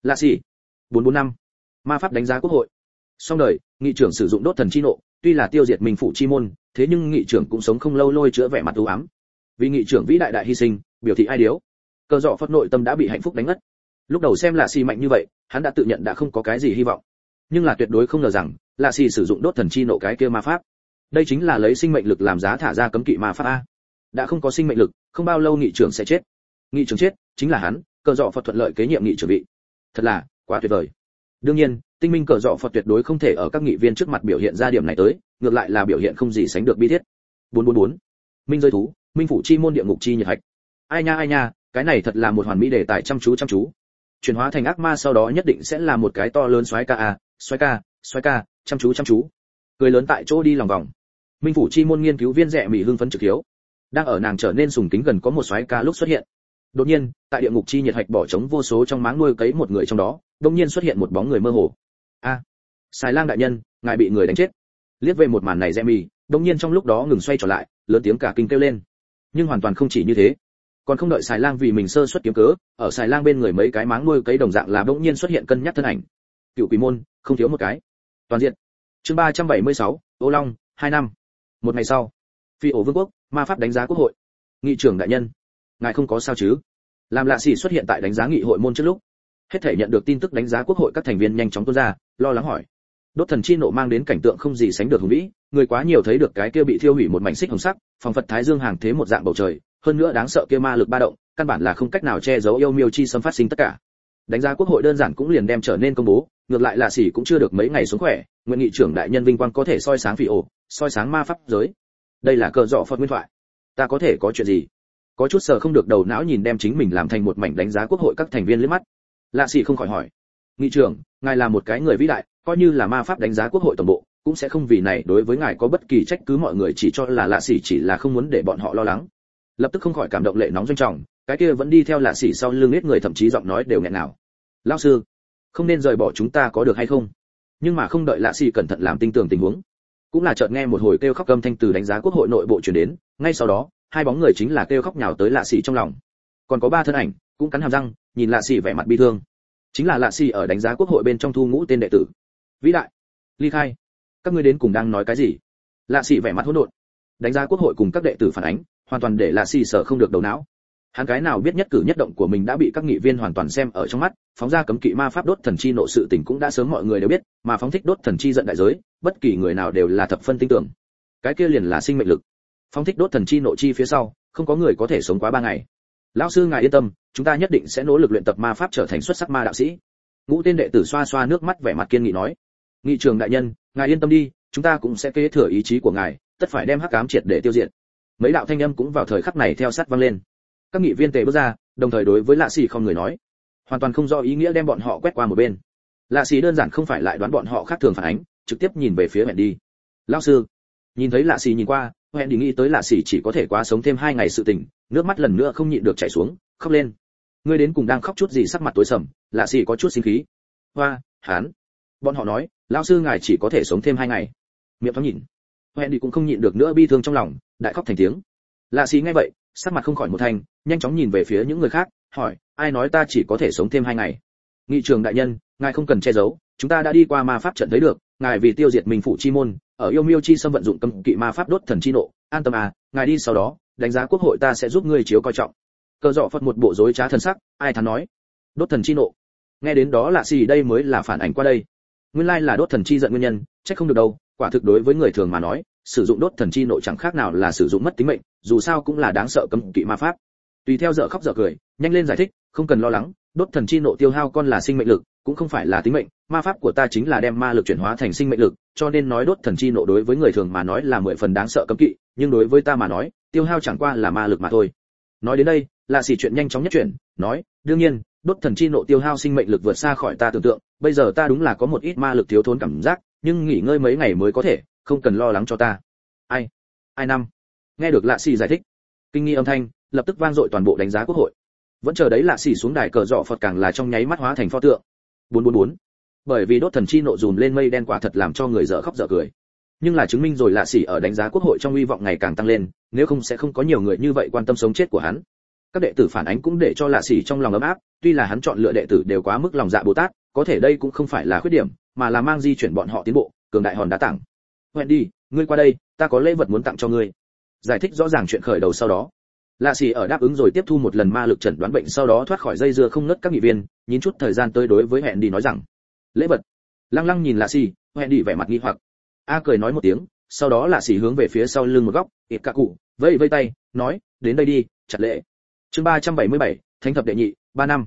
Lạ xỉ. 445. Ma pháp đánh giá quốc hội. Xong đời, nghị trưởng sử dụng đốt thần chi nộ, tuy là tiêu diệt minh phủ chi môn, thế nhưng nghị trưởng cũng sống không lâu lôi chữa vẻ mặt u ám. Vì nghị trưởng vĩ đại đại hy sinh, biểu thị ai điếu. Cờ dọ phật nội tâm đã bị hạnh phúc đánh ngất. Lúc đầu xem Lạ xỉ mạnh như vậy, hắn đã tự nhận đã không có cái gì hy vọng. Nhưng là tuyệt đối không ngờ rằng, Lạ xỉ sử dụng đốt thần chi nộ cái kia ma pháp. Đây chính là lấy sinh mệnh lực làm giá thả ra cấm kỵ ma pháp a. Đã không có sinh mệnh lực, không bao lâu nghị trưởng sẽ chết. Nghị trưởng chết, chính là hắn, cờ dọ phật thuận lợi kế nhiệm nghị trưởng vị. Thật là quá tuyệt vời. Đương nhiên, tinh minh cờ dọ phật tuyệt đối không thể ở các nghị viên trước mặt biểu hiện ra điểm này tới, ngược lại là biểu hiện không gì sánh được bi thiết. 444. Minh rơi thú, minh phủ chi môn địa ngục chi nhiệt hạch. Ai nha, cái này thật là một hoàn mỹ đề tài chăm chú. Chuyển hóa thành ác ma sau đó nhất định sẽ là một cái to lớn soái ca, chăm chú. Cười lớn tại chỗ đi lòng vòng. Minh phủ chi môn nghiên cứu viên rẻ mỉ hưng phấn trực hiếu. Đang ở nàng trở nên sùng kính gần có một soái ca lúc xuất hiện. Đột nhiên, tại địa ngục chi nhiệt hạch bỏ trống vô số trong máng nuôi cấy một người trong đó, đột nhiên xuất hiện một bóng người mơ hồ. Xài lang đại nhân, ngài bị người đánh chết. Liếc về một màn này Remy, đột nhiên trong lúc đó ngừng xoay trở lại, lớn tiếng cả kinh kêu lên. Nhưng hoàn toàn không chỉ như thế, còn không đợi xài lang vì mình sơ suất kiếm cớ, ở xài lang bên người mấy cái máng nuôi cấy đồng dạng là đột nhiên xuất hiện cân nhắc thân ảnh. Cựu quỷ môn, không thiếu một cái. Toàn diện. Chương 376, Ô Long, 2 năm. Một ngày sau, Phi ổ vương quốc, ma pháp đánh giá quốc hội. Nghị trưởng đại nhân, ngài không có sao chứ? Làm Lạ xỉ xuất hiện tại đánh giá nghị hội môn trước lúc, hết thể nhận được tin tức đánh giá quốc hội các thành viên nhanh chóng tuôn ra, lo lắng hỏi. Đốt thần chi nộ mang đến cảnh tượng không gì sánh được hùng vĩ, người quá nhiều thấy được cái kia bị thiêu hủy một mảnh xích hồng sắc, phòng Phật Thái Dương hàng thế một dạng bầu trời, hơn nữa đáng sợ kia ma lực ba động, căn bản là không cách nào che giấu yêu miêu chi xâm phát sinh tất cả. Đánh giá quốc hội đơn giản cũng liền đem trở nên công bố, ngược lại Lạ xỉ cũng chưa được mấy ngày sống khỏe, nguyện nghị trưởng đại nhân vinh quang có thể soi sáng Phi ổ, soi sáng ma pháp giới. Đây là cờ dọ Phật nguyên thoại. Ta có thể có chuyện gì? Có chút sờ không được đầu não nhìn đem chính mình làm thành một mảnh đánh giá quốc hội các thành viên liếc mắt. Lạ xỉ không khỏi hỏi. Nghị trưởng, ngài là một cái người vĩ đại, coi như là ma pháp đánh giá quốc hội tổng bộ, cũng sẽ không vì này đối với ngài có bất kỳ trách cứ, mọi người chỉ cho là Lạ xỉ chỉ là không muốn để bọn họ lo lắng. Lập tức không khỏi cảm động lệ nóng doanh trọng, cái kia vẫn đi theo Lạ xỉ sau lưng ít người thậm chí giọng nói đều nghẹn nào. Lão sư, không nên rời bỏ chúng ta có được hay không? Nhưng mà không đợi Lạ xỉ cẩn thận làm tinh tường tình huống, cũng là chợt nghe một hồi kêu khóc âm thanh từ đánh giá quốc hội nội bộ truyền đến, ngay sau đó, hai bóng người chính là kêu khóc nhào tới Lạ xỉ trong lòng. Còn có ba thân ảnh, cũng cắn hàm răng, nhìn Lạ xỉ vẻ mặt bi thương. Chính là Lạ xỉ ở đánh giá quốc hội bên trong thu ngũ tên đệ tử. Vĩ đại, ly khai. Các ngươi đến cùng đang nói cái gì? Lạ xỉ vẻ mặt hỗn độn. Đánh giá quốc hội cùng các đệ tử phản ánh, hoàn toàn để Lạ xỉ sợ không được đầu não. Hắn cái nào biết nhất cử nhất động của mình đã bị các nghị viên hoàn toàn xem ở trong mắt, phóng ra cấm kỵ ma pháp đốt thần chi nộ sự tình cũng đã sớm mọi người đều biết, mà phóng thích đốt thần chi giận đại giới, bất kỳ người nào đều là thập phân tin tưởng. Cái kia liền là sinh mệnh lực. Phóng thích đốt thần chi nộ chi phía sau, không có người có thể sống quá 3 ngày. Lão sư ngài yên tâm, chúng ta nhất định sẽ nỗ lực luyện tập ma pháp trở thành xuất sắc ma đạo sĩ. Ngũ tên đệ tử xoa xoa nước mắt vẻ mặt kiên nghị nói. Nghị trường đại nhân, ngài yên tâm đi, chúng ta cũng sẽ kế thừa ý chí của ngài, tất phải đem hắc ám triệt để tiêu diệt. Mấy đạo thanh âm cũng vào thời khắc này theo sát vang lên. Các nghị viên tề bước ra, đồng thời đối với Lạ xỉ không người nói, hoàn toàn không do ý nghĩa đem bọn họ quét qua một bên. Lạ xỉ đơn giản không phải lại đoán bọn họ khác thường phản ánh, trực tiếp nhìn về phía Wendy. Lão sư. Nhìn thấy Lạ xỉ nhìn qua, Wendy nghĩ tới Lạ xỉ chỉ có thể quá sống thêm 2 ngày sự tình, nước mắt lần nữa không nhịn được chảy xuống, khóc lên. Ngươi đến cùng đang khóc chút gì? Sắc mặt tối sầm, Lạ xỉ có chút sinh khí. Hoa, hán. Bọn họ nói, lão sư ngài chỉ có thể sống thêm 2 ngày. Miệng thoáng nhịn. Wendy cũng không nhịn được nữa bi thương trong lòng, đại khóc thành tiếng. Lạ xỉ nghe vậy, sắc mặt không khỏi một thanh, nhanh chóng nhìn về phía những người khác, hỏi, ai nói ta chỉ có thể sống thêm 2 ngày? Nghị trường đại nhân, ngài không cần che giấu, chúng ta đã đi qua ma pháp trận thấy được, ngài vì tiêu diệt Minh phủ chi môn, ở yêu miêu chi xâm vận dụng cấm kỵ ma pháp đốt thần chi nộ, an tâm à, ngài đi sau đó, đánh giá quốc hội ta sẽ giúp ngươi chiếu coi trọng. Cờ dọ Phật một bộ rối trá thần sắc, ai thán nói, đốt thần chi nộ. Nghe đến đó Lạ xỉ đây mới là phản ảnh qua đây. Nguyên lai là đốt thần chi giận nguyên nhân, trách không được đâu, quả thực đối với người thường mà nói, sử dụng đốt thần chi nộ chẳng khác nào là sử dụng mất tính mệnh, dù sao cũng là đáng sợ cấm kỵ ma pháp. Tùy theo dở khóc dở cười, nhanh lên giải thích, không cần lo lắng, đốt thần chi nộ tiêu hao con là sinh mệnh lực, cũng không phải là tính mệnh, ma pháp của ta chính là đem ma lực chuyển hóa thành sinh mệnh lực, cho nên nói đốt thần chi nộ đối với người thường mà nói là 10 phần đáng sợ cấm kỵ, nhưng đối với ta mà nói, tiêu hao chẳng qua là ma lực mà thôi. Nói đến đây, Lạ xỉ chuyện nhanh chóng nhất chuyển, nói, đương nhiên, đốt thần chi nộ tiêu hao sinh mệnh lực vượt xa khỏi ta tưởng tượng, bây giờ ta đúng là có một ít ma lực thiếu thốn cảm giác, nhưng nghỉ ngơi mấy ngày mới có thể, không cần lo lắng cho ta. Ai năm. Nghe được Lạ xỉ giải thích, kinh nghi âm thanh lập tức vang dội toàn bộ đánh giá quốc hội. Vẫn chờ đấy Lạ xỉ xuống đài cờ dọ Phật càng là trong nháy mắt hóa thành pho tượng. 444. Bởi vì đốt thần chi nộ dùm lên mây đen quả thật làm cho người dở khóc dở cười. Nhưng là chứng minh rồi Lạ xỉ ở đánh giá quốc hội trong uy vọng ngày càng tăng lên, nếu không sẽ không có nhiều người như vậy quan tâm sống chết của hắn. Các đệ tử phản ánh cũng để cho Lạ Sĩ trong lòng ấm áp, tuy là hắn chọn lựa đệ tử đều quá mức lòng dạ Bồ Tát, có thể đây cũng không phải là khuyết điểm, mà là mang di chuyển bọn họ tiến bộ, cường đại hòn đá tặng. Wendy, ngươi qua đây, ta có lễ vật muốn tặng cho ngươi. Giải thích rõ ràng chuyện khởi đầu sau đó. Lạ Sĩ ở đáp ứng rồi tiếp thu một lần ma lực chẩn đoán bệnh sau đó thoát khỏi dây dưa không ngớt các nghị viên, nhìn chút thời gian tới đối với Wendy nói rằng, lễ vật. Lăng Lăng nhìn Lạ Sĩ, Wendy vẻ mặt nghi hoặc. A cười nói một tiếng, sau đó Lạ Sĩ hướng về phía sau lưng một góc, ít cả cụ, vẫy vẫy tay, nói, đến đây đi, chặt lễ. Chương 377, Thánh thập đệ nhị, 3 năm.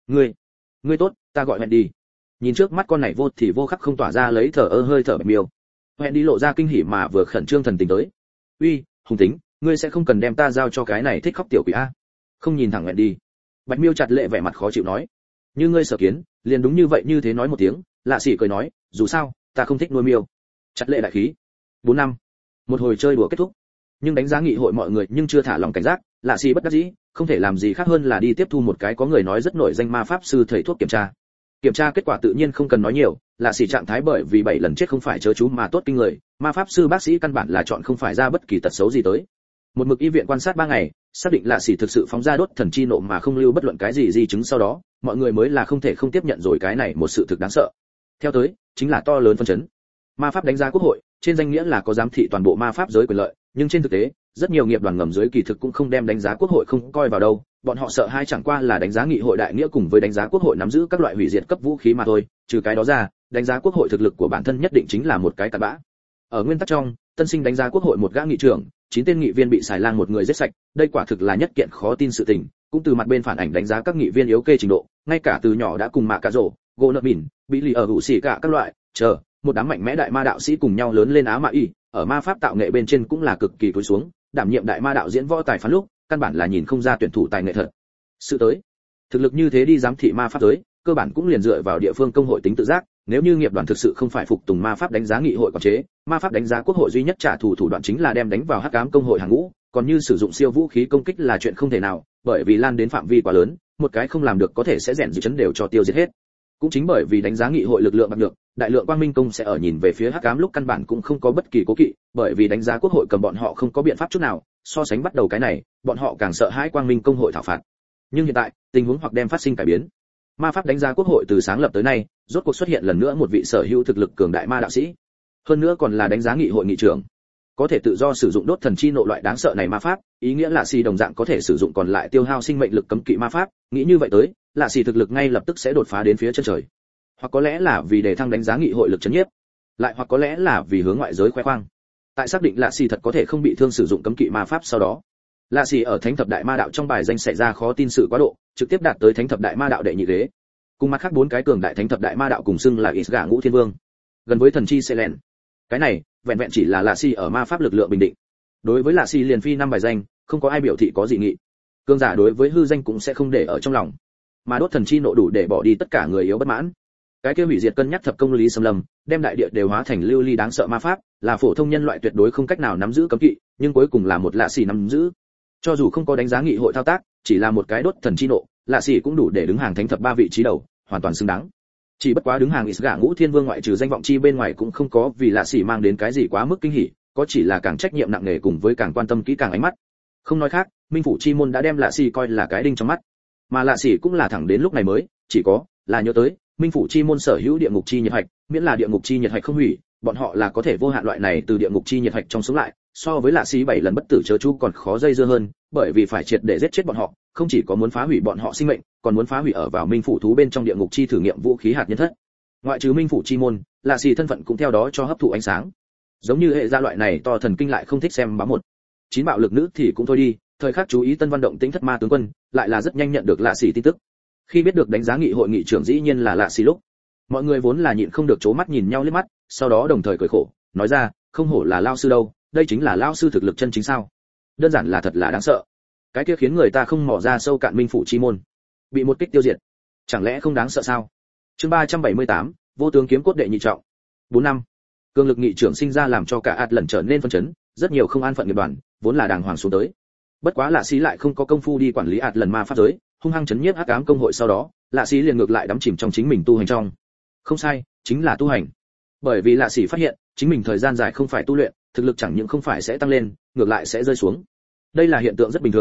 Ngươi tốt, ta gọi Wendy. Nhìn trước mắt con này vô thì vô khắc không tỏa ra lấy thở hơi thở bạch miêu. Wendy lộ ra kinh hỉ mà vừa khẩn trương thần tình tới. Uy, Hùng Tính, ngươi sẽ không cần đem ta giao cho cái này thích khóc tiểu quỷ a? Không nhìn thẳng Wendy. Bạch miêu chặt lệ vẻ mặt khó chịu nói. Như ngươi sở kiến, liền đúng như vậy như thế nói một tiếng, Lạ Sĩ cười nói, dù sao, ta không thích nuôi miêu. Chặt lệ đại khí. 4 năm. Một hồi chơi đùa kết thúc. Nhưng đánh giá nghị hội mọi người nhưng chưa thả lòng cảnh giác, Lạ Sĩ bất đắc dĩ, không thể làm gì khác hơn là đi tiếp thu một cái có người nói rất nổi danh ma pháp sư thầy thuốc kiểm tra. Kiểm tra kết quả tự nhiên không cần nói nhiều, Lạ Sĩ trạng thái bởi vì 7 lần chết không phải chớ chú mà tốt kinh người, ma pháp sư bác sĩ căn bản là chọn không phải ra bất kỳ tật xấu gì tới. Một mực y viện quan sát 3 ngày, xác định Lạ Sĩ thực sự phóng ra đốt thần chi nộ mà không lưu bất luận cái gì di chứng sau đó, mọi người mới là không thể không tiếp nhận rồi cái này một sự thực đáng sợ. Theo tới, chính là to lớn phân chấn. Ma pháp đánh giá quốc hội, trên danh nghĩa là có giám thị toàn bộ ma pháp giới quyền lợi, nhưng trên thực tế, rất nhiều nghiệp đoàn ngầm dưới kỳ thực cũng không đem đánh giá quốc hội không coi vào đâu, bọn họ sợ hai chẳng qua là đánh giá nghị hội đại nghĩa cùng với đánh giá quốc hội nắm giữ các loại hủy diệt cấp vũ khí mà thôi, trừ cái đó ra, đánh giá quốc hội thực lực của bản thân nhất định chính là một cái cặn bã. Ở nguyên tắc trong, tân sinh đánh giá quốc hội một gã nghị trưởng, 9 tên nghị viên bị xài lang một người giết sạch, đây quả thực là nhất kiện khó tin sự tình, cũng từ mặt bên phản ảnh đánh giá các nghị viên yếu kê trình độ, ngay cả từ nhỏ đã cùng mạ cả rổ, gỗ nợ bỉn, bị lì ở hữu xỉ cả các loại, chờ, một đám mạnh mẽ đại ma đạo sĩ cùng nhau lớn lên Á Mã Y, ở ma pháp tạo nghệ bên trên cũng là cực kỳ cúi xuống, đảm nhiệm đại ma đạo diễn võ tài phán lúc, căn bản là nhìn không ra tuyển thủ tài nghệ thật. Sự tới, thực lực như thế đi giám thị ma pháp giới, cơ bản cũng liền dựa vào địa phương công hội tính tự giác, nếu như nghiệp đoàn thực sự không phải phục tùng ma pháp đánh giá nghị hội quản chế, ma pháp đánh giá quốc hội duy nhất trả thù thủ đoạn chính là đem đánh vào hắc ám công hội hàng ngũ, còn như sử dụng siêu vũ khí công kích là chuyện không thể nào, bởi vì lan đến phạm vi quá lớn, một cái không làm được có thể sẽ rèn dư chấn đều cho tiêu diệt hết. Cũng chính bởi vì đánh giá nghị hội lực lượng bạc được, đại lượng quang minh công sẽ ở nhìn về phía hắc ám lúc căn bản cũng không có bất kỳ cố kỵ, bởi vì đánh giá quốc hội cầm bọn họ không có biện pháp chút nào, so sánh bắt đầu cái này, bọn họ càng sợ hãi quang minh công hội thảo phạt. Nhưng hiện tại, tình huống hoặc đem phát sinh cải biến. Ma pháp đánh giá quốc hội từ sáng lập tới nay, rốt cuộc xuất hiện lần nữa một vị sở hữu thực lực cường đại ma đạo sĩ, hơn nữa còn là đánh giá nghị hội nghị trưởng, có thể tự do sử dụng đốt thần chi nộ loại đáng sợ này ma pháp, ý nghĩa là đồng dạng có thể sử dụng còn lại tiêu hao sinh mệnh lực cấm kỵ ma pháp, nghĩ như vậy tới, Lạ Sĩ thực lực ngay lập tức sẽ đột phá đến phía chân trời. Hoặc có lẽ là vì đề thăng đánh giá nghị hội lực chấn nhiếp, lại hoặc có lẽ là vì hướng ngoại giới khoe khoang. Tại xác định Lạ Sĩ thật có thể không bị thương sử dụng cấm kỵ ma pháp sau đó, Lạ Sĩ ở Thánh thập đại ma đạo trong bài danh xảy ra khó tin sự quá độ, trực tiếp đạt tới Thánh thập đại ma đạo đệ nhị ghế. Cùng mặt khác 4 cái cường đại Thánh thập đại ma đạo cùng xưng là Isga Ngũ Thiên Vương, gần với thần chi Selen. Cái này, vẹn vẹn chỉ là Lạ Sĩ ở ma pháp lực lượng bình định. Đối với Lạ Sĩ liền phi 5 bài danh, không có ai biểu thị có gì nghị. Cường giả đối với hư danh cũng sẽ không để ở trong lòng, mà đốt thần chi nộ đủ để bỏ đi tất cả người yếu bất mãn. Cái kia hủy diệt cân nhắc thập công lý xâm lâm, đem đại địa đều hóa thành lưu ly đáng sợ ma pháp, là phổ thông nhân loại tuyệt đối không cách nào nắm giữ cấm kỵ, nhưng cuối cùng là một Lạ Sĩ nắm giữ. Cho dù không có đánh giá nghị hội thao tác, chỉ là một cái đốt thần chi nộ, Lạ Sĩ cũng đủ để đứng hàng thánh thập 3 vị trí đầu, hoàn toàn xứng đáng. Chỉ bất quá đứng hàng Isga Ngũ Thiên Vương ngoại trừ danh vọng chi bên ngoài cũng không có vì Lạ Sĩ mang đến cái gì quá mức kinh hỉ, có chỉ là càng trách nhiệm nặng nề cùng với càng quan tâm kỹ càng ánh mắt. Không nói khác, Minh phủ chi môn đã đem Lạ Sĩ coi là cái đinh trong mắt, mà Lạ Sĩ cũng là thẳng đến lúc này mới, chỉ có là nhớ tới, Minh phủ chi môn sở hữu địa ngục chi nhiệt hạch, miễn là địa ngục chi nhiệt hạch không hủy, bọn họ là có thể vô hạn loại này từ địa ngục chi nhiệt hạch trong sống lại, so với Lạ Sĩ 7 lần bất tử chớ chú còn khó dây dưa hơn, bởi vì phải triệt để giết chết bọn họ, không chỉ có muốn phá hủy bọn họ sinh mệnh, còn muốn phá hủy ở vào Minh phủ thú bên trong địa ngục chi thử nghiệm vũ khí hạt nhân thất. Ngoại trừ Minh phủ chi môn, Lạ Sĩ thân phận cũng theo đó cho hấp thụ ánh sáng. Giống như hệ gia loại này to thần kinh lại không thích xem báo một 9 bạo lực nữ thì cũng thôi đi, thời khắc chú ý Tân Văn động tĩnh thất ma tướng quân, lại là rất nhanh nhận được Lạ Sĩ tin tức. Khi biết được đánh giá nghị hội nghị trưởng dĩ nhiên là Lạ Sĩ lúc, mọi người vốn là nhịn không được chố mắt nhìn nhau liếc mắt, sau đó đồng thời cười khổ, nói ra, không hổ là lao sư đâu, đây chính là lao sư thực lực chân chính sao? Đơn giản là thật là đáng sợ. Cái kia khiến người ta không mò ra sâu cạn Minh phủ chi môn, bị một kích tiêu diệt, chẳng lẽ không đáng sợ sao? Chương 378, vô tướng kiếm cốt đệ nhị trọng. 4 năm. Cường lực nghị trưởng sinh ra làm cho cả ạt lần trở nên phân chấn, rất nhiều không an phận nghiệp đoàn, vốn là đàng hoàng xuống tới. Bất quá Lạ Sĩ lại không có công phu đi quản lý ạt lần ma pháp giới, hung hăng chấn nhiếp hắc ám công hội sau đó, Lạ Sĩ liền ngược lại đắm chìm trong chính mình tu hành trong. Không sai, chính là tu hành. Bởi vì Lạ Sĩ phát hiện, chính mình thời gian dài không phải tu luyện, thực lực chẳng những không phải sẽ tăng lên, ngược lại sẽ rơi xuống. Đây là hiện tượng rất bình thường,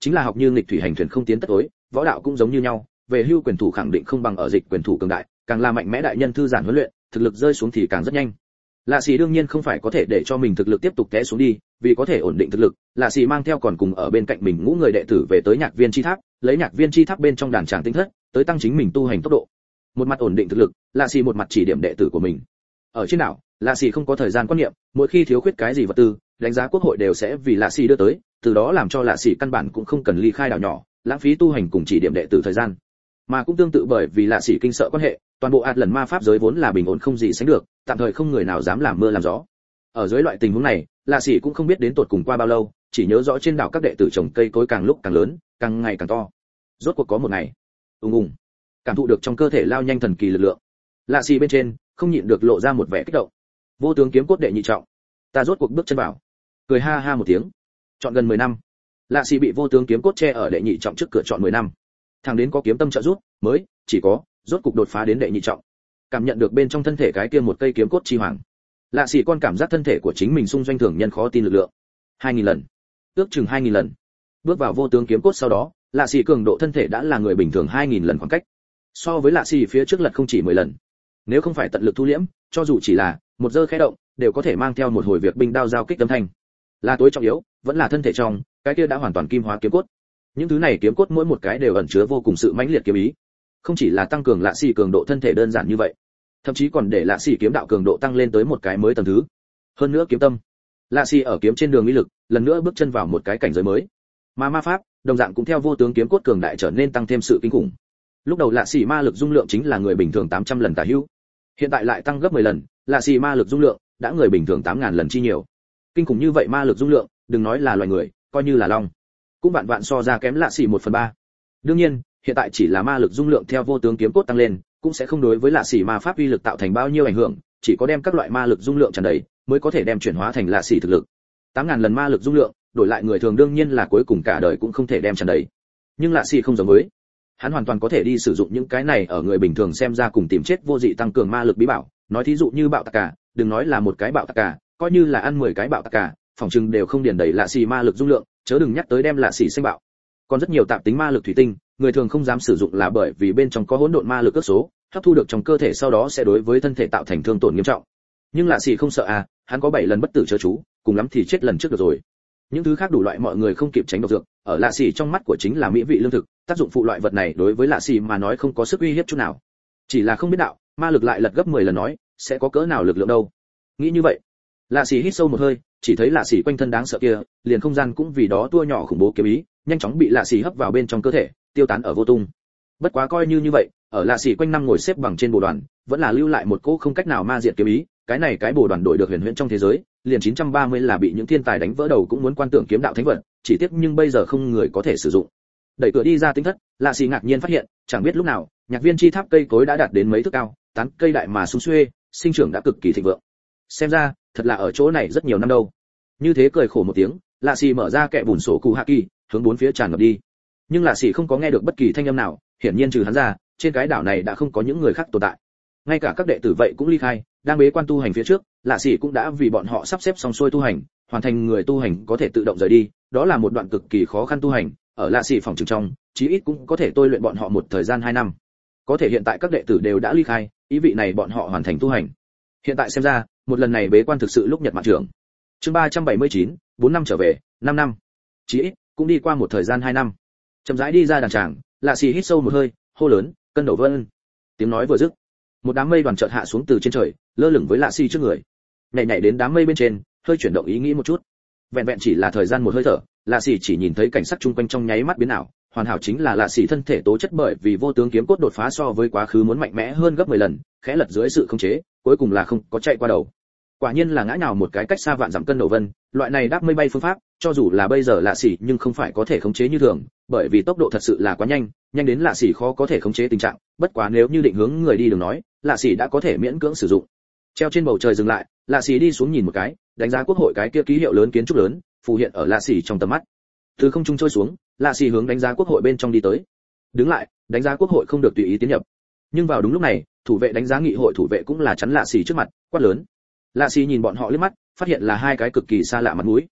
chính là học như nghịch thủy hành thuyền không tiến tất tối, võ đạo cũng giống như nhau, về hưu quyền thủ khẳng định không bằng ở dịch quyền thủ cường đại, càng là mạnh mẽ đại nhân thư giãn huấn luyện, thực lực rơi xuống thì càng rất nhanh. Lạ Sĩ đương nhiên không phải có thể để cho mình thực lực tiếp tục té xuống đi, vì có thể ổn định thực lực, Lạ Sĩ mang theo còn cùng ở bên cạnh mình ngũ người đệ tử về tới Nhạc Viên Chi Tháp, lấy Nhạc Viên Chi Tháp bên trong đàn tràng tinh thất, tới tăng chính mình tu hành tốc độ. Một mặt ổn định thực lực, Lạ Sĩ một mặt chỉ điểm đệ tử của mình. Ở trên đảo, Lạ Sĩ không có thời gian quan niệm, mỗi khi thiếu khuyết cái gì vật tư, đánh giá quốc hội đều sẽ vì Lạ Sĩ đưa tới, từ đó làm cho Lạ Sĩ căn bản cũng không cần ly khai đảo nhỏ, lãng phí tu hành cùng chỉ điểm đệ tử thời gian. Mà cũng tương tự bởi vì Lạ Sĩ kinh sợ quan hệ, toàn bộ ạt lần ma pháp giới vốn là bình ổn không gì sánh được, tạm thời không người nào dám làm mưa làm gió. Ở dưới loại tình huống này, Lạ Sĩ cũng không biết đến tột cùng qua bao lâu, chỉ nhớ rõ trên đảo các đệ tử trồng cây cối càng lúc càng lớn, càng ngày càng to. Rốt cuộc có một ngày, cảm thụ được trong cơ thể lao nhanh thần kỳ lực lượng, Lạ Sĩ bên trên không nhịn được lộ ra một vẻ kích động. Vô tướng kiếm cốt đệ nhị trọng, ta rốt cuộc bước chân vào. Cười ha ha một tiếng. Chọn gần 10 năm, Lạ Sĩ bị vô tướng kiếm cốt che ở đệ nhị trọng trước cửa chọn 10 năm. Thằng đến có kiếm tâm trợ giúp, mới chỉ có rốt cục đột phá đến đệ nhị trọng. Cảm nhận được bên trong thân thể cái kia một cây kiếm cốt chi hoàng. Lạ Sĩ con cảm giác thân thể của chính mình xung doanh thường nhân khó tin lực lượng. 2000 lần, ước chừng 2000 lần. Bước vào vô tướng kiếm cốt sau đó, Lạ Sĩ cường độ thân thể đã là người bình thường 2000 lần khoảng cách. So với Lạ Sĩ phía trước lật không chỉ 10 lần. Nếu không phải tận lực thu liễm, cho dù chỉ là một giơ khẽ động, đều có thể mang theo một hồi việc binh đao giao kích âm thanh. Là tối trọng yếu, vẫn là thân thể trong, cái kia đã hoàn toàn kim hóa kiếm cốt. Những thứ này kiếm cốt mỗi một cái đều ẩn chứa vô cùng sự mãnh liệt kiếm ý. Không chỉ là tăng cường Lạ Sĩ cường độ thân thể đơn giản như vậy, thậm chí còn để Lạ Sĩ kiếm đạo cường độ tăng lên tới một cái mới tầng thứ. Hơn nữa kiếm tâm, Lạ Sĩ ở kiếm trên đường uy lực, lần nữa bước chân vào một cái cảnh giới mới. Mà ma pháp, đồng dạng cũng theo vô tướng kiếm cốt cường đại trở nên tăng thêm sự kinh khủng. Lúc đầu Lạ Sĩ ma lực dung lượng chính là người bình thường 800 lần tả hữu. Hiện tại lại tăng gấp 10 lần, Lạ Sĩ ma lực dung lượng đã người bình thường 8000 lần chi nhiều. Kinh khủng như vậy ma lực dung lượng, đừng nói là loài người, coi như là long, cũng vạn vạn so ra kém Lạ Sĩ 1/3. Đương nhiên, hiện tại chỉ là ma lực dung lượng theo vô tướng kiếm cốt tăng lên, cũng sẽ không đối với Lạ Sĩ ma pháp uy lực tạo thành bao nhiêu ảnh hưởng, chỉ có đem các loại ma lực dung lượng tràn đầy, mới có thể đem chuyển hóa thành Lạ Sĩ thực lực. 8000 lần ma lực dung lượng, đổi lại người thường đương nhiên là cuối cùng cả đời cũng không thể đem tràn đầy. Nhưng Lạ Sĩ không giống với, hắn hoàn toàn có thể đi sử dụng những cái này ở người bình thường xem ra cùng tìm chết vô dị tăng cường ma lực bí bảo, nói thí dụ như bạo tạc cả, đừng nói là một cái bạo tạc cả, coi như là ăn 10 cái bạo tạc cả, phòng trừng đều không điền đầy Lạ Sĩ ma lực dung lượng, chớ đừng nhắc tới đem Lạ Sĩ sinh bạo. Còn rất nhiều tạp tính ma lực thủy tinh, người thường không dám sử dụng là bởi vì bên trong có hỗn độn ma lực ước số, hấp thu được trong cơ thể sau đó sẽ đối với thân thể tạo thành thương tổn nghiêm trọng. Nhưng Lạ Sĩ không sợ à, hắn có 7 lần bất tử chớ chú, cùng lắm thì chết lần trước được rồi. Những thứ khác đủ loại mọi người không kịp tránh độc dược, ở Lạ Sĩ trong mắt của chính là mỹ vị lương thực, tác dụng phụ loại vật này đối với Lạ Sĩ mà nói không có sức uy hiếp chút nào. Chỉ là không biết đạo, ma lực lại lật gấp 10 lần nói, sẽ có cỡ nào lực lượng đâu. Nghĩ như vậy, Lạ Sĩ hít sâu một hơi, chỉ thấy Lạ Sĩ quanh thân đáng sợ kia, liền không gian cũng vì đó tua nhỏ khủng bố kiếm ý, nhanh chóng bị Lạ Sĩ hấp vào bên trong cơ thể, tiêu tán ở vô tung. Bất quá coi như vậy, ở Lạ Sĩ quanh năm ngồi xếp bằng trên bồ đoàn, vẫn là lưu lại một cỗ không cách nào ma diệt kiếm ý, cái này cái bồ đoàn đổi được huyền huyễn trong thế giới, liền 930 là bị những thiên tài đánh vỡ đầu cũng muốn quan tưởng kiếm đạo thánh vật, chỉ tiếc nhưng bây giờ không người có thể sử dụng. Đẩy cửa đi ra tinh thất, Lạ Sĩ ngạc nhiên phát hiện, chẳng biết lúc nào, Nhạc Viên Chi Tháp cây cối đã đạt đến mấy thước cao, tán cây đại mà sum xuê, sinh trưởng đã cực kỳ thịnh vượng. Xem ra, thật là ở chỗ này rất nhiều năm đâu. Như thế cười khổ một tiếng, Lạ Sĩ mở ra kệ bùn sổ cụ hạ kỳ, hướng bốn phía tràn ngập đi. Nhưng Lạ Sĩ không có nghe được bất kỳ thanh âm nào, hiển nhiên trừ hắn ra, trên cái đảo này đã không có những người khác tồn tại. Ngay cả các đệ tử vậy cũng ly khai, đang bế quan tu hành phía trước, Lạ Sĩ cũng đã vì bọn họ sắp xếp xong xuôi tu hành, hoàn thành người tu hành có thể tự động rời đi, đó là một đoạn cực kỳ khó khăn tu hành, ở Lạ Sĩ phòng trường trong, chí ít cũng có thể tôi luyện bọn họ một thời gian 2 năm. Có thể hiện tại các đệ tử đều đã ly khai, ý vị này bọn họ hoàn thành tu hành. Hiện tại xem ra, một lần này bế quan thực sự lúc nhật mặt trưởng. Chương 379, 4 năm trở về, 5 năm. Chí ít cũng đi qua một thời gian 2 năm. Chậm rãi đi ra đàn tràng, Lạ Sĩ hít sâu một hơi, hô lớn, cân đầu vân. Tiếng nói vừa dứt, một đám mây đoàn chợt hạ xuống từ trên trời, lơ lửng với Lạ Sĩ trước người. Nhảy đến đám mây bên trên, hơi chuyển động ý nghĩ một chút. Vẹn vẹn chỉ là thời gian một hơi thở, Lạ Sĩ chỉ nhìn thấy cảnh sắc chung quanh trong nháy mắt biến ảo, hoàn hảo chính là Lạ Sĩ thân thể tố chất bởi vì vô tướng kiếm cốt đột phá so với quá khứ muốn mạnh mẽ hơn gấp 10 lần, khẽ lật dưới sự khống chế, cuối cùng là không có chạy qua đầu. Quả nhiên là ngã nhào một cái cách xa vạn dặm cân đầu vân, loại này đáp mây bay phương pháp, cho dù là bây giờ Lạ Sĩ nhưng không phải có thể khống chế như thường, bởi vì tốc độ thật sự là quá nhanh, nhanh đến Lạ Sĩ khó có thể khống chế tình trạng, bất quá nếu như định hướng người đi đường nói, Lạ Sĩ đã có thể miễn cưỡng sử dụng. Treo trên bầu trời dừng lại, Lạ Sĩ đi xuống nhìn một cái, đánh giá quốc hội cái kia ký hiệu lớn kiến trúc lớn, phù hiện ở Lạ Sĩ trong tầm mắt. Từ không trung trôi xuống, Lạ Sĩ hướng đánh giá quốc hội bên trong đi tới. Đứng lại, đánh giá quốc hội không được tùy ý tiến nhập. Nhưng vào đúng lúc này, thủ vệ đánh giá nghị hội thủ vệ cũng là chắn Lạ Sĩ trước mặt, quát lớn. Lạ Sĩ nhìn bọn họ liếc mắt, phát hiện là hai cái cực kỳ xa lạ mặt mũi.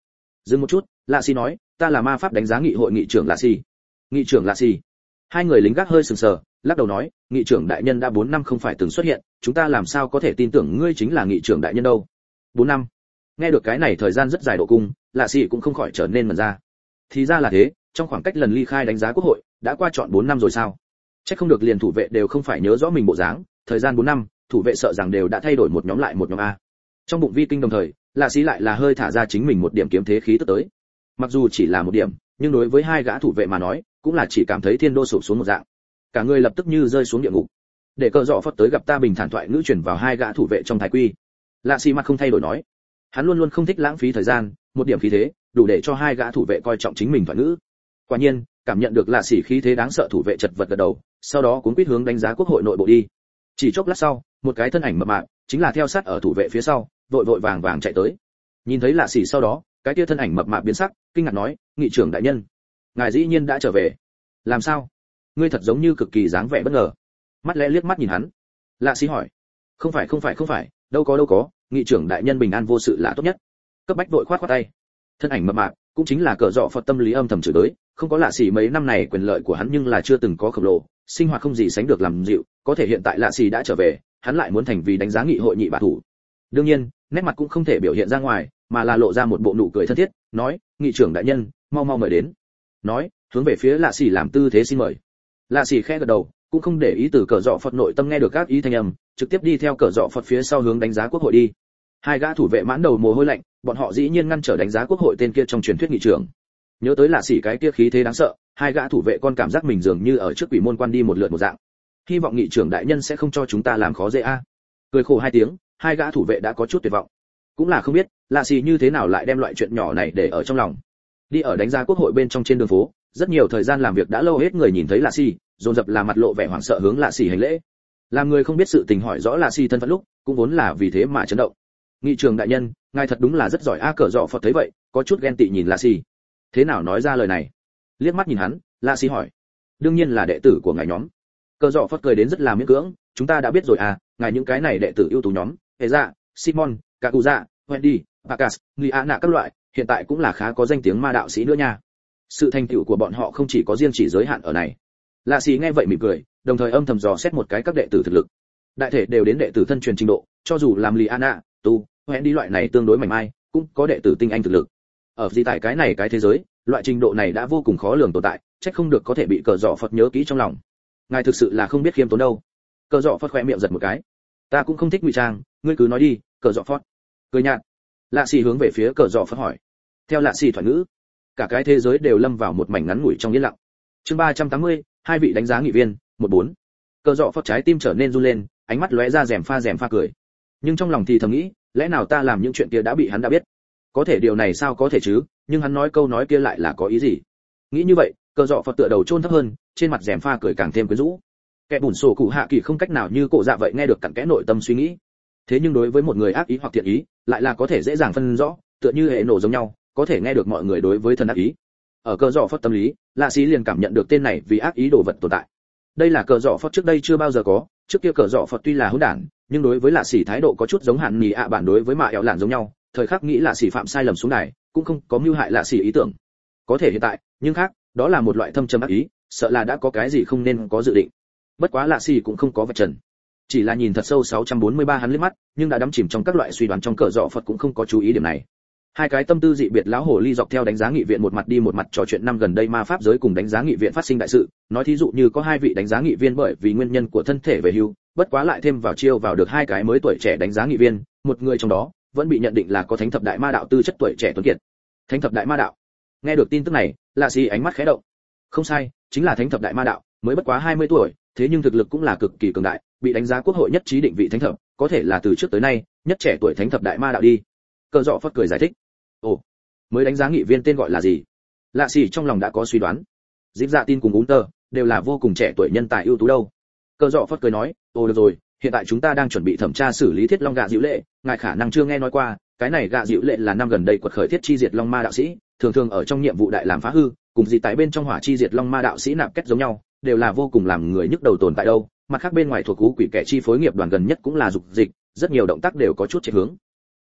Dừng một chút, Lạ Xỉ nói, ta là ma pháp đánh giá nghị hội nghị trưởng Lạ Xỉ. Nghị trưởng Lạ Xỉ. Hai người lính gác hơi sừng sờ, lắc đầu nói, nghị trưởng đại nhân đã 4 năm không phải từng xuất hiện, chúng ta làm sao có thể tin tưởng ngươi chính là nghị trưởng đại nhân đâu. 4 năm. Nghe được cái này thời gian rất dài độ cung, Lạ Xỉ cũng không khỏi trở nên mẩn ra. Thì ra là thế, trong khoảng cách lần ly khai đánh giá quốc hội, đã qua trọn 4 năm rồi sao? Chắc không được liền thủ vệ đều không phải nhớ rõ mình bộ dáng, thời gian 4 năm, thủ vệ sợ rằng đều đã thay đổi một nhóm lại một nhóm a. Trong bụng vi kinh đồng thời, Lạ Xỉ lại là hơi thả ra chính mình một điểm kiếm thế khí tức tới. Mặc dù chỉ là một điểm, nhưng đối với hai gã thủ vệ mà nói, cũng là chỉ cảm thấy thiên đô sụp xuống một dạng. Cả người lập tức như rơi xuống địa ngục. Để cờ dọ phất tới gặp ta bình thản thoại ngữ truyền vào hai gã thủ vệ trong thái quy. Lạ Xỉ mặt không thay đổi nói, hắn luôn luôn không thích lãng phí thời gian, một điểm khí thế, đủ để cho hai gã thủ vệ coi trọng chính mình thoại ngữ. Quả nhiên, cảm nhận được Lạ Xỉ khí thế đáng sợ, thủ vệ chật vật gật đầu, sau đó cuốn quýt hướng đánh giá quốc hội nội bộ đi. Chỉ chốc lát sau, một cái thân ảnh mập mạp, chính là theo sát ở thủ vệ phía sau, vội vội vàng vàng chạy tới. Nhìn thấy Lạ Xỉ sau đó, cái kia thân ảnh mập mạp biến sắc, kinh ngạc nói, nghị trưởng đại nhân, ngài dĩ nhiên đã trở về. Làm sao? Ngươi thật giống như cực kỳ dáng vẻ bất ngờ. Mắt lẽ liếc mắt nhìn hắn. Lạ Xỉ hỏi, không phải, đâu có, nghị trưởng đại nhân bình an vô sự là tốt nhất. Cấp bách vội khoát tay. Thân ảnh mập mạp, cũng chính là cờ dọ Phật tâm lý âm thầm chửi tới, không có Lạ Xỉ mấy năm này quyền lợi của hắn nhưng là chưa từng có khổng lồ, sinh hoạt không gì sánh được làm dịu, có thể hiện tại Lạ Xỉ đã trở về, hắn lại muốn thành vì đánh giá nghị hội nhị bá thủ. Đương nhiên, nét mặt cũng không thể biểu hiện ra ngoài, mà là lộ ra một bộ nụ cười thân thiết, nói, nghị trưởng đại nhân, mau mời đến. Nói, hướng về phía Lạ Xỉ làm tư thế xin mời. Lạ Xỉ khẽ gật đầu, cũng không để ý từ cờ dọ Phật nội tâm nghe được các ý thanh âm, trực tiếp đi theo cờ dọ Phật phía sau hướng đánh giá quốc hội đi. Hai gã thủ vệ mãn đầu mồ hôi lạnh, bọn họ dĩ nhiên ngăn trở đánh giá quốc hội tên kia trong truyền thuyết nghị trưởng. Nhớ tới Lạ Xỉ cái kia khí thế đáng sợ, hai gã thủ vệ con cảm giác mình dường như ở trước quỷ môn quan đi một lượt một dạng. Hy vọng nghị trưởng đại nhân sẽ không cho chúng ta làm khó dễ a. Cười khổ hai tiếng, hai gã thủ vệ đã có chút tuyệt vọng. Cũng là không biết, Lạ Xỉ như thế nào lại đem loại chuyện nhỏ này để ở trong lòng. Đi ở đánh giá quốc hội bên trong trên đường phố, rất nhiều thời gian làm việc đã lâu hết người nhìn thấy Lạ Xỉ, dồn dập là mặt lộ vẻ hoảng sợ hướng Lạ Xỉ hành lễ. Làm người không biết sự tình hỏi rõ Lạ Xỉ thân phận lúc, cũng vốn là vì thế mà chấn động. Nghị trưởng đại nhân, ngài thật đúng là rất giỏi a. Cờ dọ Phật thấy vậy, có chút ghen tị nhìn Lạ Xỉ. Thế nào nói ra lời này? Liếc mắt nhìn hắn, Lạ Xỉ hỏi. Đương nhiên là đệ tử của ngài nhóm. Cờ dọ Phật cười đến rất là miễn cưỡng, chúng ta đã biết rồi à, ngài những cái này đệ tử ưu tú nhóm, Hệ Dạ, Simon, Kakuza, Wendy, Bacchus, Liana các loại, hiện tại cũng là khá có danh tiếng ma đạo sĩ nữa nha. Sự thành tựu của bọn họ không chỉ có riêng chỉ giới hạn ở này. Lạ Xỉ nghe vậy mỉm cười, đồng thời âm thầm dò xét một cái các đệ tử thực lực. Đại thể đều đến đệ tử thân truyền trình độ, cho dù làm Liana, tu, Wendy loại này tương đối mảnh mai, cũng có đệ tử tinh anh thực lực. Ở gì tại cái này cái thế giới, loại trình độ này đã vô cùng khó lường tồn tại, trách không được có thể bị cờ dọ Phật nhớ kỹ trong lòng. Ngài thực sự là không biết khiêm tốn đâu. Cờ dọ Phật khẽ miệng giật một cái. Ta cũng không thích ngụy trang, ngươi cứ nói đi, cờ dọ Phật. Cười nhạt. Lạ Xỉ hướng về phía cờ dọ Phật hỏi. Theo Lạ Xỉ thoại ngữ, cả cái thế giới đều lâm vào một mảnh ngắn ngủi trong yên lặng. Chương 380, hai vị đánh giá nghị viên, 14. Cờ dọ Phật trái tim trở nên run lên, ánh mắt lóe ra rèm pha cười. Nhưng trong lòng thì thầm nghĩ, lẽ nào ta làm những chuyện kia đã bị hắn đã biết? Có thể điều này sao có thể chứ, nhưng hắn nói câu nói kia lại là có ý gì? Nghĩ như vậy, cờ dọ Phật tựa đầu chôn thấp hơn, trên mặt rèm pha cười càng thêm quyến rũ. Kẻ bùn sổ cụ hạ kỳ không cách nào như cổ dạ vậy nghe được cặn kẽ nội tâm suy nghĩ. Thế nhưng đối với một người ác ý hoặc thiện ý, lại là có thể dễ dàng phân rõ, tựa như hệ nổ giống nhau, có thể nghe được mọi người đối với thân ác ý. Ở cờ dọ Phật tâm lý, Lạ Xỉ liền cảm nhận được tên này vì ác ý đồ vật tồn tại. Đây là cờ dọ Phật trước đây chưa bao giờ có, trước kia cờ dọ Phật tuy là hỗn đản, nhưng đối với Lạ Xỉ thái độ có chút giống Hạn Nghị ạ bản đối với Mạ Ẹo Lạn giống nhau, thời khắc nghĩ Lạ Xỉ phạm sai lầm xuống này, cũng không có mưu hại Lạ Xỉ ý tưởng. Có thể hiện tại, nhưng khác, đó là một loại thâm trầm ác ý, sợ là đã có cái gì không nên có dự định. Bất quá Lạ Xỉ cũng không có vạch trần, chỉ là nhìn thật sâu 643 hắn liếc mắt, nhưng đã đắm chìm trong các loại suy đoán trong cờ dọ Phật cũng không có chú ý điểm này. Hai cái tâm tư dị biệt lão hồ ly dọc theo đánh giá nghị viện một mặt đi một mặt trò chuyện năm gần đây ma pháp giới cùng đánh giá nghị viện phát sinh đại sự, nói thí dụ như có hai vị đánh giá nghị viên bởi vì nguyên nhân của thân thể về hưu, bất quá lại thêm vào chiêu vào được hai cái mới tuổi trẻ đánh giá nghị viên, một người trong đó vẫn bị nhận định là có thánh thập đại ma đạo tư chất tuổi trẻ tuấn kiệt. Thánh thập đại ma đạo. Nghe được tin tức này, Lạ Xỉ ánh mắt khẽ động. Không sai, chính là thánh thập đại ma đạo, mới bất quá 20 tuổi, thế nhưng thực lực cũng là cực kỳ cường đại, bị đánh giá quốc hội nhất trí định vị thánh thập, có thể là từ trước tới nay nhất trẻ tuổi thánh thập đại ma đạo đi. Cờ dọ Phật cười giải thích. Ồ, mới đánh giá nghị viên tên gọi là gì? Lạ Xỉ trong lòng đã có suy đoán. Dịp Dạ Tin cùng Unter đều là vô cùng trẻ tuổi nhân tài ưu tú đâu. Cờ dọ Phật cười nói, ồ được rồi, hiện tại chúng ta đang chuẩn bị thẩm tra xử lý Thiết Long gạ dịu lệ, ngài khả năng chưa nghe nói qua, cái này gạ dịu lệ là năm gần đây quật khởi thiết chi diệt long ma đạo sĩ, thường thường ở trong nhiệm vụ đại làm phá hư, cùng gì tại bên trong hỏa chi diệt long ma đạo sĩ nạp kết giống nhau, đều là vô cùng làm người nhức đầu tồn tại đâu. Mặt khác bên ngoài thuộc cú quỷ kẻ chi phối nghiệp đoàn gần nhất cũng là dục dịch, rất nhiều động tác đều có chút chạy hướng.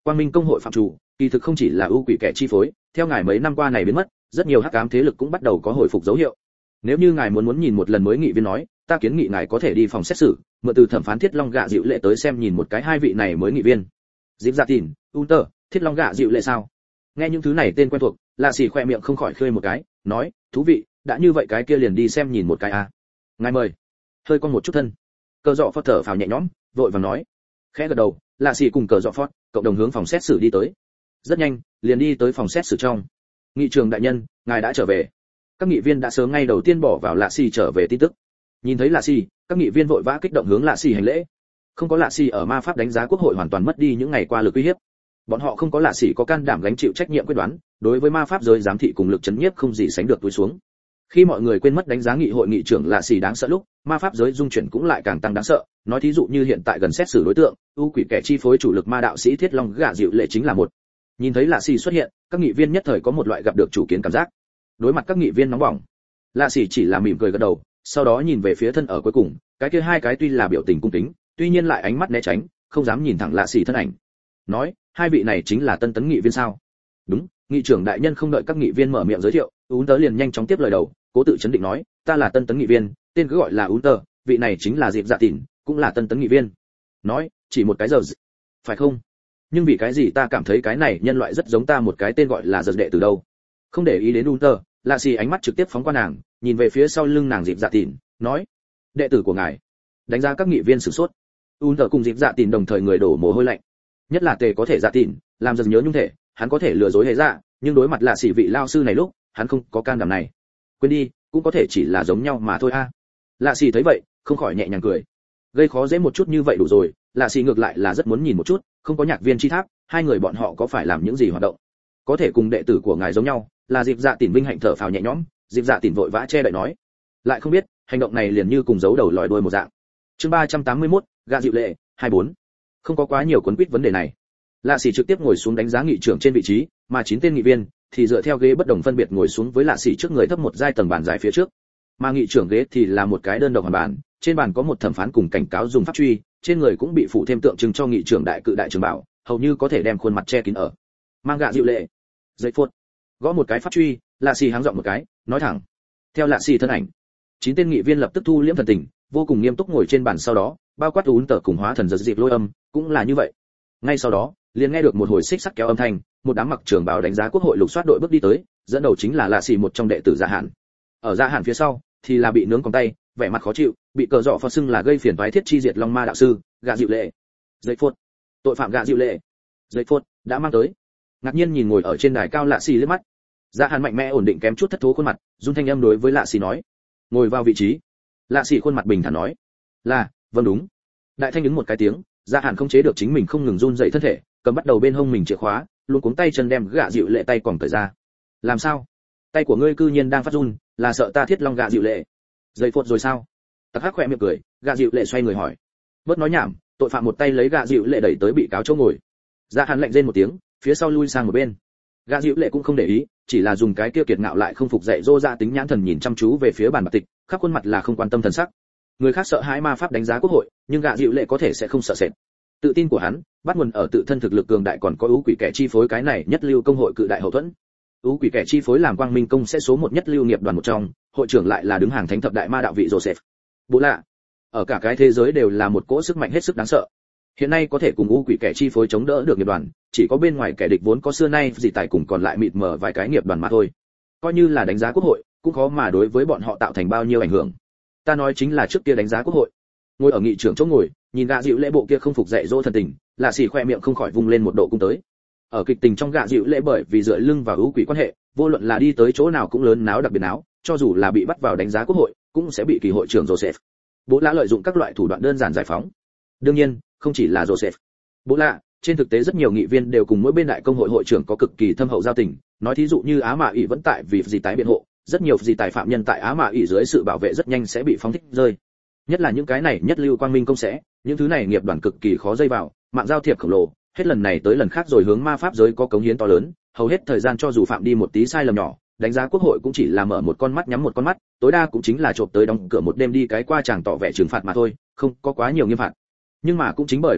Quang Minh công hội phạm chủ, kỳ thực không chỉ là ưu quỷ kẻ chi phối, theo ngài mấy năm qua này biến mất, rất nhiều hắc ám thế lực cũng bắt đầu có hồi phục dấu hiệu. Nếu như ngài muốn nhìn một lần mới nghị viên nói, ta kiến nghị ngài có thể đi phòng xét xử, mượn từ thẩm phán Thiết Long Gạ Dịu Lệ tới xem nhìn một cái hai vị này mới nghị viên. Dịp Dạ Tìn, Unter, Thiết Long Gạ Dịu Lệ sao? Nghe những thứ này tên quen thuộc, Lạ Sĩ khoe miệng không khỏi khơi một cái, nói, thú vị, đã như vậy cái kia liền đi xem nhìn một cái a. Ngài mời. Hơi con một chút thân. Cờ Dọ Phật thở phào nhẹ nhõm, vội vàng nói. Khẽ gật đầu, Lạ Sĩ cùng Cờ Dọ Phật, cộng đồng hướng phòng xét xử đi tới. Rất nhanh, liền đi tới phòng xét xử trong. Nghị trường đại nhân, ngài đã trở về. Các nghị viên đã sớm ngay đầu tiên bỏ vào Lạ Sĩ trở về tin tức. Nhìn thấy Lạ Sĩ, các nghị viên vội vã kích động hướng Lạ Sĩ hành lễ. Không có Lạ Sĩ ở ma pháp đánh giá quốc hội hoàn toàn mất đi những ngày qua lực uy hiếp. Bọn họ không có Lạ Sĩ có can đảm gánh chịu trách nhiệm quyết đoán, đối với ma pháp giới giám thị cùng lực chấn nhiếp không gì sánh được túi xuống. Khi mọi người quên mất đánh giá nghị hội nghị trưởng Lạ Sĩ đáng sợ lúc, ma pháp giới dung chuyển cũng lại càng tăng đáng sợ. Nói thí dụ như hiện tại gần xét xử đối tượng, ưu quỷ kẻ chi phối chủ lực ma đạo sĩ Thiết Long Gạ Dịu Lệ chính là một. Nhìn thấy Lạ Sĩ xuất hiện, các nghị viên nhất thời có một loại gặp được chủ kiến cảm giác. Đối mặt các nghị viên nóng bỏng, Lạ Sĩ chỉ là mỉm cười gật đầu, sau đó nhìn về phía thân ở cuối cùng, cái kia hai cái tuy là biểu tình cung kính, tuy nhiên lại ánh mắt né tránh, không dám nhìn thẳng Lạ Sĩ thân ảnh. Nói, hai vị này chính là tân tấn nghị viên sao? Đúng, nghị trưởng đại nhân không đợi các nghị viên mở miệng giới thiệu, Unter liền nhanh chóng tiếp lời đầu, cố tự chấn định nói, ta là tân tấn nghị viên, tên cứ gọi là Unter, vị này chính là Dịp Dạ Tìn, cũng là tân tấn nghị viên. Nói, chỉ một cái giờ, phải không? Nhưng vì cái gì ta cảm thấy cái này nhân loại rất giống ta một cái tên gọi là giật đệ từ đâu? Không để ý đến Unter, Lạ Sĩ ánh mắt trực tiếp phóng qua nàng, nhìn về phía sau lưng nàng Dịp Dạ Tìn, nói, đệ tử của ngài. Đánh giá các nghị viên sửng sốt. Unter cùng Dịp Dạ Tìn đồng thời người đổ mồ hôi lạnh. Nhất là Tề có thể Dạ Tìn, làm giật nhớ nhung thể, hắn có thể lừa dối hệ dạ, nhưng đối mặt Lạ Sĩ vị lao sư này lúc, hắn không có can đảm này. Quên đi, cũng có thể chỉ là giống nhau mà thôi a. Lạ Sĩ thấy vậy, không khỏi nhẹ nhàng cười. Gây khó dễ một chút như vậy đủ rồi, Lạ Sĩ ngược lại là rất muốn nhìn một chút, không có nhạc viên chi tháp, hai người bọn họ có phải làm những gì hoạt động. Có thể cùng đệ tử của ngài giống nhau, là Dịp Dạ Tìn vinh hạnh thở phào nhẹ nhõm, Dịp Dạ Tìn vội vã che đậy nói. Lại không biết, hành động này liền như cùng giấu đầu lòi đuôi một dạng. Chương 381, Gạ Dịu Lệ, 24. Không có quá nhiều cuốn quýt vấn đề này. Lạ Sĩ trực tiếp ngồi xuống đánh giá nghị trưởng trên vị trí, mà 9 tên nghị viên thì dựa theo ghế bất đồng phân biệt ngồi xuống với Lạ Sĩ trước người thấp một giai tầng bàn dài phía trước. Mà nghị trưởng ghế thì là một cái đơn độc hoàn bàn, trên bàn có một thẩm phán cùng cảnh cáo dùng pháp truy, trên người cũng bị phủ thêm tượng trưng cho nghị trưởng đại cự đại trường bảo, hầu như có thể đem khuôn mặt che kín ở. Mang Gạ Dịu Lệ. Giây phút. Gõ một cái pháp truy, Lạ Sĩ háng giọng một cái, nói thẳng. Theo Lạ Sĩ thân ảnh, 9 tên nghị viên lập tức thu liễm thần tình, vô cùng nghiêm túc ngồi trên bàn, sau đó bao quát Unter cùng hóa thần giật dịp lôi âm cũng là như vậy. Ngay sau đó liền nghe được một hồi xích sắt kéo âm thanh, một đám mặc trường bào đánh giá quốc hội lục soát đội bước đi tới, dẫn đầu chính là Lạ Sĩ một trong đệ tử Dạ Hạn. Ở Dạ Hạn phía sau thì là bị nướng còng tay, vẻ mặt khó chịu, bị cờ dọ phật xưng là gây phiền toái thiết chi diệt long ma đạo sư Gạ Dịu Lệ. Giây phút, tội phạm Gạ Dịu Lệ. Giây phút đã mang tới. Ngạc nhiên nhìn ngồi ở trên đài cao Lạ Sĩ liếc mắt. Dạ Hạn mạnh mẽ ổn định kém chút thất thố khuôn mặt, run thanh âm đối với Lạ Sĩ nói, ngồi vào vị trí. Lạ Sĩ khuôn mặt bình thản nói, là, vâng đúng. Đại thanh ứng một cái tiếng, Dạ Hạn không chế được chính mình không ngừng run dậy thân thể, cầm bắt đầu bên hông mình chìa khóa, luôn cuống tay chân đem Gạ Dịu Lệ tay còn cởi ra. Làm sao? Tay của ngươi cư nhiên đang phát run, là sợ ta Thiết Long Gạ Dịu Lệ? Giây phút rồi sao? Tặc hắc khẽ miệng cười, Gạ Dịu Lệ xoay người hỏi. Bớt nói nhảm, tội phạm một tay lấy Gạ Dịu Lệ đẩy tới bị cáo chỗ ngồi. Dạ Hạn lạnh rên một tiếng, phía sau lui sang một bên. Gạ Dịu Lệ cũng không để ý, chỉ là dùng cái kia kiệt ngạo lại không phục dạy dỗ ra tính nhãn thần nhìn chăm chú về phía bàn bạc tịch, khắp khuôn mặt là không quan tâm thần sắc. Người khác sợ hãi ma pháp đánh giá quốc hội, nhưng Gạ Dịu Lệ có thể sẽ không sợ sệt. Tự tin của hắn bắt nguồn ở tự thân thực lực cường đại, còn có ưu quỷ kẻ chi phối cái này nhất lưu công hội cự đại hậu thuẫn. Ưu quỷ kẻ chi phối làm Quang Minh công sẽ số một nhất lưu nghiệp đoàn một trong, hội trưởng lại là đứng hàng thánh thập đại ma đạo vị Joseph. Bố lạ, ở cả cái thế giới đều là một cỗ sức mạnh hết sức đáng sợ. Hiện nay có thể cùng ưu quỷ kẻ chi phối chống đỡ được nghiệp đoàn, chỉ có bên ngoài kẻ địch vốn có xưa nay gì tài cùng còn lại mịt mờ vài cái nghiệp đoàn mà thôi. Coi như là đánh giá quốc hội, cũng khó mà đối với bọn họ tạo thành bao nhiêu ảnh hưởng. Ta nói chính là trước kia đánh giá quốc hội. Ngồi ở nghị trưởng chỗ ngồi, nhìn Gạ Dịu Lệ bộ kia không phục dạy dỗ thần tình, Lạ Sĩ khoe miệng không khỏi vung lên một độ cung tới. Ở kịch tình trong Gạ Dịu Lệ bởi vì dựa lưng vào ưu quỷ quan hệ, vô luận là đi tới chỗ nào cũng lớn náo đặc biệt náo, cho dù là bị bắt vào đánh giá quốc hội, cũng sẽ bị kỳ hội trưởng Joseph. Bố lạ lợi dụng các loại thủ đoạn đơn giản giải phóng. Đương nhiên, không chỉ là Joseph. Bố lạ, trên thực tế rất nhiều nghị viên đều cùng mỗi bên đại công hội hội trưởng có cực kỳ thâm hậu giao tình, nói thí dụ như Á Mã ỷ vẫn tại vì gì tái biện hộ, rất nhiều gì tài phạm nhân tại Á Mã ỷ dưới sự bảo vệ rất nhanh sẽ bị phóng thích rơi. Nhất là những cái này nhất lưu Quang Minh công sẽ, những thứ này nghiệp đoàn cực kỳ khó dây vào, mạng giao thiệp khổng lồ, hết lần này tới lần khác rồi hướng ma pháp giới có cống hiến to lớn, hầu hết thời gian cho dù phạm đi một tí sai lầm nhỏ, đánh giá quốc hội cũng chỉ là mở một con mắt nhắm một con mắt, tối đa cũng chính là chộp tới đóng cửa một đêm đi cái qua chàng tỏ vẻ trừng phạt mà thôi, không có quá nhiều nghiêm phạt. Nhưng mà cũng chính bởi vì vậy,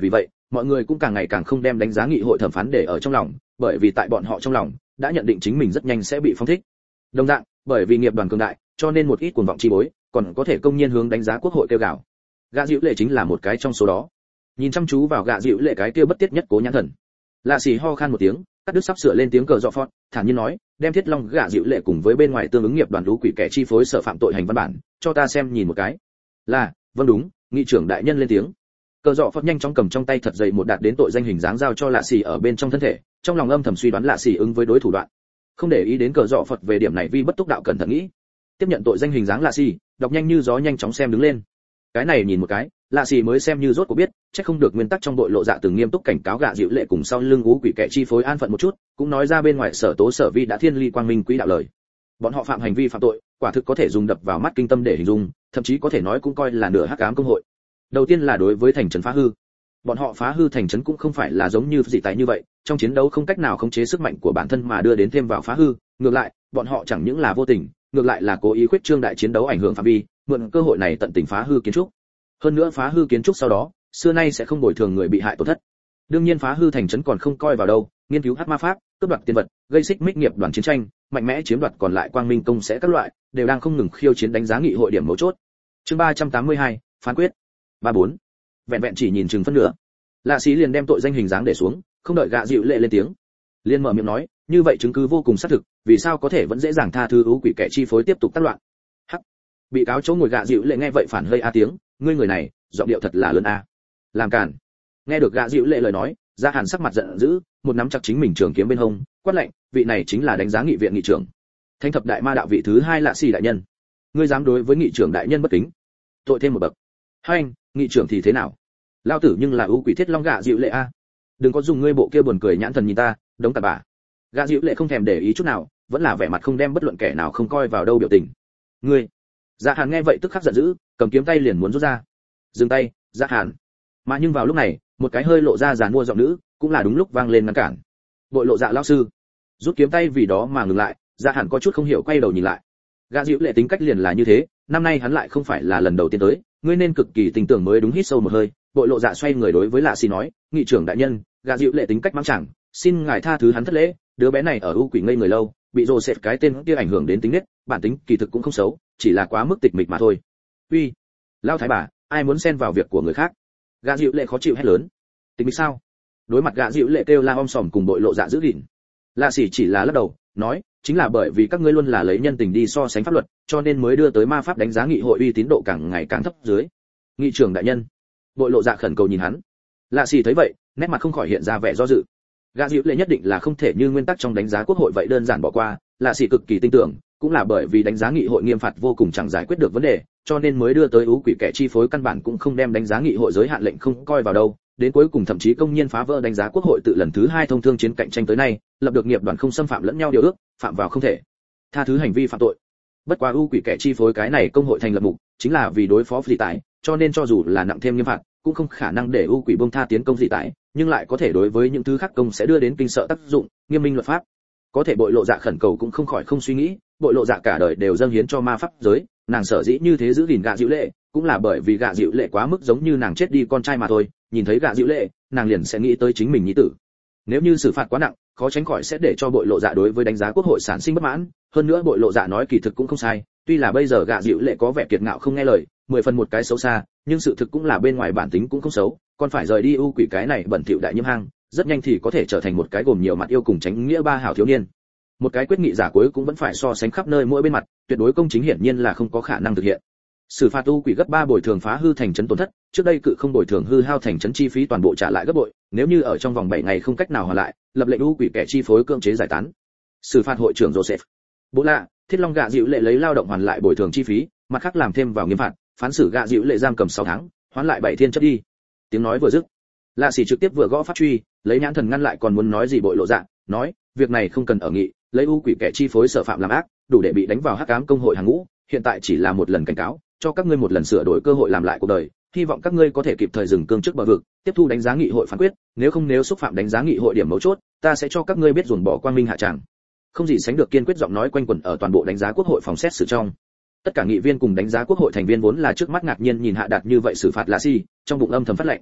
mọi người cũng càng ngày càng không đem đánh giá nghị hội thẩm phán để ở trong lòng, bởi vì tại bọn họ trong lòng đã nhận định chính mình rất nhanh sẽ bị phóng thích. Đồng dạng, bởi vì nghiệp đoàn cường đại, cho nên một ít cuồng vọng chi bối còn có thể công nhiên hướng đánh giá quốc hội kêu gào. Gã dịu lệ chính là một cái trong số đó. Nhìn chăm chú vào gã dịu lệ cái kia bất tiết nhất cố nhãn thần, Lạ Sĩ ho khan một tiếng, cắt đứt sắp sửa lên tiếng cờ dọ phọt, thản nhiên nói, đem Thiết Long gã dịu lệ cùng với bên ngoài tương ứng nghiệp đoàn lũ quỷ kẻ chi phối sở phạm tội hành văn bản, cho ta xem nhìn một cái. Là, vâng đúng, nghị trưởng đại nhân lên tiếng. Cờ dọ phọt nhanh chóng cầm trong tay thật dày một đạt đến tội danh hình dáng giao cho Lạ Sĩ ở bên trong thân thể, trong lòng âm thầm suy đoán Lạ Sĩ ứng với đối thủ đoạn. Không để ý đến cờ dọ phọt về điểm này, vi bất túc đạo cẩn thận nghĩ. Tiếp nhận tội danh hình dáng Lạ Sĩ, đọc nhanh như gió nhanh chóng xem đứng lên. Cái này nhìn một cái, Lạ Sĩ mới xem như rốt cuộc biết, chắc không được nguyên tắc trong đội lộ dạ từng nghiêm túc cảnh cáo gã dịu lệ cùng sau lưng ú quỷ kẻ chi phối an phận một chút, cũng nói ra bên ngoài sở tố sở vi đã thiên ly quang minh quý đạo lời. Bọn họ phạm hành vi phạm tội, quả thực có thể dùng đập vào mắt kinh tâm để hình dung, thậm chí có thể nói cũng coi là nửa hắc ám công hội. Đầu tiên là đối với thành trấn phá hư. Bọn họ phá hư thành trấn cũng không phải là giống như dị tài như vậy, trong chiến đấu không cách nào khống chế sức mạnh của bản thân mà đưa đến thêm vào phá hư, ngược lại, bọn họ chẳng những là vô tình, ngược lại là cố ý khuyết trương đại chiến đấu ảnh hưởng phạm vi, mượn cơ hội này tận tình phá hư kiến trúc. Hơn nữa phá hư kiến trúc sau đó, xưa nay sẽ không bồi thường người bị hại tổn thất. Đương nhiên phá hư thành trấn còn không coi vào đâu, nghiên cứu hắc ma pháp, cướp đoạt tiền vật, gây xích mích nghiệp đoàn chiến tranh, mạnh mẽ chiếm đoạt còn lại quang minh công sẽ các loại, đều đang không ngừng khiêu chiến đánh giá nghị hội điểm mấu chốt. Chương 382, phán quyết. 34. Vẹn vẹn chỉ nhìn chừng phân nửa. Lạ Sĩ liền đem tội danh hình dáng để xuống, không đợi gã dịu lệ lên tiếng, liền mở miệng nói, như vậy chứng cứ vô cùng xác thực, vì sao có thể vẫn dễ dàng tha thứ ú quỷ kẻ chi phối tiếp tục tác loạn. Hắc. Bị cáo chỗ ngồi gã dịu lệ nghe vậy phản hơi a tiếng, ngươi người này, giọng điệu thật là lớn a. Làm cản. Nghe được gã dịu lệ lời nói, Gia Hàn sắc mặt giận dữ, một nắm chặt chính mình trường kiếm bên hông, quát lệnh, vị này chính là đánh giá nghị viện nghị trưởng, Thánh thập đại ma đạo vị thứ 2 Lạ Sĩ đại nhân. Ngươi dám đối với nghị trưởng đại nhân bất kính, tội thêm một bậc. Hành, nghị trưởng thì thế nào? Lao tử nhưng là ưu quỷ Thiết Long gã dịu lệ a. Đừng có dùng ngươi bộ kia buồn cười nhãn thần nhìn ta, đống tạt bả. Gã dịu lệ không thèm để ý chút nào, vẫn là vẻ mặt không đem bất luận kẻ nào không coi vào đâu biểu tình. Ngươi. Gia Hàn nghe vậy tức khắc giận dữ, cầm kiếm tay liền muốn rút ra. Dừng tay, Gia Hàn. Mà nhưng vào lúc này, một cái hơi lộ ra giàn mua giọng nữ, cũng là đúng lúc vang lên ngăn cản. Bội Lộ Dạ lão sư. Rút kiếm tay vì đó mà ngừng lại, Gia Hàn có chút không hiểu quay đầu nhìn lại. Gã dịu lệ tính cách liền là như thế, năm nay hắn lại không phải là lần đầu tiên tới, ngươi nên cực kỳ tin tưởng mới đúng, hít sâu một hơi. Bội Lộ Dạ xoay người đối với Lạ Sĩ nói, nghị trưởng đại nhân, gã dịu lệ tính cách mắng chẳng, xin ngài tha thứ hắn thất lễ, đứa bé này ở ưu quỷ ngây người lâu, bị rồ sệt cái tên kia ảnh hưởng đến tính nết, bản tính kỳ thực cũng không xấu, chỉ là quá mức tịch mịch mà thôi. Uy, lao thái bà, ai muốn xen vào việc của người khác? Gã dịu lệ khó chịu hét lớn. Tịch mịch sao? Đối mặt gã dịu lệ kêu la om sòm cùng Bội Lộ Dạ giữ gìn, Lạ Sĩ chỉ là lắc đầu, nói, chính là bởi vì các ngươi luôn là lấy nhân tình đi so sánh pháp luật, cho nên mới đưa tới ma pháp đánh giá nghị hội uy tín độ càng ngày càng thấp dưới. Nghị trưởng đại nhân. Bội Lộ Dạ khẩn cầu nhìn hắn. Lạ Sĩ thấy vậy, nét mặt không khỏi hiện ra vẻ do dự. Gã dịu lệ nhất định là không thể như nguyên tắc trong đánh giá quốc hội vậy đơn giản bỏ qua, Lạ Sĩ cực kỳ tin tưởng, cũng là bởi vì đánh giá nghị hội nghiêm phạt vô cùng chẳng giải quyết được vấn đề, cho nên mới đưa tới ú quỷ kẻ chi phối căn bản cũng không đem đánh giá nghị hội giới hạn lệnh không coi vào đâu, đến cuối cùng thậm chí công nhiên phá vỡ đánh giá quốc hội tự lần thứ 2 thông thương chiến cạnh tranh tới nay, lập được nghiệp đoàn không xâm phạm lẫn nhau điều ước, phạm vào không thể tha thứ hành vi phạm tội. Bất quá ưu quỷ kẻ chi phối cái này công hội thành lập mục chính là vì đối phó dị tải, cho nên cho dù là nặng thêm nghiêm phạt, cũng không khả năng để ưu quỷ buông tha tiến công dị tải, nhưng lại có thể đối với những thứ khác công sẽ đưa đến kinh sợ tác dụng, nghiêm minh luật pháp. Có thể Bội Lộ Dạ khẩn cầu cũng không khỏi không suy nghĩ, Bội Lộ Dạ cả đời đều dâng hiến cho ma pháp giới, nàng sở dĩ như thế giữ gìn gã dịu lệ, cũng là bởi vì gã dịu lệ quá mức giống như nàng chết đi con trai mà thôi, nhìn thấy gã dịu lệ, nàng liền sẽ nghĩ tới chính mình nhi tử. Nếu như xử phạt quá nặng, khó tránh khỏi sẽ để cho Bội Lộ Dạ đối với đánh giá quốc hội sản sinh bất mãn, hơn nữa Bội Lộ Dạ nói kỳ thực cũng không sai, tuy là bây giờ gã dịu lệ có vẻ kiệt ngạo không nghe lời, 10 phần một cái xấu xa, nhưng sự thực cũng là bên ngoài bản tính cũng không xấu, còn phải rời đi ưu quỷ cái này bẩn thỉu đại nhiễm hang, rất nhanh thì có thể trở thành một cái gồm nhiều mặt yêu cùng tránh nghĩa ba hảo thiếu niên. Một cái quyết nghị giả cuối cũng vẫn phải so sánh khắp nơi mỗi bên mặt, tuyệt đối công chính hiển nhiên là không có khả năng thực hiện. Xử phạt ưu quỷ gấp 3 bồi thường phá hư thành trấn tổn thất, trước đây cự không bồi thường hư hao thành trấn chi phí toàn bộ trả lại gấp bội, nếu như ở trong vòng 7 ngày không cách nào hoàn lại, lập lệnh ưu quỷ kẻ chi phối cưỡng chế giải tán. Xử phạt hội trưởng Joseph. Bố lạ, Thiết Long gạ dịu lệ lấy lao động hoàn lại bồi thường chi phí, mặt khác làm thêm vào nghiêm phạt, phán xử gạ dịu lệ giam cầm 6 tháng, hoán lại 7 thiên chấp đi. Tiếng nói vừa dứt, Lạ Sĩ trực tiếp vừa gõ pháp truy, lấy nhãn thần ngăn lại còn muốn nói gì Bội Lộ Dạ, nói, việc này không cần ở nghị, lấy ưu quỷ kẻ chi phối sở phạm làm ác, đủ để bị đánh vào hắc ám công hội hàng ngũ, hiện tại chỉ là một lần cảnh cáo, cho các ngươi một lần sửa đổi cơ hội làm lại cuộc đời, hy vọng các ngươi có thể kịp thời dừng cương trước bờ vực, tiếp thu đánh giá nghị hội phán quyết, nếu xúc phạm đánh giá nghị hội điểm mấu chốt, ta sẽ cho các ngươi biết dồn bỏ quang minh hạ tràng. Không gì sánh được kiên quyết giọng nói quanh quẩn ở toàn bộ đánh giá quốc hội phòng xét xử trong. Tất cả nghị viên cùng đánh giá quốc hội thành viên vốn là trước mắt ngạc nhiên nhìn hạ đạt như vậy xử phạt Lạ Sĩ, trong bụng âm thầm phát lệnh.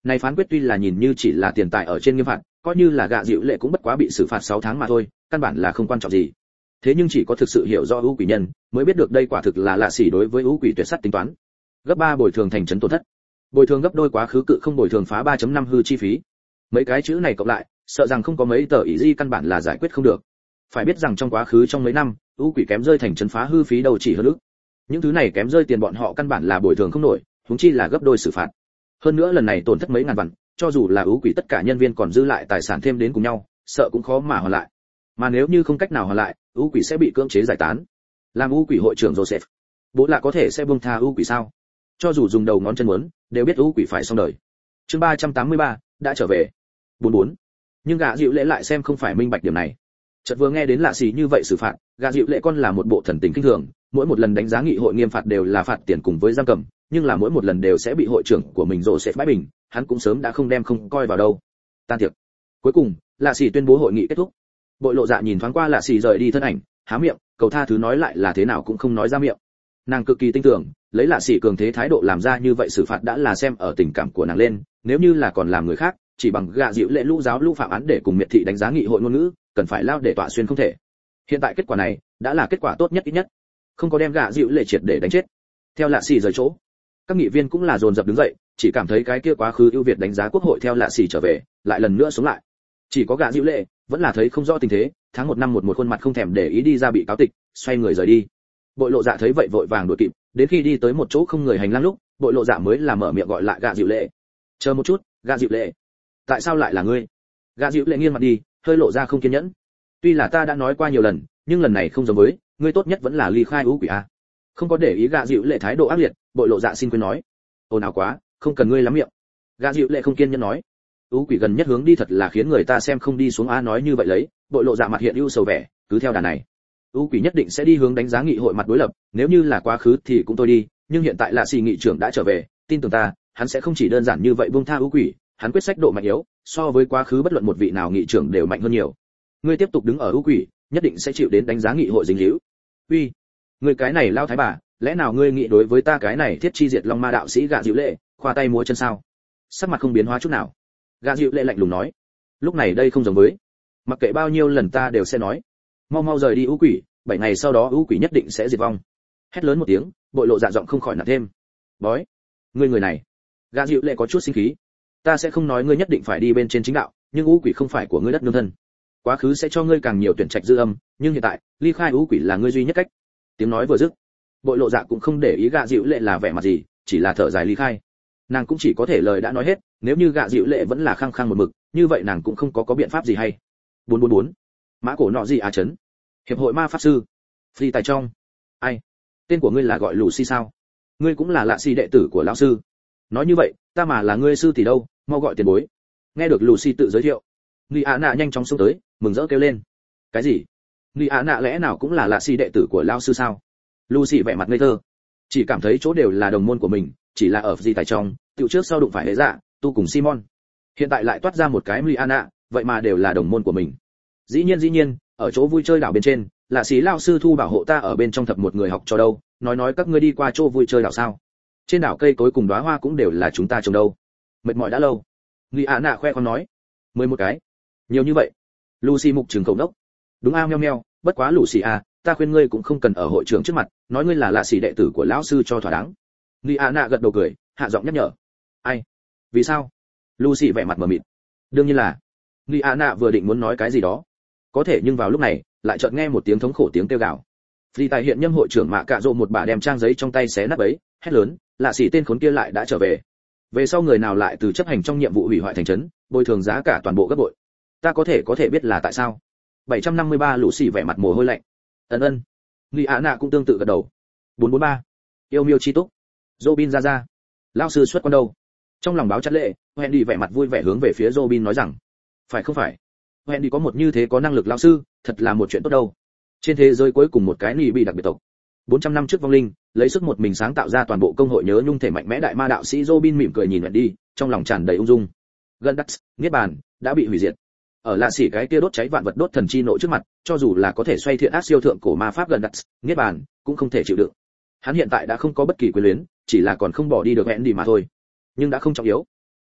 Này phán quyết tuy là nhìn như chỉ là tiền tài ở trên nghiêm phạt, coi như là gạ dịu lệ cũng bất quá bị xử phạt 6 tháng mà thôi, căn bản là không quan trọng gì. Thế nhưng chỉ có thực sự hiểu rõ ưu quỷ nhân, mới biết được đây quả thực là lạ xỉ đối với ưu quỷ tuyệt sắt tính toán. Gấp 3 bồi thường thành trấn tổn thất. Bồi thường gấp đôi quá khứ cự không bồi thường phá 3.5 hư chi phí. Mấy cái chữ này cộng lại, sợ rằng không có mấy tờ ý gì căn bản là giải quyết không được. Phải biết rằng trong quá khứ trong mấy năm, ưu quỷ kém rơi thành trấn phá hư phí đầu chỉ hơn ức. Những thứ này kém rơi tiền bọn họ căn bản là bồi thường không nổi, huống chi là gấp đôi xử phạt. Hơn nữa lần này tổn thất mấy ngàn vạn, cho dù là ưu quỷ tất cả nhân viên còn dư lại tài sản thêm đến cùng nhau, sợ cũng khó mà hoàn lại. Mà nếu như không cách nào hoàn lại, ưu quỷ sẽ bị cưỡng chế giải tán. Làm ưu quỷ hội trưởng Joseph, bố là có thể sẽ buông tha ưu quỷ sao? Cho dù dùng đầu ngón chân muốn, đều biết ưu quỷ phải xong đời. Chương 383 đã trở về. 44. Nhưng gã dịu lễ lại xem không phải minh bạch điểm này. Chợt vừa nghe đến lạ xì như vậy xử phạt, gã dịu lễ con là một bộ thần tình kinh thường, mỗi một lần đánh giá nghị hội nghiêm phạt đều là phạt tiền cùng với giam cầm, nhưng là mỗi một lần đều sẽ bị hội trưởng của mình Joseph bãi bình, hắn cũng sớm đã không đem không coi vào đâu. Tan tiệc. Cuối cùng, lạ xì tuyên bố hội nghị kết thúc. Bội Lộ Dạ nhìn thoáng qua lạ xì rời đi thân ảnh, há miệng, cầu tha thứ nói lại là thế nào cũng không nói ra miệng. Nàng cực kỳ tin tưởng, lấy lạ xì cường thế thái độ làm ra như vậy xử phạt đã là xem ở tình cảm của nàng lên, nếu như là còn làm người khác, chỉ bằng gạ dịu lễ lũ giáo lũ phạm án để cùng miệt thị đánh giá nghị hội ngôn ngữ, cần phải lao để tọa xuyên không thể. Hiện tại kết quả này đã là kết quả tốt nhất ít nhất, không có đem gạ dịu lễ triệt để đánh chết. Theo lạ xì rời chỗ, các nghị viên cũng là dồn dập đứng dậy, chỉ cảm thấy cái kia quá khứ ưu việt đánh giá quốc hội theo lạ xì trở về, lại lần nữa sống lại. Chỉ có gạ dịu lễ vẫn là thấy không rõ tình thế, tháng 1 năm 11 khuôn mặt không thèm để ý đi ra bị cáo tịch, xoay người rời đi. Bội Lộ Dạ thấy vậy vội vàng đuổi kịp, đến khi đi tới một chỗ không người hành lang lúc, Bội Lộ Dạ mới là mở miệng gọi lại gạ dịu lễ. Chờ một chút, gạ dịu lễ, tại sao lại là ngươi? Gạ dịu lễ nghiêng mặt đi, hơi lộ ra không kiên nhẫn. Tuy là ta đã nói qua nhiều lần, nhưng lần này không giống với, ngươi tốt nhất vẫn là ly khai ưu quỷ a. Không có để ý gạ dịu lễ thái độ ác liệt, Bội Lộ Dạ xin quên nói. Ồn ào quá, không cần ngươi lắm miệng. Gạ dịu lễ không kiên nhẫn nói. Ưu quỷ gần nhất hướng đi thật là khiến người ta xem không đi xuống a, nói như vậy lấy, Bội Lộ Dạ mặt hiện ưu sầu vẻ, cứ theo đà này, ưu quỷ nhất định sẽ đi hướng đánh giá nghị hội mặt đối lập, nếu như là quá khứ thì cũng tôi đi, nhưng hiện tại là xì nghị trưởng đã trở về, tin tưởng ta, hắn sẽ không chỉ đơn giản như vậy buông tha ưu quỷ, hắn quyết sách độ mạnh yếu, so với quá khứ bất luận một vị nào nghị trưởng đều mạnh hơn nhiều. Ngươi tiếp tục đứng ở ưu quỷ, nhất định sẽ chịu đến đánh giá nghị hội dính líu. Uy, ngươi cái này lao thái bà, lẽ nào ngươi nghĩ đối với ta cái này thiết chi diệt long ma đạo sĩ gạ dịu lệ, khoa tay múa chân sao? Sắc mặt không biến hóa chút nào. Gạ dịu lệ lạnh lùng nói, lúc này đây không giống với, mặc kệ bao nhiêu lần ta đều sẽ nói, mau mau rời đi ưu quỷ, 7 ngày sau đó ưu quỷ nhất định sẽ diệt vong. Hét lớn một tiếng, Bội Lộ Dạ giọng không khỏi nặng thêm. Bói, ngươi người này. Gạ dịu lệ có chút sinh khí. Ta sẽ không nói ngươi nhất định phải đi bên trên chính đạo, nhưng ưu quỷ không phải của ngươi đất nương thân. Quá khứ sẽ cho ngươi càng nhiều tuyển trạch dư âm, nhưng hiện tại, ly khai ưu quỷ là ngươi duy nhất cách. Tiếng nói vừa dứt, Bội Lộ Dạ cũng không để ý gạ dịu lệ là vẻ mặt gì, chỉ là thở dài ly khai. Nàng cũng chỉ có thể lời đã nói hết, nếu như gạ dịu lệ vẫn là khăng khăng một mực, như vậy nàng cũng không có biện pháp gì hay. 444. Mã cổ nọ gì á chấn. Hiệp hội ma pháp sư. Phi tài trong. Ai? Tên của ngươi là gọi Lucy sao? Ngươi cũng là lạ xì đệ tử của lão sư. Nói như vậy, ta mà là ngươi sư thì đâu, mau gọi tiền bối. Nghe được Lucy tự giới thiệu, Lý Á Nạ nhanh chóng xông tới, mừng rỡ kêu lên. Cái gì? Lý Á Nạ lẽ nào cũng là lạ xì đệ tử của lão sư sao? Lucy vẻ mặt ngây thơ, chỉ cảm thấy chỗ đều là đồng môn của mình, chỉ là ở gì tài trong, tiểu trước sau đụng phải hệ dạ, tu cùng Simon. Hiện tại lại toát ra một cái Lý Á Nạ, vậy mà đều là đồng môn của mình. Dĩ nhiên, ở chỗ vui chơi đảo bên trên, lạ xí lão sư thu bảo hộ ta ở bên trong thập một người học cho đâu, nói các ngươi đi qua chỗ vui chơi đảo sao? Trên đảo cây cối cùng đóa hoa cũng đều là chúng ta trồng đâu. Mệt mỏi đã lâu. Lý Á Nạ khoe con nói. 11 cái. Nhiều như vậy. Lucy mục trừng khẩu đốc. Đúng a, meo, bất quá Lucy à, ta khuyên ngươi cũng không cần ở hội trưởng trước mặt, nói ngươi là lạ xí đệ tử của lão sư cho thỏa đáng. Lý Á Nạ gật đầu cười, hạ giọng nhắc nhở. Ai? Vì sao? Lucy vẻ mặt mờ mịt. Đương nhiên là. Lý Á Nạ vừa định muốn nói cái gì đó, có thể nhưng vào lúc này lại chợt nghe một tiếng thống khổ tiếng kêu gào. Vì tại hiện nhâm hội trưởng Mạ Cạ Rộ một bà đem trang giấy trong tay xé nát ấy, hét lớn, lạ xỉ tên khốn kia lại đã trở về. Về sau người nào lại từ chấp hành trong nhiệm vụ hủy hoại thành trấn, bồi thường giá cả toàn bộ gấp bội. Ta có thể biết là tại sao? 753 lũ xỉ vẻ mặt mồ hôi lạnh. Ân. Lý Á Nạ cũng tương tự gật đầu. 443. Yêu miêu chi túc. Robin ra. Lão sư xuất quan đâu? Trong lòng báo chặt lệ, Wendy vẻ mặt vui vẻ hướng về phía Robin nói rằng, phải không phải? Wendy có một như thế có năng lực lão sư, thật là một chuyện tốt đâu. Trên thế giới cuối cùng một cái nỉ bị đặc biệt tộc. 400 năm trước vong linh, lấy sức một mình sáng tạo ra toàn bộ công hội nhớ nhung thể mạnh mẽ đại ma đạo sĩ Robin mỉm cười nhìn Wendy, trong lòng tràn đầy ung dung. Gundax, niết bàn, đã bị hủy diệt. Ở lạ xỉ cái kia đốt cháy vạn vật đốt thần chi nộ trước mặt, cho dù là có thể xoay thiện ác siêu thượng cổ ma pháp Gundax, niết bàn, cũng không thể chịu đựng. Hắn hiện tại đã không có bất kỳ quyền luyến, chỉ là còn không bỏ đi được Wendy mà thôi. Nhưng đã không trọng yếu.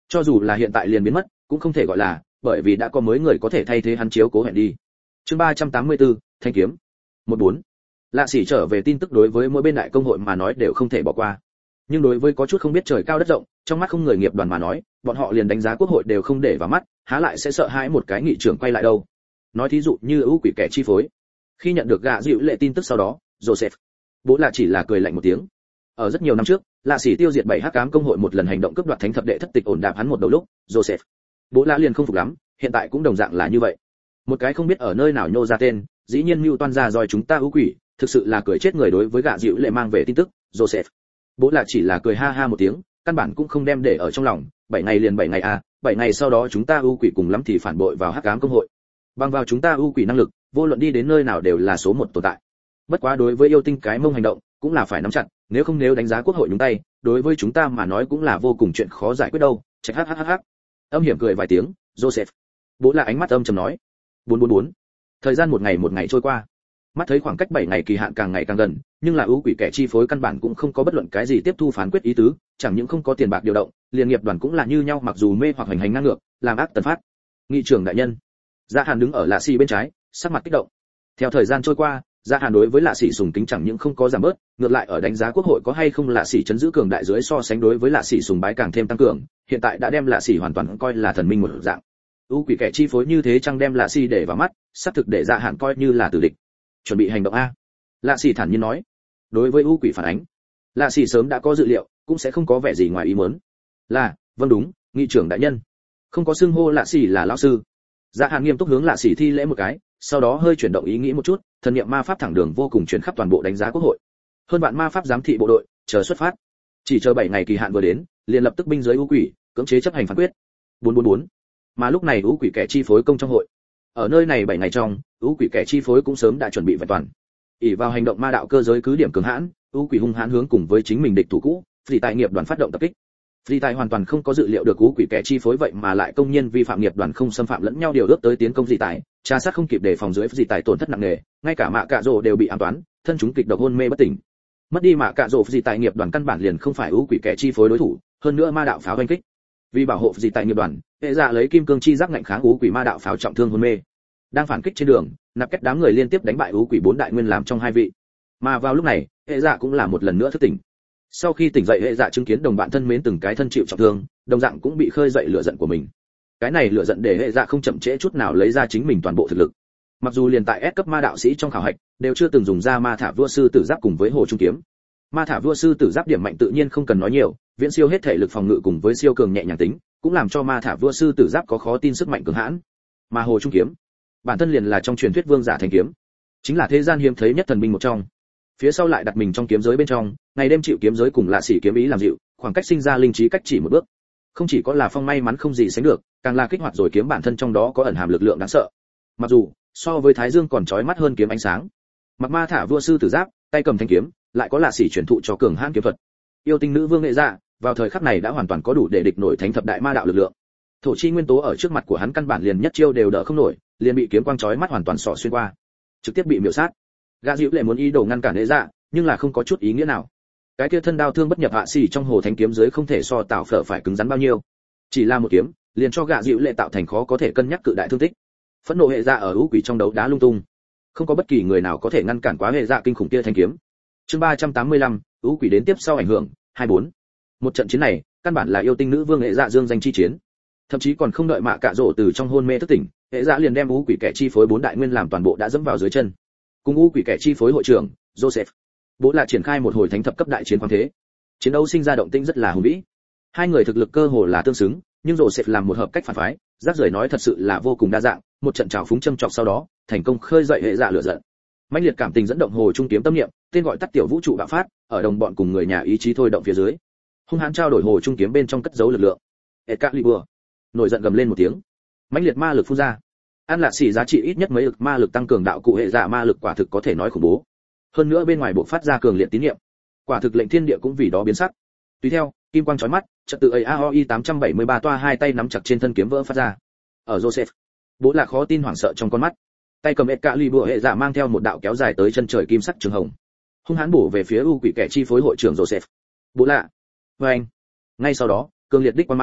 Cho dù là hiện tại liền biến mất cũng không thể gọi là, bởi vì đã có mới người có thể thay thế hắn chiếu cố hẹn đi. Chương 384, thanh kiếm. 14. Lạ Sĩ trở về tin tức đối với mỗi bên đại công hội mà nói đều không thể bỏ qua. Nhưng đối với có chút không biết trời cao đất rộng, trong mắt không người nghiệp đoàn mà nói, bọn họ liền đánh giá quốc hội đều không để vào mắt, há lại sẽ sợ hãi một cái nghị trưởng quay lại đâu. Nói thí dụ như ưu quỷ kẻ chi phối. Khi nhận được gạ dịu lệ tin tức sau đó, Joseph, bố là chỉ là cười lạnh một tiếng. Ở rất nhiều năm trước, Lạ Sĩ tiêu diệt 7 hắc ám công hội một lần hành động cướp đoạt thánh thập đệ thất tịch ổn đạp hắn một đầu lúc, Joseph, bố là liền không phục lắm, hiện tại cũng đồng dạng là như vậy. Một cái không biết ở nơi nào nhô ra tên, dĩ nhiên mưu toan ra roi chúng ta ưu quỷ, thực sự là cười chết người đối với gạ dịu lệ mang về tin tức, Joseph. Bố là chỉ là cười ha ha một tiếng, căn bản cũng không đem để ở trong lòng, 7 ngày liền 7 ngày à, 7 ngày sau đó chúng ta ưu quỷ cùng lắm thì phản bội vào hắc ám công hội. Bằng vào chúng ta ưu quỷ năng lực, vô luận đi đến nơi nào đều là số 1 tồn tại. Bất quá đối với yêu tinh cái mông hành động, cũng là phải nắm chặt, nếu đánh giá quốc hội nhúng tay, đối với chúng ta mà nói cũng là vô cùng chuyện khó giải quyết đâu. Trạch hắc. Âm hiểm cười vài tiếng, Joseph. Bố là ánh mắt âm trầm nói. 444. Thời gian một ngày trôi qua. Mắt thấy khoảng cách 7 ngày kỳ hạn càng ngày càng gần, nhưng là ưu quỷ kẻ chi phối căn bản cũng không có bất luận cái gì tiếp thu phán quyết ý tứ, chẳng những không có tiền bạc điều động, liên nghiệp đoàn cũng là như nhau, mặc dù mê hoặc hành ngang ngược, làm ác tần phát. Nghị trưởng đại nhân. Dạ Hàn đứng ở Lạ Sĩ bên trái, sắc mặt kích động. Theo thời gian trôi qua, Dạ Hàn đối với Lạ Sĩ sùng kính chẳng những không có giảm bớt, ngược lại ở đánh giá quốc hội có hay không Lạ Sĩ chấn giữ cường đại dưới so sánh đối với Lạ Sĩ sùng bái càng thêm tăng cường, hiện tại đã đem Lạ Sĩ hoàn toàn coi là thần minh một dạng. U quỷ kẻ chi phối như thế chẳng đem Lạ Sĩ để vào mắt, sắp thực để Dạ Hàn coi như là tử địch. Chuẩn bị hành động a. Lạ Sĩ thản nhiên nói. Đối với u quỷ phản ánh, Lạ Sĩ sớm đã có dự liệu, cũng sẽ không có vẻ gì ngoài ý muốn. Là, vâng đúng, nghị trưởng đại nhân. Không có xưng hô Lạ Sĩ là lão sư. Dạ Hàn nghiêm túc hướng Lạ Sĩ thi lễ một cái, sau đó hơi chuyển động ý nghĩ một chút, thần niệm ma pháp thẳng đường vô cùng truyền khắp toàn bộ đánh giá quốc hội. Hơn vạn ma pháp giám thị bộ đội, chờ xuất phát. Chỉ chờ 7 ngày kỳ hạn vừa đến, liền lập tức binh giới u quỷ, cưỡng chế chấp hành phán quyết. 444. Mà lúc này u quỷ kẻ chi phối công trong hội. Ở nơi này 7 ngày trong, u quỷ kẻ chi phối cũng sớm đã chuẩn bị vẹn toàn. ỷ vào hành động ma đạo cơ giới cứ điểm cường hãn, u quỷ hung hãn hướng cùng với chính mình địch thủ cũ, Phỉ Tài nghiệp đoàn phát động tập kích. Phỉ Tài hoàn toàn không có dự liệu được u quỷ kẻ chi phối vậy mà lại công nhiên vi phạm nghiệp đoàn không xâm phạm lẫn nhau điều ước tới tiến công Phỉ Tài, tra sát không kịp đề phòng dưới Phỉ Tài tổn thất nặng nề, ngay cả Mạ Cạ Rồ đều bị ám toán, thân chúng kịch độc hôn mê bất tỉnh. Mất đi Mạ Cạ Rồ, Phỉ Tài nghiệp đoàn căn bản liền không phải u quỷ kẻ chi phối đối thủ, hơn nữa ma đạo pháo đánh kích. Vì bảo hộ Phỉ Tài nghiệp đoàn, hệ dạ lấy kim cương chi giác ngạnh kháng u quỷ ma đạo pháo trọng thương hôn mê. Đang phản kích trên đường, nạp kết đám người liên tiếp đánh bại u quỷ 4 đại nguyên làm trong 2 vị. Mà vào lúc này, hệ dạ cũng là một lần nữa thức tỉnh. Sau khi tỉnh dậy, hệ dạ chứng kiến đồng bạn thân mến từng cái thân chịu trọng thương, đồng dạng cũng bị khơi dậy lửa giận của mình. Cái này lửa giận để hệ dạ không chậm trễ chút nào lấy ra chính mình toàn bộ thực lực. Mặc dù liền tại S cấp ma đạo sĩ trong khảo hạch đều chưa từng dùng ra ma thả vua sư tử giáp cùng với hồ trung kiếm. Ma thả vua sư tử giáp điểm mạnh tự nhiên không cần nói nhiều, viễn siêu hết thể lực phòng ngự cùng với siêu cường nhẹ nhàng tính, cũng làm cho ma thả vua sư tử giáp có khó tin sức mạnh cường hãn. Mà hồ trung kiếm, bản thân liền là trong truyền thuyết vương giả thành kiếm, chính là thế gian hiếm thấy nhất thần binh một trong. Phía sau lại đặt mình trong kiếm giới bên trong, ngày đêm chịu kiếm giới cùng Lạ Sĩ kiếm ý làm dịu, khoảng cách sinh ra linh trí cách chỉ một bước. Không chỉ có là phong may mắn không gì sánh được, càng là kích hoạt rồi kiếm bản thân trong đó có ẩn hàm lực lượng đáng sợ. Mặc dù so với Thái Dương còn chói mắt hơn kiếm ánh sáng. Mặc ma thả vua sư tử giáp, tay cầm thanh kiếm, lại có Lạ Sĩ truyền thụ cho cường hãn kiếm thuật. Yêu tinh nữ vương nghệ dạ, vào thời khắc này đã hoàn toàn có đủ để địch nổi thánh thập đại ma đạo lực lượng. Thổ chi nguyên tố ở trước mặt của hắn căn bản liền nhất chiêu đều đỡ không nổi, liền bị kiếm quang chói mắt hoàn toàn xỏ xuyên qua, trực tiếp bị miểu sát. Gã dịu lệ muốn ý đồ ngăn cản nghệ dạ, nhưng là không có chút ý nghĩa nào. Cái kia thân đao thương bất nhập hạ xỉ trong hồ thánh kiếm dưới không thể so tạo phở phải cứng rắn bao nhiêu. Chỉ là một kiếm, liền cho gã dịu lệ tạo thành khó có thể cân nhắc cự đại thương tích. Phẫn nộ hệ dạ ở u quỷ trong đấu đá lung tung, không có bất kỳ người nào có thể ngăn cản quá hệ dạ kinh khủng kia thanh kiếm. Chương 385, u quỷ đến tiếp sau ảnh hưởng 24. Một trận chiến này, căn bản là yêu tinh nữ vương hệ dạ dương danh chi chiến. Thậm chí còn không đợi Mạ Cạ Rồ từ trong hôn mê thức tỉnh, hệ dạ liền đem u quỷ kẻ chi phối 4 đại nguyên làm toàn bộ đã dẫm vào dưới chân. Cùng u quỷ kẻ chi phối hội trưởng Joseph, bố là triển khai một hồi thánh thập cấp đại chiến khoáng thế. Chiến đấu sinh ra động tĩnh rất là hùng vĩ. Hai người thực lực cơ hồ là tương xứng, nhưng Joseph làm một hợp cách phản phái, rác rưởi nói thật sự là vô cùng đa dạng, một trận trào phúng châm chọc sau đó, thành công khơi dậy hệ dạ lửa giận. Mãnh liệt cảm tình dẫn động hồ trung kiếm tâm niệm, tên gọi tắt tiểu vũ trụ bạo phát, ở đồng bọn cùng người nhà ý chí thôi động phía dưới. Hung hãn trao đổi hồ trung kiếm bên trong cất giấu lực lượng. Excalibur nổi giận gầm lên một tiếng, mãnh liệt ma lực phun ra. An Lạ Sĩ giá trị ít nhất mấy lực ma lực tăng cường đạo cụ hệ dạ ma lực quả thực có thể nói khủng bố. Hơn nữa bên ngoài bộ phát ra cường liệt tín niệm, quả thực lệnh thiên địa cũng vì đó biến sắc. Tùy theo, kim quang chói mắt, trật tự AOI 873 toa hai tay nắm chặt trên thân kiếm vỡ phát ra. Ở Joseph, bố là khó tin hoảng sợ trong con mắt. Tay cầm Excalibur hệ dạ mang theo một đạo kéo dài tới chân trời kim sắc trường hồng, hung hãn bổ về phía u quỷ kẻ chi phối hội trưởng Joseph. Bố lạ. Vâng. Ngay sau đó, cường liệt đích quang mang,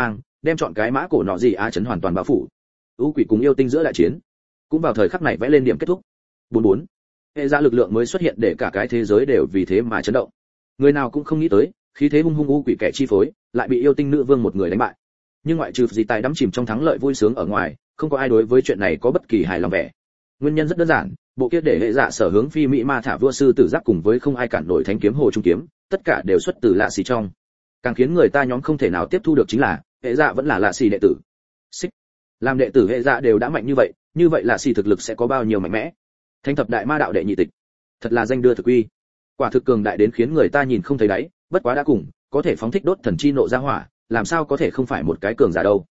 đem chọn cái mã cổ nọ gì á chấn hoàn toàn bao phủ. U quỷ cùng yêu tinh giữa đại chiến cũng vào thời khắc này vẽ lên điểm kết thúc. 44. Hệ dạ lực lượng mới xuất hiện để cả cái thế giới đều vì thế mà chấn động. Người nào cũng không nghĩ tới, khí thế hung hung u quỷ kẻ chi phối, lại bị yêu tinh nữ vương một người đánh bại. Nhưng ngoại trừ gì tài đắm chìm trong thắng lợi vui sướng ở ngoài, không có ai đối với chuyện này có bất kỳ hài lòng vẻ. Nguyên nhân rất đơn giản, bộ kia để hệ dạ sở hướng phi mỹ ma thả vua sư tử giáp cùng với không ai cản nổi thánh kiếm hồ trung kiếm, tất cả đều xuất từ lạ xì trong. Càng khiến người ta nhóm không thể nào tiếp thu được chính là, hệ dạ vẫn là lạ xì đệ tử. Xích. Làm đệ tử hệ dạ đều đã mạnh như vậy lạ xì thực lực sẽ có bao nhiêu mạnh mẽ? Thánh thập đại ma đạo đệ nhị tịch, thật là danh đưa thực uy. Quả thực cường đại đến khiến người ta nhìn không thấy đáy, bất quá đã cùng, có thể phóng thích đốt thần chi nộ ra hỏa, làm sao có thể không phải một cái cường giả đâu.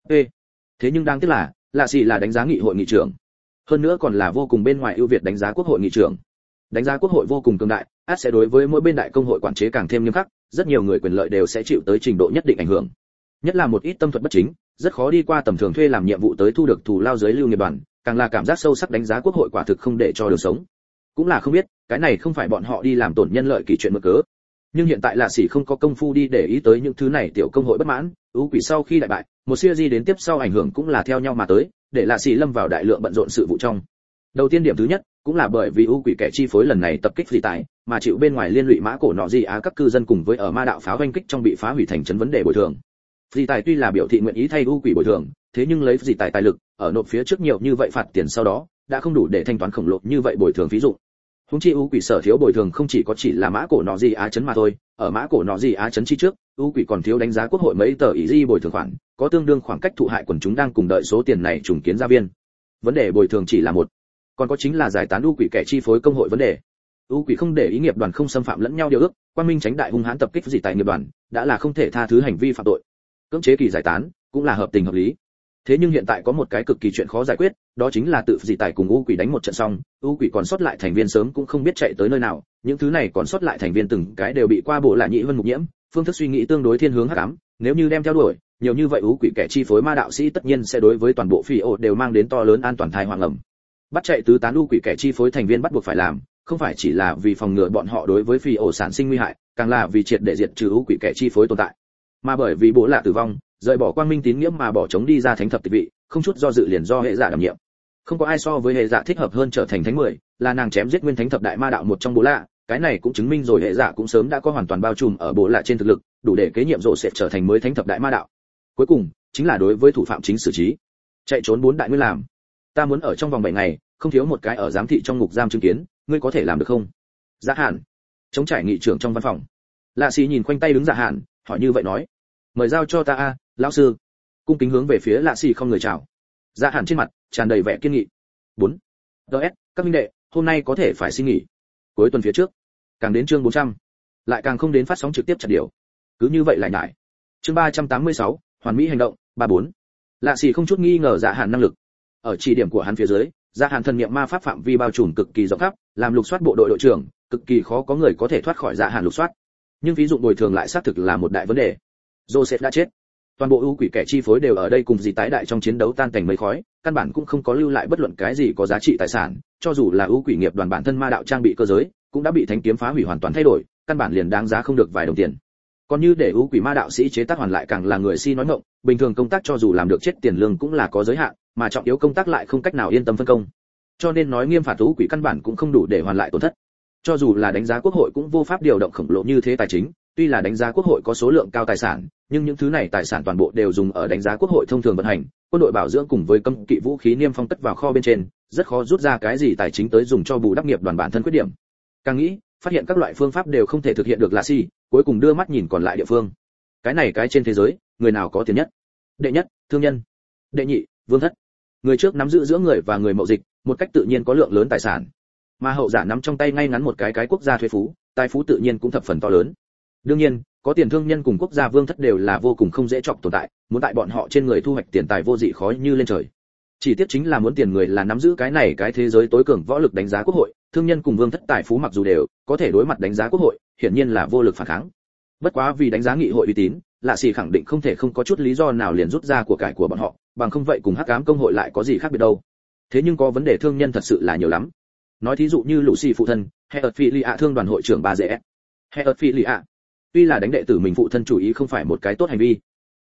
Thế nhưng đáng tiếc là, lạ xì là đánh giá nghị hội nghị trưởng. Hơn nữa còn là vô cùng bên ngoài ưu việt đánh giá quốc hội nghị trưởng. Đánh giá quốc hội vô cùng cường đại, ắt sẽ đối với mỗi bên đại công hội quản chế càng thêm nghiêm khắc, rất nhiều người quyền lợi đều sẽ chịu tới trình độ nhất định ảnh hưởng. Nhất là một ít tâm thuật bất chính, rất khó đi qua tầm thường thuê làm nhiệm vụ tới thu được thù lao dưới lưu nghiệp đoàn, càng là cảm giác sâu sắc đánh giá quốc hội quả thực không để cho đường sống. Cũng là không biết, cái này không phải bọn họ đi làm tổn nhân lợi kỳ chuyện mơ cớ. Nhưng hiện tại là sĩ không có công phu đi để ý tới những thứ này tiểu công hội bất mãn, ưu quỷ sau khi đại bại, một series đến tiếp sau ảnh hưởng cũng là theo nhau mà tới, để là sĩ lâm vào đại lượng bận rộn sự vụ trong. Đầu tiên điểm thứ nhất, cũng là bởi vì ưu quỷ kẻ chi phối lần này tập kích dị tài, mà chịu bên ngoài liên lụy mã cổ nọ gì á các cư dân cùng với ở ma đạo pháo vanh kích trong bị phá hủy thành trấn vấn đề bồi thường. Dị tài tuy là biểu thị nguyện ý thay ưu quỷ bồi thường, thế nhưng lấy dị tài tài lực, ở nộp phía trước nhiều như vậy phạt tiền sau đó, đã không đủ để thanh toán khổng lồ như vậy bồi thường phí dụ. Húng chi ưu quỷ sở thiếu bồi thường không chỉ là mã cổ nọ gì á chấn mà thôi, ở mã cổ nọ gì á chấn chi trước, ưu quỷ còn thiếu đánh giá quốc hội mấy tờ ý di bồi thường khoản, có tương đương khoảng cách thụ hại quần chúng đang cùng đợi số tiền này trùng kiến gia viên. Vấn đề bồi thường chỉ là một, còn có chính là giải tán ưu quỷ kẻ chi phối công hội vấn đề. Ưu quỷ không để ý nghiệp đoàn không xâm phạm lẫn nhau điều ước, quan minh tránh đại hung hãn tập kích dị tại nghiệp đoàn, đã là không thể tha thứ hành vi phạm tội. Cưỡng chế kỳ giải tán cũng là hợp tình hợp lý. Thế nhưng hiện tại có một cái cực kỳ chuyện khó giải quyết, đó chính là tự dị tài cùng ưu quỷ đánh một trận xong, ưu quỷ còn sót lại thành viên sớm cũng không biết chạy tới nơi nào, những thứ này còn sót lại thành viên từng cái đều bị qua bộ là nhị vân mục nhiễm, phương thức suy nghĩ tương đối thiên hướng hắc ám, nếu như đem theo đuổi, nhiều như vậy ưu quỷ kẻ chi phối ma đạo sĩ tất nhiên sẽ đối với toàn bộ phi ô đều mang đến to lớn an toàn thai hoang ẩm. Bắt chạy tứ tán ưu quỷ kẻ chi phối thành viên bắt buộc phải làm, không phải chỉ là vì phòng ngừa bọn họ đối với phi ô sản sinh nguy hại, càng là vì triệt để diệt trừ ưu quỷ kẻ chi phối tồn tại. Mà bởi vì bộ lạ tử vong, rời bỏ quang minh tín ngưỡng mà bỏ trống đi ra thánh thập tịch vị, không chút do dự liền do hệ dạ đảm nhiệm. Không có ai so với hệ dạ thích hợp hơn trở thành thánh 10, là nàng chém giết nguyên thánh thập đại ma đạo một trong bộ lạ, cái này cũng chứng minh rồi hệ dạ cũng sớm đã có hoàn toàn bao trùm ở bộ lạ trên thực lực, đủ để kế nhiệm rộ sẽ trở thành mới thánh thập đại ma đạo. Cuối cùng chính là đối với thủ phạm chính xử trí. Chạy trốn 4 đại nguyên làm. Ta muốn ở trong vòng 7 ngày, không thiếu một cái ở giám thị trong ngục giam chứng kiến, ngươi có thể làm được không? Dạ Hạn. Chống trải nghị trưởng trong văn phòng. Lạ Sĩ nhìn quanh tay đứng Dạ Hạn, hỏi như vậy nói: "Mời giao cho ta a, lão sư." Cung kính hướng về phía Lạ Sĩ không người chào. Dạ Hạn trên mặt tràn đầy vẻ kiên nghị. 4. DS, các minh đệ, hôm nay có thể phải xin nghỉ. Cuối tuần phía trước, càng đến chương 400, lại càng không đến phát sóng trực tiếp chặt điều. Cứ như vậy lại nhải. Chương 386, hoàn mỹ hành động, 34. Lạ Sĩ không chút nghi ngờ Dạ Hạn năng lực. Ở chỉ điểm của hắn phía dưới, Dạ Hạn thần niệm ma pháp phạm vi bao trùm cực kỳ rộng khắp, làm lục soát bộ đội đội trưởng, cực kỳ khó có người có thể thoát khỏi Dạ Hạn lục soát. Nhưng ví dụ bồi thường lại xác thực là một đại vấn đề. Joseph đã chết. Toàn bộ ưu quỷ kẻ chi phối đều ở đây cùng dì tái đại trong chiến đấu tan thành mây khói, căn bản cũng không có lưu lại bất luận cái gì có giá trị tài sản, cho dù là ưu quỷ nghiệp đoàn bản thân ma đạo trang bị cơ giới, cũng đã bị thánh kiếm phá hủy hoàn toàn thay đổi, căn bản liền đáng giá không được vài đồng tiền. Còn như để ưu quỷ ma đạo sĩ chế tác hoàn lại càng là người si nói ngọng, bình thường công tác cho dù làm được chết tiền lương cũng là có giới hạn, mà trọng yếu công tác lại không cách nào yên tâm phân công. Cho nên nói nghiêm phạt ưu quỷ căn bản cũng không đủ để hoàn lại tổn thất. Cho dù là đánh giá quốc hội cũng vô pháp điều động khổng lồ như thế tài chính, tuy là đánh giá quốc hội có số lượng cao tài sản, nhưng những thứ này tài sản toàn bộ đều dùng ở đánh giá quốc hội thông thường vận hành, quân đội bảo dưỡng cùng với cấm kỵ vũ khí niêm phong cất vào kho bên trên, rất khó rút ra cái gì tài chính tới dùng cho bù đắp nghiệp đoàn bản thân khuyết điểm. Càng nghĩ, phát hiện các loại phương pháp đều không thể thực hiện được là si, cuối cùng đưa mắt nhìn còn lại địa phương. Cái trên thế giới, người nào có tiền nhất? Đệ nhất, thương nhân. Đệ nhị, vương thất. Người trước nắm giữ giữa người và người mậu dịch, một cách tự nhiên có lượng lớn tài sản. Mà hậu giả nắm trong tay ngay ngắn một cái quốc gia thuế phú, tài phú tự nhiên cũng thập phần to lớn. Đương nhiên, có tiền thương nhân cùng quốc gia vương thất đều là vô cùng không dễ chọc tồn tại, muốn tại bọn họ trên người thu hoạch tiền tài vô dị khó như lên trời. Chỉ tiếc chính là muốn tiền người là nắm giữ cái thế giới tối cường võ lực đánh giá quốc hội, thương nhân cùng vương thất tài phú mặc dù đều có thể đối mặt đánh giá quốc hội, hiển nhiên là vô lực phản kháng. Bất quá vì đánh giá nghị hội uy tín, Lạ Sĩ khẳng định không thể không có chút lý do nào liền rút ra của cải của bọn họ, bằng không vậy cùng hắc ám công hội lại có gì khác biệt đâu. Thế nhưng có vấn đề thương nhân thật sự là nhiều lắm. Nói thí dụ như Lucy phụ thân, Heophilia thương đoàn hội trưởng bà dễ. Heophilia tuy là đánh đệ tử mình phụ thân chủ ý không phải một cái tốt hành vi,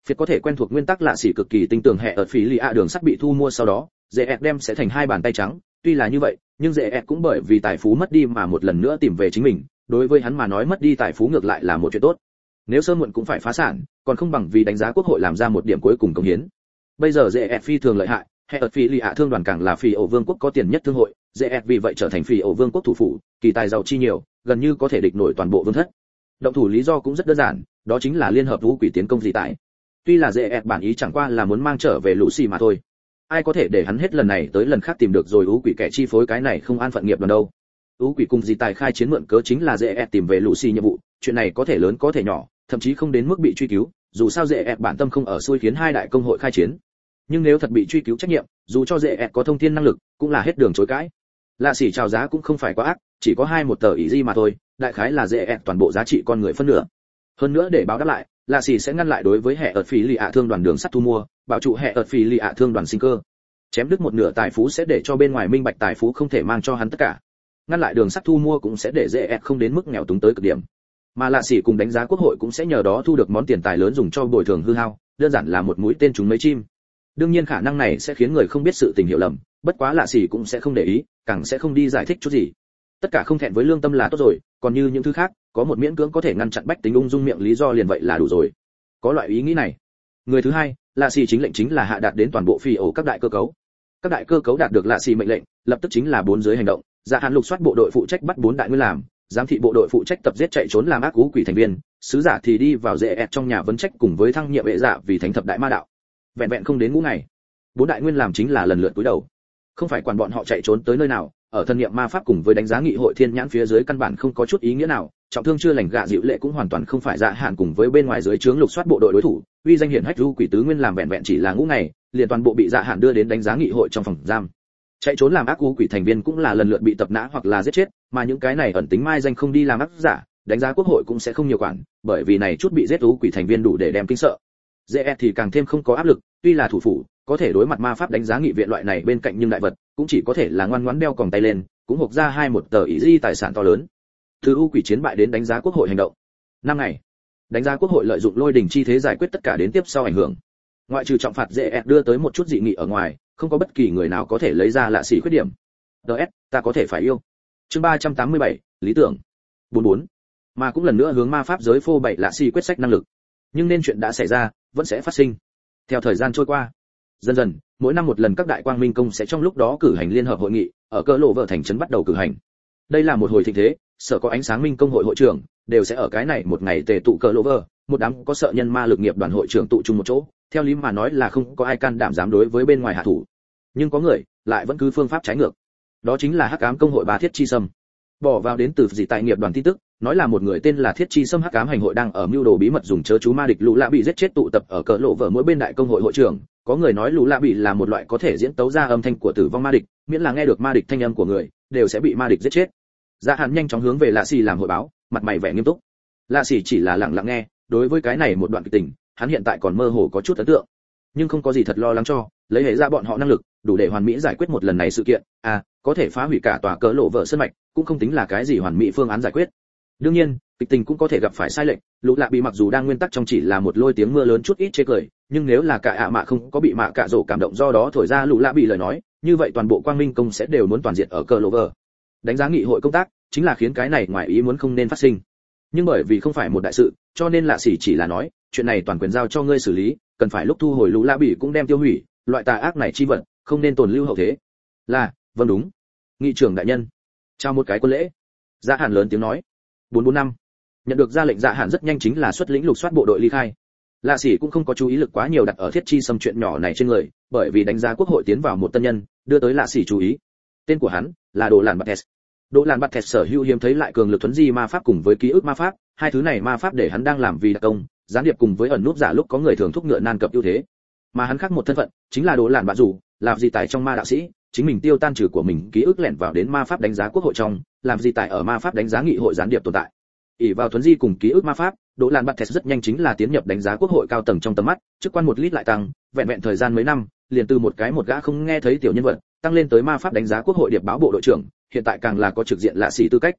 Phiệt có thể quen thuộc nguyên tắc lạ xỉ cực kỳ tinh tường hệ ở phí lì ạ đường sắt bị thu mua sau đó, ZF đem sẽ thành hai bàn tay trắng, tuy là như vậy, nhưng ZF cũng bởi vì tài phú mất đi mà một lần nữa tìm về chính mình, đối với hắn mà nói mất đi tài phú ngược lại là một chuyện tốt. Nếu sớm muộn cũng phải phá sản, còn không bằng vì đánh giá quốc hội làm ra một điểm cuối cùng công hiến. Bây giờ ZF phi thường lợi hại, hệ ở phí lì ạ thương đoàn càng là phi ổ vương quốc có tiền nhất thương hội, ZF vì vậy trở thành phi ổ vương quốc thủ phủ, kỳ tài giàu chi nhiều, gần như có thể địch nổi toàn bộ vương thất. Động thủ lý do cũng rất đơn giản, đó chính là liên hợp vũ quỷ tiến công dị tại. Tuy là ZF bản ý chẳng qua là muốn mang trở về Lucy mà thôi. Ai có thể để hắn hết lần này tới lần khác tìm được rồi vũ quỷ kẻ chi phối cái này không an phận nghiệp đoàn đâu. Vũ quỷ cùng dị tài khai chiến mượn cớ chính là ZF tìm về Lucy nhiệm vụ, chuyện này có thể lớn có thể nhỏ, thậm chí không đến mức bị truy cứu, dù sao ZF bản tâm không ở xuôi khiến hai đại công hội khai chiến. Nhưng nếu thật bị truy cứu trách nhiệm, dù cho ZF có thông thiên năng lực, cũng là hết đường chối cãi. Lạ xỉ chào giá cũng không phải quá ác, chỉ có một tờ ý gì mà thôi, đại khái là ZF toàn bộ giá trị con người phân nửa. Hơn nữa để báo đáp lại, lạ xỉ sẽ ngăn lại đối với hệ ợt phí lì ạ thương đoàn đường sắt thu mua, bảo trụ hệ ợt phí lì ạ thương đoàn sinh cơ. Chém đứt một nửa tài phú sẽ để cho bên ngoài minh bạch tài phú không thể mang cho hắn tất cả. Ngăn lại đường sắt thu mua cũng sẽ để ZF không đến mức nghèo túng tới cực điểm. Mà lạ xỉ cùng đánh giá quốc hội cũng sẽ nhờ đó thu được món tiền tài lớn dùng cho bồi thường hư hao, đơn giản là một mũi tên trúng mấy chim. Đương nhiên khả năng này sẽ khiến người không biết sự tình hiểu lầm, bất quá lạ xỉ cũng sẽ không để ý, càng sẽ không đi giải thích chút gì. Tất cả không thẹn với lương tâm là tốt rồi, còn như những thứ khác, có một miễn cưỡng có thể ngăn chặn bách tính ung dung miệng lý do liền vậy là đủ rồi. Có loại ý nghĩ này. Người thứ hai, lạ xỉ chính lệnh chính là hạ đạt đến toàn bộ phi ổ các đại cơ cấu. Các đại cơ cấu đạt được lạ xỉ mệnh lệnh, lập tức chính là 4 giới hành động, dạ hạn lục soát bộ đội phụ trách bắt 4 đại nguyên làm, giám thị bộ đội phụ trách tập giết chạy trốn làm ác cú quỷ thành viên, sứ giả thì đi vào ZF trong nhà vấn trách cùng với thăng nhiệm vệ dạ vì thánh thập đại ma đạo. Vẹn vẹn không đến ngũ ngày, 4 đại nguyên làm chính là lần lượt cúi đầu. Không phải quản bọn họ chạy trốn tới nơi nào, ở thân niệm ma pháp cùng với đánh giá nghị hội thiên nhãn phía dưới căn bản không có chút ý nghĩa nào, trọng thương chưa lành gạ dịu lệ cũng hoàn toàn không phải dạ hạn cùng với bên ngoài dưới trướng lục soát bộ đội đối thủ, uy danh hiển hách du quỷ tứ nguyên làm vẹn vẹn chỉ là ngũ ngày, liền toàn bộ bị dạ hạn đưa đến đánh giá nghị hội trong phòng giam. Chạy trốn làm ác quỷ thành viên cũng là lần lượt bị tập nã hoặc là giết chết, mà những cái này ẩn tính mai danh không đi làm ác giả, đánh giá quốc hội cũng sẽ không nhiều quản, bởi vì này chút bị giết quỷ thành viên đủ để đem kinh sợ. ZF thì càng thêm không có áp lực, tuy là thủ phủ, có thể đối mặt ma pháp đánh giá nghị viện loại này bên cạnh nhưng đại vật, cũng chỉ có thể là ngoan ngoãn đeo còng tay lên, cũng hộc ra một tờ ý di tài sản to lớn. Từ quỷ chiến bại đến đánh giá quốc hội hành động. 5 ngày. Đánh giá quốc hội lợi dụng lôi đình chi thế giải quyết tất cả đến tiếp sau ảnh hưởng. Ngoại trừ trọng phạt ZF đưa tới một chút dị nghị ở ngoài, không có bất kỳ người nào có thể lấy ra lạ xỉ khuyết điểm. DS, ta có thể phải yêu. Chương 387, lý tưởng. 44. Mà cũng lần nữa hướng ma pháp giới phô bày lạ xỉ quyết sách năng lực. Nhưng nên chuyện đã xảy ra, vẫn sẽ phát sinh. Theo thời gian trôi qua, dần dần, mỗi năm một lần các đại quang minh công sẽ trong lúc đó cử hành liên hợp hội nghị, ở cơ lộ vợ thành trấn bắt đầu cử hành. Đây là một hồi thịnh thế, sở có ánh sáng minh công hội hội trưởng đều sẽ ở cái này một ngày tề tụ cơ lộ vợ, một đám có sợ nhân ma lực nghiệp đoàn hội trưởng tụ chung một chỗ, theo lý mà nói là không có ai can đảm dám đối với bên ngoài hạ thủ. Nhưng có người lại vẫn cứ phương pháp trái ngược. Đó chính là Hắc Ám công hội Ba Thiết Chi Sâm. Bỏ vào đến từ dị tại nghiệp đoàn tin tức, nói là một người tên là Thiết Chi Sâm Hắc Ám hành hội đang ở mưu đồ bí mật dùng chớ chú ma địch lũ lạ bị giết chết tụ tập ở cỡ lộ vợ mỗi bên đại công hội hội trưởng. Có người nói lũ lạ bị là một loại có thể diễn tấu ra âm thanh của tử vong ma địch, miễn là nghe được ma địch thanh âm của người, đều sẽ bị ma địch giết chết. Dạ Hàn nhanh chóng hướng về Lạ Xỉ làm hội báo, mặt mày vẻ nghiêm túc. Lạ Xỉ chỉ là lặng lặng nghe, đối với cái này một đoạn kịch tình, hắn hiện tại còn mơ hồ có chút ấn tượng, nhưng không có gì thật lo lắng cho, lấy hệ ra bọn họ năng lực, đủ để hoàn mỹ giải quyết một lần này sự kiện, có thể phá hủy cả tòa cỡ lộ vợ sơn mạch, cũng không tính là cái gì hoàn mỹ phương án giải quyết. Đương nhiên, kịch tình cũng có thể gặp phải sai lệch, lũ lạ bị mặc dù đang nguyên tắc trong chỉ là một lôi tiếng mưa lớn chút ít chê cười, nhưng nếu là cả mạ không có bị mạ cả rổ cảm động do đó thổi ra lũ lạ bị lời nói, như vậy toàn bộ quang minh công sẽ đều muốn toàn diện ở cỡ lộ vợ. Đánh giá nghị hội công tác, chính là khiến cái này ngoài ý muốn không nên phát sinh. Nhưng bởi vì không phải một đại sự, cho nên Lạ Xỉ chỉ là nói, chuyện này toàn quyền giao cho ngươi xử lý, cần phải lúc thu hồi lũ lạ bị cũng đem tiêu hủy, loại tà ác này chi vật, không nên tồn lưu hậu thế. Là, vâng đúng. Nghị trưởng đại nhân. Chào một cái quân lễ. Dạ Hàn lớn tiếng nói. 445. Nhận được ra lệnh Dạ Hàn rất nhanh chính là xuất lĩnh lục soát bộ đội ly khai. Lạ Xỉ cũng không có chú ý lực quá nhiều đặt ở Thiết Chi Sâm chuyện nhỏ này trên người, bởi vì đánh giá quốc hội tiến vào một tân nhân, đưa tới Lạ Xỉ chú ý. Tên của hắn là Đồ Làn Bates. Đồ Làn Bates sở hữu hiếm thấy lại cường lực thuấn di ma pháp cùng với ký ức ma pháp, hai thứ này ma pháp để hắn đang làm vì đặc công, gián điệp cùng với ẩn núp giả lúc có người thường thúc ngựa nan cập ưu thế. Mà hắn khác một thân phận, chính là Đồ Làn Bạ Dù, làm gì tại trong ma đạo sĩ, chính mình tiêu tan trừ của mình ký ức lẻn vào đến ma pháp đánh giá quốc hội trong, làm gì tại ở ma pháp đánh giá nghị hội gián điệp tồn tại. ỷ vào thuấn di cùng ký ức ma pháp, Đồ Làn Bates rất nhanh chính là tiến nhập đánh giá quốc hội cao tầng trong tầm mắt, chức quan một lít lại tăng, vẹn vẹn thời gian mấy năm, liền từ một gã không nghe thấy tiểu nhân vật, tăng lên tới ma pháp đánh giá quốc hội điệp báo bộ đội trưởng, hiện tại càng là có trực diện Lạ Xỉ tư cách.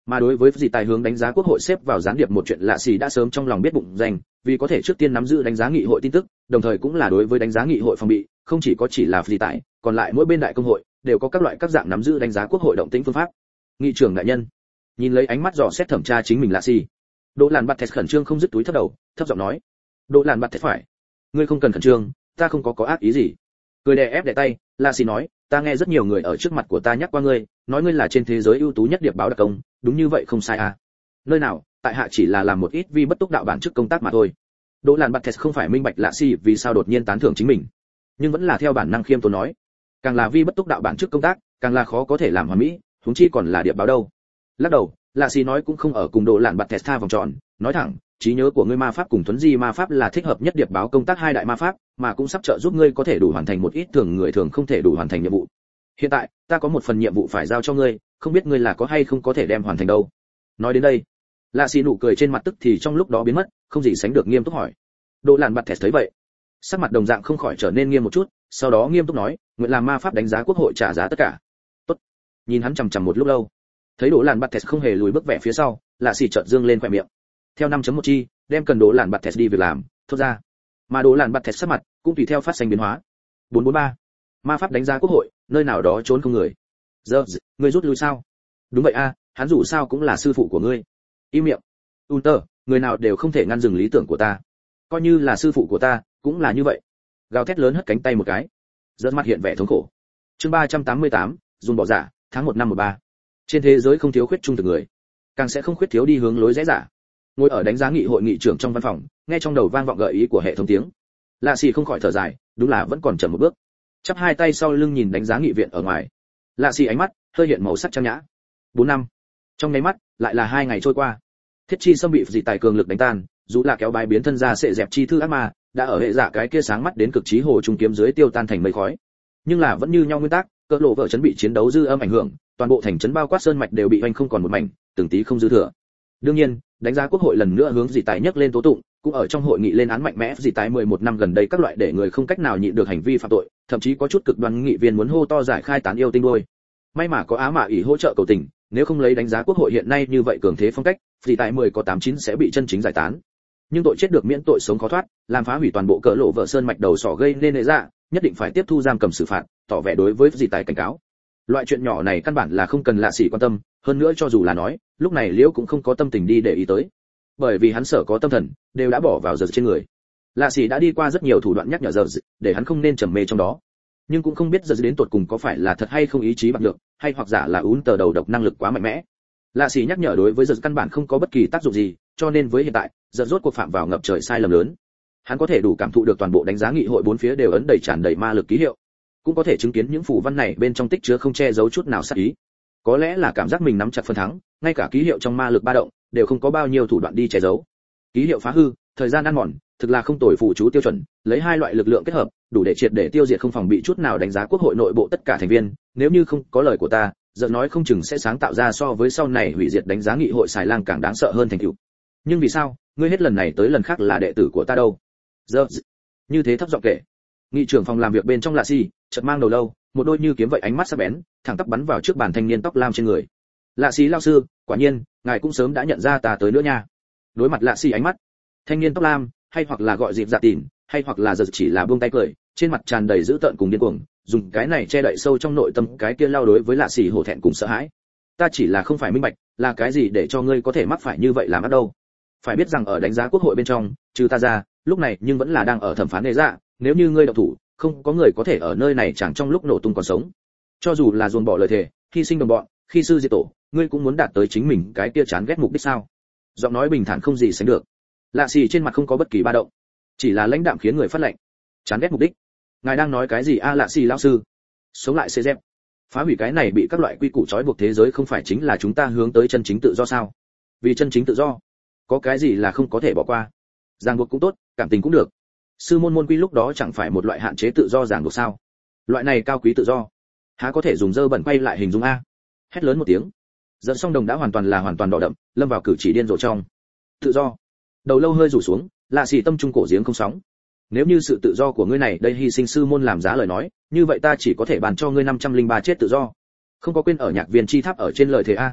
Mà đối với gì tài hướng đánh giá quốc hội xếp vào gián điệp một chuyện lạ xì đã sớm trong lòng biết bụng danh, vì có thể trước tiên nắm giữ đánh giá nghị hội tin tức, đồng thời cũng là đối với đánh giá nghị hội phòng bị, không chỉ có chỉ là gì tài, còn lại mỗi bên đại công hội đều có các loại các dạng nắm giữ đánh giá quốc hội động tĩnh phương pháp. Nghị trưởng đại nhân, nhìn lấy ánh mắt dò xét thẩm tra chính mình lạ xì, Đỗ Làn Bạt Thẹt khẩn trương không dứt túi thấp đầu, thấp giọng nói: "Đỗ Làn Bạt Thẹt phải, ngươi không cần khẩn trương, ta không có ác ý gì." Cười đè ép đè tay, lạ xì nói: "Ta nghe rất nhiều người ở trước mặt của ta nhắc qua ngươi, nói ngươi là trên thế giới ưu tú nhất điệp báo đặc công, đúng như vậy không sai à? Nơi nào, tại hạ chỉ là làm một ít vi bất túc đạo bản chức công tác mà thôi." Đỗ Làn Bạt Thẹt không phải minh bạch lạ xì vì sao đột nhiên tán thưởng chính mình, nhưng vẫn là theo bản năng khiêm tốn nói: "Càng là vi bất túc đạo bản chức công tác, càng là khó có thể làm hoàn mỹ, huống chi còn là điệp báo đâu." Lắc đầu, lạ xì nói cũng không ở cùng Đỗ Làn Bạt Thẹt tha vòng tròn, nói thẳng: "Trí nhớ của ngươi ma pháp cùng thuấn di ma pháp là thích hợp nhất điệp báo công tác hai đại ma pháp, mà cũng sắp trợ giúp ngươi có thể đủ hoàn thành một ít thường người thường không thể đủ hoàn thành nhiệm vụ. Hiện tại, ta có một phần nhiệm vụ phải giao cho ngươi, không biết ngươi là có hay không có thể đem hoàn thành đâu." Nói đến đây, lạ xì nụ cười trên mặt tức thì trong lúc đó biến mất, không gì sánh được nghiêm túc hỏi. Đỗ Làn Bạt Thẹt thấy vậy, sắc mặt đồng dạng không khỏi trở nên nghiêm một chút, sau đó nghiêm túc nói: "Nguyện làm ma pháp đánh giá quốc hội trả giá tất cả." Tốt. Nhìn hắn chằm chằm một lúc lâu, thấy Đỗ Làn Bạt Thẹt không hề lùi bước vẻ phía sau, lạ xì chợt dương lên khóe miệng. Theo 5.1 chi, đem cần Đỗ Làn Bạt Thẹt đi việc làm, thốt ra. Mà Đỗ Làn Bạt Thẹt sắc mặt cũng tùy theo phát sinh biến hóa. 443. Ma pháp đánh giá quốc hội, nơi nào đó trốn không người. Giờ, ngươi rút lui sao? Đúng vậy a, hắn dù sao cũng là sư phụ của ngươi. Im miệng. Unter, người nào đều không thể ngăn dừng lý tưởng của ta. Coi như là sư phụ của ta, cũng là như vậy. Gào thét lớn hất cánh tay một cái. Giật mặt hiện vẻ thống khổ. Chương 388, dùng bỏ giả, tháng 1 năm 13. Trên thế giới không thiếu khuyết trung thực người, càng sẽ không khuyết thiếu đi hướng lối rẽ giả. Ngồi ở đánh giá nghị hội nghị trưởng trong văn phòng, nghe trong đầu vang vọng gợi ý của hệ thống tiếng. Lạ xì không khỏi thở dài, đúng là vẫn còn chậm một bước. Chắp hai tay sau lưng nhìn đánh giá nghị viện ở ngoài. Lạ xì ánh mắt hơi hiện màu sắc trang nhã. 4 năm. Trong nháy mắt, lại là 2 ngày trôi qua. Thiết chi xâm bị dị tài cường lực đánh tan, dù là kéo bài biến thân ra sẽ dẹp chi thư ác ma, đã ở hệ dạ cái kia sáng mắt đến cực chí hồ trung kiếm dưới tiêu tan thành mây khói. Nhưng là vẫn như nhau nguyên tắc, cỡ lộ vợ chấn bị chiến đấu dư âm ảnh hưởng, toàn bộ thành trấn bao quát sơn mạch đều bị hoành không còn một mảnh, từng tí không dư thừa. Đương nhiên, đánh giá quốc hội lần nữa hướng dị tài nhắc lên tố tụng, cũng ở trong hội nghị lên án mạnh mẽ dị tài 11 năm gần đây các loại để người không cách nào nhịn được hành vi phạm tội, thậm chí có chút cực đoan nghị viên muốn hô to giải khai tán yêu tinh đôi. May mà có Á Mã ỷ hỗ trợ cầu tình, nếu không lấy đánh giá quốc hội hiện nay như vậy cường thế phong cách, dị tài 10 có 89 sẽ bị chân chính giải tán. Nhưng tội chết được miễn tội sống khó thoát, làm phá hủy toàn bộ cỡ lộ vợ sơn mạch đầu sỏ gây nên hệ dạ, nhất định phải tiếp thu giam cầm xử phạt, tỏ vẻ đối với dị tài cảnh cáo. Loại chuyện nhỏ này căn bản là không cần lạ sĩ quan tâm, hơn nữa cho dù là nói, lúc này Liễu cũng không có tâm tình đi để ý tới, bởi vì hắn sở có tâm thần đều đã bỏ vào giờ trên người. Lạ sĩ đã đi qua rất nhiều thủ đoạn nhắc nhở giờ để hắn không nên trầm mê trong đó, nhưng cũng không biết giờ đến tột cùng có phải là thật hay không ý chí bạc được, hay hoặc giả là ún tờ đầu độc năng lực quá mạnh mẽ. Lạ sĩ nhắc nhở đối với giờ căn bản không có bất kỳ tác dụng gì, cho nên với hiện tại, giờ rốt cuộc phạm vào ngập trời sai lầm lớn. Hắn có thể đủ cảm thụ được toàn bộ đánh giá nghị hội bốn phía đều ấn đầy tràn đầy ma lực ký hiệu, cũng có thể chứng kiến những phù văn này bên trong tích chứa không che giấu chút nào sát ý. Có lẽ là cảm giác mình nắm chặt phần thắng, ngay cả ký hiệu trong ma lực ba động đều không có bao nhiêu thủ đoạn đi che giấu. Ký hiệu phá hư, thời gian ăn mòn, thực là không tồi phụ chú tiêu chuẩn, lấy hai loại lực lượng kết hợp, đủ để triệt để tiêu diệt không phòng bị chút nào đánh giá quốc hội nội bộ tất cả thành viên. Nếu như không có lời của ta, giờ nói không chừng sẽ sáng tạo ra so với sau này hủy diệt đánh giá nghị hội xài lang càng đáng sợ hơn thành tựu. Nhưng vì sao, ngươi hết lần này tới lần khác là đệ tử của ta đâu? Giờ như thế thấp giọng kể. Nghị trưởng phòng làm việc bên trong lạ xì, chợt mang đầu lâu, một đôi như kiếm vậy ánh mắt sắc bén, thẳng tắp bắn vào trước bàn thanh niên tóc lam trên người. Lạ xì lão sư, quả nhiên, ngài cũng sớm đã nhận ra ta tới nữa nha. Đối mặt lạ xì ánh mắt, thanh niên tóc lam, hay hoặc là gọi dịp dạ tỉn, hay hoặc là giờ chỉ là buông tay cười, trên mặt tràn đầy dữ tợn cùng điên cuồng, dùng cái này che đậy sâu trong nội tâm cái kia lao đối với lạ xì hổ thẹn cùng sợ hãi. Ta chỉ là không phải minh bạch, là cái gì để cho ngươi có thể mắc phải như vậy làm ác đâu? Phải biết rằng ở đánh giá quốc hội bên trong, trừ ta ra, lúc này nhưng vẫn là đang ở thẩm phán đề dạ, nếu như ngươi động thủ, không có người có thể ở nơi này chẳng trong lúc nổ tung còn sống. Cho dù là dồn bỏ lời thề, hy sinh đồng bọn, khi sư diệt tổ, ngươi cũng muốn đạt tới chính mình cái kia chán ghét mục đích sao? Giọng nói bình thản không gì sánh được. Lạ xì trên mặt không có bất kỳ ba động, chỉ là lãnh đạm khiến người phát lệnh. Chán ghét mục đích? Ngài đang nói cái gì a Lạ xì lão sư? Sống lại sẽ dẹp. Phá hủy cái này bị các loại quy củ trói buộc thế giới không phải chính là chúng ta hướng tới chân chính tự do sao? Vì chân chính tự do, có cái gì là không có thể bỏ qua? Ràng buộc cũng tốt, cảm tình cũng được. Sư môn môn quy lúc đó chẳng phải một loại hạn chế tự do ràng buộc sao? Loại này cao quý tự do, há có thể dùng dơ bẩn quay lại hình dung a? Hét lớn một tiếng, dẫn song đồng đã hoàn toàn đỏ đậm, lâm vào cử chỉ điên rồ trong. Tự do. Đầu lâu hơi rủ xuống, lạ xì tâm trung cổ giếng không sóng. Nếu như sự tự do của ngươi này đây hy sinh sư môn làm giá lời nói, như vậy ta chỉ có thể bàn cho ngươi 503 chết tự do. Không có quên ở nhạc viên chi tháp ở trên lời thề a.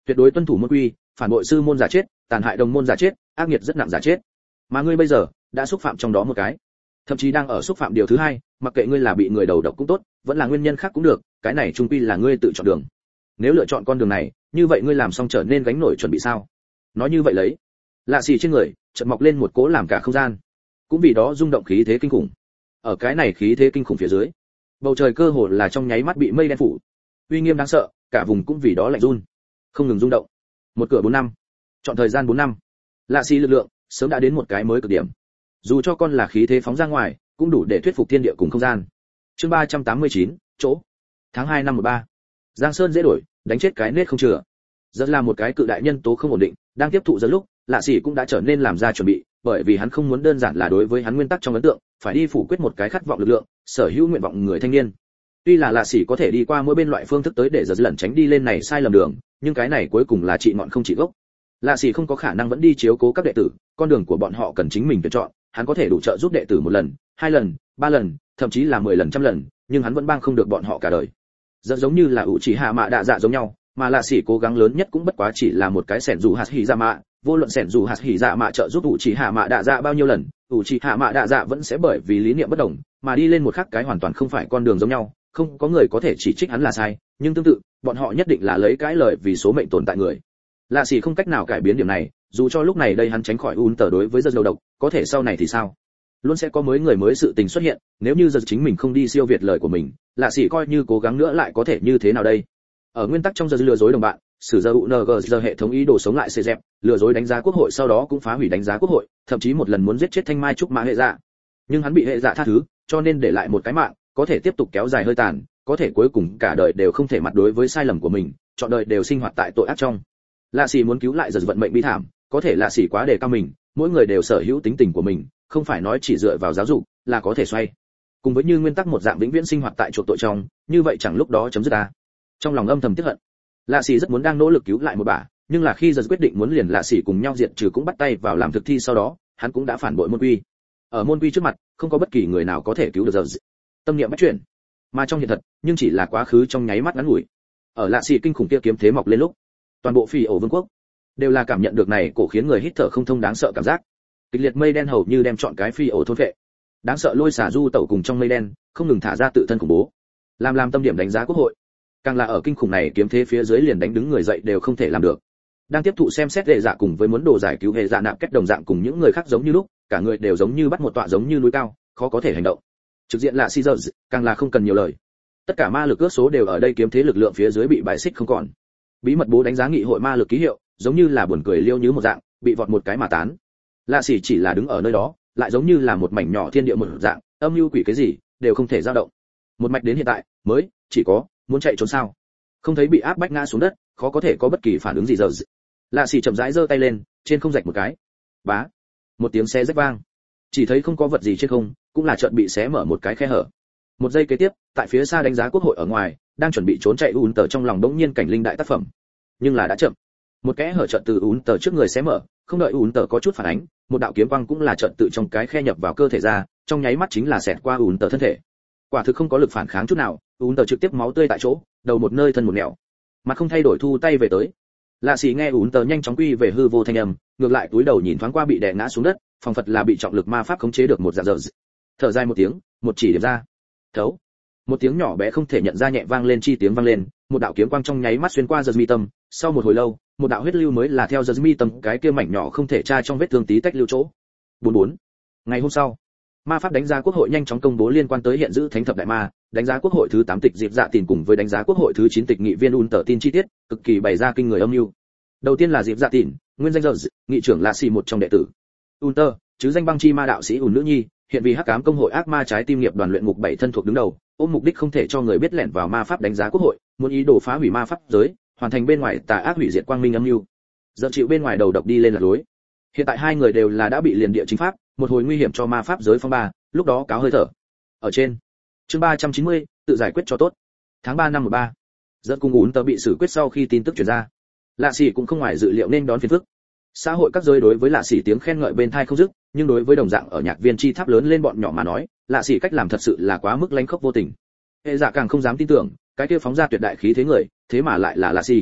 tuyệt đối tuân thủ môn quy, phản bội sư môn giả chết, tàn hại đồng môn giả chết, ác nghiệt rất nặng giả chết. Mà ngươi bây giờ đã xúc phạm trong đó một cái, thậm chí đang ở xúc phạm điều thứ hai, mặc kệ ngươi là bị người đầu độc cũng tốt, vẫn là nguyên nhân khác cũng được, cái này chung quy là ngươi tự chọn đường. Nếu lựa chọn con đường này, như vậy ngươi làm xong trở nên gánh nổi chuẩn bị sao? Nói như vậy lấy, lạ xì trên người chợt mọc lên một cỗ làm cả không gian, cũng vì đó rung động khí thế kinh khủng. Ở cái này khí thế kinh khủng phía dưới, bầu trời cơ hồ là trong nháy mắt bị mây đen phủ, uy nghiêm đáng sợ, cả vùng cũng vì đó lạnh run, không ngừng rung động. Một cửa 4 năm, chọn thời gian 4 năm, lạ xì lực lượng sớm đã đến một cái mới cực điểm. Dù cho con là khí thế phóng ra ngoài, cũng đủ để thuyết phục thiên địa cùng không gian. Chương 389, chỗ. Tháng 2 năm 13. Giang Sơn dễ đổi, đánh chết cái nết không chừa. Rất là một cái cự đại nhân tố không ổn định, đang tiếp thụ rất lúc, lạ xỉ cũng đã trở nên làm ra chuẩn bị, bởi vì hắn không muốn đơn giản là đối với hắn nguyên tắc trong ấn tượng, phải đi phủ quyết một cái khát vọng lực lượng, sở hữu nguyện vọng người thanh niên. Tuy là lạ xỉ có thể đi qua mỗi bên loại phương thức tới để giật lẩn tránh đi lên này sai lầm đường, nhưng cái này cuối cùng là trị ngọn không trị gốc. Lạ xỉ không có khả năng vẫn đi chiếu cố các đệ tử, con đường của bọn họ cần chính mình tuyển chọn, hắn có thể đủ trợ giúp đệ tử một lần, 2 lần, 3 lần, thậm chí là 10 lần, 100 lần, nhưng hắn vẫn bang không được bọn họ cả đời. Rất giống như là ủ chỉ hạ mạ đạ dạ giống nhau, mà lạ xỉ cố gắng lớn nhất cũng bất quá chỉ là một cái sẻn dù hạt hỉ dạ mạ, vô luận sẻn dù hạt hỉ dạ mạ trợ giúp ủ chỉ hạ mạ đạ dạ bao nhiêu lần, ủ chỉ hạ mạ đạ dạ vẫn sẽ bởi vì lý niệm bất đồng mà đi lên một khác cái hoàn toàn không phải con đường giống nhau, không có người có thể chỉ trích hắn là sai, nhưng tương tự bọn họ nhất định là lấy cái lời vì số mệnh tồn tại người. Lạ xỉ không cách nào cải biến điểm này, dù cho lúc này đây hắn tránh khỏi un tờ đối với giật đầu độc, có thể sau này thì sao? Luôn sẽ có mới sự tình xuất hiện, nếu như giật chính mình không đi siêu việt lời của mình, lạ xỉ coi như cố gắng nữa lại có thể như thế nào đây? Ở nguyên tắc trong giờ lừa dối đồng bạn, sử giờ UNG giờ hệ thống ý đồ sống lại xê dẹp, lừa dối đánh giá quốc hội sau đó cũng phá hủy đánh giá quốc hội, thậm chí một lần muốn giết chết Thanh Mai Trúc Mã hệ dạ. Nhưng hắn bị hệ dạ tha thứ, cho nên để lại một cái mạng, có thể tiếp tục kéo dài hơi tàn, có thể cuối cùng cả đời đều không thể mặt đối với sai lầm của mình, chọn đời đều sinh hoạt tại tội ác trong. Lạ xỉ muốn cứu lại giật vận mệnh bi thảm, có thể lạ xỉ quá đề cao mình, mỗi người đều sở hữu tính tình của mình, không phải nói chỉ dựa vào giáo dục là có thể xoay. Cùng với như nguyên tắc một dạng vĩnh viễn sinh hoạt tại chuộc tội trong, như vậy chẳng lúc đó chấm dứt à? Trong lòng âm thầm tiếc hận, lạ xỉ rất muốn đang nỗ lực cứu lại một bà, nhưng là khi giật quyết định muốn liền lạ xỉ cùng nhau diệt trừ cũng bắt tay vào làm thực thi sau đó, hắn cũng đã phản bội môn quy. Ở môn quy trước mặt, không có bất kỳ người nào có thể cứu được giật. Tâm niệm bắt chuyển, mà trong hiện thật, nhưng chỉ là quá khứ trong nháy mắt ngắn ngủi. Ở lạ xỉ kinh khủng kia kiếm thế mọc lên lúc, toàn bộ phi ổ vương quốc đều là cảm nhận được này cổ khiến người hít thở không thông đáng sợ cảm giác. Kịch liệt mây đen hầu như đem chọn cái phi ổ thôn phệ. Đáng sợ lôi xả du tẩu cùng trong mây đen, không ngừng thả ra tự thân khủng bố. Làm tâm điểm đánh giá quốc hội. Càng là ở kinh khủng này kiếm thế phía dưới liền đánh đứng người dậy đều không thể làm được. Đang tiếp thụ xem xét hệ dạ cùng với muốn đồ giải cứu hệ dạ nạp kết đồng dạng cùng những người khác giống như lúc, cả người đều giống như bắt một tọa giống như núi cao, khó có thể hành động. Trực diện là Caesar, càng là không cần nhiều lời. Tất cả ma lực ước số đều ở đây kiếm thế lực lượng phía dưới bị bài xích không còn. Bí mật bố đánh giá nghị hội ma lực ký hiệu, giống như là buồn cười liêu như một dạng, bị vọt một cái mà tán. Lạ Sĩ chỉ là đứng ở nơi đó, lại giống như là một mảnh nhỏ thiên địa một dạng, âm mưu quỷ cái gì đều không thể dao động. Một mạch đến hiện tại, mới chỉ có muốn chạy trốn sao? Không thấy bị áp bách ngã xuống đất, khó có thể có bất kỳ phản ứng gì giờ. Lạ Sĩ chậm rãi giơ tay lên, trên không rạch một cái. Bá, một tiếng xé rách vang. Chỉ thấy không có vật gì trên không, cũng là chợt bị xé mở một cái khe hở. Một giây kế tiếp, tại phía xa đánh giá quốc hội ở ngoài, đang chuẩn bị trốn chạy ún tờ trong lòng đống nhiên cảnh linh đại tác phẩm. Nhưng là đã chậm. Một kẽ hở chợt từ ún tờ trước người xé mở, không đợi ún tờ có chút phản ánh, một đạo kiếm quang cũng là chợt tự trong cái khe nhập vào cơ thể ra, trong nháy mắt chính là xẹt qua ún tờ thân thể. Quả thực không có lực phản kháng chút nào, ún tờ trực tiếp máu tươi tại chỗ, đầu một nơi thân một nẻo. Mặt không thay đổi thu tay về tới. Lạ Sĩ nghe ún tờ nhanh chóng quy về hư vô thanh âm, ngược lại túi đầu nhìn thoáng qua bị đè ngã xuống đất, phòng phật là bị trọng lực ma pháp khống chế được một dạng dở. Thở dài một tiếng, một chỉ điểm ra. Thấu. Một tiếng nhỏ bé không thể nhận ra nhẹ vang lên chi tiếng vang lên, một đạo kiếm quang trong nháy mắt xuyên qua giật mi tâm, sau một hồi lâu, một đạo huyết lưu mới là theo giật mi tâm cái kia mảnh nhỏ không thể tra trong vết thương tí tách lưu chỗ. 44. Ngày hôm sau, ma pháp đánh giá quốc hội nhanh chóng công bố liên quan tới hiện giữ thánh thập đại ma, đánh giá quốc hội thứ 8 tịch dịp dạ tiền cùng với đánh giá quốc hội thứ 9 tịch nghị viên un tờ tin chi tiết, cực kỳ bày ra kinh người âm mưu. Đầu tiên là dịp dạ tiền, nguyên danh giờ nghị trưởng là xì một trong đệ tử. Un tờ, chứ danh băng chi ma đạo sĩ ùn nữ nhi, hiện vì hắc ám công hội ác ma trái tim nghiệp đoàn luyện ngục 7 thân thuộc đứng đầu, ôm mục đích không thể cho người biết lẻn vào ma pháp đánh giá quốc hội, muốn ý đồ phá hủy ma pháp giới, hoàn thành bên ngoài tà ác hủy diệt quang minh âm mưu. Giờ chịu bên ngoài đầu độc đi lên là lối. Hiện tại hai người đều là đã bị liền địa chính pháp, một hồi nguy hiểm cho ma pháp giới phong ba, lúc đó cáo hơi thở. Ở trên, chương 390, tự giải quyết cho tốt. Tháng 3 năm 13. Rất cung ún tờ bị xử quyết sau khi tin tức truyền ra. Lạ Sĩ cũng không ngoài dự liệu nên đón phiền phức. Xã hội các giới đối với Lạ Sĩ tiếng khen ngợi bên tai không dứt, nhưng đối với đồng dạng ở nhạc viên chi tháp lớn lên bọn nhỏ mà nói, Lạ Sĩ cách làm thật sự là quá mức lánh khốc vô tình. Hệ giả càng không dám tin tưởng, cái kia phóng ra tuyệt đại khí thế người, thế mà lại là Lạ Sĩ.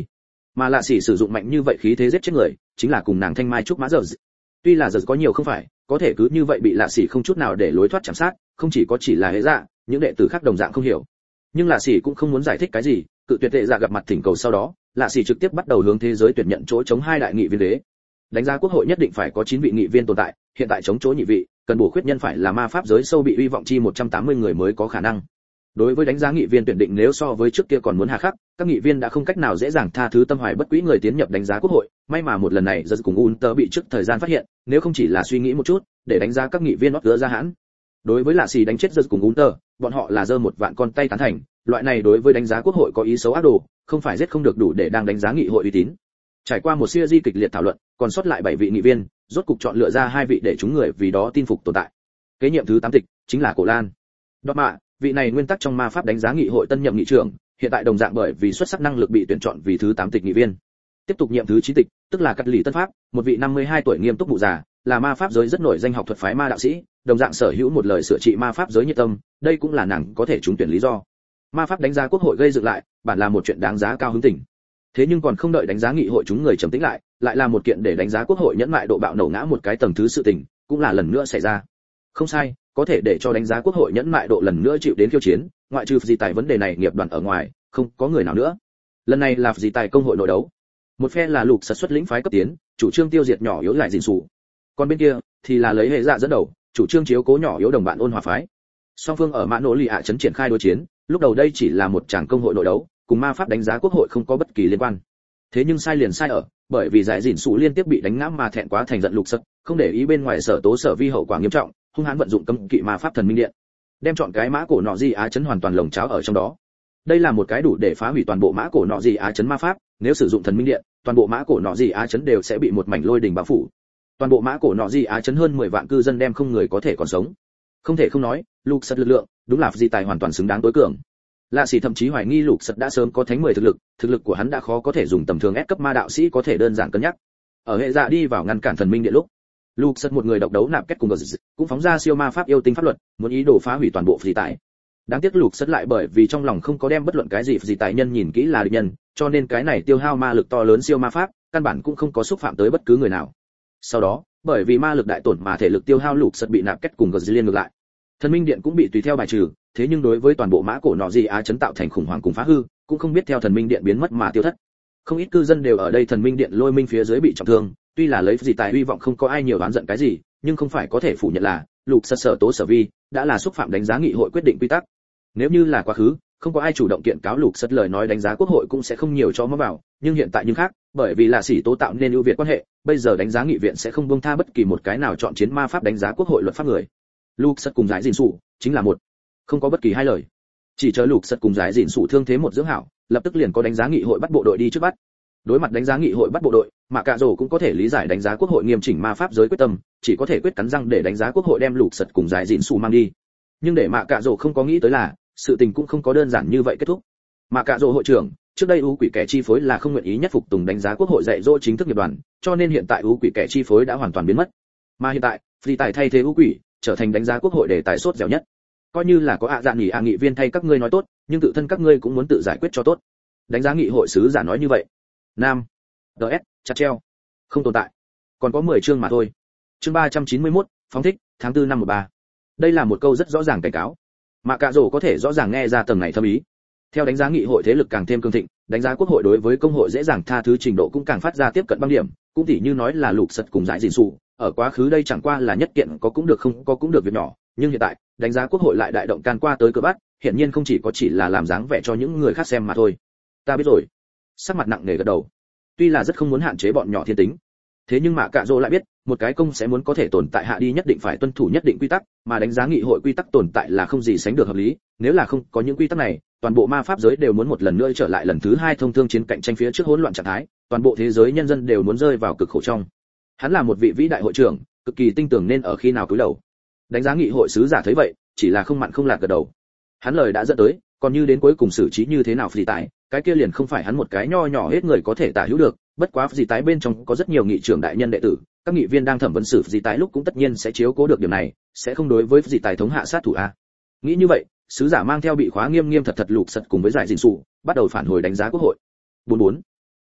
Mà lạ xỉ sử dụng mạnh như vậy khí thế giết chết người, chính là cùng nàng thanh mai trúc mã giờ. Tuy là giờ có nhiều không phải, có thể cứ như vậy bị lạ xỉ không chút nào để lối thoát chạm sát, không chỉ có chỉ là hệ dạ, những đệ tử khác đồng dạng không hiểu. Nhưng lạ xỉ cũng không muốn giải thích cái gì, cự tuyệt hệ dạ gặp mặt thỉnh cầu sau đó, lạ xỉ trực tiếp bắt đầu hướng thế giới tuyển nhận chỗ chống hai đại nghị viên đế. Đánh giá quốc hội nhất định phải có 9 vị nghị viên tồn tại, hiện tại chống chỗ nhị vị, cần bổ khuyết nhân phải là ma pháp giới sâu bị uy vọng chi 180 người mới có khả năng. Đối với đánh giá nghị viên tuyển định nếu so với trước kia còn muốn hà khắc, các nghị viên đã không cách nào dễ dàng tha thứ tâm hoài bất quý người tiến nhập đánh giá quốc hội, may mà một lần này giật cùng Unter bị trước thời gian phát hiện, nếu không chỉ là suy nghĩ một chút, để đánh giá các nghị viên nót gỡ ra hãn. Đối với lạ xì đánh chết giật cùng Unter, bọn họ là giơ một vạn con tay tán thành, loại này đối với đánh giá quốc hội có ý xấu ác đồ, không phải giết không được đủ để đang đánh giá nghị hội uy tín. Trải qua một series kịch liệt thảo luận, còn sót lại 7 vị nghị viên, rốt cục chọn lựa ra 2 vị để chúng người vì đó tin phục tồn tại. Kế nhiệm thứ 8 tịch chính là Cổ Lan. Đó mà, vị này nguyên tắc trong ma pháp đánh giá nghị hội tân nhậm nghị trưởng, hiện tại đồng dạng bởi vì xuất sắc năng lực bị tuyển chọn vì thứ 8 tịch nghị viên. Tiếp tục nhiệm thứ 9 tịch, tức là Cắt Lỷ Tân Pháp, một vị 52 tuổi nghiêm túc mụ già, là ma pháp giới rất nổi danh học thuật phái ma đạo sĩ, đồng dạng sở hữu một lời sửa trị ma pháp giới nhiệt tâm, đây cũng là nàng có thể trúng tuyển lý do. Ma pháp đánh giá quốc hội gây dựng lại, bản là một chuyện đáng giá cao hứng tỉnh. Thế nhưng còn không đợi đánh giá nghị hội chúng người trầm tĩnh lại là một kiện để đánh giá quốc hội nhẫn mại độ bạo nổ ngã một cái tầng thứ sự tình, cũng là lần nữa xảy ra. Không sai, có thể để cho đánh giá quốc hội nhẫn mại độ lần nữa chịu đến khiêu chiến, ngoại trừ gì tại vấn đề này nghiệp đoàn ở ngoài, không có người nào nữa. Lần này là gì tại công hội nội đấu. Một phe là lục sật xuất lĩnh phái cấp tiến, chủ trương tiêu diệt nhỏ yếu lại dình sủ. Còn bên kia thì là lấy hệ dạ dẫn đầu, chủ trương chiếu cố nhỏ yếu đồng bạn ôn hòa phái. Song phương ở mã nỗ lì ạ trấn triển khai đối chiến, lúc đầu đây chỉ là một tràng công hội nội đấu, cùng ma pháp đánh giá quốc hội không có bất kỳ liên quan. Thế nhưng sai liền sai ở, bởi vì giải dỉn sủ liên tiếp bị đánh ngã mà thẹn quá thành giận lục sật, không để ý bên ngoài sở tố sở vi hậu quả nghiêm trọng, hung hãn vận dụng cấm kỵ ma pháp thần minh điện, đem chọn cái mã cổ nọ gì á chấn hoàn toàn lồng cháo ở trong đó. Đây là một cái đủ để phá hủy toàn bộ mã cổ nọ gì á chấn ma pháp, nếu sử dụng thần minh điện, toàn bộ mã cổ nọ gì á chấn đều sẽ bị một mảnh lôi đình bao phủ. Toàn bộ mã cổ nọ gì á chấn hơn 10 vạn cư dân đem không người có thể còn sống. Không thể không nói, lục sật lực lượng, đúng là di tài hoàn toàn xứng đáng tối cường. Lạ Sĩ thậm chí hoài nghi lục sật đã sớm có thánh 10 thực lực của hắn đã khó có thể dùng tầm thường S cấp ma đạo sĩ có thể đơn giản cân nhắc. Ở hệ dạ đi vào ngăn cản thần minh điện lúc, lục sật một người độc đấu nạp kết cùng cũng phóng ra siêu ma pháp yêu tinh pháp luật, muốn ý đồ phá hủy toàn bộ phi tài. Đáng tiếc lục sật lại bởi vì trong lòng không có đem bất luận cái gì phi tài nhân nhìn kỹ là địch nhân, cho nên cái này tiêu hao ma lực to lớn siêu ma pháp, căn bản cũng không có xúc phạm tới bất cứ người nào. Sau đó, bởi vì ma lực đại tổn mà thể lực tiêu hao lục sật bị nạp kết cùng liên ngược lại. Thần minh điện cũng bị tùy theo bài trừ, thế nhưng đối với toàn bộ mã cổ nọ gì á chấn tạo thành khủng hoảng cùng phá hư, cũng không biết theo thần minh điện biến mất mà tiêu thất. Không ít cư dân đều ở đây thần minh điện lôi minh phía dưới bị trọng thương, tuy là lấy gì tài hy vọng không có ai nhiều oán giận cái gì, nhưng không phải có thể phủ nhận là lục sật sở tố sở vi đã là xúc phạm đánh giá nghị hội quyết định quy tắc. Nếu như là quá khứ, không có ai chủ động kiện cáo lục sật lời nói đánh giá quốc hội cũng sẽ không nhiều cho mó vào, nhưng hiện tại nhưng khác, bởi vì là sĩ tố tạo nên ưu việt quan hệ, bây giờ đánh giá nghị viện sẽ không buông tha bất kỳ một cái nào chọn chiến ma pháp đánh giá quốc hội luật pháp người. Lục sật cùng giải dìn sụ chính là một, không có bất kỳ hai lời. Chỉ chờ lục sật cùng giải dìn sụ thương thế một dưỡng hảo, lập tức liền có đánh giá nghị hội bắt bộ đội đi trước bắt. Đối mặt đánh giá nghị hội bắt bộ đội, mà cạ rổ cũng có thể lý giải đánh giá quốc hội nghiêm chỉnh ma pháp giới quyết tâm, chỉ có thể quyết cắn răng để đánh giá quốc hội đem lục sật cùng giải dìn sụ mang đi. Nhưng để mạ cạ rổ không có nghĩ tới là, sự tình cũng không có đơn giản như vậy kết thúc. Mạ cạ rổ hội trưởng, trước đây ưu quỷ kẻ chi phối là không nguyện ý nhất phục tùng đánh giá quốc hội dạy dỗ chính thức nghiệp đoàn, cho nên hiện tại ưu quỷ kẻ chi phối đã hoàn toàn biến mất. Mà hiện tại, phi tài thay thế ưu quỷ, trở thành đánh giá quốc hội để tài sốt dẻo nhất. Coi như là có dạn nghỉ nghị viên thay các ngươi nói tốt, nhưng tự thân các ngươi cũng muốn tự giải quyết cho tốt. Đánh giá nghị hội sứ giả nói như vậy. Nam, DS, chặt treo. Không tồn tại. Còn có 10 chương mà thôi. Chương 391, phóng thích, tháng 4 năm 13. Đây là một câu rất rõ ràng cảnh cáo. Mà cạ rổ có thể rõ ràng nghe ra tầng này thâm ý. Theo đánh giá nghị hội thế lực càng thêm cường thịnh, đánh giá quốc hội đối với công hội dễ dàng tha thứ trình độ cũng càng phát ra tiếp cận băng điểm, cũng tỉ như nói là lục sật cùng giải dìn sụ, ở quá khứ đây chẳng qua là nhất kiện có cũng được không có cũng được việc nhỏ, nhưng hiện tại, đánh giá quốc hội lại đại động can qua tới cửa bắt, hiện nhiên không chỉ là làm dáng vẻ cho những người khác xem mà thôi. Ta biết rồi. Sắc mặt nặng nề gật đầu. Tuy là rất không muốn hạn chế bọn nhỏ thiên tính, thế nhưng mà cạ rô lại biết, một cái công sẽ muốn có thể tồn tại hạ đi nhất định phải tuân thủ nhất định quy tắc, mà đánh giá nghị hội quy tắc tồn tại là không gì sánh được hợp lý, nếu là không có những quy tắc này, toàn bộ ma pháp giới đều muốn một lần nữa trở lại lần thứ 2 thông thương chiến cạnh tranh phía trước hỗn loạn trạng thái, toàn bộ thế giới nhân dân đều muốn rơi vào cực khổ trong. Hắn là một vị vĩ đại hội trưởng, cực kỳ tinh tường nên ở khi nào cúi đầu. Đánh giá nghị hội sứ giả thấy vậy, chỉ là không mặn không lạt gật đầu. Hắn lời đã dẫn tới, còn như đến cuối cùng xử trí như thế nào phi tại, cái kia liền không phải hắn một cái nho nhỏ hết người có thể tả hữu được, bất quá gì tái bên trong có rất nhiều nghị trưởng đại nhân đệ tử, các nghị viên đang thẩm vấn xử gì tái lúc cũng tất nhiên sẽ chiếu cố được điểm này, sẽ không đối với gì tài thống hạ sát thủ a. Nghĩ như vậy, sứ giả mang theo bị khóa nghiêm thật lục sật cùng với giải dìn sụ, bắt đầu phản hồi đánh giá quốc hội. 44.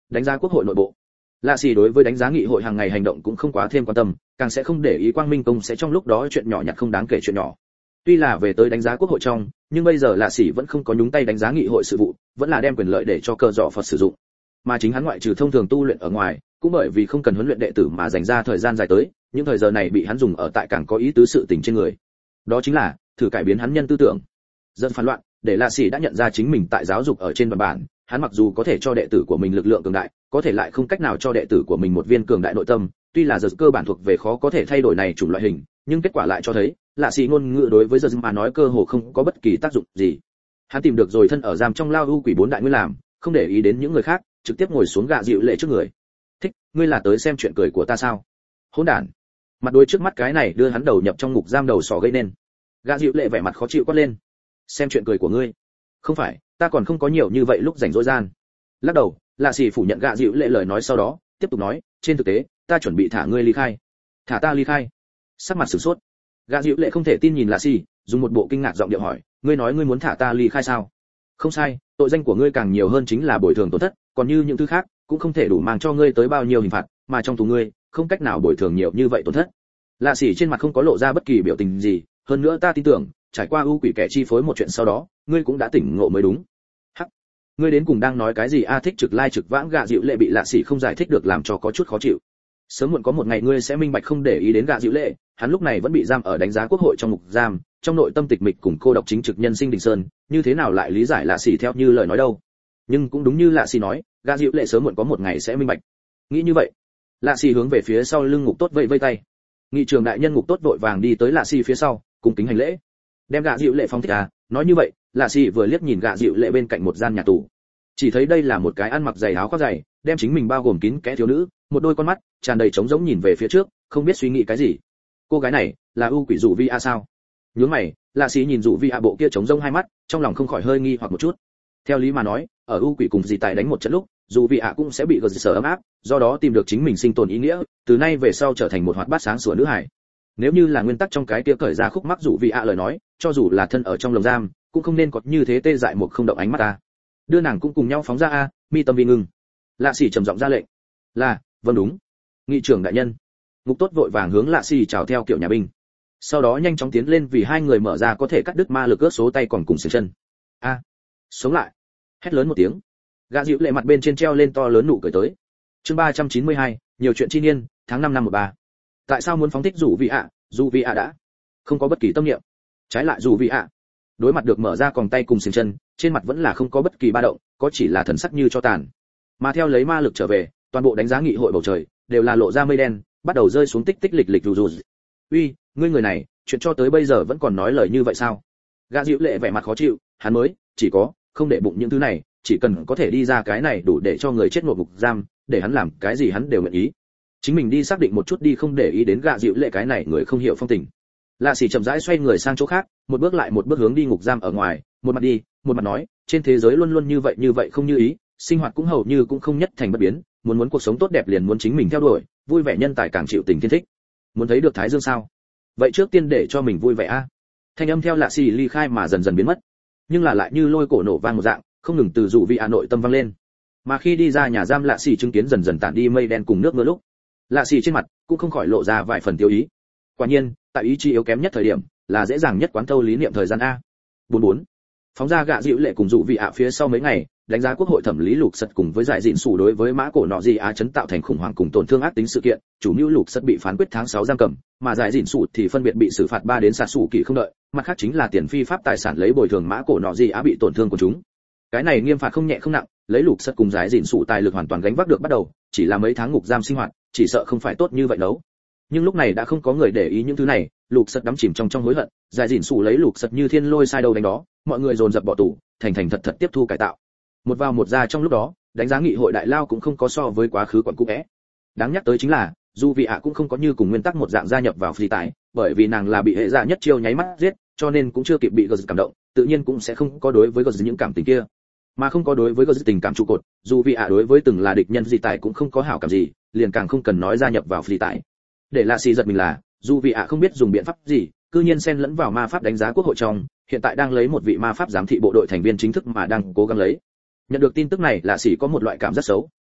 Đánh giá quốc hội nội bộ. Lạ xỉ đối với đánh giá nghị hội hàng ngày hành động cũng không quá thêm quan tâm, càng sẽ không để ý Quang Minh công sẽ trong lúc đó chuyện nhỏ nhặt không đáng kể chuyện nhỏ. Tuy là về tới đánh giá quốc hội trong, nhưng bây giờ Lạ xỉ vẫn không có nhúng tay đánh giá nghị hội sự vụ, vẫn là đem quyền lợi để cho cờ dọ Phật sử dụng. Mà chính hắn ngoại trừ thông thường tu luyện ở ngoài, cũng bởi vì không cần huấn luyện đệ tử mà dành ra thời gian dài tới, những thời giờ này bị hắn dùng ở tại càng có ý tứ sự tình trên người. Đó chính là thử cải biến hắn nhân tư tưởng. Dân phản loạn, để Lạ xỉ đã nhận ra chính mình tại giáo dục ở trên bản, hắn mặc dù có thể cho đệ tử của mình lực lượng cường đại, có thể lại không cách nào cho đệ tử của mình một viên cường đại nội tâm, tuy là giờ cơ bản thuộc về khó có thể thay đổi này chủng loại hình, nhưng kết quả lại cho thấy, Lạ xỉ ngôn ngữ đối với giờ mà nói cơ hồ không có bất kỳ tác dụng gì. Hắn tìm được rồi thân ở giam trong lao u quỷ 4 đại nguyên làm, không để ý đến những người khác, trực tiếp ngồi xuống gạ dịu lệ trước người. Thích, ngươi là tới xem chuyện cười của ta sao? Hỗn đản. Mặt đôi trước mắt cái này đưa hắn đầu nhập trong ngục giam đầu sỏ gây nên. Gạ dịu lệ vẻ mặt khó chịu quát lên. Xem chuyện cười của ngươi? Không phải, ta còn không có nhiều như vậy lúc rảnh rỗi gian. Lắc đầu, Lạ xỉ phủ nhận gạ dịu lệ lời nói sau đó, tiếp tục nói, trên thực tế, ta chuẩn bị thả ngươi ly khai. Thả ta ly khai? Sắc mặt sửng sốt. Gạ dịu lệ không thể tin nhìn Lạ xỉ, dùng một bộ kinh ngạc giọng điệu hỏi, ngươi nói ngươi muốn thả ta ly khai sao? Không sai, tội danh của ngươi càng nhiều hơn chính là bồi thường tổn thất, còn như những thứ khác cũng không thể đủ mang cho ngươi tới bao nhiêu hình phạt, mà trong tù ngươi không cách nào bồi thường nhiều như vậy tổn thất. Lạ xỉ trên mặt không có lộ ra bất kỳ biểu tình gì, hơn nữa ta tin tưởng, trải qua ưu quỷ kẻ chi phối một chuyện sau đó, ngươi cũng đã tỉnh ngộ mới đúng. Hắc, ngươi đến cùng đang nói cái gì a? Thích trực lai trực vãng gạ dịu lệ bị Lạ xỉ không giải thích được làm cho có chút khó chịu. Sớm muộn có một ngày ngươi sẽ minh bạch không để ý đến gạ dịu lệ, hắn lúc này vẫn bị giam ở đánh giá quốc hội trong ngục giam, trong nội tâm tịch mịch cùng cô độc chính trực nhân sinh Đình Sơn, như thế nào lại lý giải Lạ xỉ theo như lời nói đâu? Nhưng cũng đúng như Lạ xỉ nói, gạ dịu lệ sớm muộn có một ngày sẽ minh bạch. Nghĩ như vậy, Lạ xỉ hướng về phía sau lưng ngục tốt vẫy vẫy tay. Nghị trường đại nhân ngục tốt vội vàng đi tới Lạ xỉ phía sau, cung kính hành lễ. Đem gạ dịu lệ phóng thích à? Nói như vậy, Lạ xỉ vừa liếc nhìn gạ dịu lệ bên cạnh một gian nhà tù, chỉ thấy đây là một cái ăn mặc dày áo khoác dày, đem chính mình bao gồm kín kẽ thiếu nữ, một đôi con mắt tràn đầy trống rỗng nhìn về phía trước, không biết suy nghĩ cái gì. Cô gái này là ưu quỷ dụ vi a sao? Nhướng mày, Lạ xỉ nhìn dụ vi a bộ kia trống rỗng hai mắt, trong lòng không khỏi hơi nghi hoặc một chút. Theo lý mà nói, ở ưu quỷ cùng dì tài đánh một trận lúc, dù vị ạ cũng sẽ bị gờ sở ấm áp, do đó tìm được chính mình sinh tồn ý nghĩa, từ nay về sau trở thành một hoạt bát sáng sủa nữ hải. Nếu như là nguyên tắc trong cái kia cởi ra khúc mắc dù vị ạ lời nói, cho dù là thân ở trong lồng giam, cũng không nên có như thế tê dại một không động ánh mắt ta. Đưa nàng cũng cùng nhau phóng ra a, mi tâm vi ngưng. Lạ xỉ trầm giọng ra lệnh. Là, vâng đúng. Nghị trưởng đại nhân. Ngục tốt vội vàng hướng Lạ xỉ chào theo kiểu nhà binh. Sau đó nhanh chóng tiến lên vì hai người mở ra có thể cắt đứt ma lực ướt số tay còn cùng xiềng chân. A, sống lại. Hét lớn một tiếng. Gã dịu lệ mặt bên trên treo lên to lớn nụ cười tới. Chương 392, nhiều chuyện chi niên, tháng 5 năm 13. Tại sao muốn phóng thích Dù vị ạ đã không có bất kỳ tâm niệm. Trái lại Dù vị ạ, đối mặt được mở ra còng tay cùng xiềng chân, trên mặt vẫn là không có bất kỳ ba động, có chỉ là thần sắc như cho tàn. Mà theo lấy ma lực trở về, toàn bộ đánh giá nghị hội bầu trời đều là lộ ra mây đen, bắt đầu rơi xuống tích tích lịch lịch rù rù. Uy, ngươi người này, chuyện cho tới bây giờ vẫn còn nói lời như vậy sao? Gã dịu lệ vẻ mặt khó chịu, hắn mới chỉ có không để bụng những thứ này, chỉ cần có thể đi ra cái này đủ để cho người chết ngột ngục giam, để hắn làm cái gì hắn đều nguyện ý. Chính mình đi xác định một chút đi, không để ý đến gã dịu lệ cái này người không hiểu phong tình. Lạ xỉ chậm rãi xoay người sang chỗ khác, một bước lại một bước hướng đi ngục giam ở ngoài, một mặt đi, một mặt nói, trên thế giới luôn luôn như vậy không như ý, sinh hoạt cũng hầu như cũng không nhất thành bất biến, muốn cuộc sống tốt đẹp liền muốn chính mình theo đuổi, vui vẻ nhân tài càng chịu tình thiên thích. Muốn thấy được thái dương sao? Vậy trước tiên để cho mình vui vẻ a. Thanh âm theo Lạ xỉ ly khai mà dần dần biến mất, nhưng là lại như lôi cổ nổ vang một dạng, không ngừng từ dụ vị hà nội tâm vang lên. Mà khi đi ra nhà giam, Lạ xỉ chứng kiến dần dần tản đi mây đen cùng nước mưa lúc, Lạ xỉ trên mặt cũng không khỏi lộ ra vài phần tiêu ý. Quả nhiên, tại ý chí yếu kém nhất thời điểm, là dễ dàng nhất quán thâu lý niệm thời gian a. 44. Phóng ra gạ dịu lệ cùng dụ vị ạ phía sau mấy ngày, đánh giá quốc hội thẩm lý lục sật cùng với giải dịn sủ đối với mã cổ nọ gì á chấn tạo thành khủng hoảng cùng tổn thương ác tính sự kiện, chủ mưu lục sật bị phán quyết tháng 6 giam cầm, mà giải dịn sủ thì phân biệt bị xử phạt 3 đến xạ sủ kỳ không đợi, mặt khác chính là tiền phi pháp tài sản lấy bồi thường mã cổ nọ gì á bị tổn thương của chúng. Cái này nghiêm phạt không nhẹ không nặng, lấy lục sật cùng giải dịn sủ tài lực hoàn toàn gánh vác được bắt đầu, chỉ là mấy tháng ngục giam sinh hoạt, chỉ sợ không phải tốt như vậy đâu. Nhưng lúc này đã không có người để ý những thứ này, lục sật đắm chìm trong hối hận, giải dịn sủ lấy lục sật như thiên lôi sai đầu đánh đó, mọi người dồn dập bỏ tù, thành thật tiếp thu cải tạo. Một vào một ra trong lúc đó, đánh giá nghị hội đại lao cũng không có so với quá khứ quận cũ é. Đáng nhắc tới chính là, dù vị ạ cũng không có như cùng nguyên tắc một dạng gia nhập vào phi tải, bởi vì nàng là bị hệ giả nhất chiêu nháy mắt giết, cho nên cũng chưa kịp bị gờ cảm động, tự nhiên cũng sẽ không có đối với gờ những cảm tình kia, mà không có đối với gờ tình cảm trụ cột. Dù vị ạ đối với từng là địch nhân gì tài cũng không có hảo cảm gì, liền càng không cần nói gia nhập vào phi tải. Để Lạ xỉ giật mình là, dù vị ạ không biết dùng biện pháp gì, cư nhiên xen lẫn vào ma pháp đánh giá quốc hội trong, hiện tại đang lấy một vị ma pháp giám thị bộ đội thành viên chính thức mà đang cố gắng lấy. Nhận được tin tức này, Lạ xỉ có một loại cảm giác xấu,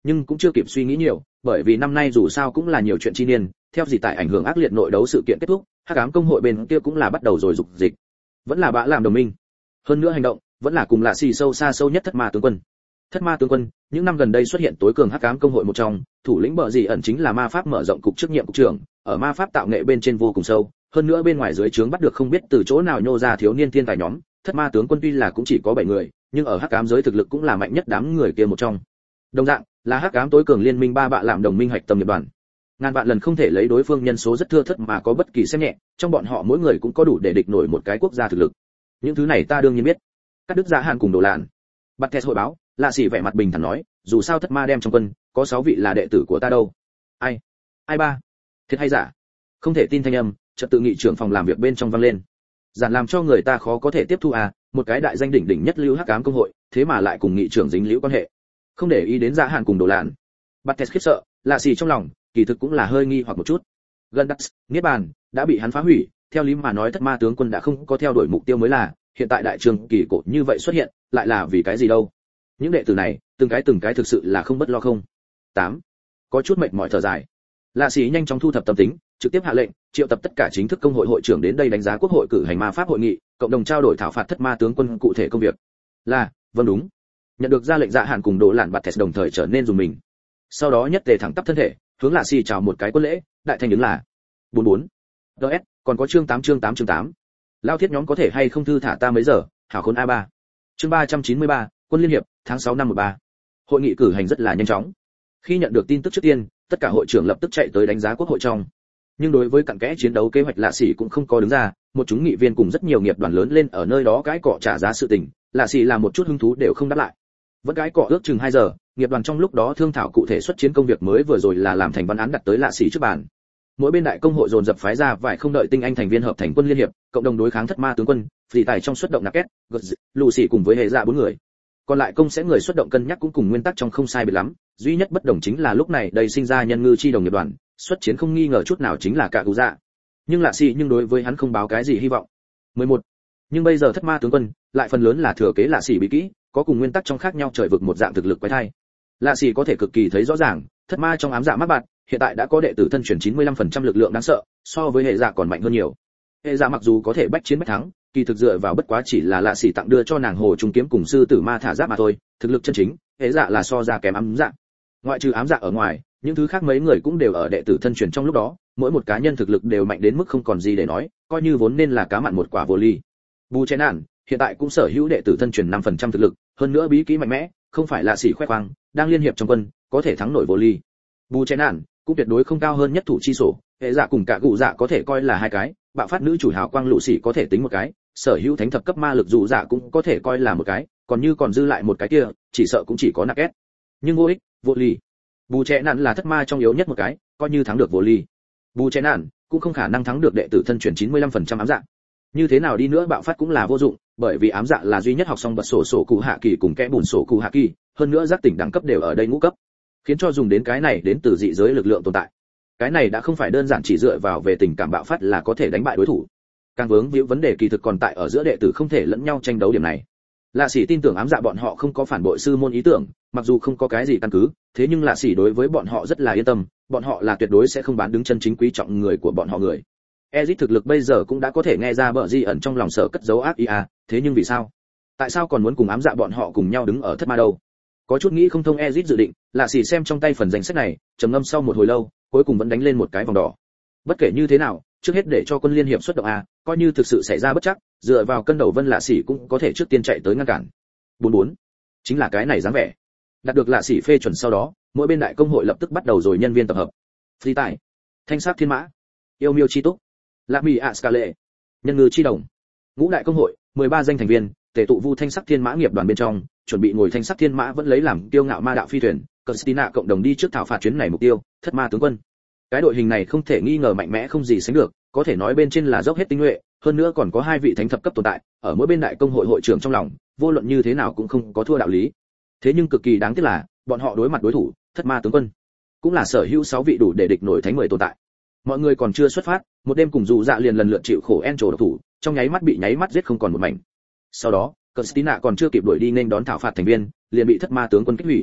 nhưng cũng chưa kịp suy nghĩ nhiều, bởi vì năm nay dù sao cũng là nhiều chuyện chi niên, theo gì tại ảnh hưởng ác liệt nội đấu sự kiện kết thúc, hắc ám công hội bên kia cũng là bắt đầu rồi dục dịch, vẫn là bạ làm đồng minh, hơn nữa hành động vẫn là cùng lạ xì sâu xa sâu nhất thất ma tướng quân. Thất ma tướng quân những năm gần đây xuất hiện tối cường hắc ám công hội một trong, thủ lĩnh bợ gì ẩn chính là ma pháp mở rộng cục chức nhiệm cục trưởng, ở ma pháp tạo nghệ bên trên vô cùng sâu, hơn nữa bên ngoài dưới trướng bắt được không biết từ chỗ nào nhô ra thiếu niên thiên tài nhóm. Thất ma tướng quân tuy là cũng chỉ có 7 người, nhưng ở hắc ám giới thực lực cũng là mạnh nhất đám người kia một trong. Đồng dạng là hắc ám tối cường liên minh ba bạ làm đồng minh hạch tâm nghiệp đoàn. Ngàn vạn lần không thể lấy đối phương nhân số rất thưa thớt mà có bất kỳ xem nhẹ, trong bọn họ mỗi người cũng có đủ để địch nổi một cái quốc gia thực lực. Những thứ này ta đương nhiên biết. Cắt đứt Dạ Hàn cùng Đồ Lạn. Bạt Kẹt hội báo, Lạ Sĩ vẻ mặt bình thản nói, dù sao thất ma đem trong quân, có 6 vị là đệ tử của ta đâu. Ai? Ai ba? Thiệt hay giả? Không thể tin thanh âm, chợt tự nghị trưởng phòng làm việc bên trong vang lên. Giản làm cho người ta khó có thể tiếp thu à, một cái đại danh đỉnh đỉnh nhất lưu hắc ám công hội, thế mà lại cùng nghị trưởng dính liễu quan hệ. Không để ý đến Dạ Hàn cùng Đồ Lạn. Bạt Kẹt khiếp sợ, Lạ Sĩ trong lòng, kỳ thực cũng là hơi nghi hoặc một chút. Gần Đắc, Niết Bàn đã bị hắn phá hủy, theo lý mà nói thất ma tướng quân đã không có theo đuổi mục tiêu mới là, hiện tại đại trường kỳ cổ như vậy xuất hiện, lại là vì cái gì đâu? Những đệ tử này, từng cái thực sự là không bất lo không. 8. Có chút mệt mỏi thở dài. Lạ Sĩ nhanh chóng thu thập tâm tính, trực tiếp hạ lệnh, triệu tập tất cả chính thức công hội hội trưởng đến đây đánh giá quốc hội cử hành ma pháp hội nghị, cộng đồng trao đổi thảo phạt thất ma tướng quân cụ thể công việc. Là, vâng đúng. Nhận được ra lệnh Dạ Hàn cùng Đồ Lạn Bạt Kẹt đồng thời trở nên dùng mình. Sau đó nhất tề thẳng tắp thân thể, hướng Lạ Sĩ chào một cái quân lễ, đại thanh đứng là 44. DS, còn có chương 8. Lao thiết nhóm có thể hay không thư thả ta mấy giờ, hảo khốn A3. Chương 393, quân liên hiệp, tháng 6 năm 13. Hội nghị cử hành rất là nhanh chóng. Khi nhận được tin tức trước tiên, tất cả hội trưởng lập tức chạy tới đánh giá quốc hội trong. Nhưng đối với cặn kẽ chiến đấu kế hoạch Lạ Sĩ cũng không có đứng ra, một chúng nghị viên cùng rất nhiều nghiệp đoàn lớn lên ở nơi đó cãi cọ trả giá sự tình, Lạ Sĩ là một chút hứng thú đều không đáp lại. Vẫn cãi cọ ước chừng 2 giờ, nghiệp đoàn trong lúc đó thương thảo cụ thể xuất chiến công việc mới vừa rồi là làm thành văn án đặt tới Lạ Sĩ trước bàn. Mỗi bên đại công hội dồn dập phái ra vài không đợi tinh anh thành viên hợp thành quân liên hiệp, cộng đồng đối kháng thất ma tướng quân, phỉ tài trong xuất động nạc két, lù xỉ cùng với hệ dạ 4 người. Còn lại công sẽ người xuất động cân nhắc cũng cùng nguyên tắc trong không sai biệt lắm, duy nhất bất đồng chính là lúc này đây sinh ra nhân ngư chi đồng nghiệp đoàn, xuất chiến không nghi ngờ chút nào chính là cả cụ dạ. Nhưng Lạ Sĩ nhưng đối với hắn không báo cái gì hy vọng. 11. Nhưng bây giờ thất ma tướng quân lại phần lớn là thừa kế Lạ Sĩ bí kỹ, có cùng nguyên tắc trong khác nhau trời vực một dạng thực lực quái thai. Lạ Sĩ có thể cực kỳ thấy rõ ràng, thất ma trong ám dạ mắc bạt, hiện tại đã có đệ tử thân truyền 95% lực lượng đáng sợ, so với hệ dạ còn mạnh hơn nhiều. Hệ dạ mặc dù có thể bách chiến bách thắng, kỳ thực dựa vào bất quá chỉ là Lạ Sĩ tặng đưa cho nàng hồ trung kiếm cùng sư tử ma thả giáp mà thôi, thực lực chân chính, hệ dạ là so ra kém ám dạ. Ngoại trừ ám dạ ở ngoài, những thứ khác mấy người cũng đều ở đệ tử thân truyền trong lúc đó, mỗi một cá nhân thực lực đều mạnh đến mức không còn gì để nói, coi như vốn nên là cá mặn một quả vô ly. Bù Chen Nản hiện tại cũng sở hữu đệ tử thân truyền 5% thực lực, hơn nữa bí kỹ mạnh mẽ, không phải Lạ Sĩ khoe khoang, đang liên hiệp trong quân, có thể thắng nổi vô ly. Bù Chen Nản cũng tuyệt đối không cao hơn nhất thủ chi sổ, hệ dạ cùng cả cụ dạ có thể coi là 2 cái, bạo phát nữ chủ hào quang lũ xỉ có thể tính một cái, sở hữu thánh thập cấp ma lực dù dạ cũng có thể coi là một cái, còn như còn dư lại một cái kia, chỉ sợ cũng chỉ có nạc két. Nhưng vô ích, vô ly. Bù Chen Nản là thất ma trong yếu nhất một cái, coi như thắng được vô ly. Bù Chen Nản cũng không khả năng thắng được đệ tử thân truyền 95% ám dạ. Như thế nào đi nữa bạo phát cũng là vô dụng, bởi vì ám dạ là duy nhất học xong bật sổ cụ hạ kỳ cùng kẽ bùn sổ cụ hạ kỳ, hơn nữa giác tỉnh đẳng cấp đều ở đây ngũ cấp, khiến cho dùng đến cái này đến từ dị giới lực lượng tồn tại. Cái này đã không phải đơn giản chỉ dựa vào về tình cảm bạo phát là có thể đánh bại đối thủ. Càng vướng víu vấn đề kỳ thực còn tại ở giữa đệ tử không thể lẫn nhau tranh đấu điểm này. Lạ Sĩ tin tưởng ám dạ bọn họ không có phản bội sư môn ý tưởng, mặc dù không có cái gì căn cứ, thế nhưng Lạ Sĩ đối với bọn họ rất là yên tâm, bọn họ là tuyệt đối sẽ không bán đứng chân chính quý trọng người của bọn họ người. Ezic thực lực bây giờ cũng đã có thể nghe ra bợ di ẩn trong lòng sở cất giấu ác ý à, thế nhưng vì sao? Tại sao còn muốn cùng ám dạ bọn họ cùng nhau đứng ở thất ma đâu? Có chút nghĩ không thông Ezic dự định, Lạ Sĩ xem trong tay phần danh sách này, trầm ngâm sau một hồi lâu, cuối cùng vẫn đánh lên một cái vòng đỏ. Bất kể như thế nào, trước hết để cho quân liên hiệp xuất động à, coi như thực sự xảy ra bất trắc, dựa vào cân đầu Vân Lạ Sĩ cũng có thể trước tiên chạy tới ngăn cản. 44. Chính là cái này dáng vẻ. Đạt được Lạ Sĩ phê chuẩn sau đó, mỗi bên đại công hội lập tức bắt đầu rồi nhân viên tập hợp. Phi tài, Thanh Sát Thiên Mã, Yêu Miêu Chi Túc, Lạc Mị Ascale, Nhân Ngư Chi Đồng. Ngũ đại công hội, 13 danh thành viên, tề tụ Vu Thanh Sắc Thiên Mã nghiệp đoàn bên trong, chuẩn bị ngồi Thanh Sắc Thiên Mã vẫn lấy làm kiêu ngạo ma đạo phi thuyền, Christina cộng đồng đi trước thảo phạt chuyến này mục tiêu, thất ma tướng quân. Cái đội hình này không thể nghi ngờ mạnh mẽ không gì sánh được, có thể nói bên trên là dốc hết tinh nhuệ, hơn nữa còn có 2 vị thánh thập cấp tồn tại, ở mỗi bên đại công hội hội trưởng trong lòng, vô luận như thế nào cũng không có thua đạo lý. Thế nhưng cực kỳ đáng tiếc là, bọn họ đối mặt đối thủ, thất ma tướng quân, cũng là sở hữu 6 vị đủ để địch nổi thánh 10 tồn tại. Mọi người còn chưa xuất phát, một đêm cùng dù dạ liền lần lượt chịu khổ Encho độc thủ, trong nháy mắt bị nháy mắt giết không còn một mảnh. Sau đó, Christina còn chưa kịp đuổi đi nên đón thảo phạt thành viên, liền bị thất ma tướng quân kích hủy.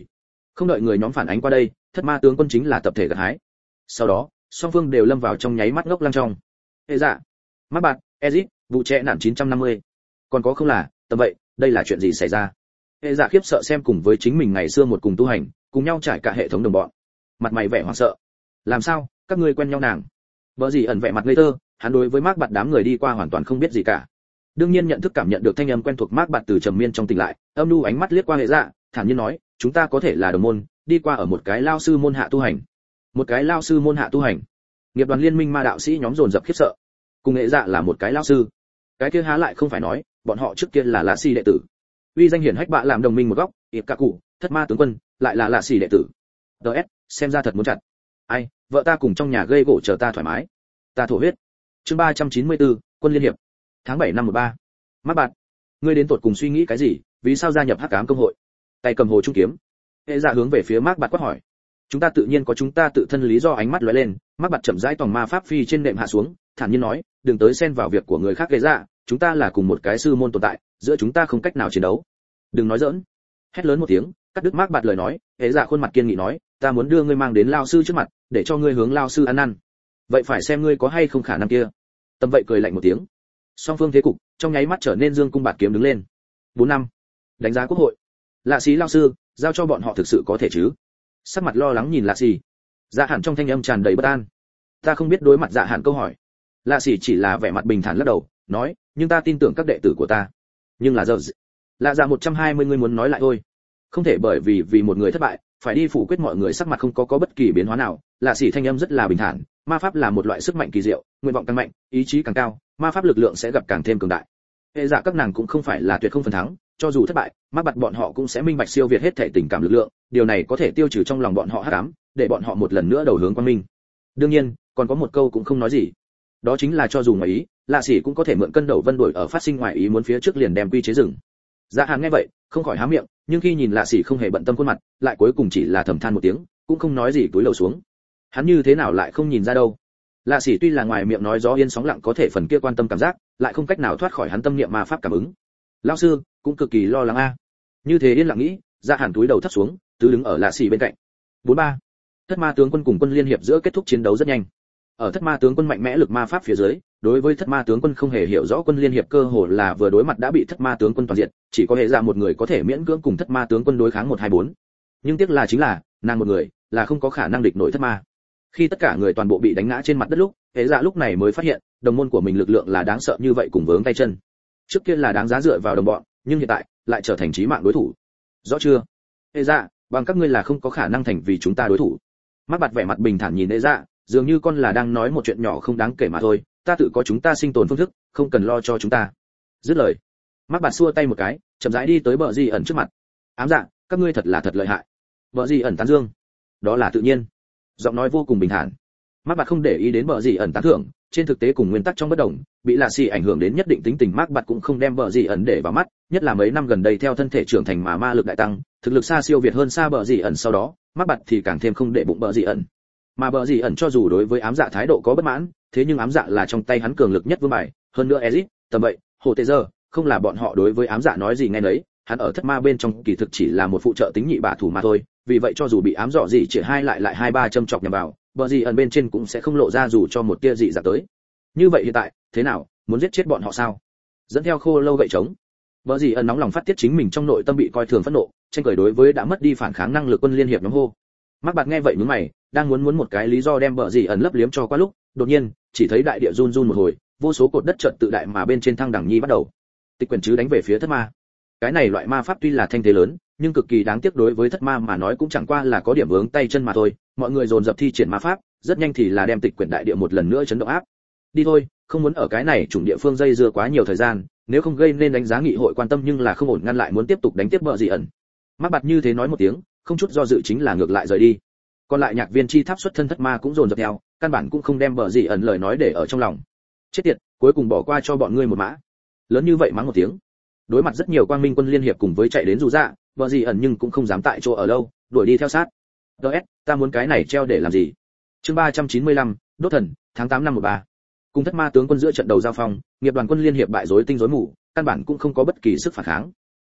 Không đợi người nhóm phản ánh qua đây, thất ma tướng quân chính là tập thể gặt hái. Sau đó, song phương đều lâm vào trong nháy mắt ngốc lăng trong. Hệ dạ, mắt bạn, Ezit, vụ trẻ nạn 950. Còn có không là, tầm vậy, đây là chuyện gì xảy ra? Hệ dạ khiếp sợ xem cùng với chính mình ngày xưa một cùng tu hành, cùng nhau trải cả hệ thống đồng bọn. Mặt mày vẻ hoảng sợ. Làm sao, các ngươi quen nhau nàng? Bở gì ẩn vẻ mặt ngây thơ, hắn đối với Mark Bạt đám người đi qua hoàn toàn không biết gì cả. Đương nhiên nhận thức cảm nhận được thanh âm quen thuộc Mark Bạt từ trầm miên trong tỉnh lại, âm nu ánh mắt liếc qua hệ dạ, thản nhiên nói, chúng ta có thể là đồng môn, đi qua ở một cái lao sư môn hạ tu hành. Một cái lao sư môn hạ tu hành. Nghiệp đoàn liên minh ma đạo sĩ nhóm dồn dập khiếp sợ. Cùng hệ dạ là một cái lao sư. Cái kia há lại không phải nói, bọn họ trước kia là lạ xì đệ tử. Uy danh hiển hách bạ làm đồng minh một góc, ịp cả cụ, thất ma tướng quân, lại là lạ xì đệ tử. DS, xem ra thật muốn chặt. Ai, vợ ta cùng trong nhà gây gỗ chờ ta thoải mái. Ta thổ huyết. Chương 394, quân liên hiệp. Tháng 7 năm 13. Mắt bạn, ngươi đến tột cùng suy nghĩ cái gì, vì sao gia nhập Hắc Ám công hội? Tay cầm hồ trung kiếm. Hệ dạ hướng về phía Mark Bạt quát hỏi. Chúng ta tự nhiên có chúng ta tự thân lý do, ánh mắt lóe lên, Mark Bạt chậm rãi tòng ma pháp phi trên nệm hạ xuống, thản nhiên nói, đừng tới xen vào việc của người khác. Hệ dạ, chúng ta là cùng một cái sư môn tồn tại, giữa chúng ta không cách nào chiến đấu. Đừng nói giỡn. Hét lớn một tiếng, cắt đứt Mark Bạt lời nói, Hệ dạ khuôn mặt kiên nghị nói, ta muốn đưa ngươi mang đến lao sư trước mặt, để cho ngươi hướng lao sư ăn năn. Vậy phải xem ngươi có hay không khả năng kia. Tâm vậy cười lạnh một tiếng. Song phương thế cục trong nháy mắt trở nên dương cung bạt kiếm đứng lên. 4 năm. Đánh giá quốc hội. Lạ sĩ lao sư, giao cho bọn họ thực sự có thể chứ? Sắc mặt lo lắng nhìn Lạ sĩ. Dạ Hạn trong thanh âm tràn đầy bất an. Ta không biết đối mặt Dạ Hạn câu hỏi. Lạ sĩ chỉ là vẻ mặt bình thản lắc đầu, nói, nhưng ta tin tưởng các đệ tử của ta. Nhưng là giờ Lạ Dạ 120 người muốn nói lại thôi. Không thể bởi vì một người thất bại, phải đi phủ quyết mọi người. Sắc mặt không có bất kỳ biến hóa nào. Lạ sĩ thanh âm rất là bình thản, ma pháp là một loại sức mạnh kỳ diệu, nguyện vọng càng mạnh, ý chí càng cao, ma pháp lực lượng sẽ gặp càng thêm cường đại. Hệ dạ các nàng cũng không phải là tuyệt không phần thắng, cho dù thất bại, Mark Bạt bọn họ cũng sẽ minh bạch siêu việt hết thể tình cảm lực lượng, điều này có thể tiêu trừ trong lòng bọn họ hắc ám, để bọn họ một lần nữa đầu hướng quang minh. Đương nhiên, còn có một câu cũng không nói gì, đó chính là cho dù ngoài ý, Lạ Sĩ cũng có thể mượn cân đầu vân đổi ở phát sinh ngoài ý muốn phía trước liền đem quy chế dừng. Dạ Hàn nghe vậy, không khỏi há miệng, nhưng khi nhìn Lạ Sĩ không hề bận tâm khuôn mặt, lại cuối cùng chỉ là thầm than một tiếng, cũng không nói gì, túi lầu xuống. Hắn như thế nào lại không nhìn ra đâu? Lạ Sĩ tuy là ngoài miệng nói gió yên sóng lặng có thể phần kia quan tâm cảm giác, lại không cách nào thoát khỏi hắn tâm niệm ma pháp cảm ứng. Lão sư cũng cực kỳ lo lắng a. Như thế yên lặng nghĩ, Dạ Hàn túi đầu thấp xuống, tứ đứng ở Lạ Sĩ bên cạnh. 43. Thất ma tướng quân cùng quân liên hiệp giữa kết thúc chiến đấu rất nhanh. Ở thất ma tướng quân mạnh mẽ lực ma pháp phía dưới, đối với thất ma tướng quân không hề hiểu rõ quân liên hiệp cơ hồ là vừa đối mặt đã bị thất ma tướng quân toàn diện, chỉ có hệ dạ một người có thể miễn cưỡng cùng thất ma tướng quân đối kháng 1-2-4. Nhưng tiếc là chính là, nàng một người là không có khả năng địch nổi thất ma. Khi tất cả người toàn bộ bị đánh ngã trên mặt đất lúc, hệ dạ lúc này mới phát hiện, đồng môn của mình lực lượng là đáng sợ như vậy cùng vướng tay chân. Trước kia là đáng giá dựa vào đồng bọn, nhưng hiện tại lại trở thành chí mạng đối thủ. Rõ chưa? Hệ dạ, bằng các ngươi là không có khả năng thành vì chúng ta đối thủ. Mark Bạt vẻ mặt bình thản nhìn hệ dạ, dường như con là đang nói một chuyện nhỏ không đáng kể mà thôi, ta tự có chúng ta sinh tồn phương thức, không cần lo cho chúng ta. Dứt lời, Mark Bạt xua tay một cái, chậm rãi đi tới Bờ Di ẩn trước mặt. Ám dạ, các ngươi thật là thật lợi hại. Bờ Di ẩn tán dương. Đó là tự nhiên. Giọng nói vô cùng bình thản. Mark Bạt không để ý đến Bờ Di ẩn tán thưởng, trên thực tế cùng nguyên tắc trong bất đồng, bị Lạ Sĩ ảnh hưởng đến nhất định tính tình, Mark Bạt cũng không đem Bờ Di ẩn để vào mắt, nhất là mấy năm gần đây theo thân thể trưởng thành mà ma lực đại tăng, thực lực xa siêu việt hơn xa Bờ Di ẩn, sau đó, Mark Bạt thì càng thêm không để bụng Bờ Di ẩn. Mà Bờ Di ẩn cho dù đối với ám dạ thái độ có bất mãn, thế nhưng ám dạ là trong tay hắn cường lực nhất vương bài, hơn nữa Ezic, tầm vậy, Hồ Tê Giờ, không là bọn họ đối với ám dạ nói gì nghe nấy, hắn ở thất ma bên trong kỳ thực chỉ là một phụ trợ tính nhị bả thủ mà thôi, vì vậy cho dù bị ám dọ gì chỉ hai lại 2-3 châm chọc nhằm vào, Bờ Di ẩn bên trên cũng sẽ không lộ ra dù cho một tia dị dạng tới. Như vậy hiện tại, thế nào, muốn giết chết bọn họ sao? Dẫn theo khô lâu gậy trống. Bờ Di ẩn nóng lòng phát tiết chính mình trong nội tâm bị coi thường phẫn nộ, tranh cởi đối với đã mất đi phản kháng năng lực quân liên hiệp nhóm hô. Mark Bạt nghe vậy nhướng mày, đang muốn một cái lý do đem Bờ Di ẩn lấp liếm cho qua lúc, đột nhiên, chỉ thấy đại địa run run một hồi, vô số cột đất chợt tự đại mà bên trên thăng đẳng nhi bắt đầu. Tịch quyền chứ đánh về phía thất ma. Cái này loại ma pháp tuy là thanh thế lớn, nhưng cực kỳ đáng tiếc đối với thất ma mà nói cũng chẳng qua là có điểm vướng tay chân mà thôi. Mọi người dồn dập thi triển ma pháp, rất nhanh thì là đem tịch quyền đại địa một lần nữa chấn động áp. Đi thôi, không muốn ở cái này chủng địa phương dây dưa quá nhiều thời gian, nếu không gây nên đánh giá nghị hội quan tâm nhưng là không ổn ngăn lại muốn tiếp tục đánh tiếp Bờ Di ẩn. Mark Bạt như thế nói một tiếng, không chút do dự chính là ngược lại rời đi. Còn lại nhạc viên chi tháp xuất thân thất ma cũng dồn dập theo, căn bản cũng không đem Bờ Di ẩn lời nói để ở trong lòng. Chết tiệt, cuối cùng bỏ qua cho bọn ngươi một mã. Lớn như vậy mắng một tiếng. Đối mặt rất nhiều quang minh quân liên hiệp cùng với chạy đến dù dạ, Bờ Di ẩn nhưng cũng không dám tại chỗ ở lâu, đuổi đi theo sát. DS, ta muốn cái này treo để làm gì? Chương 395, đốt thần, tháng 8 năm 13. Cùng thất ma tướng quân giữa trận đầu giao phong, nghiệp đoàn quân liên hiệp bại rối tinh rối mù, căn bản cũng không có bất kỳ sức phản kháng.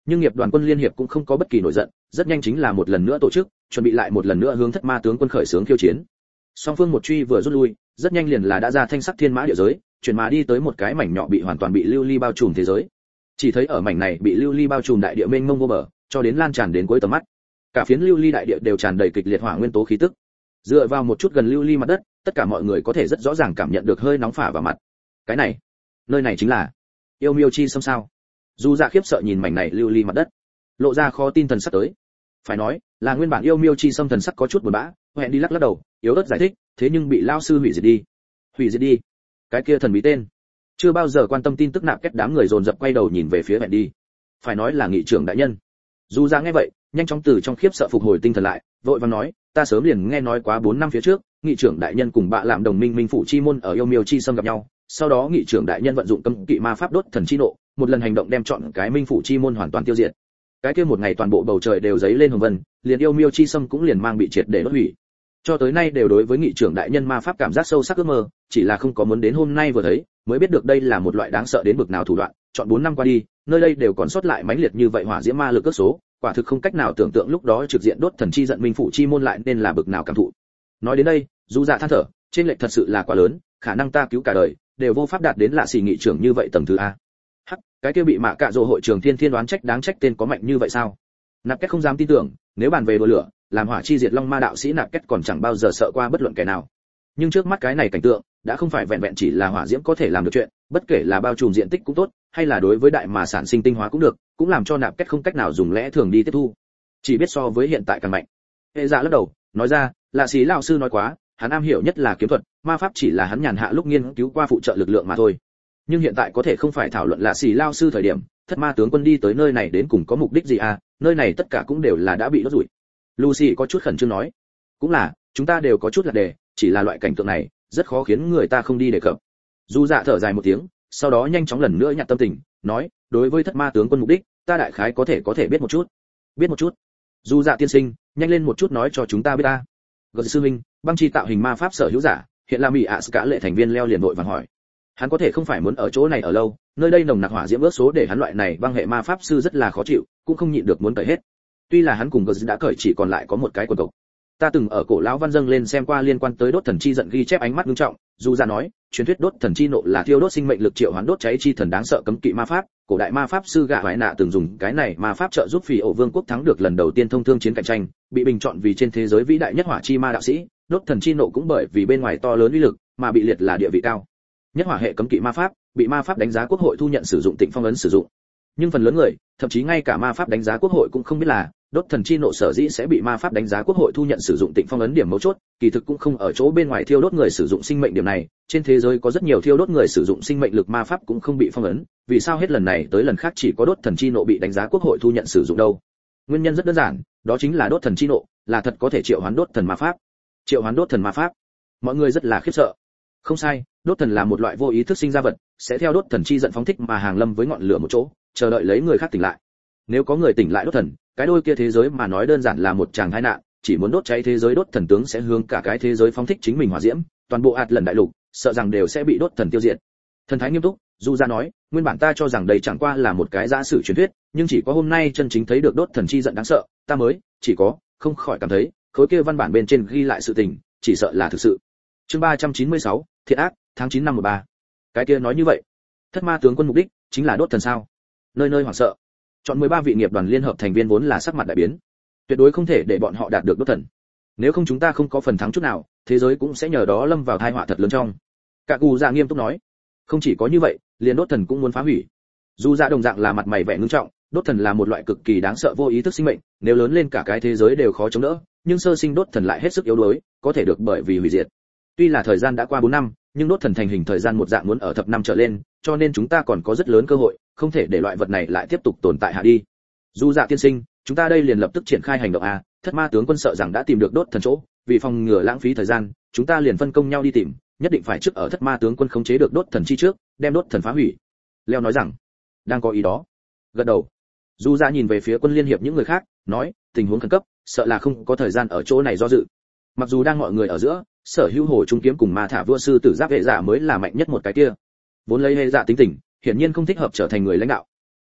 Nhưng nghiệp đoàn quân liên hiệp cũng không có bất kỳ nổi giận, rất nhanh chính là một lần nữa tổ chức, chuẩn bị lại một lần nữa hướng thất ma tướng quân khởi xướng khiêu chiến. Song phương một truy vừa rút lui, rất nhanh liền là đã ra thanh sắc thiên mã địa giới, chuyển mà đi tới một cái mảnh nhỏ bị hoàn toàn bị lưu ly bao trùm thế giới. Chỉ thấy ở mảnh này bị lưu ly bao trùm đại địa mênh mông vô bờ, cho đến lan tràn đến cuối tầm mắt. Cả phiến lưu ly đại địa đều tràn đầy kịch liệt hỏa nguyên tố khí tức. Dựa vào một chút gần lưu ly mặt đất, tất cả mọi người có thể rất rõ ràng cảm nhận được hơi nóng phả vào mặt. Cái này, nơi này chính là yêu miêu chi xâm sao? Dù Dạ khiếp sợ nhìn mảnh này lưu ly mặt đất, lộ ra khó tin thần sắc tới. Phải nói, là nguyên bản yêu miêu chi xâm thần sắc có chút buồn bã, hẹn đi lắc lắc đầu, yếu ớt giải thích, thế nhưng bị lao sư hủy diệt đi. Hủy diệt đi? Cái kia thần bí tên. Chưa bao giờ quan tâm tin tức nạp kết đám người dồn dập quay đầu nhìn về phía hẹn đi. Phải nói là nghị trưởng đại nhân. Dù Dạ nghe vậy, nhanh chóng từ trong khiếp sợ phục hồi tinh thần lại, vội vàng nói, ta sớm liền nghe nói quá 4 năm phía trước, nghị trưởng đại nhân cùng bạ làm đồng minh minh phụ chi môn ở yêu miêu chi xâm gặp nhau, sau đó nghị trưởng đại nhân vận dụng cấm kỵ ma pháp đốt thần chi nộ, một lần hành động đem chọn cái minh phủ chi môn hoàn toàn tiêu diệt. Cái kia một ngày toàn bộ bầu trời đều giấy lên hồng vân, liền yêu miêu chi xâm cũng liền mang bị triệt để đốt hủy. Cho tới nay đều đối với nghị trưởng đại nhân ma pháp cảm giác sâu sắc ước mơ, chỉ là không có muốn đến hôm nay vừa thấy, mới biết được đây là một loại đáng sợ đến bực nào thủ đoạn. Chọn 4 năm qua đi, nơi đây đều còn sót lại mãnh liệt như vậy hỏa diễm ma lực cước số, quả thực không cách nào tưởng tượng lúc đó trực diện đốt thần chi giận minh phủ chi môn lại nên là bực nào cảm thụ. Nói đến đây, Du Dạ than thở, trên lệch thật sự là quá lớn, khả năng ta cứu cả đời đều vô pháp đạt đến lạ xì nghị trưởng như vậy tầng thứ a. Hắc, cái kia bị mạ cạ rồ hội trưởng thiên thiên đoán trách đáng trách tên có mạnh như vậy sao? Nạp Kết không dám tin tưởng, nếu bàn về đùa lửa, làm hỏa chi diệt long ma đạo sĩ Nạp Kết còn chẳng bao giờ sợ qua bất luận kẻ nào. Nhưng trước mắt cái này cảnh tượng, đã không phải vẹn vẹn chỉ là hỏa diễm có thể làm được chuyện, bất kể là bao trùm diện tích cũng tốt, hay là đối với đại mà sản sinh tinh hóa cũng được, cũng làm cho Nạp Kết không cách nào dùng lẽ thường đi tiếp thu. Chỉ biết so với hiện tại càng mạnh. Hệ Dạ lắc đầu, nói ra, lạ xí lão sư nói quá, hắn am hiểu nhất là kiếm thuật, ma pháp chỉ là hắn nhàn hạ lúc nghiên cứu qua phụ trợ lực lượng mà thôi. Nhưng hiện tại có thể không phải thảo luận lạ xí lão sư thời điểm, thất ma tướng quân đi tới nơi này đến cùng có mục đích gì à, nơi này tất cả cũng đều là đã bị đốt rủi. Lucy có chút khẩn trương nói, cũng là, chúng ta đều có chút là đề, chỉ là loại cảnh tượng này, rất khó khiến người ta không đi đề cập. Du Dạ thở dài một tiếng, sau đó nhanh chóng lần nữa nhặt tâm tình, nói, đối với thất ma tướng quân mục đích, ta đại khái có thể biết một chút. Biết một chút. Du Dạ tiên sinh, nhanh lên một chút nói cho chúng ta biết ta. Gật sư huynh, băng chi tạo hình ma pháp sở hữu giả, hiện là mỹ ạ cả lệ thành viên leo liền vội vàng hỏi. Hắn có thể không phải muốn ở chỗ này ở lâu, nơi đây nồng nặc hỏa diễm ước số để hắn loại này băng hệ ma pháp sư rất là khó chịu, cũng không nhịn được muốn cởi hết. Tuy là hắn cùng Gật đã cởi chỉ còn lại có một cái quần cộc. Ta từng ở cổ lão văn dâng lên xem qua liên quan tới đốt thần chi giận ghi chép ánh mắt nghiêm trọng, dù ra nói, truyền thuyết đốt thần chi nộ là thiêu đốt sinh mệnh lực triệu hoán đốt cháy chi thần đáng sợ cấm kỵ ma pháp, cổ đại ma pháp sư gạ hoài nạ từng dùng cái này ma pháp trợ giúp Phỉ ổ vương quốc thắng được lần đầu tiên thông thương chiến cạnh tranh, bị bình chọn vì trên thế giới vĩ đại nhất hỏa chi ma đạo sĩ, đốt thần chi nộ cũng bởi vì bên ngoài to lớn uy lực mà bị liệt là địa vị cao nhất hỏa hệ cấm kỵ ma pháp, bị ma pháp đánh giá quốc hội thu nhận sử dụng Tịnh Phong ấn sử dụng. Nhưng phần lớn người, thậm chí ngay cả ma pháp đánh giá quốc hội cũng không biết là đốt thần chi nộ sở dĩ sẽ bị ma pháp đánh giá quốc hội thu nhận sử dụng Tịnh Phong ấn điểm mấu chốt, kỳ thực cũng không ở chỗ bên ngoài thiêu đốt người sử dụng sinh mệnh điểm này, trên thế giới có rất nhiều thiêu đốt người sử dụng sinh mệnh lực ma pháp cũng không bị phong ấn, vì sao hết lần này tới lần khác chỉ có đốt thần chi nộ bị đánh giá quốc hội thu nhận sử dụng đâu? Nguyên nhân rất đơn giản, đó chính là đốt thần chi nộ là thật có thể triệu hoán đốt thần ma pháp. Triệu hoán đốt thần ma pháp, mọi người rất là khiếp sợ. Không sai, đốt thần là một loại vô ý thức sinh ra vật, sẽ theo đốt thần chi giận phóng thích mà hàng lâm với ngọn lửa một chỗ, chờ đợi lấy người khác tỉnh lại. Nếu có người tỉnh lại đốt thần, cái đôi kia thế giới mà nói đơn giản là một tràng tai nạn, chỉ muốn đốt cháy thế giới đốt thần tướng sẽ hướng cả cái thế giới phóng thích chính mình hỏa diễm, toàn bộ ạt lần đại lục, sợ rằng đều sẽ bị đốt thần tiêu diệt. Thần thái nghiêm túc, Du Gia nói, nguyên bản ta cho rằng đây chẳng qua là một cái giả sử truyền thuyết, nhưng chỉ có hôm nay chân chính thấy được đốt thần chi giận đáng sợ, ta mới chỉ có không khỏi cảm thấy, khối kia văn bản bên trên ghi lại sự tình, chỉ sợ là thực sự. Chương 396, Thiện ác, tháng 9 năm 13. Cái kia nói như vậy, thất ma tướng quân mục đích chính là đốt thần sao? Nơi nơi hoảng sợ. Chọn 13 vị nghiệp đoàn liên hợp thành viên vốn là sắc mặt đại biến. Tuyệt đối không thể để bọn họ đạt được đốt thần. Nếu không chúng ta không có phần thắng chút nào, thế giới cũng sẽ nhờ đó lâm vào tai họa thật lớn trong. Cả Cù Dạ nghiêm túc nói, không chỉ có như vậy, liền đốt thần cũng muốn phá hủy. Dù Dạ đồng dạng là mặt mày vẻ ngưng trọng, đốt thần là một loại cực kỳ đáng sợ vô ý thức sinh mệnh, nếu lớn lên cả cái thế giới đều khó chống đỡ, nhưng sơ sinh đốt thần lại hết sức yếu đuối, có thể được bởi vì hủy diệt. Tuy là thời gian đã qua 4 năm, nhưng đốt thần thành hình thời gian một dạng muốn ở thập năm trở lên, cho nên chúng ta còn có rất lớn cơ hội, không thể để loại vật này lại tiếp tục tồn tại hạ đi. Dù Dạ tiên sinh, chúng ta đây liền lập tức triển khai hành động a, thất ma tướng quân sợ rằng đã tìm được đốt thần chỗ, vì phòng ngừa lãng phí thời gian, chúng ta liền phân công nhau đi tìm, nhất định phải trước ở thất ma tướng quân khống chế được đốt thần chi trước, đem đốt thần phá hủy. Leo nói rằng, đang có ý đó. Gật đầu. Dù Dạ nhìn về phía quân liên hiệp những người khác, nói, tình huống khẩn cấp, sợ là không có thời gian ở chỗ này do dự. Mặc dù đang mọi người ở giữa, sở hữu hồ trung kiếm cùng ma thả vua sư tử giáp hệ giả mới là mạnh nhất một cái kia. Vốn lấy hệ giả tính tình, hiển nhiên không thích hợp trở thành người lãnh đạo.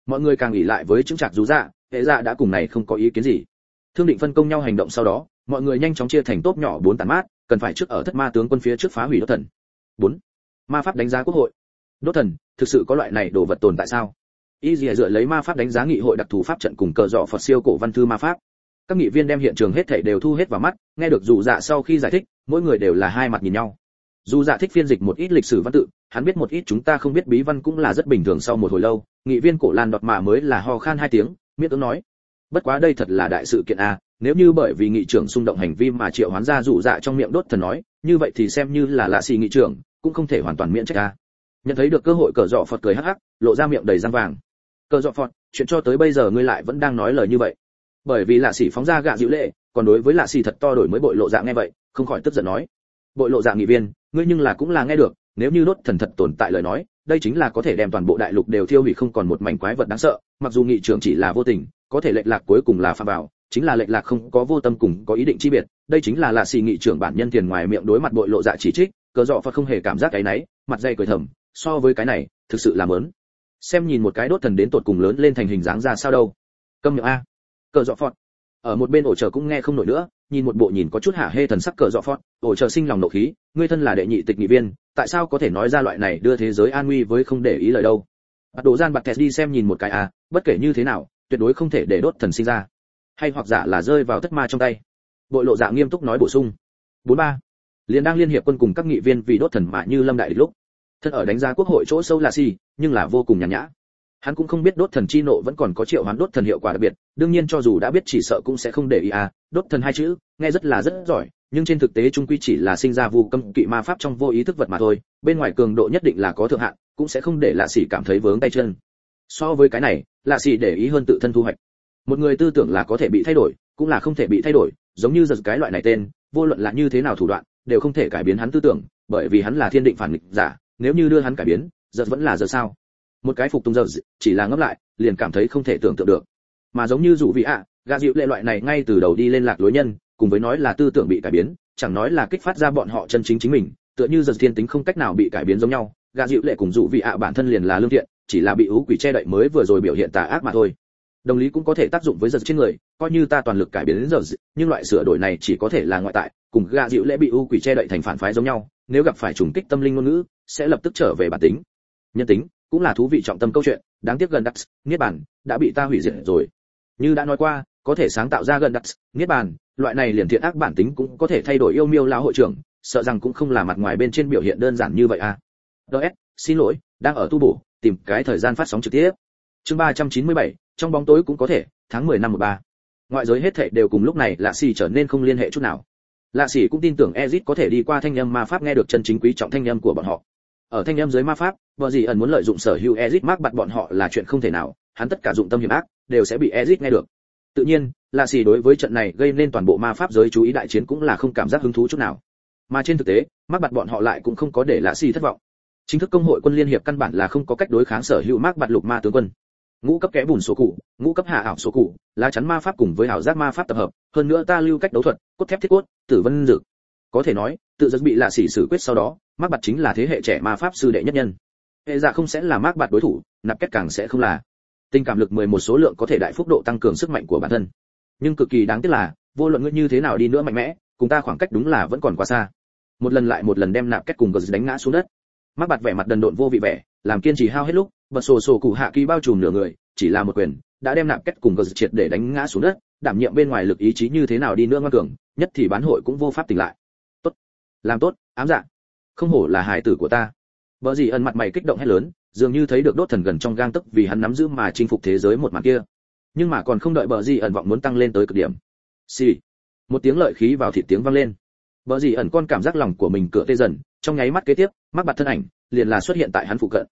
Mọi người càng ủy lại với chứng trạc dù dạ, hệ dạ đã cùng này không có ý kiến gì. Thương định phân công nhau hành động sau đó, mọi người nhanh chóng chia thành tốp nhỏ 4 tản mát, cần phải trước ở thất ma tướng quân phía trước phá hủy đốt thần. 4. Ma pháp đánh giá quốc hội. Đốt thần, thực sự có loại này đồ vật tồn tại sao? Y dựa lấy ma pháp đánh giá nghị hội đặc thù pháp trận cùng cờ dọ Phật siêu cổ văn thư ma pháp. Các nghị viên đem hiện trường hết thảy đều thu hết vào mắt, nghe được dù dạ sau khi giải thích, mỗi người đều là hai mặt nhìn nhau. Dù dạ thích phiên dịch một ít lịch sử văn tự, hắn biết một ít chúng ta không biết bí văn cũng là rất bình thường. Sau một hồi lâu, nghị viên cổ lan đọt mà mới là ho khan 2 tiếng, miễn cưỡng nói: bất quá đây thật là đại sự kiện a, nếu như bởi vì nghị trưởng xung động hành vi mà triệu hoán ra dù dạ trong miệng đốt thần nói, như vậy thì xem như là lạ xì nghị trưởng, cũng không thể hoàn toàn miễn trách a. Nhận thấy được cơ hội, cờ dọ Phật cười hắc hắc, lộ ra miệng đầy răng vàng. Cờ dọ Phật, chuyện cho tới bây giờ ngươi lại vẫn đang nói lời như vậy? Bởi vì lạ xì phóng ra gạ dịu lệ, còn đối với lạ xì thật to đổi mới bội lộ dạ nghe vậy, không khỏi tức giận nói: bội lộ dạ nghị viên, ngươi nhưng là cũng là nghe được, nếu như đốt thần thật tồn tại lời nói, đây chính là có thể đem toàn bộ đại lục đều thiêu hủy không còn một mảnh quái vật đáng sợ. Mặc dù nghị trưởng chỉ là vô tình, có thể lệch lạc cuối cùng là phạm vào, chính là lệch lạc không có vô tâm cùng có ý định chi biệt, đây chính là lạ xì nghị trưởng bản nhân tiền ngoài miệng đối mặt bội lộ dạ chỉ trích, cờ dọ Phật không hề cảm giác cái nấy, mặt dày cười thầm, so với cái này, thực sự là mớn. Xem nhìn một cái đốt thần đến tột cùng lớn lên thành hình dáng ra sao đâu. Câm miệng a. Cờ dọ Phật. Ở một bên ổ chờ cũng nghe không nổi nữa, nhìn một bộ nhìn có chút hả hê thần sắc cờ dọ Phật, ổ chờ sinh lòng nộ khí, ngươi thân là đệ nhị tịch nghị viên, tại sao có thể nói ra loại này đưa thế giới an nguy với không để ý lời đâu. Bắt đồ gian bạc kẹt đi xem nhìn một cái a, bất kể như thế nào, tuyệt đối không thể để đốt thần sinh ra, hay hoặc giả là rơi vào thất ma trong tay. Bội lộ dạ nghiêm túc nói bổ sung. 43. Liền đang liên hiệp quân cùng các nghị viên vì đốt thần mà như lâm đại địch lúc, thân ở đánh giá quốc hội chỗ sâu là si, nhưng là vô cùng nhàn nhã. Hắn cũng không biết đốt thần chi nộ vẫn còn có triệu hoán đốt thần hiệu quả đặc biệt, đương nhiên cho dù đã biết chỉ sợ cũng sẽ không để ý à. Đốt thần 2 chữ nghe rất giỏi, nhưng trên thực tế trung quy chỉ là sinh ra vu cấm kỵ ma pháp trong vô ý thức vật mà thôi, bên ngoài cường độ nhất định là có thượng hạn, cũng sẽ không để lạ xỉ cảm thấy vướng tay chân. So với cái này, lạ xỉ để ý hơn tự thân thu hoạch. Một người tư tưởng là có thể bị thay đổi, cũng là không thể bị thay đổi, giống như giật cái loại này tên, vô luận là như thế nào thủ đoạn, đều không thể cải biến hắn tư tưởng, bởi vì hắn là thiên định phản nghịch giả, nếu như đưa hắn cải biến, giật vẫn là giật sao? Một cái phục tùng giật chỉ là ngấp lại, liền cảm thấy không thể tưởng tượng được. Mà giống như dụ vị ạ, gạ dịu lệ loại này ngay từ đầu đi lên lạc lối nhân, cùng với nói là tư tưởng bị cải biến, chẳng nói là kích phát ra bọn họ chân chính mình, tựa như giật thiên tính không cách nào bị cải biến giống nhau, gạ dịu lệ cùng dụ vị ạ bản thân liền là lương thiện, chỉ là bị ú quỷ che đậy mới vừa rồi biểu hiện tà ác mà thôi. Đồng lý cũng có thể tác dụng với giật trên người, coi như ta toàn lực cải biến đến giờ, nhưng loại sửa đổi này chỉ có thể là ngoại tại, cùng gạ dịu lệ bị ú quỷ che đậy thành phản phái giống nhau, nếu gặp phải trùng kích tâm linh ngôn ngữ, sẽ lập tức trở về bản tính. Nhân tính cũng là thú vị trọng tâm câu chuyện, đáng tiếc gần đắc niết bàn đã bị ta hủy diệt rồi. Như đã nói qua, có thể sáng tạo ra gần đắc niết bàn, loại này liền thiện ác bản tính cũng có thể thay đổi yêu miêu lão hội trưởng, sợ rằng cũng không là mặt ngoài bên trên biểu hiện đơn giản như vậy à. DS, xin lỗi, đang ở tu bổ, tìm cái thời gian phát sóng trực tiếp. Chương 397, trong bóng tối cũng có thể, tháng 10 năm 13. Ngoại giới hết thảy đều cùng lúc này Lạ Xỉ trở nên không liên hệ chút nào. Lạ Xỉ cũng tin tưởng Ezic có thể đi qua thanh âm ma pháp nghe được chân chính quý trọng thanh âm của bọn họ. Ở thanh âm dưới ma pháp, vợ gì ẩn muốn lợi dụng sở hữu Ezic mác bặt bọn họ là chuyện không thể nào, hắn tất cả dụng tâm hiểm ác đều sẽ bị Ezic nghe được. Tự nhiên, Lạ Xỉ đối với trận này gây nên toàn bộ ma pháp giới chú ý đại chiến cũng là không cảm giác hứng thú chút nào. Mà trên thực tế, mác bặt bọn họ lại cũng không có để Lạ Xỉ thất vọng. Chính thức công hội quân liên hiệp căn bản là không có cách đối kháng sở hữu mác bặt lục ma tướng quân. Ngũ cấp kẽ bùn số cụ, ngũ cấp hạ ảo số cụ, lá chắn ma pháp cùng với ảo giác ma pháp tập hợp, hơn nữa ta lưu cách đấu thuật, cốt thép thiết cốt, tử vân dược. Có thể nói, tự rất bị Lạ Xỉ xử quyết sau đó, mác bặt chính là thế hệ trẻ ma pháp sư đệ nhất nhân. Hệ dạ không sẽ là mác bặt đối thủ, nạp kết càng sẽ không là. Tình cảm lực 11 số lượng có thể đại phúc độ tăng cường sức mạnh của bản thân. Nhưng cực kỳ đáng tiếc là, vô luận ngươi như thế nào đi nữa mạnh mẽ, cùng ta khoảng cách đúng là vẫn còn quá xa. Một lần lại một lần đem nạp kết cùng gờ đánh ngã xuống đất. Mác bặt vẻ mặt đần độn vô vị vẻ, làm kiên trì hao hết lúc, bật sổ cụ hạ kỳ bao trùm nửa người, chỉ là một quyền đã đem nạp kết cùng gờ triệt để đánh ngã xuống đất, đảm nhiệm bên ngoài lực ý chí như thế nào đi nữa ngoan cường, nhất thì bán hội cũng vô pháp tỉnh lại. Tốt, làm tốt, ám dạ. Không hổ là hải tử của ta. Bở gì ẩn mặt mày kích động hét lớn, dường như thấy được đốt thần gần trong gang tấc vì hắn nắm giữ mà chinh phục thế giới một màn kia. Nhưng mà còn không đợi bở gì ẩn vọng muốn tăng lên tới cực điểm. Xì. Một tiếng lợi khí vào thịt tiếng vang lên. Bở gì ẩn con cảm giác lòng của mình cửa tê dần, trong nháy mắt kế tiếp, mắc bặt thân ảnh liền là xuất hiện tại hắn phụ cận.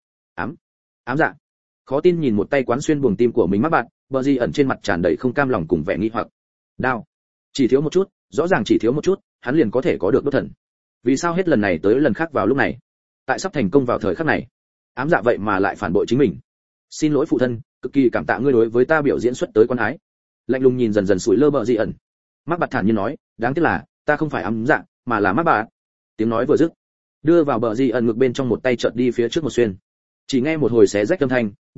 Ám dạ. Khó tin nhìn một tay quán xuyên buồng tim của mình mắc bặt, bở gì ẩn trên mặt tràn đầy không cam lòng cùng vẻ nghi hoặc. Đao. Chỉ thiếu một chút, rõ ràng chỉ thiếu một chút, hắn liền có thể có được đốt thần. Vì sao hết lần này tới lần khác vào lúc này? Tại sắp thành công vào thời khắc này, ám dạ vậy mà lại phản bội chính mình. Xin lỗi phụ thân, cực kỳ cảm tạ ngươi đối với ta biểu diễn xuất tới quan ái. Lạnh lùng nhìn dần dần sủi lơ bờ dị ẩn, mắc bặt thản nhiên nói, đáng tiếc là ta không phải ám dạ, mà là mắc bạt. Tiếng nói vừa dứt, đưa vào bờ dị ẩn ngực bên trong một tay chợt đi phía trước một xuyên. Chỉ nghe một hồi xé rách âm thanh,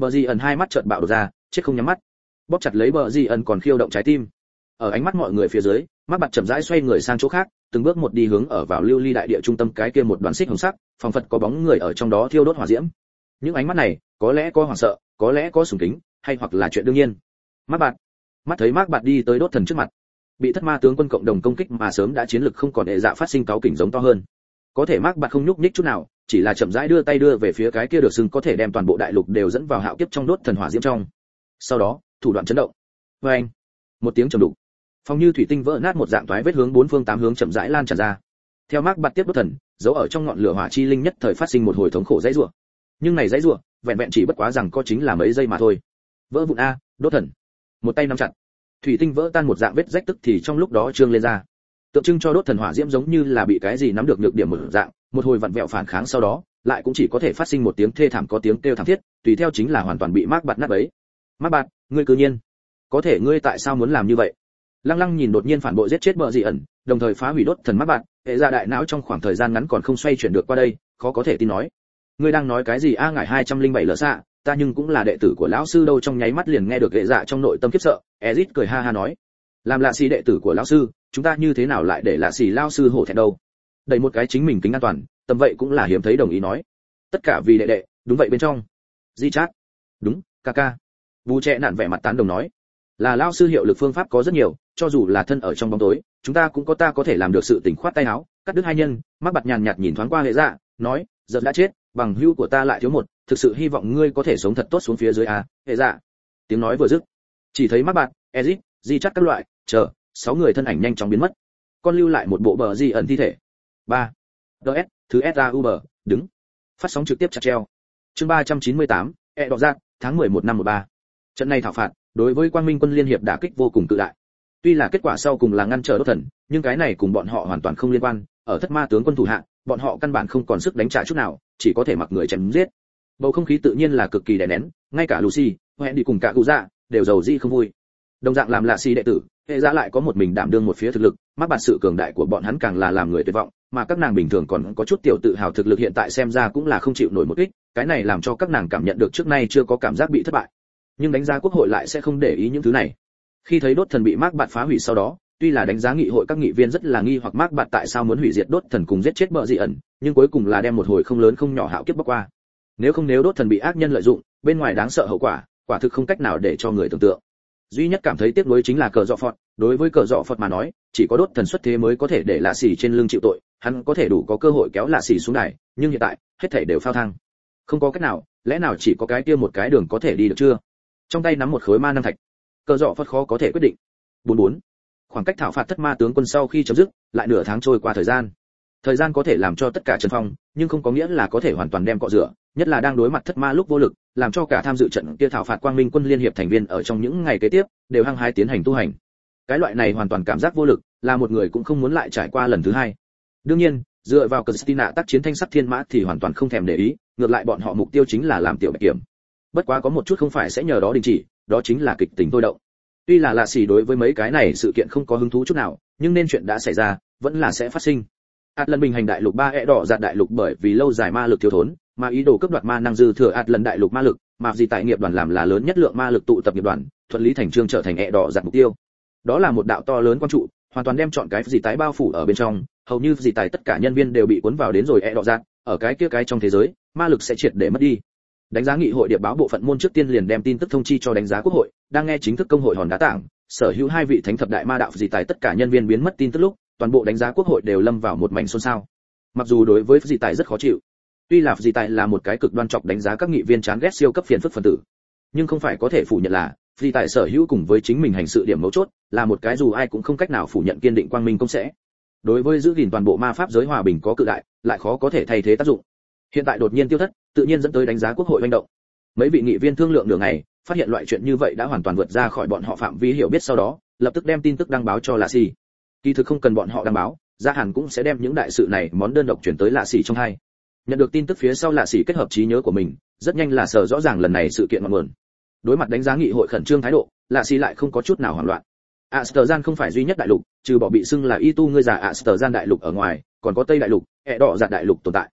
Bờ Di ẩn hai mắt trợn bạo đột ra, chết không nhắm mắt. Bóp chặt lấy Bờ Di ẩn còn khiêu động trái tim. Ở ánh mắt mọi người phía dưới, Mác Bạt chậm rãi xoay người sang chỗ khác, từng bước một đi hướng ở vào lưu ly đại địa trung tâm cái kia một đoàn xích hồng sắc, phảng phất có bóng người ở trong đó thiêu đốt hỏa diễm. Những ánh mắt này, có lẽ có hoảng sợ, có lẽ có sùng kính, hay hoặc là chuyện đương nhiên. Mác Bạt, mắt thấy Mác Bạt đi tới đốt thần trước mặt, bị thất ma tướng quân cộng đồng công kích mà sớm đã chiến lực không còn hệ dạ phát sinh cáu kỉnh giống to hơn. Có thể Mác Bạt không nhúc nhích chút nào, chỉ là chậm rãi đưa tay đưa về phía cái kia được xưng có thể đem toàn bộ đại lục đều dẫn vào hạo kiếp trong đốt thần hỏa diễm trong. Sau đó, thủ đoạn chấn động. Oeng, một tiếng trầm đục, phòng như thủy tinh vỡ nát một dạng toái vết hướng bốn phương tám hướng chậm rãi lan tràn ra. Theo Mác Bạt tiếp đốt thần, giấu ở trong ngọn lửa hỏa chi linh nhất thời phát sinh một hồi thống khổ dãy rủa. Nhưng này dãy rủa, vẹn vẹn chỉ bất quá rằng có chính là mấy giây mà thôi. Vỡ vụn a, đốt thần. Một tay nắm chặt, thủy tinh vỡ tan một dạng vết rách tức thì trong lúc đó trương lên ra. Tượng trưng cho đốt thần hỏa diễm giống như là bị cái gì nắm được nhược điểm một dạng, một hồi vặn vẹo phản kháng sau đó, lại cũng chỉ có thể phát sinh một tiếng thê thảm có tiếng kêu thảm thiết, tùy theo chính là hoàn toàn bị Mác Bạt nát bấy. Mác Bạt, ngươi cứ nhiên, có thể ngươi tại sao muốn làm như vậy? Lăng Lăng nhìn đột nhiên phản bội giết chết Bờ Dị ẩn, đồng thời phá hủy đốt thần Mác Bạt, hệ ra đại não trong khoảng thời gian ngắn còn không xoay chuyển được qua đây, khó có thể tin nói. Ngươi đang nói cái gì a? Ngải 207 lở xạ, ta nhưng cũng là đệ tử của lão sư đâu. Trong nháy mắt liền nghe được hệ dạ trong nội tâm khiếp sợ, Ezit cười ha ha nói, làm lạ xì đệ tử của lão sư, chúng ta như thế nào lại để lạ xì lão sư hổ thẹn đâu? Đẩy một cái chính mình kính an toàn, tầm vậy cũng là hiếm thấy đồng ý nói, tất cả vì đệ đệ, đúng vậy bên trong. Di Chát, đúng, ca ca. Bù Trẻ nản vẻ mặt tán đồng nói, là lão sư hiệu lực phương pháp có rất nhiều, cho dù là thân ở trong bóng tối, chúng ta cũng có thể làm được sự tỉnh khoát tay áo, cắt đứt hai nhân. Mác Bạt nhàn nhạt nhìn thoáng qua hệ dạ, nói, giờ đã chết, bằng hữu của ta lại thiếu một, thực sự hy vọng ngươi có thể sống thật tốt xuống phía dưới a. Hệ dạ. Tiếng nói vừa dứt, chỉ thấy Mác Bạt, Ezit, Di Chát các loại, chờ, 6 người thân ảnh nhanh chóng biến mất. Con lưu lại một bộ Bờ Di ẩn thi thể. 3. DS, thứ SAUB, đứng. Phát sóng trực tiếp chặt treo. Chương 398, đỏ giác, tháng 11 năm 13. Trận này thảo phạt, đối với Quang Minh quân liên hiệp đả kích vô cùng cự đại. Tuy là kết quả sau cùng là ngăn trở đốt thần, nhưng cái này cùng bọn họ hoàn toàn không liên quan, ở thất ma tướng quân thủ hạ, bọn họ căn bản không còn sức đánh trả chút nào, chỉ có thể mặc người chém giết. Bầu không khí tự nhiên là cực kỳ đè nén, ngay cả Lucy, hẹn đi cùng cả cụ dạ, đều giàu dĩ không vui. Đồng dạng làm lạ xì đệ tử, hệ dạ lại có một mình đảm đương một phía thực lực, Mác Bạt sự cường đại của bọn hắn càng là làm người tuyệt vọng, mà các nàng bình thường còn có chút tiểu tự hào thực lực hiện tại xem ra cũng là không chịu nổi một kích, cái này làm cho các nàng cảm nhận được trước nay chưa có cảm giác bị thất bại. Nhưng đánh giá quốc hội lại sẽ không để ý những thứ này. Khi thấy đốt thần bị Mác Bạt phá hủy sau đó, tuy là đánh giá nghị hội các nghị viên rất là nghi hoặc Mác Bạt tại sao muốn hủy diệt đốt thần cùng giết chết Bờ Dị ẩn, nhưng cuối cùng là đem một hồi không lớn không nhỏ hạo kiếp bắc qua. Nếu đốt thần bị ác nhân lợi dụng, bên ngoài đáng sợ hậu quả, quả thực không cách nào để cho người tưởng tượng. Duy nhất cảm thấy tiếc nuối chính là Cờ Dọ Phọt, đối với Cờ Dọ Phọt mà nói, chỉ có đốt thần xuất thế mới có thể để lạ xỉ trên lưng chịu tội, hắn có thể đủ có cơ hội kéo lạ xỉ xuống đài, nhưng hiện tại, hết thảy đều phao thang. Không có cách nào, lẽ nào chỉ có cái kia một cái đường có thể đi được chưa? Trong tay nắm một khối ma năng thạch, Cờ Dọ Phọt khó có thể quyết định. 44. Khoảng cách thảo phạt thất ma tướng quân sau khi chấm dứt, lại nửa tháng trôi qua thời gian. Thời gian có thể làm cho tất cả trấn phong, nhưng không có nghĩa là có thể hoàn toàn đem cọ rửa, nhất là đang đối mặt thất ma lúc vô lực, làm cho cả tham dự trận kia thảo phạt Quang Minh quân liên hiệp thành viên ở trong những ngày kế tiếp đều hăng hái tiến hành tu hành. Cái loại này hoàn toàn cảm giác vô lực, là một người cũng không muốn lại trải qua lần thứ hai. Đương nhiên, dựa vào Christina tác chiến thanh sắc thiên mã thì hoàn toàn không thèm để ý, ngược lại bọn họ mục tiêu chính là làm tiểu bạch kiểm. Bất quá có một chút không phải sẽ nhờ đó đình chỉ, đó chính là kịch tính tôi động. Tuy là lạ xỉ đối với mấy cái này sự kiện không có hứng thú chút nào, nhưng nên chuyện đã xảy ra, vẫn là sẽ phát sinh. Lần bình hành đại lục 3 đỏ giạt đại lục bởi vì lâu dài ma lực thiếu thốn, mà ý đồ cướp đoạt ma năng dư thừa lần đại lục ma lực, mà gì tại nghiệp đoàn làm là lớn nhất lượng ma lực tụ tập nghiệp đoàn, thuận lý thành chương trở thành đỏ giạt mục tiêu. Đó là một đạo to lớn quan trụ, hoàn toàn đem chọn cái gì tái bao phủ ở bên trong, hầu như gì tài tất cả nhân viên đều bị cuốn vào đến rồi đỏ giạt, ở cái kia cái trong thế giới, ma lực sẽ triệt để mất đi. Đánh giá nghị hội điệp báo bộ phận môn trước tiên liền đem tin tức thông chi cho đánh giá quốc hội, đang nghe chính thức công hội hòn đá tảng, sở hữu 2 vị thánh thập đại ma đạo gì tài tất cả nhân viên biến mất tin tức lúc, toàn bộ đánh giá quốc hội đều lâm vào một mảnh xôn xao. Mặc dù đối với gì tài rất khó chịu, tuy là gì tài là một cái cực đoan chọc đánh giá các nghị viên chán ghét siêu cấp phiền phức phân tử, nhưng không phải có thể phủ nhận là gì tài sở hữu cùng với chính mình hành sự điểm mấu chốt, là một cái dù ai cũng không cách nào phủ nhận kiên định quang minh công sẽ. Đối với giữ gìn toàn bộ ma pháp giới hòa bình có cự đại, lại khó có thể thay thế tác dụng. Hiện tại đột nhiên tiêu thất, tự nhiên dẫn tới đánh giá quốc hội manh động. Mấy vị nghị viên thương lượng nửa ngày, phát hiện loại chuyện như vậy đã hoàn toàn vượt ra khỏi bọn họ phạm vi hiểu biết sau đó, lập tức đem tin tức đăng báo cho Lạ Xỉ. Kỳ thực không cần bọn họ đăng báo, Gia Hàn cũng sẽ đem những đại sự này món đơn độc chuyển tới Lạ Xỉ trong hai. Nhận được tin tức phía sau Lạ Xỉ kết hợp trí nhớ của mình, rất nhanh là sở rõ ràng lần này sự kiện ngọn nguồn. Đối mặt đánh giá nghị hội khẩn trương thái độ, Lạ Xỉ lại không có chút nào hoảng loạn. Asterzan không phải duy nhất đại lục, trừ bỏ bị xưng là Y Tu ngươi già Asterzan đại lục ở ngoài, còn có Tây đại lục, đỏ giạt đại lục tồn tại.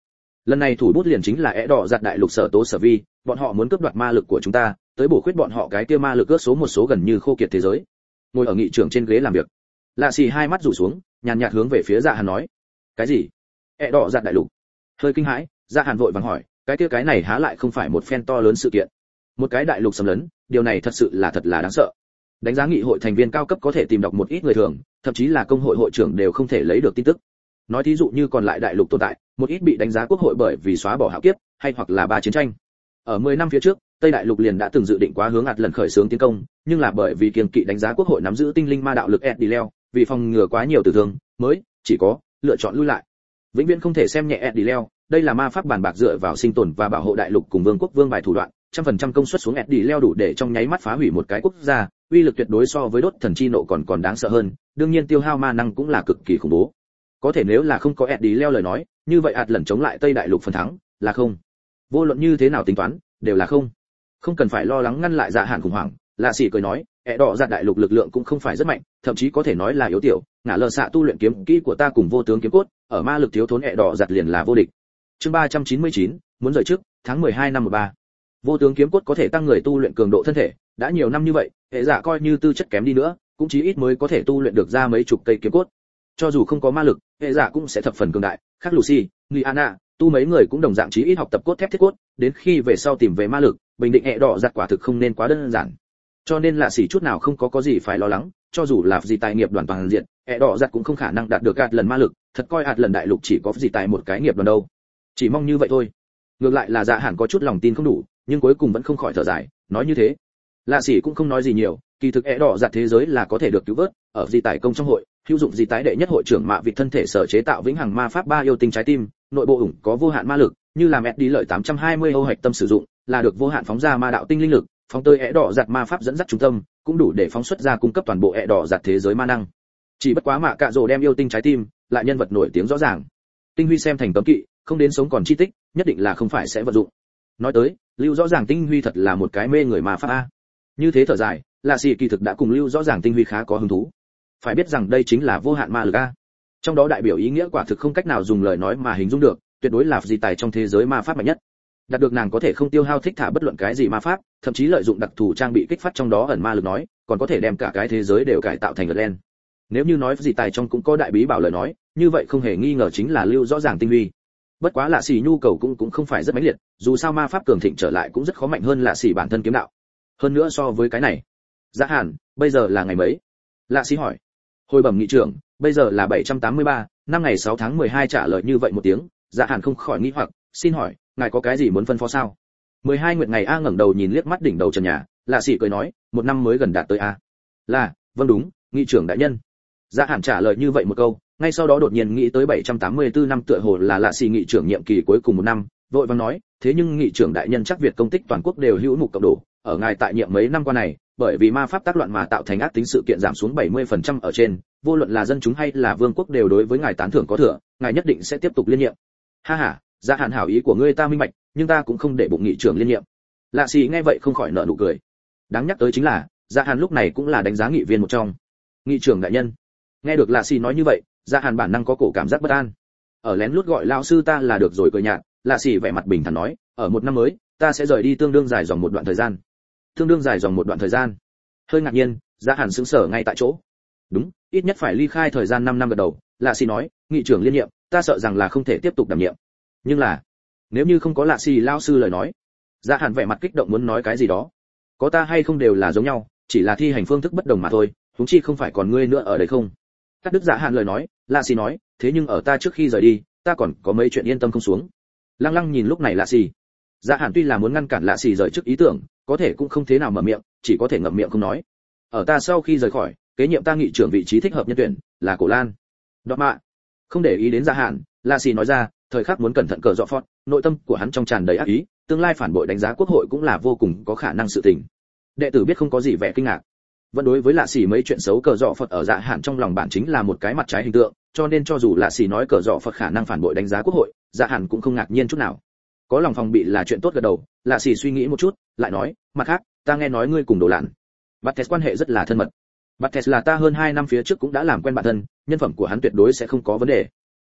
lần này thủ bút liền chính là đỏ giặt đại lục sở tố sở vi, bọn họ muốn cướp đoạt ma lực của chúng ta, tới bổ khuyết bọn họ cái kia ma lực ước số một số gần như khô kiệt thế giới. Ngồi ở nghị trưởng trên ghế làm việc, lạ xì hai mắt rủ xuống, nhàn nhạt hướng về phía Dạ Hàn nói: cái gì? Đỏ giặt đại lục? Hơi kinh hãi, Dạ Hàn vội vàng hỏi: cái này há lại không phải một phen to lớn sự kiện? Một cái đại lục xâm lấn, điều này thật là đáng sợ. Đánh giá nghị hội thành viên cao cấp có thể tìm đọc một ít người thường, thậm chí là công hội hội trưởng đều không thể lấy được tin tức. Nói thí dụ như còn lại đại lục tồn tại, một ít bị đánh giá quốc hội bởi vì xóa bỏ hạo kiếp, hay hoặc là ba chiến tranh. Ở 10 năm phía trước, Tây đại lục liền đã từng dự định quá hướng lần khởi xướng tiến công, nhưng là bởi vì kiêng kỵ đánh giá quốc hội nắm giữ tinh linh ma đạo lực Edileo, vì phòng ngừa quá nhiều tử thương, mới chỉ có lựa chọn lui lại. Vĩnh viễn không thể xem nhẹ Edileo, đây là ma pháp bàn bạc dựa vào sinh tồn và bảo hộ đại lục cùng vương quốc vương bài thủ đoạn, 100% công suất xuống Edileo đủ để trong nháy mắt phá hủy một cái quốc gia, uy lực tuyệt đối so với đốt thần chi nộ còn đáng sợ hơn, đương nhiên tiêu hao ma năng cũng là cực kỳ khủng bố. Có thể nếu là không có Edileo lời nói, như vậy lần chống lại Tây đại lục phần thắng là không. Vô luận như thế nào tính toán, đều là không. Không cần phải lo lắng ngăn lại Dạ Hàn khủng hoảng, Lạ Sĩ cười nói, đỏ giặt đại lục lực lượng cũng không phải rất mạnh, thậm chí có thể nói là yếu tiểu, ngã lờ xạ tu luyện kiếm kỹ của ta cùng vô tướng kiếm cốt, ở ma lực thiếu thốn đỏ giặt liền là vô địch. Chương 399, muốn rời trước, tháng 12 năm 13. Vô tướng kiếm cốt có thể tăng người tu luyện cường độ thân thể, đã nhiều năm như vậy, hệ giả coi như tư chất kém đi nữa, cũng chí ít mới có thể tu luyện được ra mấy chục cây kiếm cốt. Cho dù không có ma lực, hệ giả cũng sẽ thập phần cường đại, khác Lucy, Liana, tu mấy người cũng đồng dạng chí ít học tập cốt thép thiết cốt, đến khi về sau tìm về ma lực, bình định đỏ giặt quả thực không nên quá đơn giản. Cho nên Lạ Sĩ chút nào không có gì phải lo lắng, cho dù là gì tài nghiệp đoàn toàn diện, đỏ giặt cũng không khả năng đạt được lần ma lực, thật coi lần đại lục chỉ có gì tài một cái nghiệp đoàn đâu. Chỉ mong như vậy thôi. Ngược lại là Dạ Hàn có chút lòng tin không đủ, nhưng cuối cùng vẫn không khỏi thở dài, nói như thế. Lạ Sĩ cũng không nói gì nhiều, kỳ thực đỏ giặt thế giới là có thể được cứu vớt, ở di tài công trong hội, hữu dụng di tái đệ nhất hội trưởng mạ vị thân thể sở chế tạo vĩnh hằng ma pháp ba yêu tinh trái tim, nội bộ ủng có vô hạn ma lực, như là mẹ đi lợi 820 ô hạch tâm sử dụng, là được vô hạn phóng ra ma đạo tinh linh lực, phóng tới đỏ giặt ma pháp dẫn dắt trung tâm, cũng đủ để phóng xuất ra cung cấp toàn bộ đỏ giặt thế giới ma năng. Chỉ bất quá mạ cạ rồ đem yêu tinh trái tim, lại nhân vật nổi tiếng rõ ràng. Tinh huy xem thành cấm kỵ, không đến sống còn chi tích, nhất định là không phải sẽ vận dụng. Nói tới, lưu rõ ràng tinh huy thật là một cái mê người ma pháp a. Như thế thở dài, Lạ Sĩ kỳ thực đã cùng lưu rõ ràng tinh huy khá có hứng thú. Phải biết rằng đây chính là vô hạn ma lực a. Trong đó đại biểu ý nghĩa quả thực không cách nào dùng lời nói mà hình dung được, tuyệt đối là gì tài trong thế giới ma pháp mạnh nhất. Đạt được nàng có thể không tiêu hao thích thả bất luận cái gì ma pháp, thậm chí lợi dụng đặc thù trang bị kích phát trong đó ẩn ma lực nói, còn có thể đem cả cái thế giới đều cải tạo thành len. Nếu như nói gì tài trong cũng có đại bí bảo lời nói, như vậy không hề nghi ngờ chính là lưu rõ ràng tinh huy. Bất quá Lạ Sĩ nhu cầu cũng không phải rất mãnh liệt, dù sao ma pháp cường thịnh trở lại cũng rất khó mạnh hơn Lạ Sĩ bản thân kiếm đạo. Hơn nữa so với cái này, Dạ Hàn, bây giờ là ngày mấy? Lạ Sĩ hỏi. Hồi bẩm nghị trưởng, bây giờ là 783, năm ngày 6 tháng 12 trả lời như vậy một tiếng, Dạ Hàn không khỏi nghi hoặc, xin hỏi, ngài có cái gì muốn phân phó sao? 12 nguyệt ngày a ngẩng đầu nhìn liếc mắt đỉnh đầu trần nhà, Lạ Sĩ cười nói, một năm mới gần đạt tới a. Là, vâng đúng, nghị trưởng đại nhân. Dạ Hàn trả lời như vậy một câu, ngay sau đó đột nhiên nghĩ tới 784 năm tựa hồ là Lạ Sĩ nghị trưởng nhiệm kỳ cuối cùng một năm, vội vàng nói, thế nhưng nghị trưởng đại nhân chắc Việt công tích toàn quốc đều hữu mục cộng đổ, ở ngài tại nhiệm mấy năm qua này, bởi vì ma pháp tác loạn mà tạo thành ác tính sự kiện giảm xuống 70% ở trên, vô luận là dân chúng hay là vương quốc đều đối với ngài tán thưởng có thừa, ngài nhất định sẽ tiếp tục liên nhiệm. Ha ha, Dạ Hàn hảo ý của ngươi ta minh bạch, nhưng ta cũng không để bụng nghị trưởng liên nhiệm. Lạ Sĩ nghe vậy không khỏi nở nụ cười. Đáng nhắc tới chính là, Dạ Hàn lúc này cũng là đánh giá nghị viên một trong. Nghị trưởng đại nhân. Nghe được Lạ Sĩ nói như vậy, Dạ Hàn bản năng có cổ cảm giác bất an. Ở lén lút gọi lão sư ta là được rồi cười nhạt, Lạ Sĩ vẻ mặt bình thản nói, ở một năm mới, ta sẽ rời đi tương đương dài dòng một đoạn thời gian. Tương đương dài dòng một đoạn thời gian. Hơi ngạc nhiên, Dạ Hàn sững sờ ngay tại chỗ. Đúng, ít nhất phải ly khai thời gian 5 năm gật đầu, Lạ Sĩ nói, nghị trưởng liên nhiệm, ta sợ rằng là không thể tiếp tục đảm nhiệm. Nhưng là, nếu như không có Lạ Sĩ lão sư lời nói. Dạ Hàn vẻ mặt kích động muốn nói cái gì đó. Có ta hay không đều là giống nhau, chỉ là thi hành phương thức bất đồng mà thôi, huống chi không phải còn ngươi nữa ở đây không? Cắt đứt Dạ Hàn lời nói, Lạ Sĩ nói, thế nhưng ở ta trước khi rời đi, ta còn có mấy chuyện yên tâm không xuống. Lăng Lăng nhìn lúc này Lạ Sĩ. Dạ Hàn tuy là muốn ngăn cản Lạ Sĩ rời trước ý tưởng, có thể cũng không thế nào mở miệng, chỉ có thể ngậm miệng không nói. Ở ta sau khi rời khỏi, kế nhiệm ta nghị trưởng vị trí thích hợp nhân tuyển là Cổ Lan. Đoạt mạ. Không để ý đến Dạ Hàn, Lạ Sĩ nói ra, thời khắc muốn cẩn thận cờ dọ phọt, nội tâm của hắn trong tràn đầy ác ý, tương lai phản bội đánh giá quốc hội cũng là vô cùng có khả năng sự tình. Đệ tử biết không có gì vẻ kinh ngạc. Vẫn đối với Lạ Sĩ mấy chuyện xấu cờ dọ phật ở Dạ Hàn trong lòng bản chính là một cái mặt trái hình tượng, cho nên cho dù Lạ Sĩ nói cờ dọ phật khả năng phản bội đánh giá quốc hội, Dạ Hàn cũng không ngạc nhiên chút nào. Có lòng phòng bị là chuyện tốt gật đầu, Lạ Sĩ suy nghĩ một chút, lại nói, mặt khác, ta nghe nói ngươi cùng Đồ Lạn Bates quan hệ rất là thân mật. Bates là ta hơn 2 năm phía trước cũng đã làm quen bạn thân, nhân phẩm của hắn tuyệt đối sẽ không có vấn đề.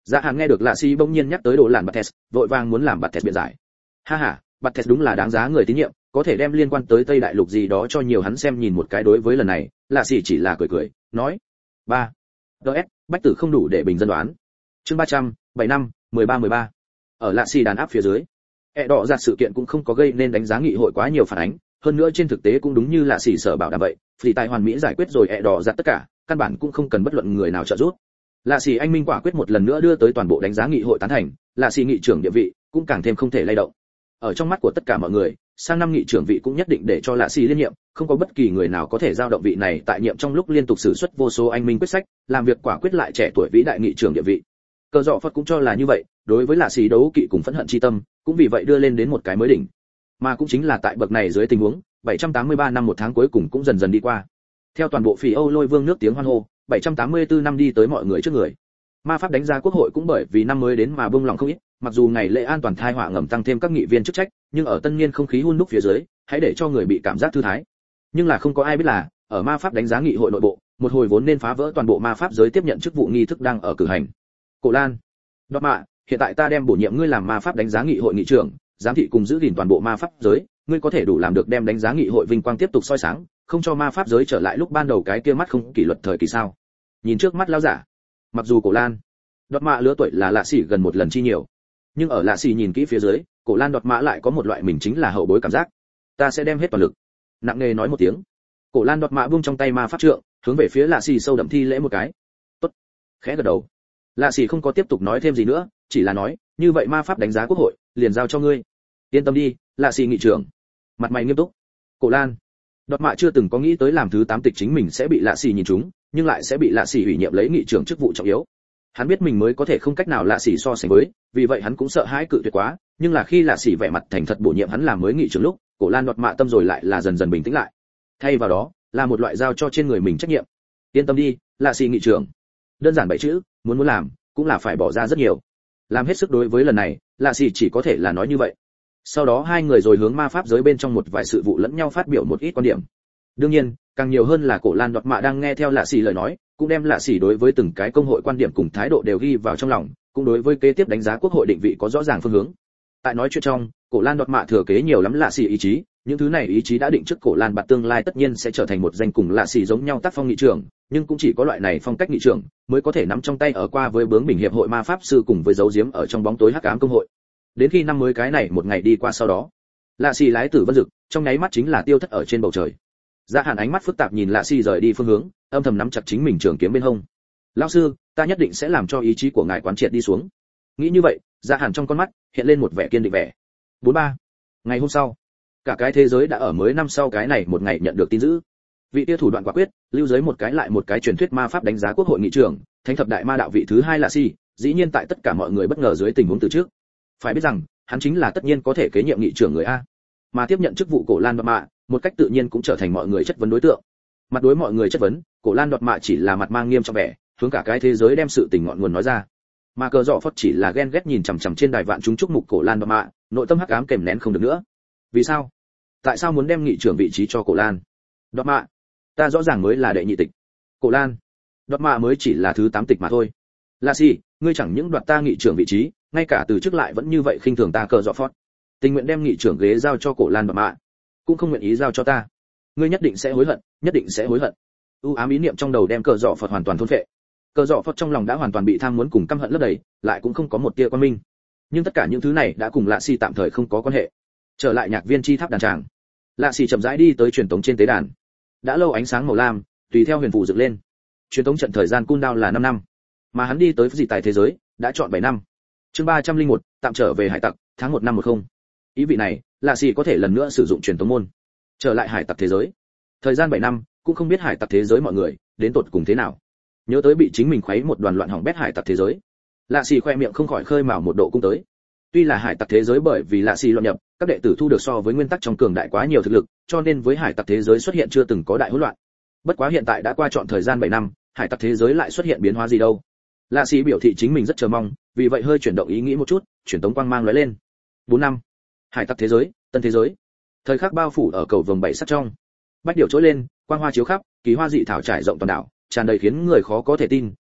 Dạ Hàn nghe được Lạ Sĩ bỗng nhiên nhắc tới đồ lạn Bartes, vội vàng muốn làm Bartes biện giải. Ha ha, Bartes đúng là đáng giá người tín nhiệm, có thể đem liên quan tới Tây Đại Lục gì đó cho nhiều hắn xem nhìn một cái. Đối với lần này, Lạ Sĩ chỉ là cười cười, nói: "3. DS, bách tử không đủ để bình dân đoán." Chương 300, 7 năm, 13. Ở Lạ Sĩ đàn áp phía dưới, đỏ giặt sự kiện cũng không có gây nên đánh giá nghị hội quá nhiều phản ánh, hơn nữa trên thực tế cũng đúng như Lạ Sĩ sở bảo đảm vậy, vì tài hoàn mỹ giải quyết rồi đỏ giặt tất cả, căn bản cũng không cần bất luận người nào trợ giúp. Lạ Sĩ anh minh quả quyết một lần nữa đưa tới toàn bộ đánh giá nghị hội tán thành, Lạ Sĩ nghị trưởng địa vị cũng càng thêm không thể lay động. Ở trong mắt của tất cả mọi người, sang năm nghị trưởng vị cũng nhất định để cho Lạ Sĩ liên nhiệm, không có bất kỳ người nào có thể giao động vị này tại nhiệm trong lúc liên tục sử xuất vô số anh minh quyết sách, làm việc quả quyết lại trẻ tuổi vĩ đại nghị trưởng địa vị. Cờ Dọ Phật cũng cho là như vậy, đối với Lạ Sĩ đấu kỵ cùng phẫn hận chi tâm, cũng vì vậy đưa lên đến một cái mới đỉnh. Mà cũng chính là tại bậc này dưới tình huống, 783 năm một tháng cuối cùng cũng dần dần đi qua. Theo toàn bộ Phỉ Âu Lôi Vương nước tiếng hoan hô, 784 năm đi tới mọi người trước người. Ma pháp đánh giá quốc hội cũng bởi vì năm mới đến mà buông lòng không ít, mặc dù ngày lễ an toàn thai họa ngầm tăng thêm các nghị viên chức trách, nhưng ở tân niên không khí hun đúc phía dưới, hãy để cho người bị cảm giác thư thái. Nhưng là không có ai biết là, ở ma pháp đánh giá nghị hội nội bộ, một hồi vốn nên phá vỡ toàn bộ ma pháp giới tiếp nhận chức vụ nghi thức đang ở cử hành. Cổ Lan, Đọt Mạ, hiện tại ta đem bổ nhiệm ngươi làm ma pháp đánh giá nghị hội nghị trưởng, giám thị cùng giữ gìn toàn bộ ma pháp giới, ngươi có thể đủ làm được đem đánh giá nghị hội vinh quang tiếp tục soi sáng, không cho ma pháp giới trở lại lúc ban đầu cái kia mắt không kỷ luật thời kỳ sao? Nhìn trước mắt lão giả, mặc dù Cổ Lan, Đọt Mạ lứa tuổi là Lạ Sĩ gần một lần chi nhiều, nhưng ở Lạ Sĩ nhìn kỹ phía dưới, Cổ Lan Đọt Mạ lại có một loại mình chính là hậu bối cảm giác. Ta sẽ đem hết toàn lực. Nặng nề nói một tiếng. Cổ Lan Đọt Mạ buông trong tay ma pháp trượng, hướng về phía Lạ Sĩ sâu đậm thi lễ một cái. Tốt. Khẽ gật đầu. Lạ Sĩ không có tiếp tục nói thêm gì nữa, chỉ là nói, như vậy ma pháp đánh giá quốc hội, liền giao cho ngươi. Yên tâm đi, Lạ Sĩ nghị trưởng. Mặt mày nghiêm túc. Cổ Lan, Đọt Mạ chưa từng có nghĩ tới làm thứ 8 tịch chính mình sẽ bị Lạ Sĩ nhìn trúng, nhưng lại sẽ bị Lạ Sĩ ủy nhiệm lấy nghị trưởng chức vụ trọng yếu. Hắn biết mình mới có thể không cách nào Lạ Sĩ so sánh với, vì vậy hắn cũng sợ hãi cự tuyệt quá, nhưng là khi Lạ Sĩ vẻ mặt thành thật bổ nhiệm hắn làm mới nghị trưởng lúc, Cổ Lan Đọt Mạ tâm rồi lại là dần dần bình tĩnh lại. Thay vào đó, là một loại giao cho trên người mình trách nhiệm. Yên tâm đi, Lạ Sĩ nghị trưởng. Đơn giản 7 chữ, muốn làm, cũng là phải bỏ ra rất nhiều. Làm hết sức đối với lần này, Lạ Sĩ chỉ có thể là nói như vậy. Sau đó hai người rồi hướng ma pháp giới bên trong một vài sự vụ lẫn nhau phát biểu một ít quan điểm. Đương nhiên, càng nhiều hơn là Cổ Lan Đọt Mạ đang nghe theo Lạ Sĩ lời nói, cũng đem Lạ Sĩ đối với từng cái công hội quan điểm cùng thái độ đều ghi vào trong lòng, cũng đối với kế tiếp đánh giá quốc hội định vị có rõ ràng phương hướng. Tại nói chuyện trong, Cổ Lan Đọt Mạ thừa kế nhiều lắm Lạ Sĩ ý chí, những thứ này ý chí đã định trước Cổ Lan Bạt tương lai tất nhiên sẽ trở thành một danh cùng Lạ Sĩ giống nhau tác phong nghị trưởng, nhưng cũng chỉ có loại này phong cách nghị trưởng mới có thể nắm trong tay ở qua với bướng bình hiệp hội ma pháp sư cùng với dấu diếm ở trong bóng tối hắc ám công hội. Đến khi năm mới cái này một ngày đi qua sau đó, Lạ Sĩ lái tử vân dực, trong nháy mắt chính là tiêu thất ở trên bầu trời. Dạ Hàn ánh mắt phức tạp nhìn Lạ Sĩ rời đi phương hướng, âm thầm nắm chặt chính mình trường kiếm bên hông. Lão sư, ta nhất định sẽ làm cho ý chí của ngài quán triệt đi xuống. Nghĩ như vậy, Dạ Hàn trong con mắt hiện lên một vẻ kiên định vẻ. 43. Ngày hôm sau, cả cái thế giới đã ở mới năm sau cái này một ngày nhận được tin dữ. Vị tia thủ đoạn quả quyết, lưu giới một cái lại một cái truyền thuyết ma pháp đánh giá quốc hội nghị trưởng, thánh thập đại ma đạo vị thứ 2 Lạ Sĩ, dĩ nhiên tại tất cả mọi người bất ngờ dưới tình huống từ trước. Phải biết rằng, hắn chính là tất nhiên có thể kế nhiệm nghị trưởng người a. Mà tiếp nhận chức vụ Cổ Lan Đọt Mạ, một cách tự nhiên cũng trở thành mọi người chất vấn đối tượng. Mặt đối mọi người chất vấn, Cổ Lan Đọt Mạ chỉ là mặt mang nghiêm trọng vẻ, hướng cả cái thế giới đem sự tình ngọn nguồn nói ra. Mà Cờ Dọ Phật chỉ là ghen ghét nhìn chằm chằm trên đài vạn chúng chúc mục Cổ Lan Đọt Mạ, nội tâm hắc ám kềm nén không được nữa. Vì sao? Tại sao muốn đem nghị trưởng vị trí cho Cổ Lan Đọt Mạ? Ta rõ ràng mới là đệ nhị tịch. Cổ Lan Đọt Mạ mới chỉ là thứ 8 tịch mà thôi. Lạ Sĩ, ngươi chẳng những đoạt ta nghị trưởng vị trí, ngay cả từ trước lại vẫn như vậy khinh thường ta Cờ Dọ Phật. Tình nguyện đem nghị trưởng ghế giao cho Cổ Lan Đọt Mạ, cũng không nguyện ý giao cho ta. Ngươi nhất định sẽ hối hận, nhất định sẽ hối hận. U ám ý niệm trong đầu đem Cờ Dọ Phật hoàn toàn thôn phệ. Cờ Dọ Phật trong lòng đã hoàn toàn bị tham muốn cùng căm hận lấp đầy, lại cũng không có một tia quan minh. Nhưng tất cả những thứ này đã cùng Lạ Sĩ tạm thời không có quan hệ. Trở lại nhạc viên chi tháp đàn tràng, Lạ Sĩ chậm rãi đi tới truyền tống trên tế đàn. Đã lâu ánh sáng màu lam tùy theo huyền phù dựng lên. Truyền tống trận thời gian cooldown là 5 năm, mà hắn đi tới dị tài thế giới đã chọn 7 năm. Chương 301, tạm trở về hải tặc, tháng 1 năm 10. Ý vị này, Lạ Sĩ có thể lần nữa sử dụng truyền tống môn, trở lại hải tặc thế giới. Thời gian 7 năm, cũng không biết hải tặc thế giới mọi người đến tột cùng thế nào. Nhớ tới bị chính mình khuấy một đoàn loạn hỏng bét hải tặc thế giới, Lạ Sĩ khoe miệng không khỏi khơi mào một độ cung tới. Tuy là hải tặc thế giới bởi vì Lạ Sĩ loạn nhập, các đệ tử thu được so với nguyên tắc trong cường đại quá nhiều thực lực, cho nên với hải tặc thế giới xuất hiện chưa từng có đại hỗn loạn. Bất quá hiện tại đã qua trọn thời gian 7 năm, hải tặc thế giới lại xuất hiện biến hóa gì đâu. Lạ Sĩ biểu thị chính mình rất chờ mong, vì vậy hơi chuyển động ý nghĩ một chút, truyền tống quang mang lóe lên. 4 năm. Hải tặc thế giới, tân thế giới. Thời khắc bao phủ ở cầu vồng 7 sắc trong. Bách điểu trỗi lên, quang hoa chiếu khắp, kỳ hoa dị thảo trải rộng toàn đảo, tràn đầy khiến người khó có thể tin,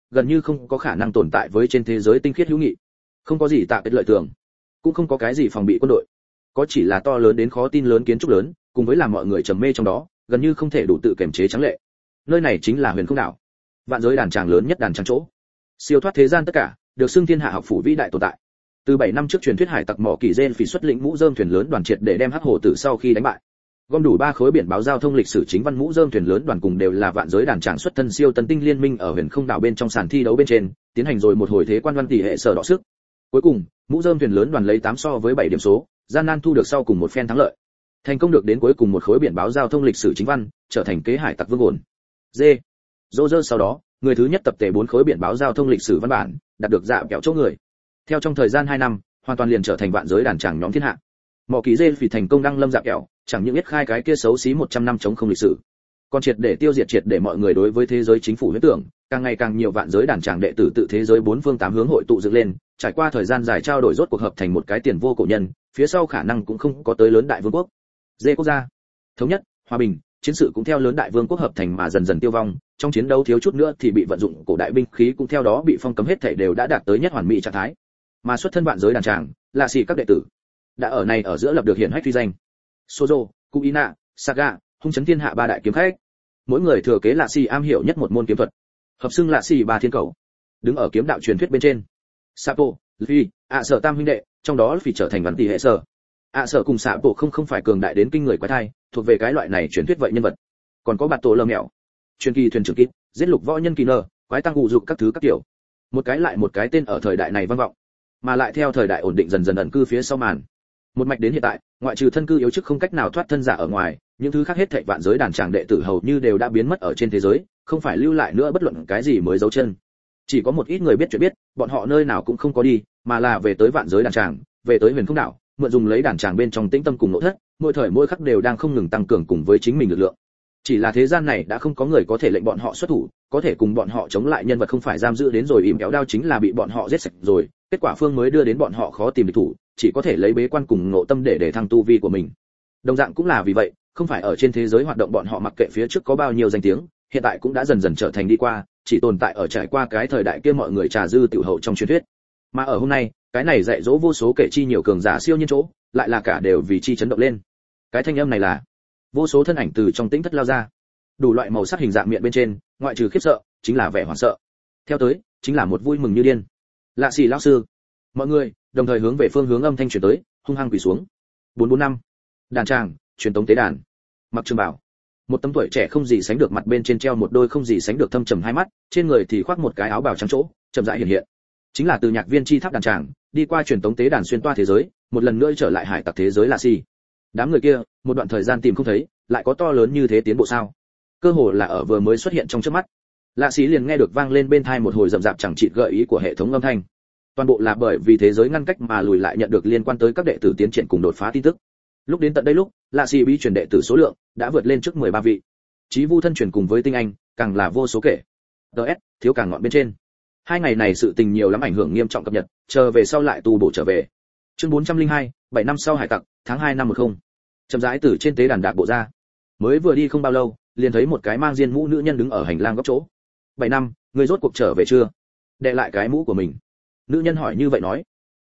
gần như không có khả năng tồn tại với trên thế giới tinh khiết hữu nghị. Không có gì tạ kết lợi tường, cũng không có cái gì phòng bị quân đội, có chỉ là to lớn đến khó tin lớn kiến trúc lớn, cùng với làm mọi người trầm mê trong đó, gần như không thể đủ tự kiềm chế trắng lệ. Nơi này chính là Huyền Không đảo, vạn giới đàn tràng lớn nhất đàn tràng chỗ, siêu thoát thế gian tất cả, được xưng thiên hạ học phủ vĩ đại tồn tại. Từ 7 năm trước truyền thuyết hải tặc mỏ kỳ Gen phỉ xuất lĩnh mũ rơm thuyền lớn đoàn triệt để đem hắc hồ tử sau khi đánh bại, gom đủ 3 khối biển báo giao thông lịch sử chính văn mũ rơm thuyền lớn đoàn cùng đều là vạn giới đàn tràng xuất thân siêu tân tinh liên minh ở Huyền Không đảo bên trong sàn thi đấu bên trên, tiến hành rồi một hồi thế quan văn tỷ hệ sở đọ sức. Cuối cùng, mũ rơm thuyền lớn đoàn lấy 8 so với 7 điểm số, gian nan thu được sau cùng một phen thắng lợi. Thành công được đến cuối cùng một khối biển báo giao thông lịch sử chính văn, trở thành kế hải tặc vương ổn. D. Roger sau đó, người thứ nhất tập thể 4 khối biển báo giao thông lịch sử văn bản, đạt được dạ kẹo chỗ người. Theo trong thời gian 2 năm, hoàn toàn liền trở thành vạn giới đàn tràng nhóm thiên hạ. Mỏ kỳ dê vì thành công đăng lâm dạ kẹo, chẳng những biết khai cái kia xấu xí 100 năm chống không lịch sử, còn triệt để tiêu diệt triệt để mọi người đối với thế giới chính phủ huyễn tưởng, càng ngày càng nhiều vạn giới đàn tràng đệ tử tự thế giới 4 phương 8 hướng hội tụ dựng lên, trải qua thời gian dài trao đổi rốt cuộc hợp thành một cái tiền vô cổ nhân, phía sau khả năng cũng không có tới lớn đại vương quốc. Dê quốc gia thống nhất, hòa bình, chiến sự cũng theo lớn đại vương quốc hợp thành mà dần dần tiêu vong, trong chiến đấu thiếu chút nữa thì bị vận dụng cổ đại binh khí cũng theo đó bị phong cấm hết thảy đều đã đạt tới nhất hoàn mỹ trạng thái. Mà xuất thân vạn giới đàn tràng, là xì các đệ tử đã ở này ở giữa lập được hiển hách phi danh. Sozo, Kuina, Saga, hung chấn thiên hạ 3 đại kiếm khách. Mỗi người thừa kế là xì am hiểu nhất một môn kiếm thuật, hợp xưng là xì 3 thiên cầu. Đứng ở kiếm đạo truyền thuyết bên trên. Sapo, Luffy, Sở tam huynh đệ, trong đó Luffy trở thành văn tỷ hệ sở. Sở cùng Sapo không phải cường đại đến kinh người quái thai, thuộc về cái loại này truyền thuyết vậy nhân vật. Còn có bạt tổ lơ mèo, truyền kỳ thuyền trưởng kít, giết lục võ nhân kỳ nơ, quái tăng ngụ dục các thứ các kiểu. Một cái lại một cái tên ở thời đại này vang vọng, mà lại theo thời đại ổn định dần dần ẩn cư phía sau màn. Một mạch đến hiện tại, ngoại trừ thân cư yếu chức không cách nào thoát thân giả ở ngoài, những thứ khác hết thảy vạn giới đàn tràng đệ tử hầu như đều đã biến mất ở trên thế giới, không phải lưu lại nữa bất luận cái gì mới dấu chân. Chỉ có một ít người biết chuyện biết, bọn họ nơi nào cũng không có đi, mà là về tới vạn giới đàn tràng, về tới Huyền Không đảo, mượn dùng lấy đàn tràng bên trong tĩnh tâm cùng nội thất, mỗi thời mỗi khắc đều đang không ngừng tăng cường cùng với chính mình lực lượng. Chỉ là thế gian này đã không có người có thể lệnh bọn họ xuất thủ, có thể cùng bọn họ chống lại nhân vật không phải giam giữ đến rồi ỉm kéo đao chính là bị bọn họ giết sạch rồi, kết quả phương mới đưa đến bọn họ khó tìm địch thủ, chỉ có thể lấy bế quan cùng ngộ tâm để thăng tu vi của mình. Đồng dạng cũng là vì vậy, không phải ở trên thế giới hoạt động bọn họ mặc kệ phía trước có bao nhiêu danh tiếng, hiện tại cũng đã dần dần trở thành đi qua, chỉ tồn tại ở trải qua cái thời đại kia mọi người trà dư tiểu hậu trong truyền thuyết. Mà ở hôm nay, cái này dạy dỗ vô số kể chi nhiều cường giả siêu nhiên chỗ, lại là cả đều vì chi chấn động lên. Cái thanh âm này là vô số thân ảnh từ trong tĩnh thất lao ra, đủ loại màu sắc hình dạng miệng bên trên, ngoại trừ khiếp sợ, chính là vẻ hoảng sợ. Theo tới, chính là một vui mừng như điên. Lạ xì lão sư, mọi người đồng thời hướng về phương hướng âm thanh truyền tới, hung hăng quỳ xuống. 445. Đàn tràng, truyền tống tế đàn. Mặc trường bảo, một tấm tuổi trẻ không gì sánh được mặt bên trên treo một đôi không gì sánh được thâm trầm hai mắt, trên người thì khoác một cái áo bào trắng chỗ, chậm rãi hiện hiện. Chính là từ nhạc viên chi tháp đàn tràng, đi qua truyền tống tế đàn xuyên toa thế giới, một lần nữa trở lại hải tặc thế giới Lạ xì. Đám người kia, một đoạn thời gian tìm không thấy, lại có to lớn như thế tiến bộ sao? Cơ hồ là ở vừa mới xuất hiện trong chớp mắt, Lạ xì liền nghe được vang lên bên tai một hồi rậm rạp chẳng chịt gợi ý của hệ thống âm thanh. Toàn bộ là bởi vì thế giới ngăn cách mà lùi lại nhận được liên quan tới các đệ tử tiến triển cùng đột phá tin tức. Lúc đến tận đây lúc, Lạ xì bí truyền đệ tử số lượng đã vượt lên trước 13 vị. Chí vu thân truyền cùng với tinh anh, càng là vô số kể. DS, thiếu càng ngọn bên trên. 2 ngày này sự tình nhiều lắm ảnh hưởng nghiêm trọng cập nhật, chờ về sau lại tu bổ trở về. Chương 402, 7 năm sau hải tặc, tháng 2 năm 10. Chậm rãi từ trên tế đàn đạp bộ ra. Mới vừa đi không bao lâu, liền thấy một cái mang diên mũ nữ nhân đứng ở hành lang góc chỗ. 7 năm, ngươi rốt cuộc trở về chưa? Đè lại cái mũ của mình. Nữ nhân hỏi như vậy nói.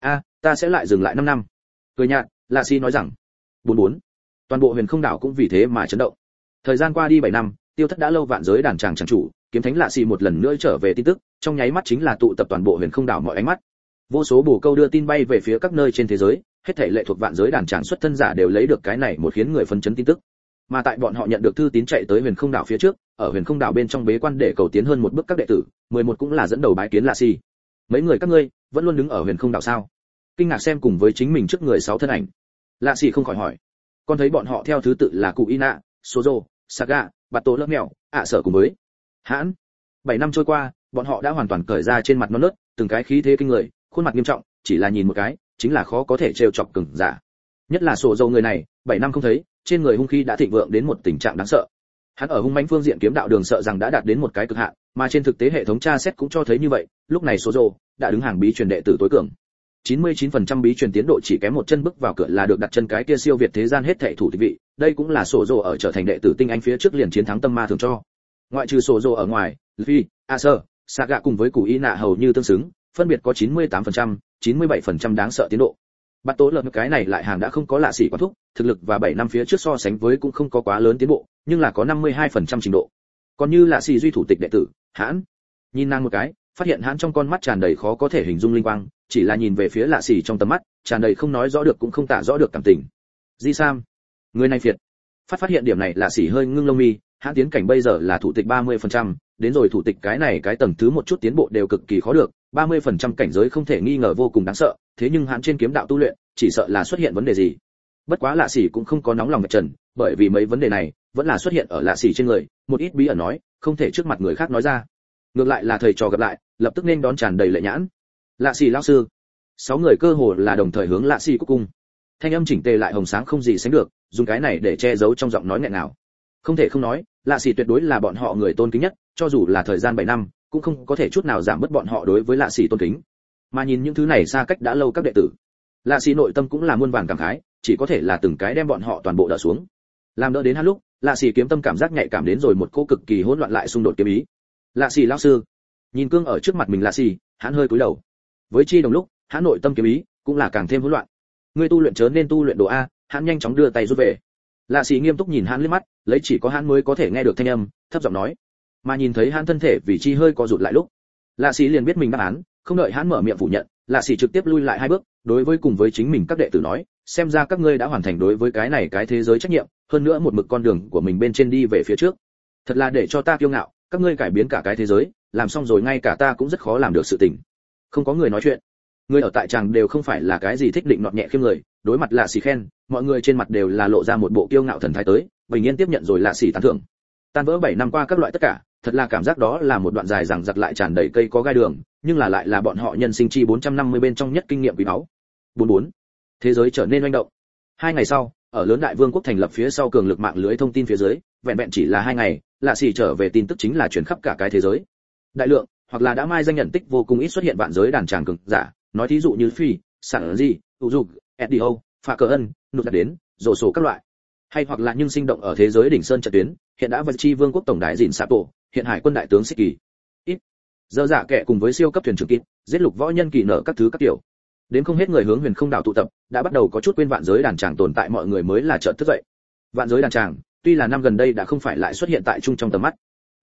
Ta sẽ lại dừng lại 5 năm. Cười nhạt, Lạ xì nói rằng. 44. Toàn bộ Huyền Không đảo cũng vì thế mà chấn động. Thời gian qua đi 7 năm, tiêu thất đã lâu vạn giới đàn tràng chủ, kiếm thánh Lạ xì một lần nữa trở về tin tức, trong nháy mắt chính là tụ tập toàn bộ Huyền Không đảo mọi ánh mắt. Vô số bổ câu đưa tin bay về phía các nơi trên thế giới, hết thảy lệ thuộc vạn giới đàn tràng xuất thân giả đều lấy được cái này một khiến người phấn chấn tin tức. Mà tại bọn họ nhận được thư tín chạy tới Huyền Không đảo phía trước, ở Huyền Không đảo bên trong bế quan để cầu tiến hơn một bước các đệ tử, 11 cũng là dẫn đầu bái kiến Lạ xì. Mấy người các ngươi vẫn luôn đứng ở Huyền Không đảo sao? Kinh ngạc xem cùng với chính mình trước người 6 thân ảnh. Lạ xì không khỏi hỏi. Con thấy bọn họ theo thứ tự là Cụ Ina, Sozo, Saga, Bạt Tổ Lớp Mèo, Sở cùng với Hãn. 7 năm trôi qua, bọn họ đã hoàn toàn cởi ra trên mặt non nớt, từng cái khí thế kinh người, khuôn mặt nghiêm trọng, chỉ là nhìn một cái, chính là khó có thể trêu chọc cường giả. Nhất là Sozo người này, 7 năm không thấy, trên người hung khí đã thịnh vượng đến một tình trạng đáng sợ. Hắn ở hung mãnh phương diện kiếm đạo đường sợ rằng đã đạt đến một cái cực hạn, mà trên thực tế hệ thống tra xét cũng cho thấy như vậy, lúc này Sozo đã đứng hàng bí truyền đệ tử tối cường. 99% bí truyền tiến độ chỉ kém một chân bước vào cửa là được đặt chân cái kia siêu việt thế gian hết thảy thủ tịch vị, đây cũng là Sozo ở trở thành đệ tử tinh anh phía trước liền chiến thắng tâm ma thường cho. Ngoại trừ Sozo ở ngoài, Luffy, Acer, Saga cùng với Củ Y Nạ hầu như tương xứng, phân biệt có 98%, 97% đáng sợ tiến độ. Bắt tố lợn cái này lại hàng đã không có lạ xỉ quá thúc, thực lực và 7 năm phía trước so sánh với cũng không có quá lớn tiến bộ, nhưng là có 52% trình độ. Còn như lạ xỉ duy thủ tịch đệ tử, Hãn. Nhìn nàng một cái, phát hiện Hãn trong con mắt tràn đầy khó có thể hình dung linh quang, chỉ là nhìn về phía lạ xỉ trong tầm mắt, tràn đầy không nói rõ được cũng không tả rõ được cảm tình. Di Sam, người này phiệt. Phát hiện điểm này lạ xỉ hơi ngưng lông mi, Hãn tiến cảnh bây giờ là thủ tịch 30%, đến rồi thủ tịch cái này cái tầng thứ một chút tiến bộ đều cực kỳ khó được, 30% cảnh giới không thể nghi ngờ vô cùng đáng sợ, thế nhưng Hãn trên kiếm đạo tu luyện, chỉ sợ là xuất hiện vấn đề gì. Bất quá lạ xỉ cũng không có nóng lòng vạch trần, bởi vì mấy vấn đề này vẫn là xuất hiện ở lạ xỉ trên người, một ít bí ẩn nói, không thể trước mặt người khác nói ra. Ngược lại là thầy trò gặp lại, lập tức nên đón tràn đầy lệ nhãn. Lạ xỉ lão sư. 6 người cơ hồ là đồng thời hướng lạ xỉ cúc cung. Thanh âm chỉnh tề lại hồng sáng không gì sánh được, dùng cái này để che giấu trong giọng nói nghẹn nào. Không thể không nói, lạ xỉ tuyệt đối là bọn họ người tôn kính nhất, cho dù là thời gian 7 năm, cũng không có thể chút nào giảm bớt bọn họ đối với lạ xỉ tôn kính. Mà nhìn những thứ này xa cách đã lâu các đệ tử, lạ xỉ nội tâm cũng là muôn vàn cảm khái, chỉ có thể là từng cái đem bọn họ toàn bộ đỡ xuống. Làm đỡ đến hắn lúc, lạ xỉ kiếm tâm cảm giác nhạy cảm đến rồi một cô cực kỳ hỗn loạn lại xung đột kiếm ý. Lạ xỉ lão sư, nhìn cương ở trước mặt mình lạ xỉ, hắn hơi cúi đầu. Với chi đồng lúc, hắn nội tâm kiếm ý cũng là càng thêm hỗn loạn. Ngươi tu luyện chớ nên tu luyện đồ a, hắn nhanh chóng đưa tay rút về. Lạ xỉ nghiêm túc nhìn hắn liếc mắt, lấy chỉ có hắn mới có thể nghe được thanh âm, thấp giọng nói. Mà nhìn thấy hắn thân thể vì chi hơi co rụt lại lúc, lạ xỉ liền biết mình đáp án, không đợi hắn mở miệng phủ nhận, lạ xỉ trực tiếp lui lại 2 bước, đối với cùng với chính mình các đệ tử nói, xem ra các ngươi đã hoàn thành đối với cái này cái thế giới trách nhiệm, hơn nữa một mực con đường của mình bên trên đi về phía trước. Thật là để cho ta kiêu ngạo, các ngươi cải biến cả cái thế giới, làm xong rồi ngay cả ta cũng rất khó làm được sự tình. Không có người nói chuyện. Người ở tại tràng đều không phải là cái gì thích định nọt nhẹ khiêm người, đối mặt lạ xỉ khen, mọi người trên mặt đều là lộ ra một bộ kiêu ngạo thần thái tới, bình yên tiếp nhận rồi lạ xỉ tán thưởng. Tan vỡ 7 năm qua các loại tất cả, thật là cảm giác đó là một đoạn dài dằng dặc lại tràn đầy cây có gai đường, nhưng là lại là bọn họ nhân sinh chi 450 bên trong nhất kinh nghiệm quý báu. 44. Thế giới trở nên oanh động. 2 ngày sau, ở lớn đại vương quốc thành lập phía sau cường lực mạng lưới thông tin phía dưới, vẹn vẹn chỉ là 2 ngày, lạ xỉ trở về tin tức chính là truyền khắp cả cái thế giới. Đại lượng, hoặc là đã mai danh nhận tích vô cùng ít xuất hiện vạn giới đàn tràng cường giả, nói thí dụ như Phi, Sản Di, Tụ Dục, Edio, Phạ Cờ Ân, Nụt đạt đến, rổ sổ các loại. Hay hoặc là nhưng sinh động ở thế giới đỉnh sơn trận tuyến, hiện đã vật chi vương quốc tổng đại dìn Sạ Tổ, hiện hải quân đại tướng Xích Kỳ. Ít. Giờ giả kệ cùng với siêu cấp thuyền trưởng kịp, giết lục võ nhân kỳ nợ các thứ các kiểu. Đến không hết người hướng huyền không đảo tụ tập, đã bắt đầu có chút quên vạn giới đàn tràng tồn tại mọi người mới là chợt thức dậy. Vạn giới đàn tràng, tuy là năm gần đây đã không phải lại xuất hiện tại trung trong tầm mắt,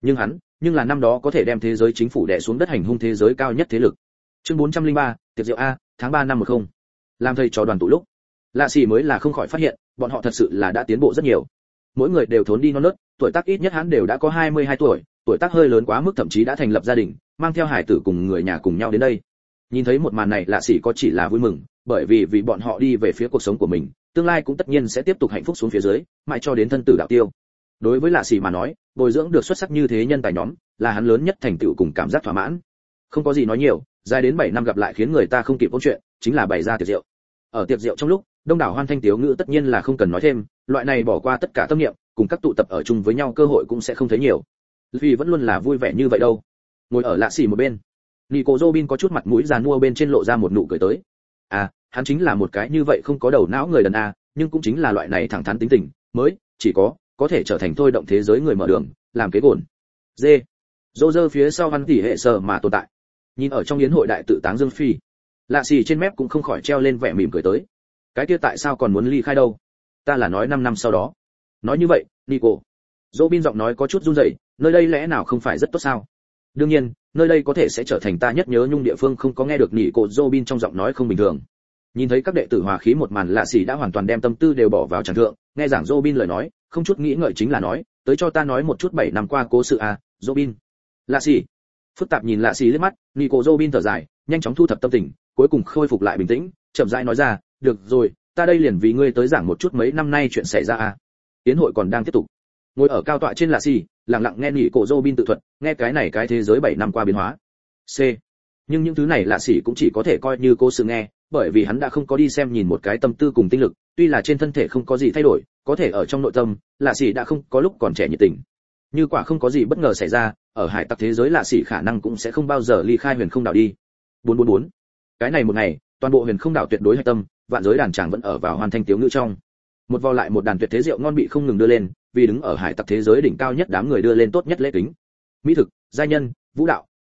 nhưng là năm đó có thể đem thế giới chính phủ đè xuống đất hành hung thế giới cao nhất thế lực. Chương 403, tiệc rượu a, tháng 3 năm 10. Làm thầy trò đoàn tụ lúc, lạ xỉ mới là không khỏi phát hiện, bọn họ thật sự là đã tiến bộ rất nhiều. Mỗi người đều thốn đi non nớt, tuổi tác ít nhất hắn đều đã có 22 tuổi, tuổi tác hơi lớn quá mức thậm chí đã thành lập gia đình, mang theo hải tử cùng người nhà cùng nhau đến đây. Nhìn thấy một màn này lạ xỉ có chỉ là vui mừng, bởi vì bọn họ đi về phía cuộc sống của mình, tương lai cũng tất nhiên sẽ tiếp tục hạnh phúc xuống phía dưới, mãi cho đến thân tử đạo tiêu. Đối với lạ xỉ mà nói, bồi dưỡng được xuất sắc như thế nhân tài nhóm, là hắn lớn nhất thành tựu cùng cảm giác thỏa mãn. Không có gì nói nhiều, dài đến 7 năm gặp lại khiến người ta không kịp ôn chuyện, chính là bày ra tiệc rượu. Ở tiệc rượu trong lúc, đông đảo hoan thanh tiếu ngữ tất nhiên là không cần nói thêm, loại này bỏ qua tất cả tâm niệm, cùng các tụ tập ở chung với nhau cơ hội cũng sẽ không thấy nhiều. Vì vẫn luôn là vui vẻ như vậy đâu. Ngồi ở lạ xỉ một bên, Nico Robin có chút mặt mũi già nua bên trên lộ ra một nụ cười tới. À, hắn chính là một cái như vậy không có đầu não người đàn a, nhưng cũng chính là loại này thẳng thắn tính tình, mới chỉ có thể trở thành thôi động thế giới người mở đường, làm kế gồn. Dê. Roger phía sau hắn tỉ hệ sở mà tồn tại. Nhìn ở trong yến hội đại tự táng Dương Phi, lạ xỉ trên mép cũng không khỏi treo lên vẻ mỉm cười tới. Cái kia tại sao còn muốn ly khai đâu? Ta là nói 5 năm sau đó. Nói như vậy, Nico. Robin giọng nói có chút run rẩy, nơi đây lẽ nào không phải rất tốt sao? Đương nhiên, nơi đây có thể sẽ trở thành ta nhất nhớ nhung địa phương, không có nghe được Nico Robin trong giọng nói không bình thường. Nhìn thấy các đệ tử hòa khí một màn, lạ xỉ đã hoàn toàn đem tâm tư đều bỏ vào tràng thượng, nghe giảng Robin lời nói, không chút nghĩ ngợi chính là nói, tới cho ta nói một chút 7 năm qua cố sự à, Robin. Lạ xỉ. Phức tạp nhìn lạ xỉ liếc mắt, Nico Robin thở dài, nhanh chóng thu thập tâm tình, cuối cùng khôi phục lại bình tĩnh, chậm rãi nói ra, được rồi, ta đây liền vì ngươi tới giảng một chút mấy năm nay chuyện xảy ra à. Tiến hội còn đang tiếp tục. Ngồi ở cao tọa trên lạ xỉ, lặng lặng nghe Nico Robin tự thuật, nghe cái này cái thế giới 7 năm qua biến hóa. C. Nhưng những thứ này lạ xỉ cũng chỉ có thể coi như cố sự nghe, bởi vì hắn đã không có đi xem nhìn một cái tâm tư cùng tinh lực, tuy là trên thân thể không có gì thay đổi, có thể ở trong nội tâm, lạ xỉ đã không có lúc còn trẻ nhiệt tình. Như quả không có gì bất ngờ xảy ra, ở hải tặc thế giới lạ xỉ khả năng cũng sẽ không bao giờ ly khai huyền không đảo đi. 444. Cái này một ngày, toàn bộ huyền không đảo tuyệt đối hạch tâm, vạn giới đàn tràng vẫn ở vào hoàn thanh tiếu ngữ trong. Một vò lại một đàn tuyệt thế rượu ngon bị không ngừng đưa lên, vì đứng ở hải tặc thế giới đỉnh cao nhất đám người đưa lên tốt nhất lễ kính. Mỹ thực, giai nhân, vũ đạo,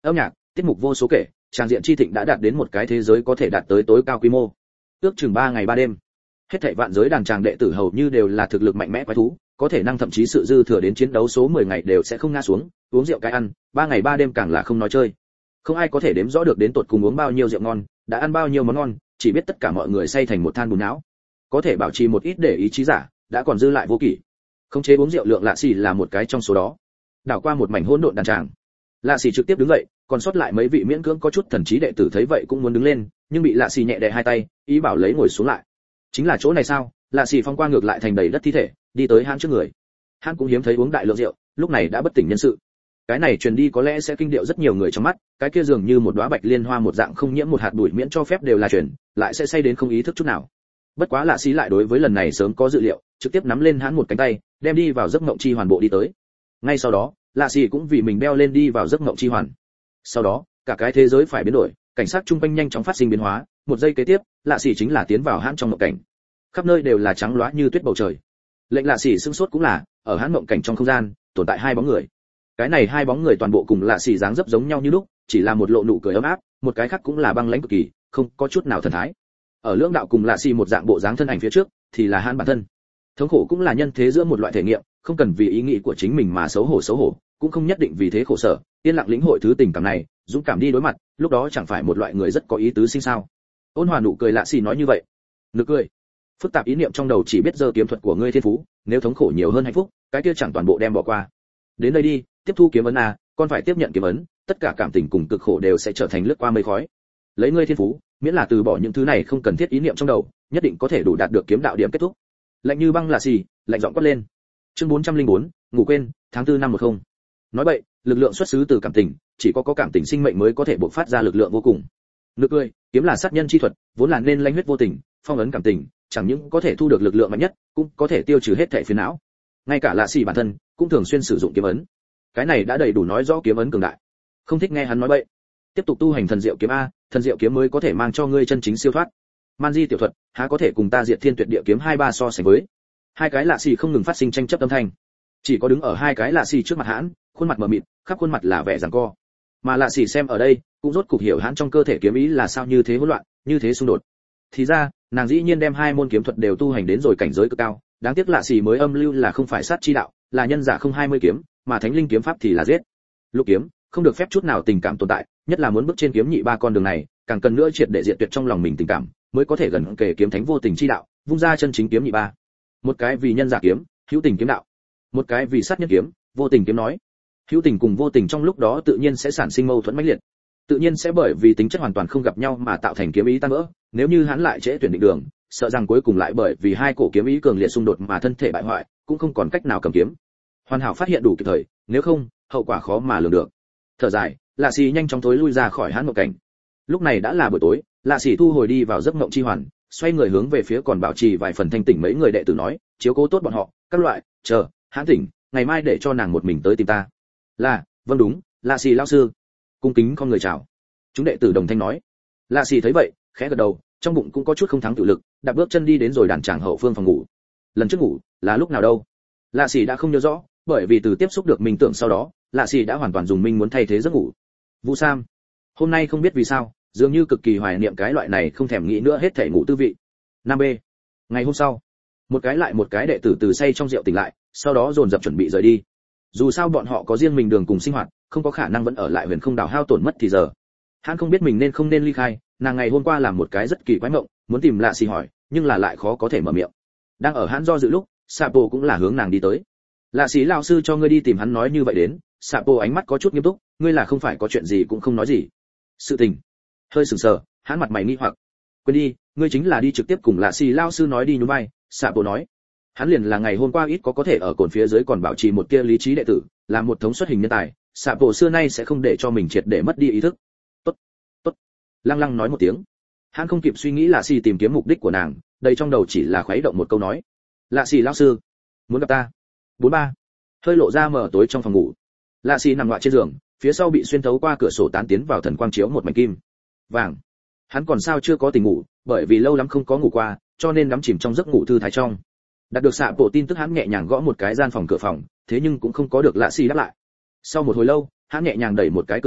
Âm nhạc, tiết mục vô số kể, tràng diện chi thịnh đã đạt đến một cái thế giới có thể đạt tới tối cao quy mô. Ước chừng 3 ngày 3 đêm. Hết thảy vạn giới đàn tràng đệ tử hầu như đều là thực lực mạnh mẽ quái thú, có thể năng thậm chí sự dư thừa đến chiến đấu số 10 ngày đều sẽ không ngã xuống, uống rượu cái ăn, 3 ngày 3 đêm càng là không nói chơi. Không ai có thể đếm rõ được đến tột cùng uống bao nhiêu rượu ngon, đã ăn bao nhiêu món ngon, chỉ biết tất cả mọi người say thành một than bùn não. Có thể bảo trì một ít để ý chí giả, đã còn dư lại vô kỷ. Khống chế uống rượu lượng Lạ Sĩ là một cái trong số đó. Đảo qua một mảnh hỗn độn đàn tràng, Lạ Sĩ trực tiếp đứng dậy, còn sót lại mấy vị miễn cưỡng có chút thần trí đệ tử thấy vậy cũng muốn đứng lên, nhưng bị Lạ Sĩ nhẹ đè hai tay, ý bảo lấy ngồi xuống lại. Chính là chỗ này sao? Lạ Sĩ phong qua ngược lại thành đầy đất thi thể, đi tới hắn trước người. Hắn cũng hiếm thấy uống đại lượng rượu, lúc này đã bất tỉnh nhân sự. Cái này truyền đi có lẽ sẽ kinh điệu rất nhiều người trong mắt, cái kia dường như một đóa bạch liên hoa một dạng không nhiễm một hạt bụi miễn cho phép đều là truyền, lại sẽ say đến không ý thức chút nào. Bất quá Lạ Sĩ lại đối với lần này sớm có dự liệu, trực tiếp nắm lên hắn một cánh tay, đem đi vào giấc mộng chi hoàn bộ đi tới. Ngay sau đó, Lạ Sĩ cũng vì mình đeo lên đi vào giấc mộng chi hoàn. Sau đó, cả cái thế giới phải biến đổi, cảnh sát trung quanh nhanh chóng phát sinh biến hóa, một giây kế tiếp, Lạ Sĩ chính là tiến vào hắn trong mộng cảnh. Khắp nơi đều là trắng loá như tuyết bầu trời. Lệnh Lạ Sĩ sững sốt cũng là, ở hắn mộng cảnh trong không gian, tồn tại hai bóng người. Cái này hai bóng người toàn bộ cùng Lạ Sĩ dáng dấp giống nhau như lúc, chỉ là một lộ nụ cười ấm áp, một cái khác cũng là băng lãnh cực kỳ, không có chút nào thần thái. Ở lưỡng đạo cùng Lạ Sĩ một dạng bộ dáng thân ảnh phía trước, thì là hắn bản thân. Thống khổ cũng là nhân thế giữa một loại thể nghiệm, không cần vì ý nghĩ của chính mình mà xấu hổ, cũng không nhất định vì thế khổ sở, yên lặng lĩnh hội thứ tình cảm này, dũng cảm đi đối mặt, lúc đó chẳng phải một loại người rất có ý tứ sinh sao? Ôn hòa nụ cười Lạ Sĩ nói như vậy. Nực cười. Phức tạp ý niệm trong đầu chỉ biết giơ kiếm thuật của ngươi thiên phú, nếu thống khổ nhiều hơn hạnh phúc, cái kia chẳng toàn bộ đem bỏ qua. Đến đây đi, tiếp thu kiếm ấn à, con phải tiếp nhận kiếm ấn, tất cả cảm tình cùng cực khổ đều sẽ trở thành lướt qua mây khói. Lấy ngươi thiên phú, miễn là từ bỏ những thứ này không cần thiết ý niệm trong đầu, nhất định có thể đủ đạt được kiếm đạo điểm kết thúc. Lạnh như băng Lạ Sĩ, lạnh giọng quát lên. Chương 404, ngủ quên, tháng 4 năm 10. Nói vậy, lực lượng xuất xứ từ cảm tình, chỉ có cảm tình sinh mệnh mới có thể bộc phát ra lực lượng vô cùng. Nực cười, kiếm là sát nhân chi thuật, vốn là nên lãnh huyết vô tình, phong ấn cảm tình, chẳng những có thể thu được lực lượng mạnh nhất, cũng có thể tiêu trừ hết thảy phiền não. Ngay cả Lạ Sĩ bản thân cũng thường xuyên sử dụng kiếm ấn. Cái này đã đầy đủ nói rõ kiếm ấn cường đại. Không thích nghe hắn nói bậy. Tiếp tục tu hành thần diệu kiếm a, thần diệu kiếm mới có thể mang cho ngươi chân chính siêu thoát. Man di tiểu thuật, há có thể cùng ta Diệt Thiên Tuyệt Địa kiếm 23 so sánh với. Hai cái Lạ Sĩ không ngừng phát sinh tranh chấp âm thanh. Chỉ có đứng ở hai cái Lạ Sĩ trước mặt hãn, khuôn mặt mờ mịt, khắp khuôn mặt là vẻ giằng co. Mà Lạ Sĩ xem ở đây, cũng rốt cục hiểu hãn trong cơ thể kiếm ý là sao như thế hỗn loạn, như thế xung đột. Thì ra, nàng dĩ nhiên đem hai môn kiếm thuật đều tu hành đến rồi cảnh giới cực cao, đáng tiếc Lạ Sĩ mới âm lưu là không phải sát chi đạo, là nhân giả không 20 kiếm, mà thánh linh kiếm pháp thì là giết. Lục kiếm, không được phép chút nào tình cảm tồn tại, nhất là muốn bước trên kiếm nhị ba con đường này, càng cần nữa triệt để diệt tuyệt trong lòng mình tình cảm, mới có thể gần kề kiếm thánh vô tình chi đạo, vung ra chân chính kiếm nhị ba. Một cái vì nhân giả kiếm, hữu tình kiếm đạo, một cái vì sát nhân kiếm, vô tình kiếm nói. Hữu tình cùng vô tình trong lúc đó tự nhiên sẽ sản sinh mâu thuẫn mãnh liệt, tự nhiên sẽ bởi vì tính chất hoàn toàn không gặp nhau mà tạo thành kiếm ý tan vỡ. Nếu như hắn lại trễ tuyển định đường, sợ rằng cuối cùng lại bởi vì hai cổ kiếm ý cường liệt xung đột mà thân thể bại hoại, cũng không còn cách nào cầm kiếm. Hoàn hảo phát hiện đủ kịp thời, nếu không, hậu quả khó mà lường được. Thở dài, Lạ Sĩ nhanh chóng thối lui ra khỏi hắn mộng cảnh. Lúc này đã là buổi tối, Lạ Sĩ thu hồi đi vào giấc mộng chi hoàn, xoay người hướng về phía còn bảo trì vài phần thanh tỉnh mấy người đệ tử nói, chiếu cố tốt bọn họ, các loại, chờ, hắn tỉnh, ngày mai để cho nàng một mình tới tìm ta. Là, vâng đúng, Lạ Sĩ lão sư. Cung kính con người chào. Chúng đệ tử đồng thanh nói. Lạ Sĩ thấy vậy, khẽ gật đầu, trong bụng cũng có chút không thắng tự lực, đạp bước chân đi đến rồi đàn tràng hậu phương phòng ngủ. Lần trước ngủ là lúc nào đâu? Lạ Sĩ đã không nhớ rõ, bởi vì từ tiếp xúc được minh tưởng sau đó, Lạ Sĩ đã hoàn toàn dùng minh muốn thay thế giấc ngủ. Vu Sam, hôm nay không biết vì sao, dường như cực kỳ hoài niệm cái loại này không thèm nghĩ nữa hết thể ngủ tư vị. Nam B. Ngày hôm sau, một cái lại một cái đệ tử từ say trong rượu tỉnh lại, sau đó dồn dập chuẩn bị rời đi. Dù sao bọn họ có riêng mình đường cùng sinh hoạt, không có khả năng vẫn ở lại Huyền Không Đảo hao tổn mất thì giờ. Hắn không biết mình nên không nên ly khai, nàng ngày hôm qua làm một cái rất kỳ quái mộng, muốn tìm Lạ Sĩ hỏi, nhưng là lại khó có thể mở miệng. Đang ở hắn do dự lúc, Sapo cũng là hướng nàng đi tới. Lạ Sĩ lão sư cho ngươi đi tìm hắn nói như vậy đến. Sapo ánh mắt có chút nghiêm túc, ngươi là không phải có chuyện gì cũng không nói gì. Sự tình. Hơi sừng sờ, hắn mặt mày nghi hoặc. Quên đi, ngươi chính là đi trực tiếp cùng Lạ Sĩ lão sư nói đi nhún vai, Sapo nói. Hắn liền là ngày hôm qua ít có thể ở cồn phía dưới còn bảo trì một tia lý trí đệ tử, là một thống suất hình nhân tài, Sapo xưa nay sẽ không để cho mình triệt để mất đi ý thức. Tốt, tốt. Lăng Lăng nói một tiếng. Hắn không kịp suy nghĩ Lạ Sĩ tìm kiếm mục đích của nàng, đầy trong đầu chỉ là khuấy động một câu nói. Lạ Sĩ lão sư, muốn gặp ta. 43. Hơi lộ ra mờ tối trong phòng ngủ. Lạ Sĩ nằm ngoại trên giường, phía sau bị xuyên thấu qua cửa sổ tán tiến vào thần quang chiếu một mảnh kim vàng. Hắn còn sao chưa có tỉnh ngủ, bởi vì lâu lắm không có ngủ qua, cho nên đắm chìm trong giấc ngủ thư thái trong. Đạt được xạ bộ tin tức hắn nhẹ nhàng gõ một cái gian phòng cửa phòng, thế nhưng cũng không có được Lạ Sĩ đáp lại. Sau một hồi lâu, hắn nhẹ nhàng đẩy một cái cửa phòng,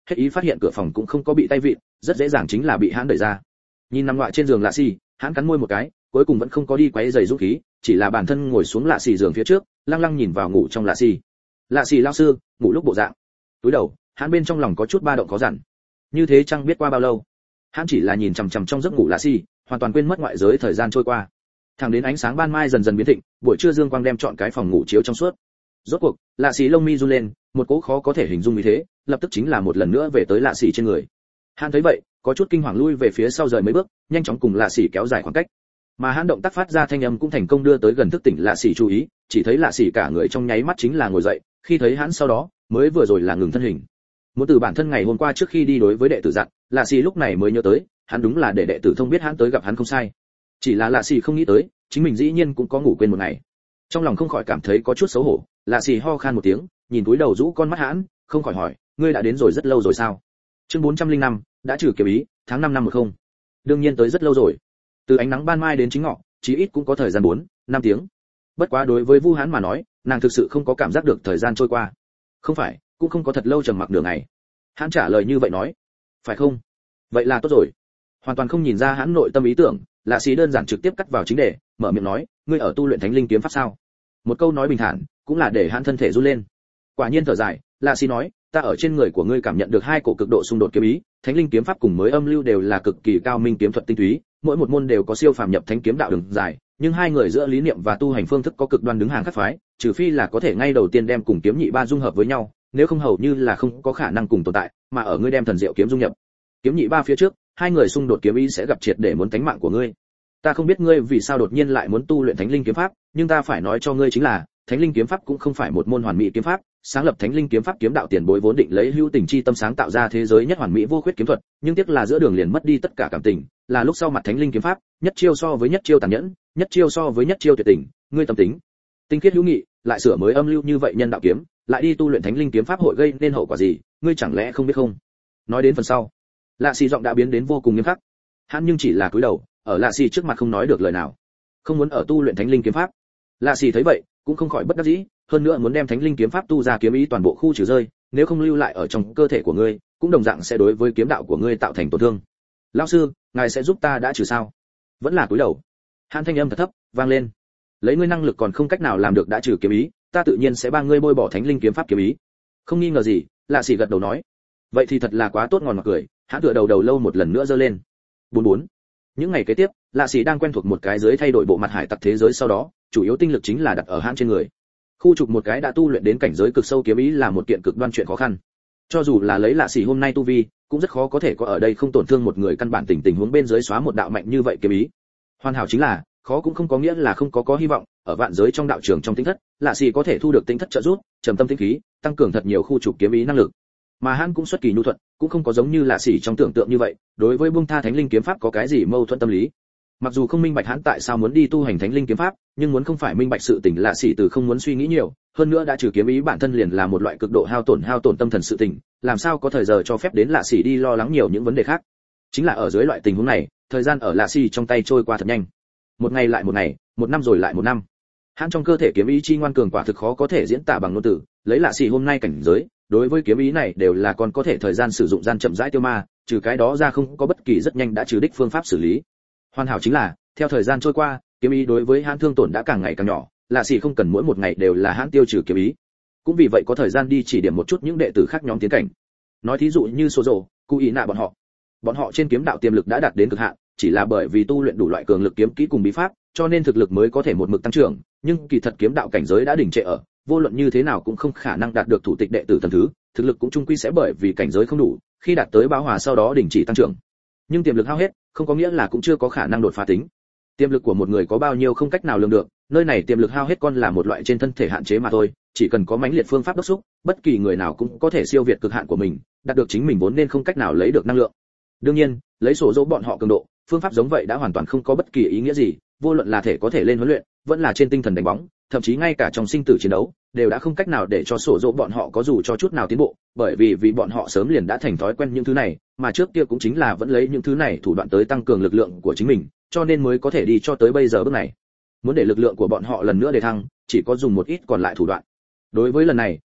hết ý phát hiện cửa phòng cũng không có bị tay vịn, rất dễ dàng chính là bị hắn đẩy ra. Nhìn nằm ngoại trên giường Lạ Xỉ, hắn cắn môi một cái, cuối cùng vẫn không có đi quấy giày dũng khí, chỉ là bản thân ngồi xuống Lạ Xỉ giường phía trước, lăng lăng nhìn vào ngủ trong Lạ Xỉ. Lạ Xỉ lão sư, ngủ lúc bộ dạng. Túi đầu, hắn bên trong lòng có chút ba động khó dằn. Như thế chẳng biết qua bao lâu. Hắn chỉ là nhìn chằm chằm trong giấc ngủ Lạ Xỉ, hoàn toàn quên mất ngoại giới thời gian trôi qua. Thẳng đến ánh sáng ban mai dần dần biến thịnh, buổi trưa dương quang đem trọn cái phòng ngủ chiếu trong suốt. Rốt cuộc, Lạ Xỉ lông mi run lên, một cỗ khó có thể hình dung như thế, lập tức chính là một lần nữa về tới Lạ Xỉ trên người. Hắn thấy vậy, có chút kinh hoàng lui về phía sau rời mấy bước, nhanh chóng cùng Lạ Xỉ kéo dài khoảng cách. Mà hắn động tác phát ra thanh âm cũng thành công đưa tới gần thức tỉnh Lạ Xỉ chú ý, chỉ thấy Lạ Xỉ cả người trong nháy mắt chính là ngồi dậy, khi thấy hắn sau đó, mới vừa rồi là ngừng thân hình. Muốn từ bản thân ngày hôm qua trước khi đi đối với đệ tử dặn, Lạ Xỉ lúc này mới nhớ tới, hắn đúng là để đệ tử thông biết hắn tới gặp hắn không sai. Chỉ là Lạ Xỉ không nghĩ tới, chính mình dĩ nhiên cũng có ngủ quên một ngày. Trong lòng không khỏi cảm thấy có chút xấu hổ, Lạ Xỉ ho khan một tiếng, nhìn túi đầu rũ con mắt hắn, không khỏi hỏi, ngươi đã đến rồi rất lâu rồi sao? Chương 405, đã trừ kiếm ý, tháng 5 năm 10. Đương nhiên tới rất lâu rồi. Từ ánh nắng ban mai đến chính ngọ, chí ít cũng có thời gian 4-5 tiếng. Bất quá đối với Vu Hán mà nói, nàng thực sự không có cảm giác được thời gian trôi qua. Không phải, cũng không có thật lâu trầm mặc nửa ngày. Hán trả lời như vậy nói, phải không? Vậy là tốt rồi. Hoàn toàn không nhìn ra Hán nội tâm ý tưởng, Lạ Xỉ đơn giản trực tiếp cắt vào chính đề, mở miệng nói, ngươi ở tu luyện Thánh Linh kiếm pháp sao? Một câu nói bình thản, cũng là để Hán thân thể run lên. Quả nhiên thở dài, Lạ Xỉ nói, ta ở trên người của ngươi cảm nhận được hai cổ cực độ xung đột kiếm ý, Thánh Linh kiếm pháp cùng mới âm lưu đều là cực kỳ cao minh kiếm thuật tinh túy, mỗi một môn đều có siêu phàm nhập thánh kiếm đạo đường dài, nhưng hai người giữa lý niệm và tu hành phương thức có cực đoan đứng hàng khác phái, trừ phi là có thể ngay đầu tiên đem cùng kiếm nhị ba dung hợp với nhau, nếu không hầu như là không có khả năng cùng tồn tại, mà ở ngươi đem thần diệu kiếm dung nhập kiếm nhị ba phía trước, hai người xung đột kiếm ý sẽ gặp triệt để muốn tánh mạng của ngươi. Ta không biết ngươi vì sao đột nhiên lại muốn tu luyện Thánh Linh kiếm pháp, nhưng ta phải nói cho ngươi chính là, Thánh Linh kiếm pháp cũng không phải một môn hoàn mỹ kiếm pháp, sáng lập Thánh Linh kiếm pháp kiếm đạo tiền bối vốn định lấy hữu tình chi tâm sáng tạo ra thế giới nhất hoàn mỹ vô khuyết kiếm thuật, nhưng tiếc là giữa đường liền mất đi tất cả cảm tình, là lúc sau mặt Thánh Linh kiếm pháp, nhất chiêu so với nhất chiêu tàn nhẫn, nhất chiêu so với nhất chiêu tuyệt tình, ngươi tâm tính, tinh khiết hữu nghị, lại sửa mới âm lưu như vậy nhân đạo kiếm, lại đi tu luyện Thánh Linh kiếm pháp hội gây nên hậu quả gì, ngươi chẳng lẽ không biết không? Nói đến phần sau, Lạ Xỉ giọng đã biến đến vô cùng nghiêm khắc. Hắn nhưng chỉ là cúi đầu, ở Lạ Xỉ trước mặt không nói được lời nào. Không muốn ở tu luyện Thánh Linh kiếm pháp. Lạ Xỉ thấy vậy, cũng không khỏi bất đắc dĩ, hơn nữa muốn đem Thánh Linh kiếm pháp tu ra kiếm ý toàn bộ khu trừ rơi, nếu không lưu lại ở trong cơ thể của ngươi, cũng đồng dạng sẽ đối với kiếm đạo của ngươi tạo thành tổn thương. Lão sư, ngài sẽ giúp ta đã trừ sao? Vẫn là cúi đầu. Hắn thanh âm thật thấp vang lên. Lấy ngươi năng lực còn không cách nào làm được đã trừ kiếm ý, ta tự nhiên sẽ ba ngươi bôi bỏ Thánh Linh kiếm pháp kiếm ý. Không nghi ngờ gì, Lạ Xỉ gật đầu nói. Vậy thì thật là quá tốt ngòn ngọt cười, hắn tựa đầu lâu một lần nữa giơ lên. 44. Những ngày kế tiếp, Lạ Xỉ đang quen thuộc một cái dưới thay đổi bộ mặt hải tặc thế giới sau đó, chủ yếu tinh lực chính là đặt ở hắn trên người. Khu trục một cái đã tu luyện đến cảnh giới cực sâu kiếm ý là một kiện cực đoan chuyện khó khăn. Cho dù là lấy Lạ Xỉ hôm nay tu vi, cũng rất khó có thể có ở đây không tổn thương một người căn bản tình huống bên dưới xóa một đạo mạnh như vậy kiếm ý. Hoàn hảo chính là, khó cũng không có nghĩa là không có hy vọng, ở vạn giới trong đạo trường trong tinh thất, Lạ Xỉ có thể thu được tinh thất trợ giúp, trầm tâm tĩnh khí, tăng cường thật nhiều khu trục kiếm ý năng lực. Mà hắn cũng xuất kỳ nhu thuận, cũng không có giống như Lạ Xỉ trong tưởng tượng như vậy, đối với buông tha Thánh Linh kiếm pháp có cái gì mâu thuẫn tâm lý. Mặc dù không minh bạch hắn tại sao muốn đi tu hành Thánh Linh kiếm pháp, nhưng muốn không phải minh bạch sự tình Lạ Xỉ từ không muốn suy nghĩ nhiều, hơn nữa đã trừ kiếm ý bản thân liền là một loại cực độ hao tổn tâm thần sự tình, làm sao có thời giờ cho phép đến Lạ Xỉ đi lo lắng nhiều những vấn đề khác. Chính là ở dưới loại tình huống này, thời gian ở Lạ Xỉ trong tay trôi qua thật nhanh. Một ngày lại một ngày, một năm rồi lại một năm. Hắn trong cơ thể kiếm ý chi ngoan cường quả thực khó có thể diễn tả bằng ngôn từ, lấy Lạ Xỉ hôm nay cảnh giới, đối với kiếm ý này đều là còn có thể thời gian sử dụng gian chậm rãi tiêu ma, trừ cái đó ra không có bất kỳ rất nhanh đã trừ đích phương pháp xử lý. Hoàn hảo chính là, theo thời gian trôi qua, kiếm ý đối với hắn thương tổn đã càng ngày càng nhỏ, Lạ Xỉ không cần mỗi một ngày đều là hắn tiêu trừ kiếm ý. Cũng vì vậy có thời gian đi chỉ điểm một chút những đệ tử khác nhóm tiến cảnh. Nói thí dụ như Sô Dồ, Cú Ý Nạ bọn họ trên kiếm đạo tiềm lực đã đạt đến cực hạn, chỉ là bởi vì tu luyện đủ loại cường lực kiếm kỹ cùng bí pháp, cho nên thực lực mới có thể một mực tăng trưởng, nhưng kỳ thật kiếm đạo cảnh giới đã đỉnh trệ ở, vô luận như thế nào cũng không khả năng đạt được thủ tịch đệ tử tầng thứ, thực lực cũng chung quy sẽ bởi vì cảnh giới không đủ, khi đạt tới bão hòa sau đó đình chỉ tăng trưởng. Nhưng tiềm lực hao hết, không có nghĩa là cũng chưa có khả năng đột phá tính. Tiềm lực của một người có bao nhiêu không cách nào lường được, nơi này tiềm lực hao hết còn là một loại trên thân thể hạn chế mà thôi, chỉ cần có mãnh liệt phương pháp đốc xúc, bất kỳ người nào cũng có thể siêu việt cực hạn của mình, đạt được chính mình vốn nên không cách nào lấy được năng lượng. Đương nhiên, lấy sổ dỗ bọn họ cường độ, phương pháp giống vậy đã hoàn toàn không có bất kỳ ý nghĩa gì, vô luận là thể có thể lên huấn luyện, vẫn là trên tinh thần đánh bóng, thậm chí ngay cả trong sinh tử chiến đấu, đều đã không cách nào để cho sổ dỗ bọn họ có dù cho chút nào tiến bộ, bởi vì bọn họ sớm liền đã thành thói quen những thứ này, mà trước kia cũng chính là vẫn lấy những thứ này thủ đoạn tới tăng cường lực lượng của chính mình, cho nên mới có thể đi cho tới bây giờ bước này. Muốn để lực lượng của bọn họ lần nữa để thăng, chỉ có dùng một ít còn lại thủ đoạn. Đối với lần này,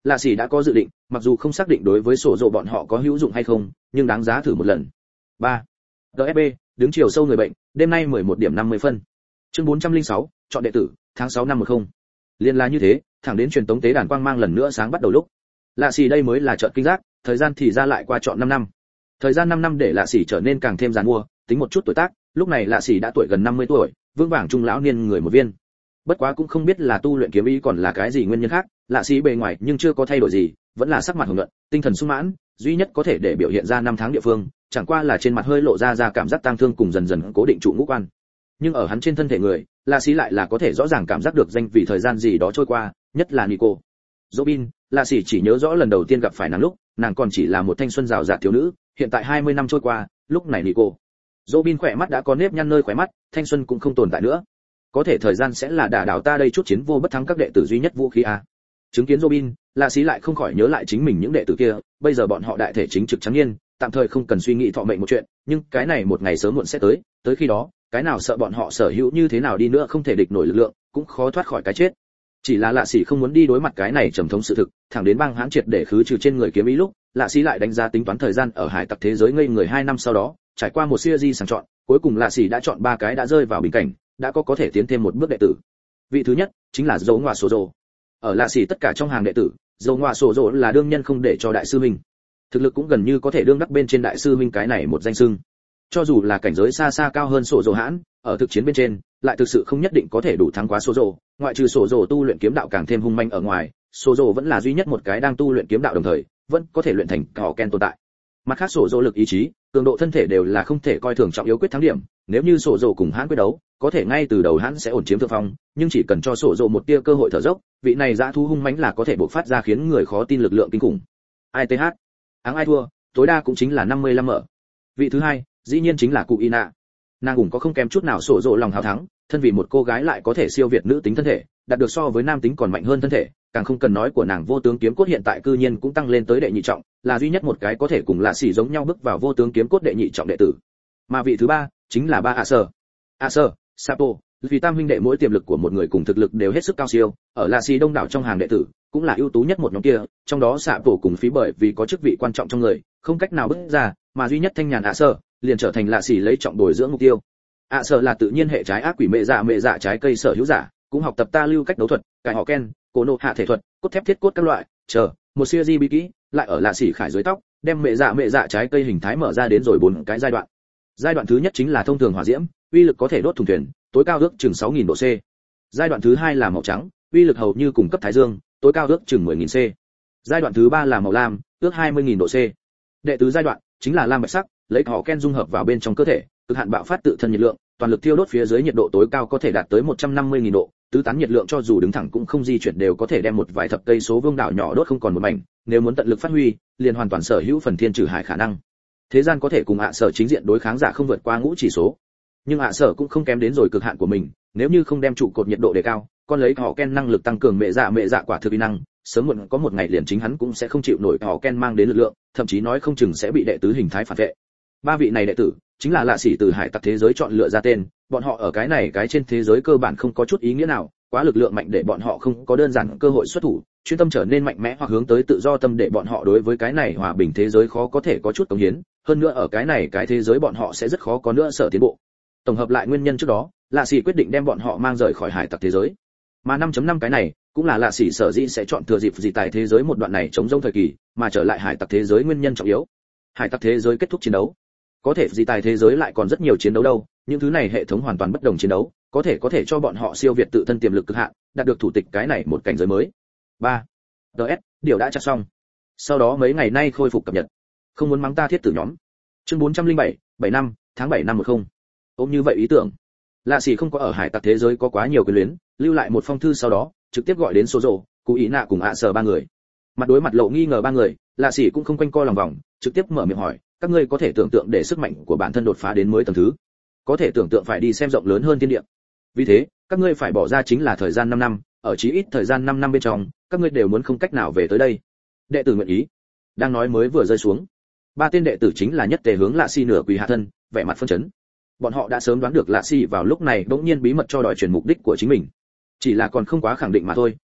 Lạ Sĩ đã có dự định, mặc dù không xác định đối với sổ dồ bọn họ có hữu dụng hay không, nhưng đáng giá thử một lần. 3. DFB, đứng chiều sâu người bệnh, đêm nay 11 điểm 50 phân. Chương 406, chọn đệ tử, tháng 6 năm 10. Liên là như thế, thẳng đến truyền tống tế đàn quang mang lần nữa sáng bắt đầu lúc. Lạ Sĩ đây mới là chợt kinh giác, thời gian thì ra lại qua chọn 5 năm. Thời gian 5 năm để Lạ Sĩ trở nên càng thêm giàn mua, tính một chút tuổi tác, lúc này Lạ Sĩ đã tuổi gần 50 tuổi, vương vàng trung lão niên người một viên. Bất quá cũng không biết là tu luyện kiếm ý còn là cái gì nguyên nhân khác, Lạ Sĩ bề ngoài nhưng chưa có thay đổi gì, vẫn là sắc mặt hồng nhuận, tinh thần sung mãn, duy nhất có thể để biểu hiện ra năm tháng địa phương, chẳng qua là trên mặt hơi lộ ra cảm giác tang thương cùng dần dần cố định trụ ngũ quan. Nhưng ở hắn trên thân thể người, Lạ Sĩ lại là có thể rõ ràng cảm giác được danh vì thời gian gì đó trôi qua, nhất là Nico. Robin, Lạ Sĩ chỉ nhớ rõ lần đầu tiên gặp phải nàng lúc, nàng còn chỉ là một thanh xuân rào rạt thiếu nữ, hiện tại 20 năm trôi qua, lúc này Nico. Robin khỏe mắt đã có nếp nhăn nơi khóe mắt, thanh xuân cũng không tồn tại nữa. Có thể thời gian sẽ là đả đảo ta đây chút chiến vô bất thắng các đệ tử duy nhất vũ khí a. Chứng kiến Robin, Lạ Sĩ lại không khỏi nhớ lại chính mình những đệ tử kia, bây giờ bọn họ đại thể chính trực trắng niên, tạm thời không cần suy nghĩ thọ mệnh một chuyện, nhưng cái này một ngày sớm muộn sẽ tới khi đó, cái nào sợ bọn họ sở hữu như thế nào đi nữa không thể địch nổi lực lượng, cũng khó thoát khỏi cái chết. Chỉ là Lạ Sĩ không muốn đi đối mặt cái này trầm thống sự thực, thẳng đến băng hãn triệt để khứ trừ trên người kiếm ý lúc, Lạ Sĩ lại đánh giá tính toán thời gian ở hải tặc thế giới ngây người 2 năm sau đó, trải qua một series sàng chọn, cuối cùng Lạ Sĩ đã chọn 3 cái đã rơi vào bình cảnh, đã có thể tiến thêm một bước đệ tử. Vị thứ nhất chính là Dầu Ngoa Sổ Dồ. Ở Lạ Sĩ tất cả trong hàng đệ tử, Dầu Ngoa Sổ Dồ là đương nhân không để cho đại sư huynh. Thực lực cũng gần như có thể đương đắc bên trên đại sư huynh cái này một danh xưng. Cho dù là cảnh giới xa xa cao hơn Sổ Dồ hãn, ở thực chiến bên trên, lại thực sự không nhất định có thể đủ thắng quá Sổ Dồ, ngoại trừ Sổ Dồ tu luyện kiếm đạo càng thêm hung manh ở ngoài, Sổ Dồ vẫn là duy nhất một cái đang tu luyện kiếm đạo đồng thời, vẫn có thể luyện thành Cỏ Ken tồn tại. Mặt khác Sổ Dồ lực ý chí, cường độ thân thể đều là không thể coi thường trọng yếu quyết thắng điểm, nếu như Sổ Dồ cùng hãn quyết đấu, có thể ngay từ đầu hắn sẽ ổn chiếm thượng phong, nhưng chỉ cần cho Sổ Dồ một tia cơ hội thở dốc, vị này dã thú hung mãnh là có thể bộc phát ra khiến người khó tin lực lượng kinh khủng. ITH, áng ai thua, tối đa cũng chính là 55 mở. Vị thứ hai, dĩ nhiên chính là Cụ Ina. Nàng cũng có không kém chút nào Sổ Dồ lòng hào thắng, thân vì một cô gái lại có thể siêu việt nữ tính thân thể, đạt được so với nam tính còn mạnh hơn thân thể, càng không cần nói của nàng vô tướng kiếm cốt hiện tại cư nhiên cũng tăng lên tới đệ nhị trọng, là duy nhất một cái có thể cùng Lạ Sĩ giống nhau bước vào vô tướng kiếm cốt đệ nhị trọng đệ tử. Mà vị thứ ba chính là Acer, Sapo, vì tam huynh đệ mỗi tiềm lực của một người cùng thực lực đều hết sức cao siêu, ở Lạ Sĩ đông đảo trong hàng đệ tử, cũng là ưu tú nhất một nhóm kia, trong đó Sapo cùng phí bởi vì có chức vị quan trọng trong người, không cách nào bước ra, mà duy nhất thanh nhàn Acer liền trở thành Lạ Sĩ lấy trọng bồi dưỡng mục tiêu. Acer là tự nhiên hệ trái ác quỷ mẹ dạ trái cây sở hữu giả, cũng học tập ta lưu cách đấu thuật, cải họ ken, cổ nộ hạ thể thuật, cốt thép thiết cốt các loại, một series bí kỹ, lại ở Lạ Sĩ khải dưới tóc, đem mẹ dạ trái cây hình thái mở ra đến rồi 4 cái giai đoạn. Giai đoạn thứ nhất chính là thông thường hỏa diễm, uy lực có thể đốt thùng thuyền, tối cao ước chừng 6000 độ C. Giai đoạn thứ hai là màu trắng, uy lực hầu như cùng cấp thái dương, tối cao ước chừng 10000 C. Giai đoạn thứ ba là màu lam, ước 20000 độ C. Đệ tứ giai đoạn chính là lam bạch sắc, lấy họ ken dung hợp vào bên trong cơ thể, cực hạn bạo phát tự thân nhiệt lượng, toàn lực thiêu đốt phía dưới nhiệt độ tối cao có thể đạt tới 150.000 độ, tứ tán nhiệt lượng cho dù đứng thẳng cũng không di chuyển đều có thể đem một vài thập cây số vương đảo nhỏ đốt không còn một mảnh, nếu muốn tận lực phát huy, liền hoàn toàn sở hữu phần thiên trừ hải khả năng. Thế gian có thể cùng sở chính diện đối kháng giả không vượt qua ngũ chỉ số, nhưng sở cũng không kém đến rồi cực hạn của mình, nếu như không đem trụ cột nhiệt độ đề cao, con lấy họ ken năng lực tăng cường mẹ dạ quả thực uy năng, sớm muộn có một ngày liền chính hắn cũng sẽ không chịu nổi họ ken mang đến lực lượng, thậm chí nói không chừng sẽ bị đệ tứ hình thái phản vệ. Ba vị này đệ tử chính là Lạ Sĩ từ hải tặc thế giới chọn lựa ra tên, bọn họ ở cái trên thế giới cơ bản không có chút ý nghĩa nào, quá lực lượng mạnh để bọn họ không có đơn giản cơ hội xuất thủ, chuyên tâm trở nên mạnh mẽ hoặc hướng tới tự do tâm để bọn họ đối với cái này hòa bình thế giới khó có thể có chút cống hiến, hơn nữa ở cái thế giới bọn họ sẽ rất khó có nữa sở tiến bộ. Tổng hợp lại nguyên nhân trước đó, Lạ Sĩ quyết định đem bọn họ mang rời khỏi hải tặc thế giới. Mà 5.5 cái này cũng là Lạ Sĩ sở dĩ sẽ chọn thừa dịp gì tại thế giới một đoạn này chống rông thời kỳ, mà trở lại hải tặc thế giới nguyên nhân trọng yếu. Hải tặc thế giới kết thúc chiến đấu, có thể gì tại thế giới lại còn rất nhiều chiến đấu đâu, những thứ này hệ thống hoàn toàn bất đồng chiến đấu, có thể cho bọn họ siêu việt tự thân tiềm lực cực hạn, đạt được thủ tịch cái này một cảnh giới mới. 3. DS, điều đã chắc xong. Sau đó mấy ngày nay khôi phục cập nhật. Không muốn mắng ta thiết tử nhóm. Chương 407, 7 năm, tháng 7 năm 10. Ôm như vậy ý tưởng, Lạ Sĩ không có ở hải tặc thế giới có quá nhiều quyền luyến, lưu lại một phong thư sau đó, trực tiếp gọi đến Sô Dồ, Cụ Ý Nạ cùng Sở ba người. Mặt đối mặt lộ nghi ngờ ba người, Lạ Sĩ cũng không quanh co lòng vòng, trực tiếp mở miệng hỏi, các ngươi có thể tưởng tượng để sức mạnh của bản thân đột phá đến mới tầng thứ, có thể tưởng tượng phải đi xem rộng lớn hơn thiên địa. Vì thế, các ngươi phải bỏ ra chính là thời gian 5 năm, ở chí ít thời gian 5 năm bên trong, các ngươi đều muốn không cách nào về tới đây. Đệ tử nguyện ý. Đang nói mới vừa rơi xuống, ba tên đệ tử chính là nhất tề hướng Lạ Sĩ nửa quỳ hạ thân, vẻ mặt phân chấn. Bọn họ đã sớm đoán được Lạ Sĩ vào lúc này bỗng nhiên bí mật cho đòi truyền mục đích của chính mình, chỉ là còn không quá khẳng định mà thôi,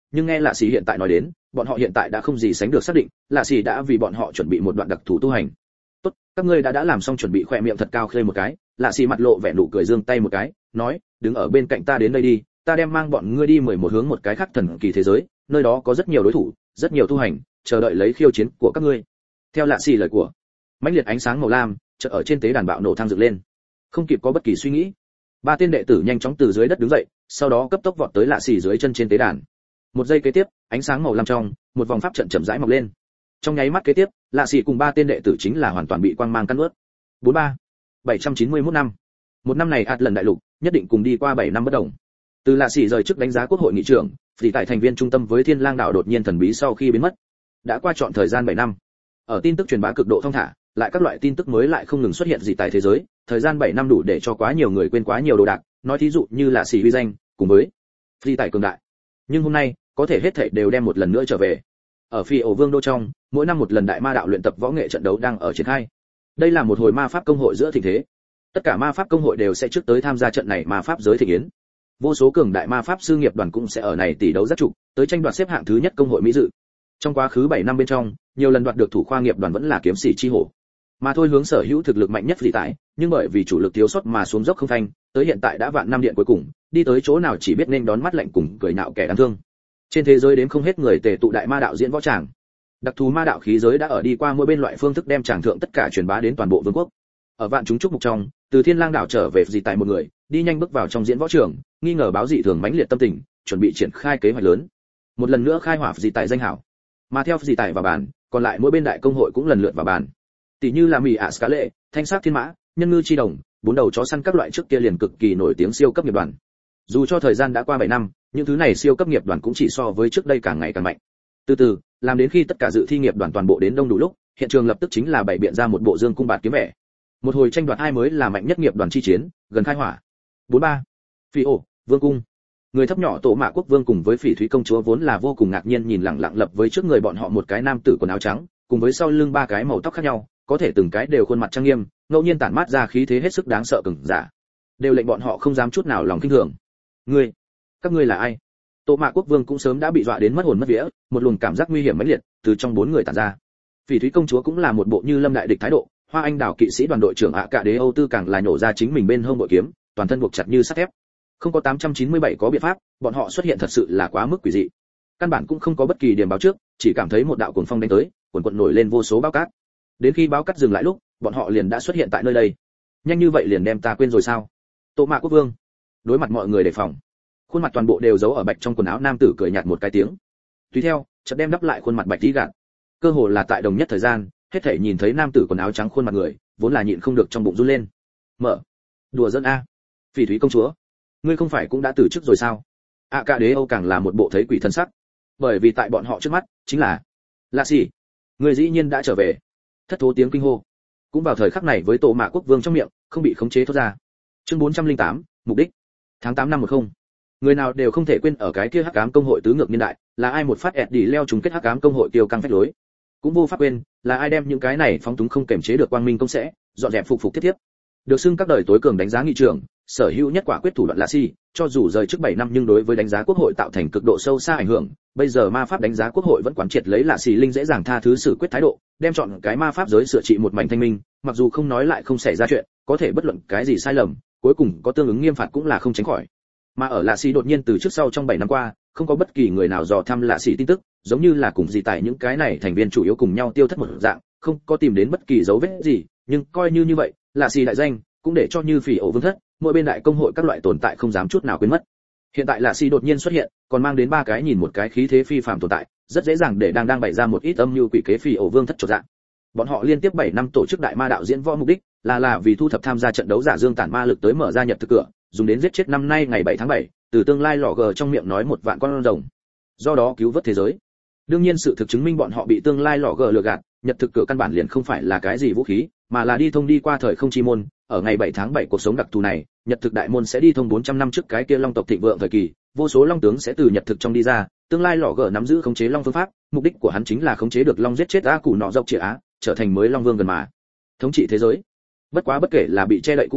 nhưng nghe lạ xì hiện tại nói đến, bọn họ hiện tại đã không gì sánh được xác định, lạ xì đã vì bọn họ chuẩn bị một đoạn đặc thù tu hành. Tốt, các ngươi đã làm xong chuẩn bị, khỏe miệng thật cao khơi một cái, lạ xì mặt lộ vẻ nụ cười giương tay một cái, nói, đứng ở bên cạnh ta đến đây đi, ta đem mang bọn ngươi đi 11 hướng một cái khác thần kỳ thế giới, nơi đó có rất nhiều đối thủ, rất nhiều tu hành, chờ đợi lấy khiêu chiến của các ngươi. Theo lạ xì lời của, mãnh liệt ánh sáng màu lam chợt ở trên tế đàn bạo nổ thang dựng lên. Không kịp có bất kỳ suy nghĩ, ba tên đệ tử nhanh chóng từ dưới đất đứng dậy, sau đó cấp tốc vọt tới lạ xì dưới chân trên tế đàn. Một giây kế tiếp, ánh sáng màu lam trong, một vòng pháp trận chậm rãi mọc lên. Trong nháy mắt kế tiếp, lạ xì cùng ba tên đệ tử chính là hoàn toàn bị quang mang cắn nuốt. 791 năm. Một năm này lần đại lục, nhất định cùng đi qua 7 năm bất động. Từ lạ xì rời chức đánh giá quốc hội nghị trưởng, thì tại thành viên trung tâm với Thiên Lang đảo đột nhiên thần bí sau khi biến mất. Đã qua trọn thời gian 7 năm. Ở tin tức truyền bá cực độ thông thả, lại các loại tin tức mới lại không ngừng xuất hiện gì tại thế giới, thời gian 7 năm đủ để cho quá nhiều người quên quá nhiều đồ đạc, nói thí dụ như là xì uy danh, cùng với phi tài cường đại. Nhưng hôm nay, có thể hết thảy đều đem một lần nữa trở về. Ở Phi Ổ Vương đô trong, mỗi năm một lần đại ma đạo luyện tập võ nghệ trận đấu đang ở triển khai. Đây là một hồi ma pháp công hội giữa thịnh thế. Tất cả ma pháp công hội đều sẽ trước tới tham gia trận này ma pháp giới thịnh yến. Vô số cường đại ma pháp sư nghiệp đoàn cũng sẽ ở này tỷ đấu giác trụ, tới tranh đoạt xếp hạng thứ nhất công hội mỹ dự. Trong quá khứ 7 năm bên trong, nhiều lần đoạt được thủ khoa nghiệp đoàn vẫn là kiếm sĩ chi hổ. Mà thôi hướng sở hữu thực lực mạnh nhất dị tại, nhưng bởi vì chủ lực thiếu sót mà xuống dốc không thanh, tới hiện tại đã vạn năm điện cuối cùng, đi tới chỗ nào chỉ biết nên đón mắt lạnh cùng cười nhạo kẻ đáng thương. Trên thế giới đến không hết người tề tụ đại ma đạo diễn võ tràng. Đặc thù ma đạo khí giới đã ở đi qua mỗi bên loại phương thức đem tràng thượng tất cả truyền bá đến toàn bộ vương quốc. Ở vạn chúng chúc mục trong, từ Thiên Lang đảo trở về dị tại một người, đi nhanh bước vào trong diễn võ trường, nghi ngờ báo dị thường mãnh liệt tâm tình, chuẩn bị triển khai kế hoạch lớn. Một lần nữa khai hỏa dị tại danh hảo. Mà theo dị tại vào bàn, còn lại mỗi bên đại công hội cũng lần lượt vào bàn. Tỷ như là Mị ạ Ska Lệ, Thanh Sắc Thiên Mã, Nhân Ngư Chi Đồng, bốn đầu chó săn các loại trước kia liền cực kỳ nổi tiếng siêu cấp nghiệp đoàn. Dù cho thời gian đã qua 7 năm, những thứ này siêu cấp nghiệp đoàn cũng chỉ so với trước đây càng ngày càng mạnh. Từ từ, làm đến khi tất cả dự thi nghiệp đoàn toàn bộ đến đông đủ lúc, hiện trường lập tức chính là bày biện ra một bộ dương cung bạt kiếm vẻ. Một hồi tranh đoạt ai mới là mạnh nhất nghiệp đoàn chi chiến, gần khai hỏa. 43. Phi ổ, Vương cung. Người thấp nhỏ Tổ Mạ Quốc Vương cùng với Phỉ Thúy công chúa vốn là vô cùng ngạc nhiên nhìn lặng lặng lập với trước người bọn họ một cái nam tử quần áo trắng, cùng với sau lưng ba cái màu tóc khác nhau, có thể từng cái đều khuôn mặt trang nghiêm, ngẫu nhiên tản mát ra khí thế hết sức đáng sợ cường giả, đều lệnh bọn họ không dám chút nào lòng kinh thường. Các ngươi là ai? Tổ Mạ Quốc Vương cũng sớm đã bị dọa đến mất hồn mất vía, một luồng cảm giác nguy hiểm mãnh liệt từ trong bốn người tản ra. Phỉ Thúy công chúa cũng là một bộ như lâm đại địch thái độ, Hoa Anh Đảo kỵ sĩ đoàn đội trưởng ạ cả đế Âu Tư càng là nhổ ra chính mình bên hông bội kiếm, toàn thân buộc chặt như sắt thép. Không có 897 có biện pháp, bọn họ xuất hiện thật sự là quá mức quỷ dị. Căn bản cũng không có bất kỳ điểm báo trước, chỉ cảm thấy một đạo cuồng phong đánh tới, cuồn cuộn nổi lên vô số báo cát. Đến khi báo cát dừng lại lúc, bọn họ liền đã xuất hiện tại nơi đây. Nhanh như vậy liền đem ta quên rồi sao? Tổ Mạ Quốc Vương đối mặt mọi người đề phòng, khuôn mặt toàn bộ đều giấu ở bạch trong quần áo nam tử cười nhạt một cái tiếng. Tùy theo, chợt đem đắp lại khuôn mặt bạch tí gạt. Cơ hồ là tại đồng nhất thời gian, hết thảy nhìn thấy nam tử quần áo trắng khuôn mặt người, vốn là nhịn không được trong bụng run lên. Mở, đùa giỡn a. Phỉ Thúy công chúa, ngươi không phải cũng đã từ chức rồi sao? ạ cả đế Âu càng là một bộ thấy quỷ thân sắc. Bởi vì tại bọn họ trước mắt, chính là lạ xì. Ngươi dĩ nhiên đã trở về. Thất thố tiếng kinh hô. Cũng vào thời khắc này với Tổ Mạ Quốc Vương trong miệng, không bị khống chế thoát ra. Chương 408, mục đích. Tháng 8 năm 10. Người nào đều không thể quên ở cái kia hắc ám công hội tứ ngược niên đại, là ai một phát ẹt đi leo trùng kết hắc ám công hội tiêu căng phách lối. Cũng vô pháp quên, là ai đem những cái này phóng túng không kềm chế được quang minh công sẽ, dọn dẹp phục tiếp tiếp. Được xưng các đời tối cường đánh giá nghị trưởng, sở hữu nhất quả quyết thủ đoạn là si, cho dù rời trước 7 năm nhưng đối với đánh giá quốc hội tạo thành cực độ sâu xa ảnh hưởng, bây giờ ma pháp đánh giá quốc hội vẫn quán triệt lấy là si linh dễ dàng tha thứ xử quyết thái độ, đem chọn cái ma pháp giới sửa trị một mảnh thanh minh, mặc dù không nói lại không xảy ra chuyện, có thể bất luận cái gì sai lầm, cuối cùng có tương ứng nghiêm phạt cũng là không tránh khỏi. Mà ở lạ xì đột nhiên từ trước sau trong 7 năm qua, không có bất kỳ người nào dò thăm lạ xì tin tức, giống như là cùng gì tại những cái này thành viên chủ yếu cùng nhau tiêu thất một dạng, không có tìm đến bất kỳ dấu vết gì, nhưng coi như vậy, lạ xì đại danh cũng để cho như Phỉ ổ Vương thất, mỗi bên đại công hội các loại tồn tại không dám chút nào quên mất. Hiện tại lạ xì đột nhiên xuất hiện, còn mang đến ba cái nhìn một cái khí thế phi phàm tồn tại, rất dễ dàng để đang bày ra một ít âm mưu quỷ kế Phỉ ổ Vương thất chột dạng. Bọn họ liên tiếp 7 năm tổ chức đại ma đạo diễn võ mục đích là vì thu thập tham gia trận đấu giả dương tản ma lực tới mở ra nhật thực cửa, dùng đến giết chết năm nay ngày 7 tháng 7, từ tương lai lọ gờ trong miệng nói 1 vạn con rồng. Do đó cứu vớt thế giới. Đương nhiên sự thực chứng minh bọn họ bị tương lai lọ gờ lừa gạt, nhật thực cửa căn bản liền không phải là cái gì vũ khí, mà là đi thông đi qua thời không chi môn, ở ngày 7 tháng 7 cuộc sống đặc thù này, nhật thực đại môn sẽ đi thông 400 năm trước cái kia long tộc thịnh vượng thời kỳ, vô số long tướng sẽ từ nhật thực trong đi ra, tương lai lọ gờ nắm giữ khống chế long phương pháp, mục đích của hắn chính là khống chế được long giết chết A Củ nọ dọc Triệt Á, trở thành mới long vương gần mà thống trị thế giới. Bất quá bất kể là bị che đậy cũng tốt,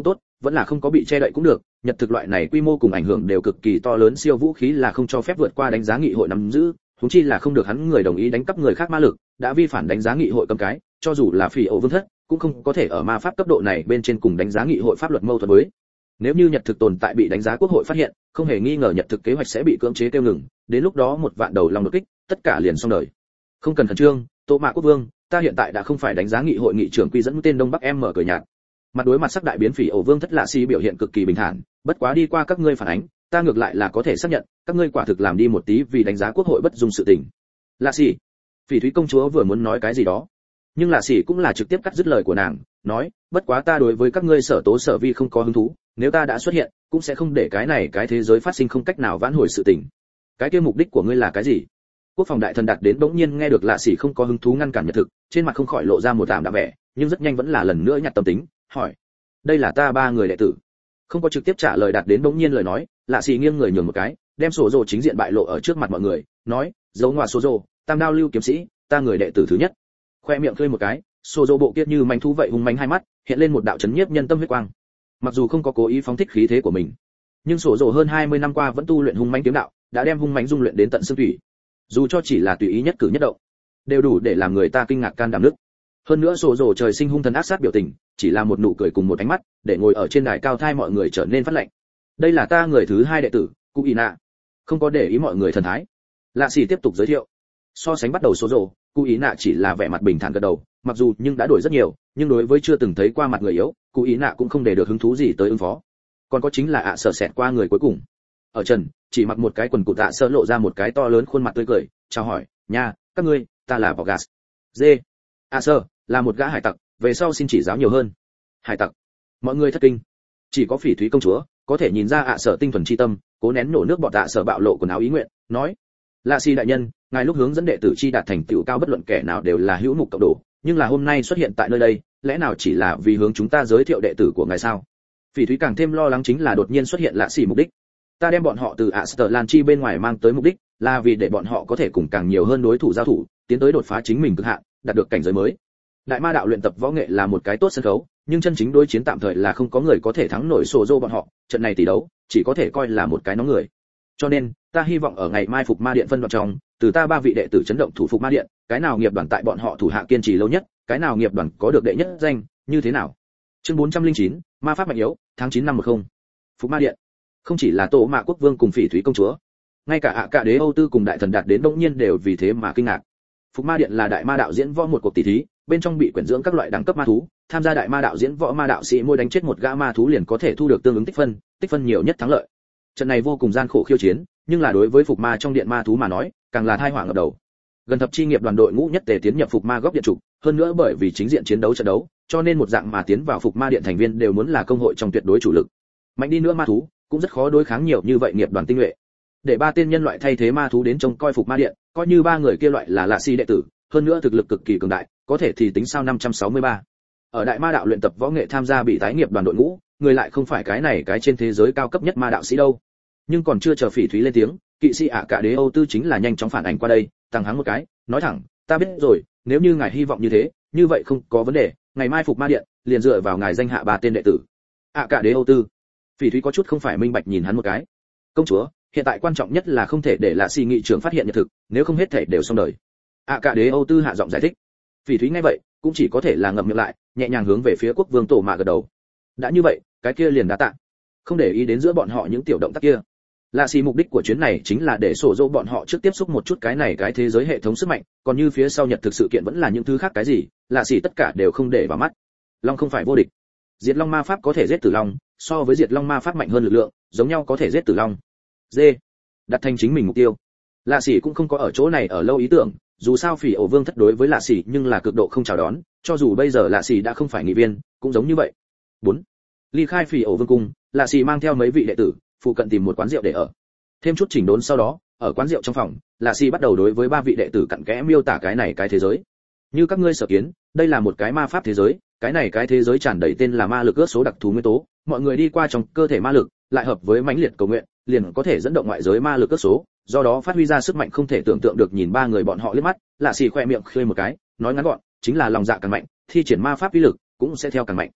vẫn là không có bị che đậy cũng được, nhật thực loại này quy mô cùng ảnh hưởng đều cực kỳ to lớn, siêu vũ khí là không cho phép vượt qua đánh giá nghị hội nắm giữ, huống chi là không được hắn người đồng ý đánh cắp người khác ma lực, đã vi phản đánh giá nghị hội cấm cái, cho dù là phỉ ổ vương thất, cũng không có thể ở ma pháp cấp độ này bên trên cùng đánh giá nghị hội pháp luật mâu thuẫn với. Nếu như nhật thực tồn tại bị đánh giá quốc hội phát hiện, không hề nghi ngờ nhật thực kế hoạch sẽ bị cưỡng chế tiêu ngừng, đến lúc đó một vạn đầu lòng đột kích, tất cả liền xong đời. Không cần khẩn trương, Tô Mạ Quốc Vương, ta hiện tại đã không phải đánh giá nghị hội nghị trưởng quy dẫn tên Đông Bắc em mở cười nhạt. Mặt đối mặt sắc đại biến phỉ ổ vương thất lạ si biểu hiện cực kỳ bình thản, bất quá đi qua các ngươi phản ánh, ta ngược lại là có thể xác nhận, các ngươi quả thực làm đi một tí vì đánh giá quốc hội bất dung sự tình. Lạ si, Phỉ Thúy công chúa vừa muốn nói cái gì đó, nhưng Lạ si cũng là trực tiếp cắt dứt lời của nàng, nói, bất quá ta đối với các ngươi sở tố sở vi không có hứng thú, nếu ta đã xuất hiện, cũng sẽ không để cái thế giới phát sinh không cách nào vãn hồi sự tình. Cái kia mục đích của ngươi là cái gì? Quốc phòng đại thần đạt đến bỗng nhiên nghe được Lạ si không có hứng thú ngăn cản nhật thực, trên mặt không khỏi lộ ra một tạm đạm vẻ, nhưng rất nhanh vẫn là lần nữa nhặt tâm tính, hỏi, đây là ta ba người đệ tử. Không có trực tiếp trả lời đạt đến bỗng nhiên lời nói, Lạ si nghiêng người nhường một cái, đem sổ rồ chính diện bại lộ ở trước mặt mọi người, nói, giấu ngoại sổ rồ, tam đao lưu kiếm sĩ, ta người đệ tử thứ nhất. Khoe miệng khơi một cái, sổ rồ bộ kiết như manh thú vậy hung manh hai mắt, hiện lên một đạo chấn nhiếp nhân tâm huyết quang. Mặc dù không có cố ý phóng thích khí thế của mình, nhưng sổ rồ hơn 20 năm qua vẫn tu luyện hung manh kiếm đạo, đã đem hung manh dung luyện đến tận xương thủy. Dù cho chỉ là tùy ý nhất cử nhất động, đều đủ để làm người ta kinh ngạc can đảm nức. Hơn nữa sổ rồ trời sinh hung thần ác sát biểu tình, chỉ là một nụ cười cùng một ánh mắt, để ngồi ở trên đài cao thai mọi người trở nên phát lạnh. Đây là ta người thứ hai đệ tử, Cụ Ý Nạ. Không có để ý mọi người thần thái, Lạ Sĩ tiếp tục giới thiệu. So sánh bắt đầu sổ rồ, Cụ Ý Nạ chỉ là vẻ mặt bình thản gật đầu, mặc dù nhưng đã đổi rất nhiều, nhưng đối với chưa từng thấy qua mặt người yếu, Cụ Ý Nạ cũng không để được hứng thú gì tới ứng phó. Còn có chính là sợ sệt qua người cuối cùng. Ở trần, chỉ mặc một cái quần cụt sơ lộ ra một cái to lớn khuôn mặt tươi cười, chào hỏi, nha, các ngươi, ta là Bogas. Dê. Sơ là một gã hải tặc, về sau xin chỉ giáo nhiều hơn. Hải tặc. Mọi người thất kinh. Chỉ có Phỉ Thúy công chúa có thể nhìn ra Sở tinh thuần chi tâm, cố nén nổ nước bọt Sở bạo lộ quần áo ý nguyện, nói: "Lạ Si đại nhân, ngài lúc hướng dẫn đệ tử chi đạt thành tựu cao bất luận kẻ nào đều là hữu mục cộng đồ, nhưng là hôm nay xuất hiện tại nơi đây, lẽ nào chỉ là vì hướng chúng ta giới thiệu đệ tử của ngài sao?" Phỉ Thúy càng thêm lo lắng chính là đột nhiên xuất hiện Lạ Si mục đích. Ta đem bọn họ từ Lan Chi bên ngoài mang tới mục đích, là vì để bọn họ có thể cùng càng nhiều hơn đối thủ giao thủ, tiến tới đột phá chính mình cực hạn, đạt được cảnh giới mới. Đại ma đạo luyện tập võ nghệ là một cái tốt sân khấu, nhưng chân chính đối chiến tạm thời là không có người có thể thắng nổi Sô Dô bọn họ, trận này tỷ đấu chỉ có thể coi là một cái nóng người. Cho nên, ta hy vọng ở ngày mai Phục Ma Điện phân đoạn trong, từ ta ba vị đệ tử chấn động thủ Phục Ma Điện, cái nào nghiệp đoàn tại bọn họ thủ hạ kiên trì lâu nhất, cái nào nghiệp đoàn có được đệ nhất danh, như thế nào. Chương 409, ma pháp mạnh yếu, tháng 9 năm 10. Phục Ma Điện. Không chỉ là Tô Mạ Quốc Vương cùng Phỉ Thúy công chúa, ngay cả cả đế Âu Tư cùng đại thần đạt đến bỗng nhiên đều vì thế mà kinh ngạc. Phục Ma Điện là đại ma đạo diễn võ một cuộc tỷ thí, bên trong bị quyển dưỡng các loại đẳng cấp ma thú, tham gia đại ma đạo diễn võ ma đạo sĩ mỗi đánh chết một gã ma thú liền có thể thu được tương ứng tích phân nhiều nhất thắng lợi. Trận này vô cùng gian khổ khiêu chiến, nhưng là đối với Phục Ma trong điện ma thú mà nói, càng là tai họa ngập đầu. Gần thập chi nghiệp đoàn đội ngũ nhất tề tiến nhập Phục Ma góc điện trục, hơn nữa bởi vì chính diện chiến đấu trận đấu, cho nên một dạng mà tiến vào Phục Ma điện thành viên đều muốn là công hội trong tuyệt đối chủ lực. Mạnh đi nữa ma thú, cũng rất khó đối kháng nhiều như vậy nghiệp đoàn tinh nhuệ. Để ba tên nhân loại thay thế ma thú đến trông coi Phục Ma điện, coi như ba người kia loại là Lạ Si đệ tử, hơn nữa thực lực cực kỳ cường đại, có thể thì tính sao 563. Ở đại ma đạo luyện tập võ nghệ tham gia bị tái nghiệp đoàn đội ngũ, người lại không phải cái trên thế giới cao cấp nhất ma đạo sĩ đâu. Nhưng còn chưa chờ Phỉ Thúy lên tiếng, kỵ sĩ cả đế Âu Tư chính là nhanh chóng phản ảnh qua đây, tăng hắng một cái, nói thẳng, ta biết rồi, nếu như ngài hy vọng như thế, như vậy không có vấn đề, ngày mai Phục Ma điện liền dựa vào ngài danh hạ ba tên đệ tử. Cả đế Âu Tư. Phỉ Thúy có chút không phải minh bạch nhìn hắn một cái. Công chúa, hiện tại quan trọng nhất là không thể để Lạ Si nghị trưởng phát hiện nhật thực, nếu không hết thể đều xong đời. Cả đế Âu Tư hạ giọng giải thích. Phỉ Thúy nghe vậy, cũng chỉ có thể là ngậm miệng lại, nhẹ nhàng hướng về phía Quốc Vương Tổ Mạ gật đầu. Đã như vậy, cái kia liền đa tạ. Không để ý đến giữa bọn họ những tiểu động tác kia. Lạ Si mục đích của chuyến này chính là để sổ dỗ bọn họ trước tiếp xúc một chút cái thế giới hệ thống sức mạnh, còn như phía sau nhật thực sự kiện vẫn là những thứ khác cái gì, Lạ Si tất cả đều không để vào mắt. Long không phải vô địch. Diệt Long ma pháp có thể giết tử long, so với Diệt Long ma pháp mạnh hơn lực lượng, giống nhau có thể giết tử long. Dê. Đặt thành chính mình mục tiêu. Lạ Si cũng không có ở chỗ này ở lâu ý tưởng, dù sao Phỉ Ổ Vương thất đối với Lạ Si nhưng là cực độ không chào đón, cho dù bây giờ Lạ Si đã không phải nghị viên, cũng giống như vậy. 4. Ly khai Phỉ Ổ Vương cung, Lạ Si mang theo mấy vị đệ tử, phụ cận tìm một quán rượu để ở. Thêm chút chỉnh đốn sau đó, ở quán rượu trong phòng, Lạ Si bắt đầu đối với ba vị đệ tử cặn kẽ miêu tả cái thế giới. Như các ngươi sở kiến, đây là một cái ma pháp thế giới, cái thế giới tràn đầy tên là ma lực ước số đặc thù nguyên tố, mọi người đi qua trong cơ thể ma lực, lại hợp với mãnh liệt cầu nguyện, liền có thể dẫn động ngoại giới ma lực ước số, do đó phát huy ra sức mạnh không thể tưởng tượng được. Nhìn ba người bọn họ liếc mắt, Lạ Si khoe miệng khơi một cái, nói ngắn gọn, chính là lòng dạ càng mạnh, thi triển ma pháp uy lực cũng sẽ theo càng mạnh.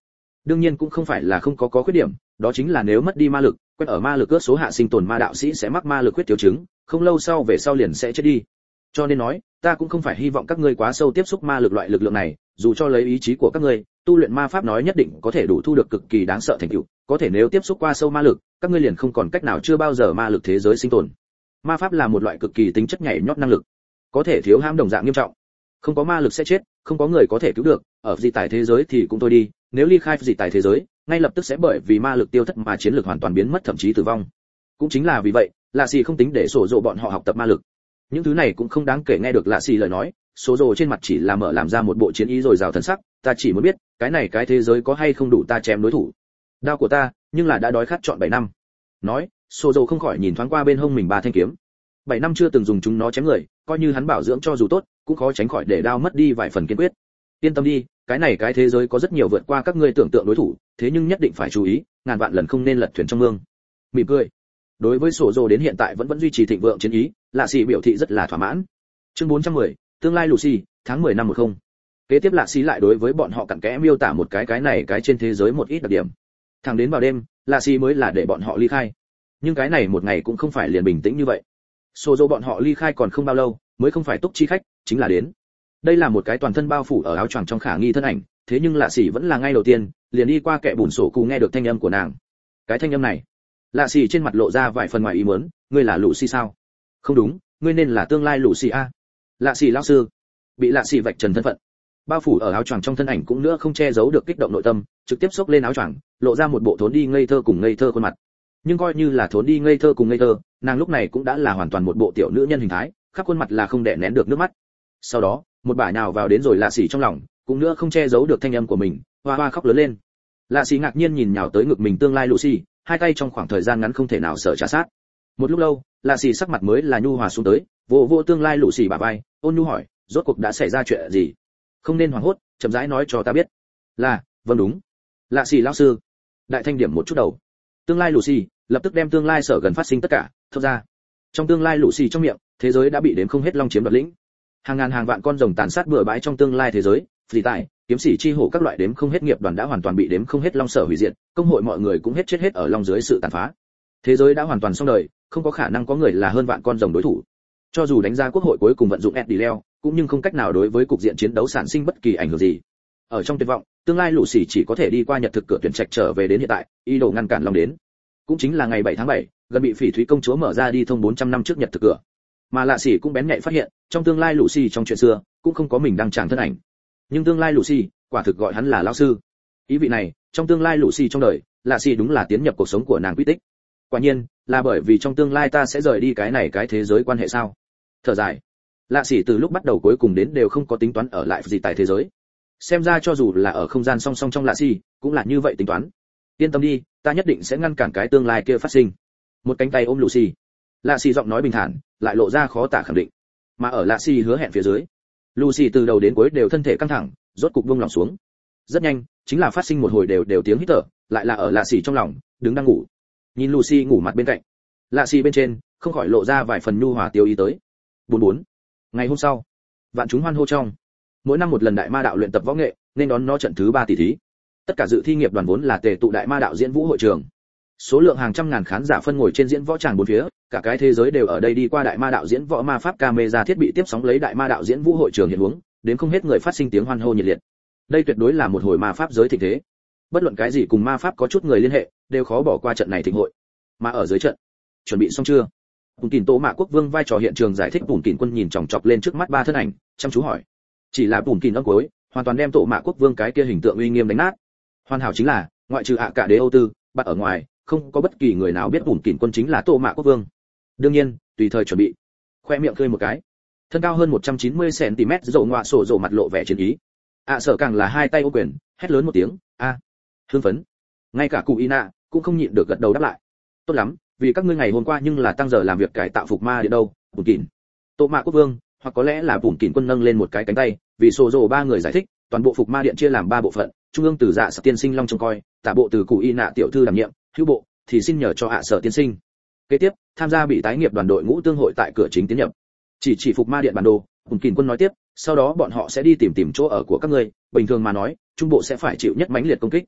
đương nhiên cũng không phải là không có khuyết điểm, đó chính là nếu mất đi ma lực, quen ở ma lực ước số hạ sinh tồn ma đạo sĩ sẽ mắc ma lực huyết thiếu chứng, không lâu sau về sau liền sẽ chết đi. Cho nên nói, ta cũng không phải hy vọng các ngươi quá sâu tiếp xúc ma lực loại lực lượng này, dù cho lấy ý chí của các ngươi, tu luyện ma pháp nói nhất định có thể đủ thu được cực kỳ đáng sợ thành tựu, có thể nếu tiếp xúc qua sâu ma lực, các ngươi liền không còn cách nào chưa bao giờ ma lực thế giới sinh tồn. Ma pháp là một loại cực kỳ tính chất nhảy nhót năng lực, có thể thiếu hãm đồng dạng nghiêm trọng. Không có ma lực sẽ chết, không có người có thể cứu được, ở dị tài thế giới thì cũng thôi đi, nếu ly khai dị tài thế giới, ngay lập tức sẽ bởi vì ma lực tiêu thất mà chiến lực hoàn toàn biến mất thậm chí tử vong. Cũng chính là vì vậy, Lạ Xỉ không tính để sổ dỗ bọn họ học tập ma lực. Những thứ này cũng không đáng kể. Nghe được Lạ Xỉ lời nói, số dỗ trên mặt chỉ là mở làm ra một bộ chiến ý rồi rào thần sắc, ta chỉ muốn biết, cái này cái thế giới có hay không đủ ta chém đối thủ. Đao của ta, nhưng là đã đói khát trọn 7 năm. Nói, số dỗ không khỏi nhìn thoáng qua bên hông mình 3 thanh kiếm. 7 năm chưa từng dùng chúng nó chém người, coi như hắn bảo dưỡng cho dù tốt, cũng khó tránh khỏi để đao mất đi vài phần kiên quyết. Yên tâm đi, cái này cái thế giới có rất nhiều vượt qua các ngươi tưởng tượng đối thủ, thế nhưng nhất định phải chú ý, ngàn vạn lần không nên lật thuyền trong mương. Mỉm cười. Đối với sổ dồ đến hiện tại vẫn duy trì thịnh vượng chiến ý, Lạ Xỉ biểu thị rất là thỏa mãn. Chương 410, tương lai Lucy, tháng 10 năm 10. Kế tiếp Lạ Xỉ lại đối với bọn họ cặn kẽ miêu tả một cái này cái trên thế giới một ít đặc điểm. Thẳng đến vào đêm, Lạ Xỉ mới là để bọn họ ly khai. Nhưng cái này một ngày cũng không phải liền bình tĩnh như vậy. Sổ dồ bọn họ ly khai còn không bao lâu, mới không phải túc chi khách, chính là đến. Đây là một cái toàn thân bao phủ ở áo choàng trong khả nghi thân ảnh, thế nhưng Lạ Xỉ vẫn là ngay đầu tiên liền đi qua kẻ bùn sổ cụ nghe được thanh âm của nàng. Cái thanh âm này, Lạ Xỉ trên mặt lộ ra vài phần ngoài ý muốn, ngươi là Lucy sao? Không đúng, ngươi nên là tương lai Lucy a. Lạ Xỉ lão sư. Bị Lạ Xỉ vạch trần thân phận, bao phủ ở áo choàng trong thân ảnh cũng nữa không che giấu được kích động nội tâm, trực tiếp xốc lên áo choàng, lộ ra một bộ thốn đi ngây thơ cùng ngây thơ khuôn mặt. Nhưng coi như là thốn đi ngây thơ cùng ngây thơ, nàng lúc này cũng đã là hoàn toàn một bộ tiểu nữ nhân hình thái, khắp khuôn mặt là không đè nén được nước mắt. Sau đó, một bả nhào vào đến rồi Lạ Xỉ trong lòng, cũng nữa không che giấu được thanh âm của mình, hoa hoa khóc lớn lên. Lạ Xỉ ngạc nhiên nhìn nhào tới ngực mình tương lai Lucy, hai tay trong khoảng thời gian ngắn không thể nào sợ trả sát. Một lúc lâu, Lạ Xỉ sắc mặt mới là nhu hòa xuống tới, vỗ vỗ tương lai Lucy bả vai, ôn nhu hỏi, rốt cuộc đã xảy ra chuyện gì? Không nên hoảng hốt, chậm rãi nói cho ta biết. Là, vâng đúng. Lạ Xỉ lão sư. Đại thanh điểm một chút đầu. Tương lai Lucy lập tức đem tương lai sở gần phát sinh tất cả thốt ra. Trong tương lai Lucy trong miệng, thế giới đã bị đếm không hết long chiếm đoạt lĩnh. Hàng ngàn hàng vạn con rồng tàn sát bừa bãi trong tương lai thế giới, dị tài, kiếm sĩ chi hổ các loại đếm không hết nghiệp đoàn đã hoàn toàn bị đếm không hết long sở hủy diệt, công hội mọi người cũng chết hết ở long dưới sự tàn phá. Thế giới đã hoàn toàn xong đời, không có khả năng có người là hơn vạn con rồng đối thủ. Cho dù đánh ra quốc hội cuối cùng vận dụng Edileo, cũng nhưng không cách nào đối với cục diện chiến đấu sản sinh bất kỳ ảnh hưởng gì. Ở trong tuyệt vọng, tương lai Lucy chỉ có thể đi qua nhật thực cửa tuyển trạch trở về đến hiện tại, ý đồ ngăn cản long đến. Cũng chính là ngày 7 tháng 7, gần bị Phỉ Thúy công chúa mở ra đi thông 400 năm trước nhật thực cửa. Mà Lạ Xỉ cũng bén nhạy phát hiện, trong tương lai Lucy trong chuyện xưa, cũng không có mình đăng tràng thân ảnh. Nhưng tương lai Lucy, quả thực gọi hắn là lão sư. Ý vị này, trong tương lai Lucy trong đời, Lạ Xỉ đúng là tiến nhập cuộc sống của nàng quy tích. Quả nhiên, là bởi vì trong tương lai ta sẽ rời đi cái này cái thế giới quan hệ sao? Thở dài. Lạ Xỉ từ lúc bắt đầu cuối cùng đến đều không có tính toán ở lại gì tại thế giới. Xem ra cho dù là ở không gian song song trong Lạ Xỉ, cũng là như vậy tính toán. Yên tâm đi, ta nhất định sẽ ngăn cản cái tương lai kia phát sinh. Một cánh tay ôm Lucy. Lạ Xỉ giọng nói bình thản, lại lộ ra khó tả khẳng định. Mà ở Lạ Xỉ hứa hẹn phía dưới, Lucy từ đầu đến cuối đều thân thể căng thẳng, rốt cục buông lòng xuống. Rất nhanh, chính là phát sinh một hồi đều tiếng hít thở, lại là ở Lạ Xỉ trong lòng, đứng đang ngủ. Nhìn Lucy ngủ mặt bên cạnh, Lạ Xỉ bên trên, không khỏi lộ ra vài phần nhu hòa tiêu ý tới. 44. Ngày hôm sau, vạn chúng hoan hô trong. Mỗi năm một lần đại ma đạo luyện tập võ nghệ, nên đón nó trận thứ 3 tỷ thí. Tất cả dự thi nghiệp đoàn vốn là tề tụ đại ma đạo diễn vũ hội trường. Số lượng hàng trăm ngàn khán giả phân ngồi trên diễn võ tràng bốn phía, cả cái thế giới đều ở đây đi qua đại ma đạo diễn võ ma pháp camera thiết bị tiếp sóng lấy đại ma đạo diễn vũ hội trường hiện huống, đến không hết người phát sinh tiếng hoan hô nhiệt liệt. Đây tuyệt đối là một hồi ma pháp giới thịnh thế. Bất luận cái gì cùng ma pháp có chút người liên hệ, đều khó bỏ qua trận này thịnh hội. Mà ở dưới trận, chuẩn bị xong chưa? Bùn Kình Tô Mạ Quốc Vương vai trò hiện trường giải thích. Bùn Kình Quân nhìn chòng chọc lên trước mắt ba thân ảnh, chăm chú hỏi. Chỉ là Bùn Kình âm cuối, hoàn toàn đem Tô Mạ Quốc Vương cái kia hình tượng uy nghiêm đánh nát. Hoàn hảo chính là, ngoại trừ ạ cả đế Âu Tư, bạn ở ngoài, không có bất kỳ người nào biết Bùn Kình Quân chính là Tô Mạ Quốc Vương. Đương nhiên, tùy thời chuẩn bị. Khoe miệng cười một cái. Thân cao hơn 190 cm, rộ ngọa sổ rộ mặt lộ vẻ chiến ý. Sở càng là hai tay ô quyền, hét lớn một tiếng, a, hưng phấn. Ngay cả cụ Ina cũng không nhịn được gật đầu đáp lại. Tốt lắm, vì các ngươi ngày hôm qua nhưng là tăng giờ làm việc cải tạo phục ma điện đâu, Bùn Kình. Tô Mạ Quốc Vương, hoặc có lẽ là Bùn Kình Quân nâng lên một cái cánh tay, vì sổ rộ ba người giải thích, toàn bộ phục ma điện chia làm 3 bộ phận, trung ương từ Dạ Sở tiên sinh long trông coi, tả bộ từ cụ Ina tiểu thư đảm nhiệm, hữu bộ thì xin nhờ cho Sở tiên sinh. Kế tiếp, tham gia bị tái nghiệp đoàn đội ngũ tương hội tại cửa chính tiến nhập. Chỉ phục ma điện bản đồ, Bùn Kình Quân nói tiếp, sau đó bọn họ sẽ đi tìm chỗ ở của các ngươi, bình thường mà nói, trung bộ sẽ phải chịu nhất mãnh liệt công kích.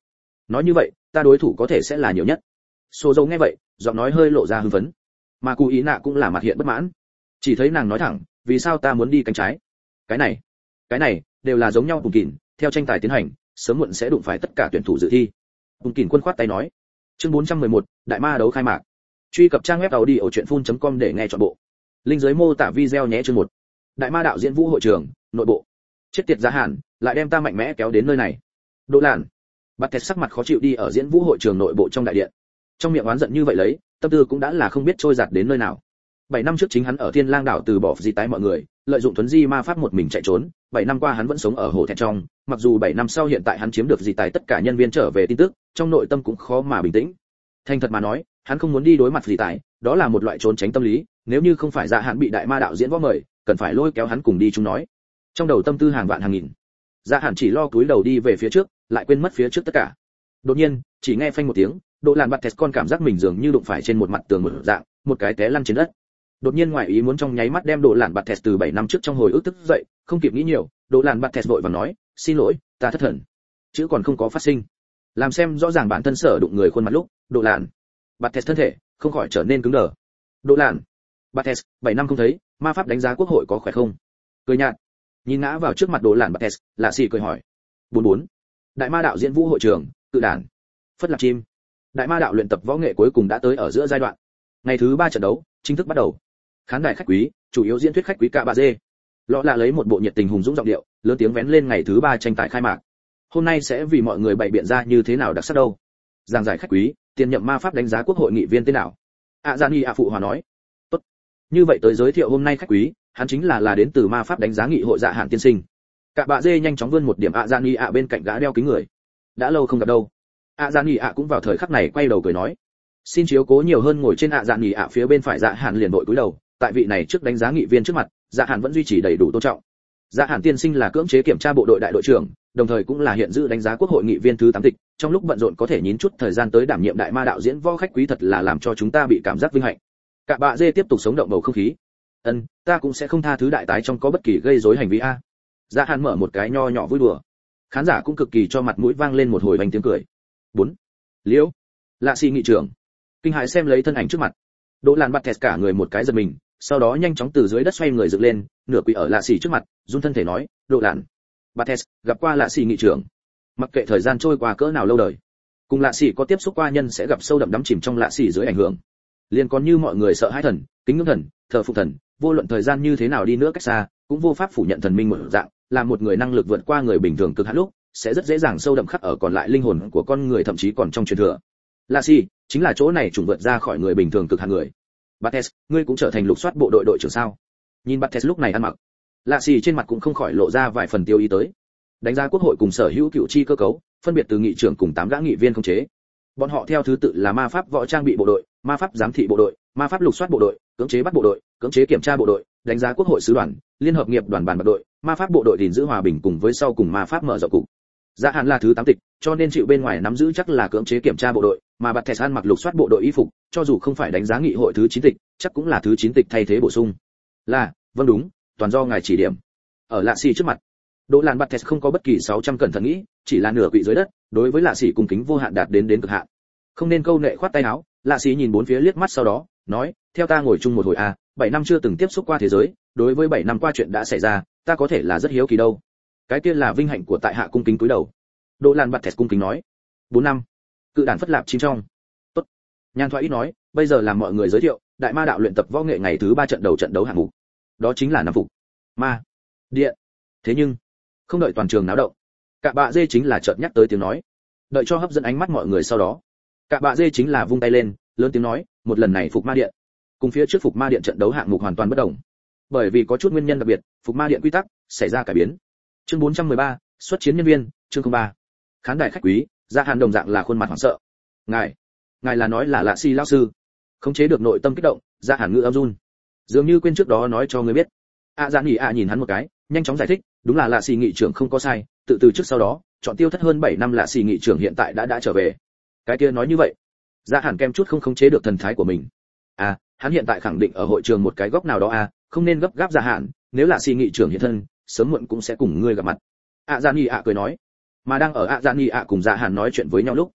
nói như vậy ta đối thủ có thể sẽ là nhiều nhất. Sô dâu nghe vậy giọng nói hơi lộ ra hưng phấn, mà cụ ý nạ cũng là mặt hiện bất mãn. Chỉ thấy nàng nói thẳng, vì sao ta muốn đi cánh trái? Cái này đều là giống nhau. Bùn Kỉn, theo tranh tài tiến hành, sớm muộn sẽ đụng phải tất cả tuyển thủ dự thi. Bùn Kỉn quân khoát tay nói. Chương 411, đại ma đấu khai mạc. Truy cập trang web audiochuyenphun.com để nghe trọn bộ. Link dưới mô tả video nhé. Chương 1. Đại ma đạo diễn vũ hội trường, nội bộ. Chết tiệt Giá Hàn, lại đem ta mạnh mẽ kéo đến nơi này. Đỗ Lạn. Bạt Thẹt sắc mặt khó chịu đi ở diễn vũ hội trường nội bộ trong đại điện. Trong miệng oán giận như vậy lấy, tâm tư cũng đã là không biết trôi giạt đến nơi nào. 7 năm trước chính hắn ở Thiên Lang đảo từ bỏ di tái mọi người, lợi dụng thuấn di ma pháp một mình chạy trốn. 7 năm qua hắn vẫn sống ở hồ thẹn trong, mặc dù 7 năm sau hiện tại hắn chiếm được di tài tất cả nhân viên trở về tin tức, trong nội tâm cũng khó mà bình tĩnh. Thành thật mà nói, hắn không muốn đi đối mặt di tài, đó là một loại trốn tránh tâm lý, nếu như không phải Dạ Hạn bị đại ma đạo diễn võ mời, cần phải lôi kéo hắn cùng đi chúng nói. Trong đầu tâm tư hàng vạn hàng nghìn. Dạ Hạn chỉ lo cúi đầu đi về phía trước, lại quên mất phía trước tất cả. Đột nhiên, chỉ nghe phanh một tiếng, Đỗ Lạn Bạt Thẹt con cảm giác mình dường như đụng phải trên một mặt tường một dạng, một cái té lăn trên đất. Đột nhiên ngoài ý muốn trong nháy mắt đem Đỗ Lạn Bạt Thẹt từ 7 năm trước trong hồi ức tức dậy, không kịp nghĩ nhiều, Đỗ Lạn Bạt Thẹt vội vàng nói, "Xin lỗi, ta thất thần." Chữ còn không có phát sinh. Làm xem rõ ràng bản thân sở đụng người khuôn mặt lúc, Đỗ Lạn Bạt Thẹt thân thể không khỏi trở nên cứng đờ. Đỗ Lạn Bạt Thẹt, 7 năm không thấy, ma pháp đánh giá quốc hội có khỏe không? Cười nhạt. Nhìn ngã vào trước mặt Đỗ Lạn Bạt Thẹt, Lạ Sĩ cười hỏi. 44. Đại ma đạo diễn vũ hội trường, tự đàn. Phất Lạp Chim. Đại ma đạo luyện tập võ nghệ cuối cùng đã tới ở giữa giai đoạn. Ngày thứ 3 trận đấu chính thức bắt đầu. Khán đài khách quý, chủ yếu diễn thuyết khách quý Cạ Bạ Dê. Lọ là lấy một bộ nhiệt tình hùng dũng giọng điệu, lớn tiếng vén lên ngày thứ 3 tranh tài khai mạc. Hôm nay sẽ vì mọi người bày biện ra như thế nào đặc sắc đâu. Giảng giải khách quý, tiền nhậm ma pháp đánh giá quốc hội nghị viên tên nào? Gianni phụ hòa nói. Tốt. Như vậy tới giới thiệu hôm nay khách quý, hắn chính là đến từ ma pháp đánh giá nghị hội Dạ Hạn tiên sinh. Cạ Bạ Dê nhanh chóng vươn một điểm Gianni bên cạnh gã đeo kính người. Đã lâu không gặp đâu. Gianni cũng vào thời khắc này quay đầu cười nói. Xin chiếu cố nhiều hơn ngồi trên Gianni phía bên phải Dạ Hạn liền đội cúi đầu, tại vị này trước đánh giá nghị viên trước mặt, Dạ Hạn vẫn duy trì đầy đủ tôn trọng. Dạ Hạn tiên sinh là cưỡng chế kiểm tra bộ đội đại đội trưởng, đồng thời cũng là hiện giữ đánh giá quốc hội nghị viên thứ 8 tịch, trong lúc bận rộn có thể nhín chút thời gian tới đảm nhiệm đại ma đạo diễn võ khách quý thật là làm cho chúng ta bị cảm giác vinh hạnh. Cạ Bạ Dê tiếp tục sống động bầu không khí. Ta cũng sẽ không tha thứ đại tái trong có bất kỳ gây rối hành vi a. Dạ Hạn mở một cái nho nhỏ vui đùa. Khán giả cũng cực kỳ cho mặt mũi vang lên một hồi vang tiếng cười. 4. Liễu. Lạ Sĩ nghị trưởng. Kinh hãi xem lấy thân ảnh trước mặt. Đỗ Lạn Bạt Thẹt cả người một cái giật mình, sau đó nhanh chóng từ dưới đất xoay người dựng lên, nửa quỳ ở Lạ Sĩ trước mặt, run thân thể nói, "Đỗ Lạn Bạt Thẹt, gặp qua Lạ Sĩ nghị trưởng." Mặc kệ thời gian trôi qua cỡ nào lâu đời, cùng Lạ Sĩ có tiếp xúc qua nhân sẽ gặp sâu đậm đắm chìm trong Lạ Sĩ dưới ảnh hưởng. Liên còn như mọi người sợ hãi thần, kính ngưỡng thần, thờ phụng thần, vô luận thời gian như thế nào đi nữa cách xa, cũng vô pháp phủ nhận thần minh một dạng, là một người năng lực vượt qua người bình thường cực hạn lúc, sẽ rất dễ dàng sâu đậm khắc ở còn lại linh hồn của con người thậm chí còn trong truyền thừa. Lạ Sĩ chính là chỗ này trùng vượt ra khỏi người bình thường cực hạn người. Bates, ngươi cũng trở thành lục soát bộ đội đội trưởng sao? Nhìn Bates lúc này ăn mặc, Lạ Sĩ trên mặt cũng không khỏi lộ ra vài phần tiêu ý tới. Đánh giá quốc hội cùng sở hữu cựu chi cơ cấu, phân biệt từ nghị trưởng cùng 8 gã nghị viên khống chế. Bọn họ theo thứ tự là ma pháp võ trang bị bộ đội, ma pháp giám thị bộ đội, ma pháp lục soát bộ đội, cưỡng chế bắt bộ đội, cưỡng chế kiểm tra bộ đội, đánh giá quốc hội sứ đoàn, liên hợp nghiệp đoàn bàn bạc đội, ma pháp bộ đội gìn giữ hòa bình cùng với sau cùng ma pháp mở rộng cục. Dạ Hạn là thứ 8 tịch, cho nên chịu bên ngoài nắm giữ chắc là cưỡng chế kiểm tra bộ đội, mà Bạt Thẹt mặc lục soát bộ đội y phục, cho dù không phải đánh giá nghị hội thứ 9 tịch, chắc cũng là thứ 9 tịch thay thế bổ sung. Vâng đúng, toàn do ngài chỉ điểm. Ở Lạ Sĩ trước mặt, Đỗ Lạn Bạt Thẹt không có bất kỳ 600 cẩn thận nghĩ, chỉ là nửa quỵ dưới đất, đối với Lạ Sĩ cung kính vô hạn đạt đến cực hạn. Không nên câu nệ khoát tay áo, Lạ Sĩ nhìn bốn phía liếc mắt sau đó, nói, theo ta ngồi chung một hồi 7 năm chưa từng tiếp xúc qua thế giới, đối với 7 năm qua chuyện đã xảy ra, ta có thể là rất hiếu kỳ đâu. Cái kia là vinh hạnh của tại hạ cung kính cúi đầu. Đỗ Lạn Bạt Thẹt cung kính nói. 4 năm. Cự đàn Phất Lạp Chim trong. Tốt. Nhan thoại ít nói, bây giờ làm mọi người giới thiệu, đại ma đạo luyện tập võ nghệ ngày thứ 3 trận đấu hạng mục. Đó chính là 5 phục. Ma. Điện. Thế nhưng, không đợi toàn trường náo động, Cạ Bạ Dê chính là chợt nhắc tới tiếng nói. Đợi cho hấp dẫn ánh mắt mọi người sau đó, Cạ Bạ Dê chính là vung tay lên, lớn tiếng nói, một lần này phục ma điện, cùng phía trước phục ma điện trận đấu hạng mục hoàn toàn bất đồng. Bởi vì có chút nguyên nhân đặc biệt, phục ma điện quy tắc xảy ra cải biến. Chương 413, xuất chiến nhân viên, chương 03. Khán đài khách quý, Dạ Hạn đồng dạng là khuôn mặt hoảng sợ. Ngài là nói là Lạ Sĩ lão sư? Khống chế được nội tâm kích động, Dạ Hạn ngữ âm run. Dường như quên trước đó nói cho người biết. Gianni nhìn hắn một cái, nhanh chóng giải thích, đúng là Lạ Sĩ nghị trưởng không có sai, từ trước sau đó, chọn tiêu thất hơn 7 năm Lạ Sĩ nghị trưởng hiện tại đã trở về. Cái kia nói như vậy, Dạ Hạn kem chút không khống chế được thần thái của mình. Hắn hiện tại khẳng định ở hội trường một cái góc nào đó không nên gấp gáp Dạ Hạn, nếu Lạ Sĩ nghị trưởng hiện thân, sớm muộn cũng sẽ cùng ngươi gặp mặt. Gianni cười nói. Mà đang ở Gianni cùng Dạ Hạn nói chuyện với nhau lúc,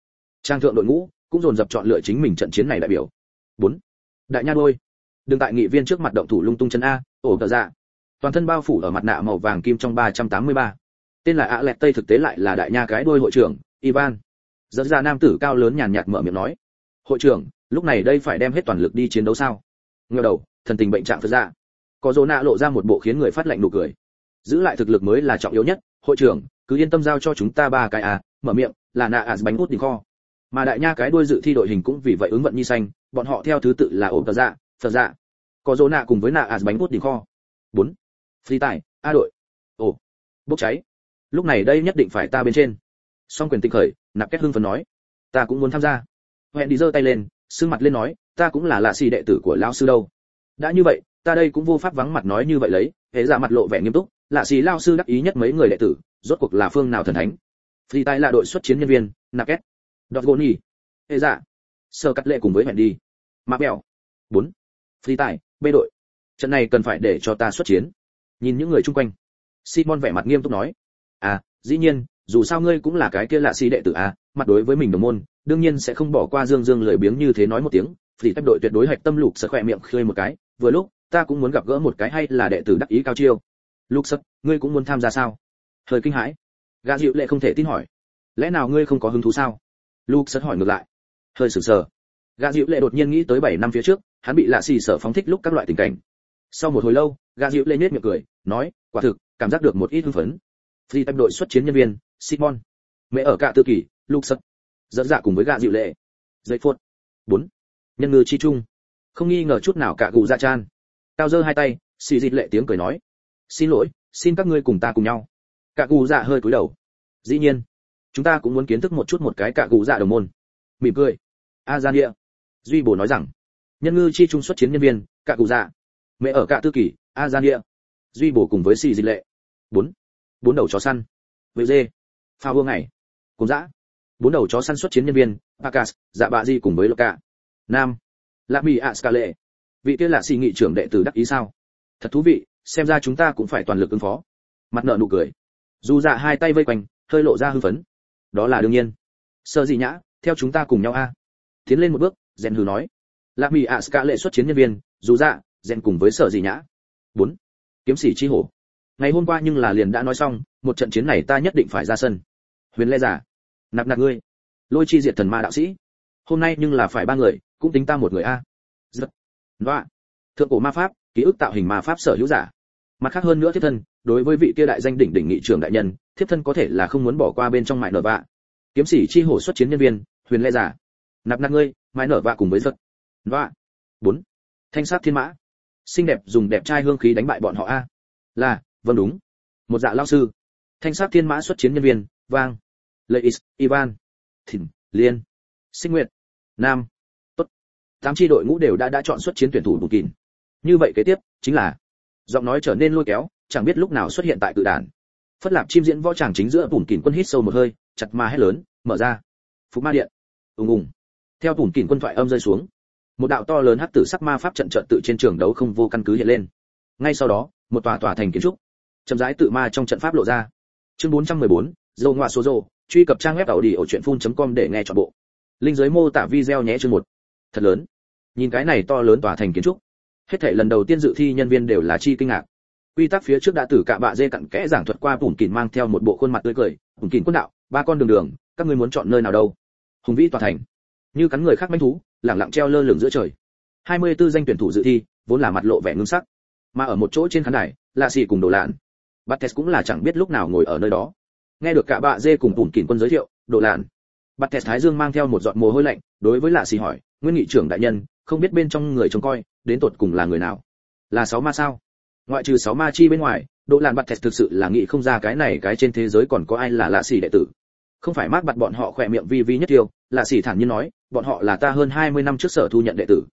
Trang thượng đội ngũ cũng dồn dập chọn lựa chính mình trận chiến này đại biểu. 4. Đại nha đôi. Đừng tại nghị viên trước mặt động thủ lung tung chân a, ổ tờ dạ. Toàn thân bao phủ ở mặt nạ màu vàng kim trong 383. Tên là ạ lẹt tây thực tế lại là đại nha cái đuôi hội trưởng, Ivan. Dẫn ra nam tử cao lớn nhàn nhạt mở miệng nói. Hội trưởng, lúc này đây phải đem hết toàn lực đi chiến đấu sao? Ngẩng đầu, thần tình bệnh trạng phật ra. Có Dỗ nạ lộ ra một bộ khiến người phát lạnh nụ cười. Giữ lại thực lực mới là trọng yếu nhất, hội trưởng, cứ yên tâm giao cho chúng ta ba cái à, mở miệng, là nạ ạt bánh út đỉnh kho. Mà đại nha cái đuôi dự thi đội hình cũng vì vậy ứng vận như xanh, bọn họ theo thứ tự là ổ tờ dạ, phật dạ. Có Dỗ nạ cùng với nạ ạt bánh út đỉnh kho. 4. Phi tài, A đội. Ồ, bốc cháy. Lúc này đây nhất định phải ta bên trên. Song quyền tinh khởi, nạp kết hưng phấn nói, ta cũng muốn tham gia. Hẹn đi giơ tay lên, sưng mặt lên nói, ta cũng là lạ xì đệ tử của lão sư đâu. Đã như vậy, ta đây cũng vô pháp vắng mặt nói như vậy lấy, hệ giả mặt lộ vẻ nghiêm túc, lạ xì lão sư đắc ý nhất mấy người đệ tử, rốt cuộc là phương nào thần thánh. Phi tài là đội xuất chiến nhân viên, nạp kết. Đọt gôn nhỉ. Hệ giả. Sơ cắt lệ cùng với hẹn đi. Mạc bèo. 4. Phi tài, B đội. Trận này cần phải để cho ta xuất chiến. Nhìn những người chung quanh, Simon vẻ mặt nghiêm túc nói, à, dĩ nhiên, dù sao ngươi cũng là cái kia lạ xì đệ tử à, mặt đối với mình đồng môn, đương nhiên sẽ không bỏ qua dương dương lười biếng như thế nói một tiếng. Phỉ tách đội tuyệt đối hạch tâm lục sợ khỏe miệng khơi một cái, vừa lúc ta cũng muốn gặp gỡ một cái hay là đệ tử đắc ý cao chiêu. Lục sợ, ngươi cũng muốn tham gia sao? Hơi kinh hãi, gã dịu lệ không thể tin hỏi, lẽ nào ngươi không có hứng thú sao? Lục sợ hỏi ngược lại, hơi sửng sờ. Gã dịu lệ đột nhiên nghĩ tới 7 năm phía trước, hắn bị lạ xì sở phóng thích lúc các loại tình cảnh. Sau một hồi lâu, gã dịu lệ nhếch miệng cười, nói, quả thực cảm giác được một ít hưng phấn. Phi tách đội xuất chiến nhân viên, Simon, mẹ ở cả tư kỳ, Lục sợ, dẫn dạ cùng với gã dịu lệ. Giây phút. 4. Nhân ngư chi trung. Không nghi ngờ chút nào cả gù dạ chan. Cao giơ hai tay, xì dịt lệ tiếng cười nói, xin lỗi, xin các ngươi cùng ta cùng nhau. Cả gù dạ hơi cúi đầu. Dĩ nhiên, chúng ta cũng muốn kiến thức một chút một cái cả gù dạ đồng môn. Mỉm cười. Azania. Duy bổ nói rằng, nhân ngư chi trung xuất chiến nhân viên, cả gù dạ. Mẹ ở cả tư kỳ, Azania. Duy bổ cùng với xì dịt lệ. 4. 4 đầu chó săn. Về dê. Pha vương ngày. Cùng dã. 4 đầu chó săn xuất chiến nhân viên, Pacas, dạ bạ di cùng với Loca. Nam. Lạ Mì Ascale. Vị kia là xì nghị trưởng đệ tử đắc ý sao? Thật thú vị, xem ra chúng ta cũng phải toàn lực ứng phó. Mặt nợ nụ cười. Dù dạ hai tay vây quanh, hơi lộ ra hưng phấn. Đó là đương nhiên. Sơ gì nhã, theo chúng ta cùng nhau a. Tiến lên một bước, Zen hừ nói. Lạ Mì Ascale xuất chiến nhân viên, dù dạ, Zen cùng với Sở gì nhã. 4. Kiếm sĩ chi hổ. Ngày hôm qua nhưng là liền đã nói xong, một trận chiến này ta nhất định phải ra sân. Huyền lê giả. Nạp nạp ngươi. Lôi chi diệt thần ma đạo sĩ. Hôm nay nhưng là phải 3 người, cũng tính ta một người a. Giật. Đoạ. Thượng cổ ma pháp, ký ức tạo hình ma pháp sở hữu giả. Mặt khác hơn nữa thiếp thân, đối với vị kia đại danh đỉnh đỉnh nghị trưởng đại nhân, thiếp thân có thể là không muốn bỏ qua bên trong mại nở vạ. Kiếm sĩ chi hổ xuất chiến nhân viên, huyền lê giả. Nạp nạp ngươi, mại nở vạ cùng với giật. Đoạ. 4. Thanh sát thiên mã. Xinh đẹp dùng đẹp trai hương khí đánh bại bọn họ a. Là, vâng đúng. Một dạ lão sư. Thanh sát thiên mã xuất chiến nhân viên, vang. Leis, Ivan. Thìn, Liên. Sinh Nguyệt. Nam. Tốt. 8 chi đội ngũ đều đã chọn xuất chiến tuyển thủ đủ kín. Như vậy kế tiếp chính là giọng nói trở nên lôi kéo, chẳng biết lúc nào xuất hiện tại tự đàn. Phất Lạp chim diễn võ tràng chính giữa Bùn Kình quân hít sâu một hơi, chặt ma hét lớn, mở ra. Phục ma điện. Ùng ùng. Theo Bùn Kình quân thoại âm rơi xuống, một đạo to lớn hắc tử sắc ma pháp trận trận tự trên trường đấu không vô căn cứ hiện lên. Ngay sau đó, một tòa thành kiến trúc chậm rãi tự ma trong trận pháp lộ ra. Chương 414, dầu ngoại số rồ, truy cập trang web tàu đi ở truyện.com để nghe trọn bộ. Link dưới mô tả video nhé. Chương 1. Thật lớn. Nhìn cái này to lớn tòa thành kiến trúc, hết thảy lần đầu tiên dự thi nhân viên đều là chi kinh ngạc. Quy tắc phía trước đã tử cạ bạ dê cặn kẽ giảng thuật qua, Bùn Kình mang theo một bộ khuôn mặt tươi cười, Bùn Kình quân đạo, 3 con đường, các ngươi muốn chọn nơi nào đâu? Hùng vĩ tòa thành, như cắn người khác manh thú, lẳng lặng treo lơ lửng giữa trời. 24 danh tuyển thủ dự thi, vốn là mặt lộ vẻ ngưng sắc, mà ở một chỗ trên khán đài, lạ xì cùng đồ lạn. Bates cũng là chẳng biết lúc nào ngồi ở nơi đó. Nghe được cả bạ dê cùng Bùn Kình quân giới thiệu, đồ lạn. Bates thái dương mang theo một giọt mồ hôi lạnh, đối với lạ xì hỏi, nguyên nghị trưởng đại nhân, không biết bên trong người trông coi, đến tột cùng là người nào? Là 6 ma sao? Ngoại trừ 6 ma chi bên ngoài, đồ lạn Bates thực sự là nghĩ không ra cái trên thế giới còn có ai là lạ xì đệ tử. Không phải mát bặt bọn họ khỏe miệng vi vi nhất tiêu, lạ xì thản nhiên nói, bọn họ là ta hơn 20 năm trước sở thu nhận đệ tử.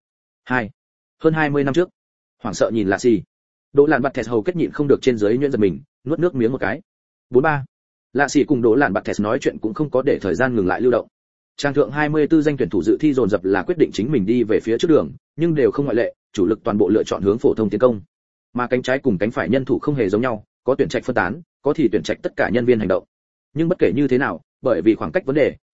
Hơn 20 năm trước. Hoảng sợ nhìn lạ xì. Đỗ Lạn Bạt Thẹt hầu kết nhịn không được trên dưới nhuyễn giật mình, nuốt nước miếng một cái. 43. Lạ xì cùng Đỗ Lạn Bạt Thẹt nói chuyện cũng không có để thời gian ngừng lại lưu động. Trang thượng 24 danh tuyển thủ dự thi dồn dập là quyết định chính mình đi về phía trước đường, nhưng đều không ngoại lệ, chủ lực toàn bộ lựa chọn hướng phổ thông tiến công. Mà cánh trái cùng cánh phải nhân thủ không hề giống nhau, có tuyển trạch phân tán, có thì tuyển trạch tất cả nhân viên hành động. Nhưng bất kể như thế nào, bởi vì khoảng cách vấn đề,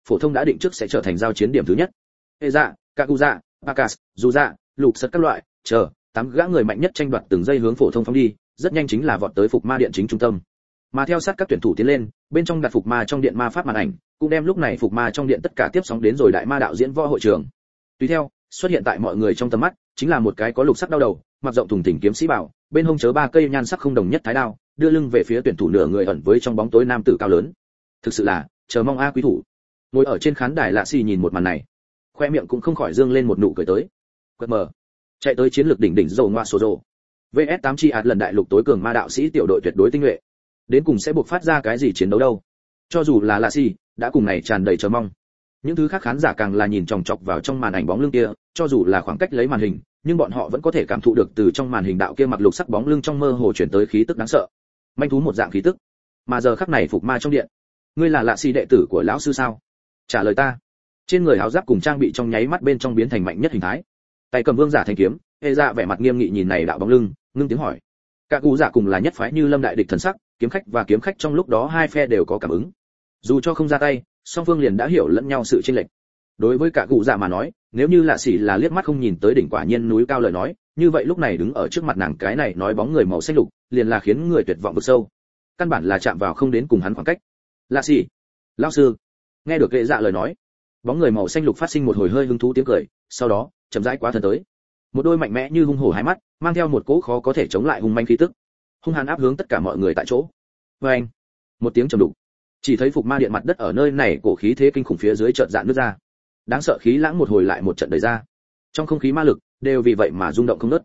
phổ thông đã định trước sẽ trở thành giao chiến điểm thứ nhất. Hệ dạ, Kaguya, Bakas, Juza, lục sật các loại, chờ, 8 gã người mạnh nhất tranh đoạt từng giây hướng phổ thông phóng đi, rất nhanh chính là vọt tới phục ma điện chính trung tâm. Mà theo sát các tuyển thủ tiến lên, bên trong đặt phục ma trong điện ma pháp màn ảnh, cũng đem lúc này phục ma trong điện tất cả tiếp sóng đến rồi đại ma đạo diễn võ hội trường. Tùy theo, xuất hiện tại mọi người trong tầm mắt, chính là một cái có lục sắc đau đầu, mặc rộng thùng thình kiếm sĩ bảo, bên hông chớ 3 cây nhan sắc không đồng nhất thái đao, đưa lưng về phía tuyển thủ nửa người ẩn với trong bóng tối nam tử cao lớn. Thực sự là, chờ mong a quý thủ. Ngồi ở trên khán đài Lạ Xì nhìn một màn này, khoe miệng cũng không khỏi dương lên một nụ cười tới. Quật mờ, chạy tới chiến lược đỉnh đỉnh dầu ngoa sổ rồ. VS8 chi ạt lần đại lục tối cường ma đạo sĩ tiểu đội tuyệt đối tinh nhuệ. Đến cùng sẽ buộc phát ra cái gì chiến đấu đâu? Cho dù là Lạ Xì, đã cùng này tràn đầy chờ mong. Những thứ khác khán giả càng là nhìn chòng chọc vào trong màn ảnh bóng lưng kia, cho dù là khoảng cách lấy màn hình, nhưng bọn họ vẫn có thể cảm thụ được từ trong màn hình đạo kia mặc lục sắc bóng lưng trong mơ hồ chuyển tới khí tức đáng sợ. Manh thú một dạng khí tức. Mà giờ khắc này phục ma trong điện, ngươi là Lạ Xì đệ tử của lão sư sao? Trả lời ta. Trên người áo giáp cùng trang bị trong nháy mắt bên trong biến thành mạnh nhất hình thái. Tay cầm vương giả thanh kiếm, Hệ Dạ vẻ mặt nghiêm nghị nhìn này đạo bóng lưng, ngưng tiếng hỏi. Các cú giả cùng là nhất phái như lâm đại địch thần sắc, kiếm khách và kiếm khách trong lúc đó hai phe đều có cảm ứng. Dù cho không ra tay, song phương liền đã hiểu lẫn nhau sự chênh lệch. Đối với cả cụ dạ mà nói, nếu như Lạ Xỉ là liếc mắt không nhìn tới đỉnh quả nhiên núi cao lời nói, như vậy lúc này đứng ở trước mặt nàng cái này nói bóng người màu xanh lục, liền là khiến người tuyệt vọng vực sâu. Căn bản là chạm vào không đến cùng hắn khoảng cách. Lạ Xỉ, lão sư. Nghe được Hệ Dạ lời nói, bóng người màu xanh lục phát sinh một hồi hơi hứng thú tiếng cười, sau đó chậm rãi quá thân tới. Một đôi mạnh mẽ như hung hổ hai mắt, mang theo một cỗ khó có thể chống lại hung manh khí tức, hung hãn áp hướng tất cả mọi người tại chỗ. Và anh, một tiếng trầm đục, chỉ thấy phục ma điện mặt đất ở nơi này cổ khí thế kinh khủng phía dưới chợt dạn nứt ra, đáng sợ khí lãng một hồi lại một trận đẩy ra, trong không khí ma lực đều vì vậy mà rung động không ngớt.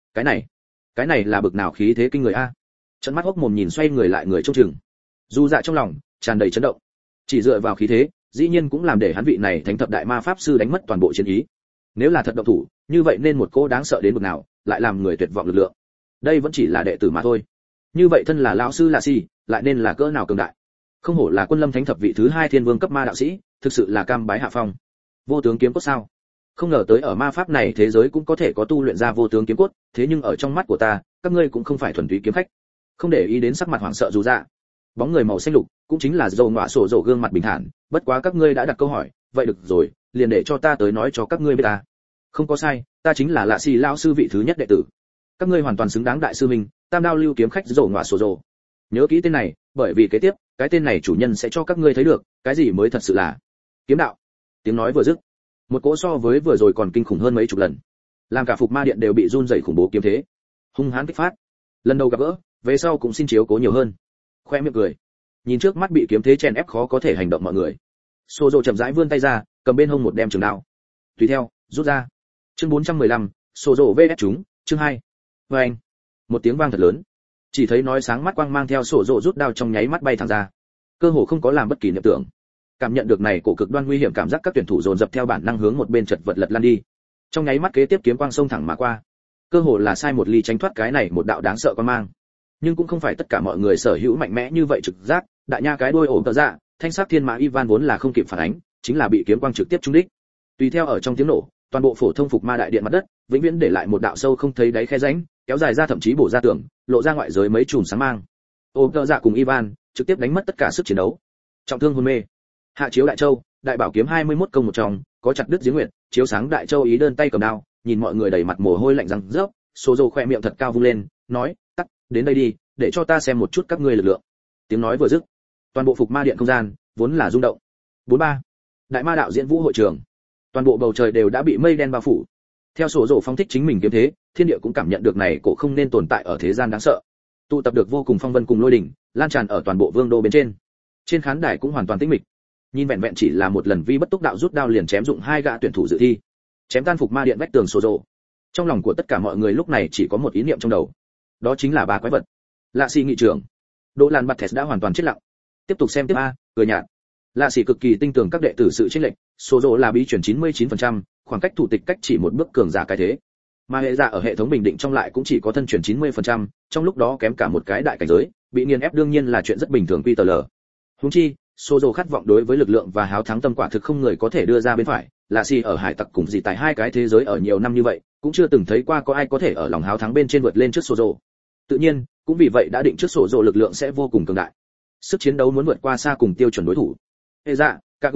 Cái này là bực nào khí thế kinh người a? Trận mắt hốc mồm nhìn xoay người lại người trông chừng, dù dạ trong lòng tràn đầy chấn động. Chỉ dựa vào khí thế, dĩ nhiên cũng làm để hắn vị này thánh thập đại ma pháp sư đánh mất toàn bộ chiến ý. Nếu là thật động thủ, như vậy nên một cô đáng sợ đến mức nào, lại làm người tuyệt vọng lực lượng. Đây vẫn chỉ là đệ tử mà thôi. Như vậy thân là lão sư Lạ Xỉ, lại nên là cỡ nào cường đại. Không hổ là Quân Lâm Thánh thập vị thứ 2 thiên vương cấp ma đạo sĩ, thực sự là cam bái hạ phong. Vô tướng kiếm cốt sao? Không ngờ tới ở ma pháp này thế giới cũng có thể có tu luyện ra vô tướng kiếm cốt, thế nhưng ở trong mắt của ta, các ngươi cũng không phải thuần túy kiếm khách. Không để ý đến sắc mặt hoảng sợ dù dạ. Bóng người màu xanh lục, cũng chính là dầu ngọa sổ rổ gương mặt bình thản, bất quá các ngươi đã đặt câu hỏi, vậy được rồi, liền để cho ta tới nói cho các ngươi biết ta. Không có sai, ta chính là Lạ Xỉ lão sư vị thứ nhất đệ tử. Các ngươi hoàn toàn xứng đáng đại sư mình, Tam Đao Lưu kiếm khách dầu ngọa sổ rổ. Nhớ kỹ tên này, bởi vì kế tiếp, cái tên này chủ nhân sẽ cho các ngươi thấy được, cái gì mới thật sự là kiếm đạo. Tiếng nói vừa dứt, một cỗ so với vừa rồi còn kinh khủng hơn mấy chục lần, làm cả phục ma điện đều bị run rẩy khủng bố kiếm thế, hung hãn kích phát. Lần đầu gặp gỡ, về sau cũng xin chiếu cố nhiều hơn. Khoe miệng cười, nhìn trước mắt bị kiếm thế chèn ép khó có thể hành động mọi người, Sô Dô chậm rãi vươn tay ra, cầm bên hông một đem trường đao. Tùy theo, rút ra. Chương 415, Sô Dô vs chúng, chương 2. Và anh, một tiếng vang thật lớn, chỉ thấy nói sáng mắt quang mang theo Sô Dô rút đao trong nháy mắt bay thẳng ra, cơ hồ không có làm bất kỳ niệm tưởng. Cảm nhận được này cổ cực đoan nguy hiểm cảm giác, các tuyển thủ dồn dập theo bản năng hướng một bên chật vật lật lăn đi. Trong nháy mắt kế tiếp kiếm quang xông thẳng mà qua, cơ hồ là sai một ly tránh thoát cái này một đạo đáng sợ quang mang. Nhưng cũng không phải tất cả mọi người sở hữu mạnh mẽ như vậy trực giác, đại nha cái đuôi ổn tờ dạ, thanh sắc thiên mã Ivan vốn là không kịp phản ánh, chính là bị kiếm quang trực tiếp trúng đích. Tùy theo ở trong tiếng nổ, toàn bộ phổ thông phục ma đại điện mặt đất, vĩnh viễn để lại một đạo sâu không thấy đáy khe rãnh, kéo dài ra thậm chí bổ ra tường, lộ ra ngoại giới mấy chùm sáng mang. Ổn tờ dạ cùng Ivan trực tiếp đánh mất tất cả sức chiến đấu, trọng thương hôn mê. Hạ chiếu đại châu, đại bảo kiếm 21 công một trong, có chặt đứt giếng nguyệt, chiếu sáng đại châu ý đơn tay cầm đao, nhìn mọi người đầy mặt mồ hôi lạnh răng rớp, Sô Dô khoe miệng thật cao vung lên, nói, tắt, đến đây đi, để cho ta xem một chút các ngươi lực lượng. Tiếng nói vừa dứt, toàn bộ phục ma điện không gian vốn là rung động. 43. Đại ma đạo diễn vũ hội trường, toàn bộ bầu trời đều đã bị mây đen bao phủ. Theo Sô Dô phóng thích chính mình kiếm thế, thiên địa cũng cảm nhận được này cổ không nên tồn tại ở thế gian đáng sợ. Tụ tập được vô cùng phong vân cùng lôi đỉnh, lan tràn ở toàn bộ vương đô bên trên. Trên khán đài cũng hoàn toàn tĩnh mịch. Nhìn vẹn vẹn chỉ là một lần vi bất túc đạo rút đao liền chém dụng 2 gã tuyển thủ dự thi, chém tan phục ma điện vách tường Sô Dô. Trong lòng của tất cả mọi người lúc này chỉ có một ý niệm trong đầu, đó chính là 3 quái vật. Lạ Xỉ nghị trưởng, Đỗ Lan Bạt Thẹt đã hoàn toàn chết lặng. Tiếp tục xem tiếp a, cười nhạt. Lạ Xỉ cực kỳ tin tưởng các đệ tử sự chênh lệch, Sô Dô là bí chuyển 99%, khoảng cách thủ tịch cách chỉ một bước cường giả cái thế. Mà hệ giả ở hệ thống bình định trong lại cũng chỉ có thân chuyển 90%, trong lúc đó kém cả một cái đại cảnh giới, bị nghiền ép đương nhiên là chuyện rất bình thường quy tờ lờ. Huống chi, Sô Dô khát vọng đối với lực lượng và háo thắng tâm quả thực không người có thể đưa ra bên phải. Lạ Xỉ ở hải tặc cùng gì tại 2 cái thế giới ở nhiều năm như vậy, cũng chưa từng thấy qua có ai có thể ở lòng háo thắng bên trên vượt lên trước Sô Dô. Tự nhiên, cũng vì vậy đã định trước Sô Dô lực lượng sẽ vô cùng cường đại. Sức chiến đấu muốn vượt qua xa cùng tiêu chuẩn đối thủ. Hệ dạ, Kaguya,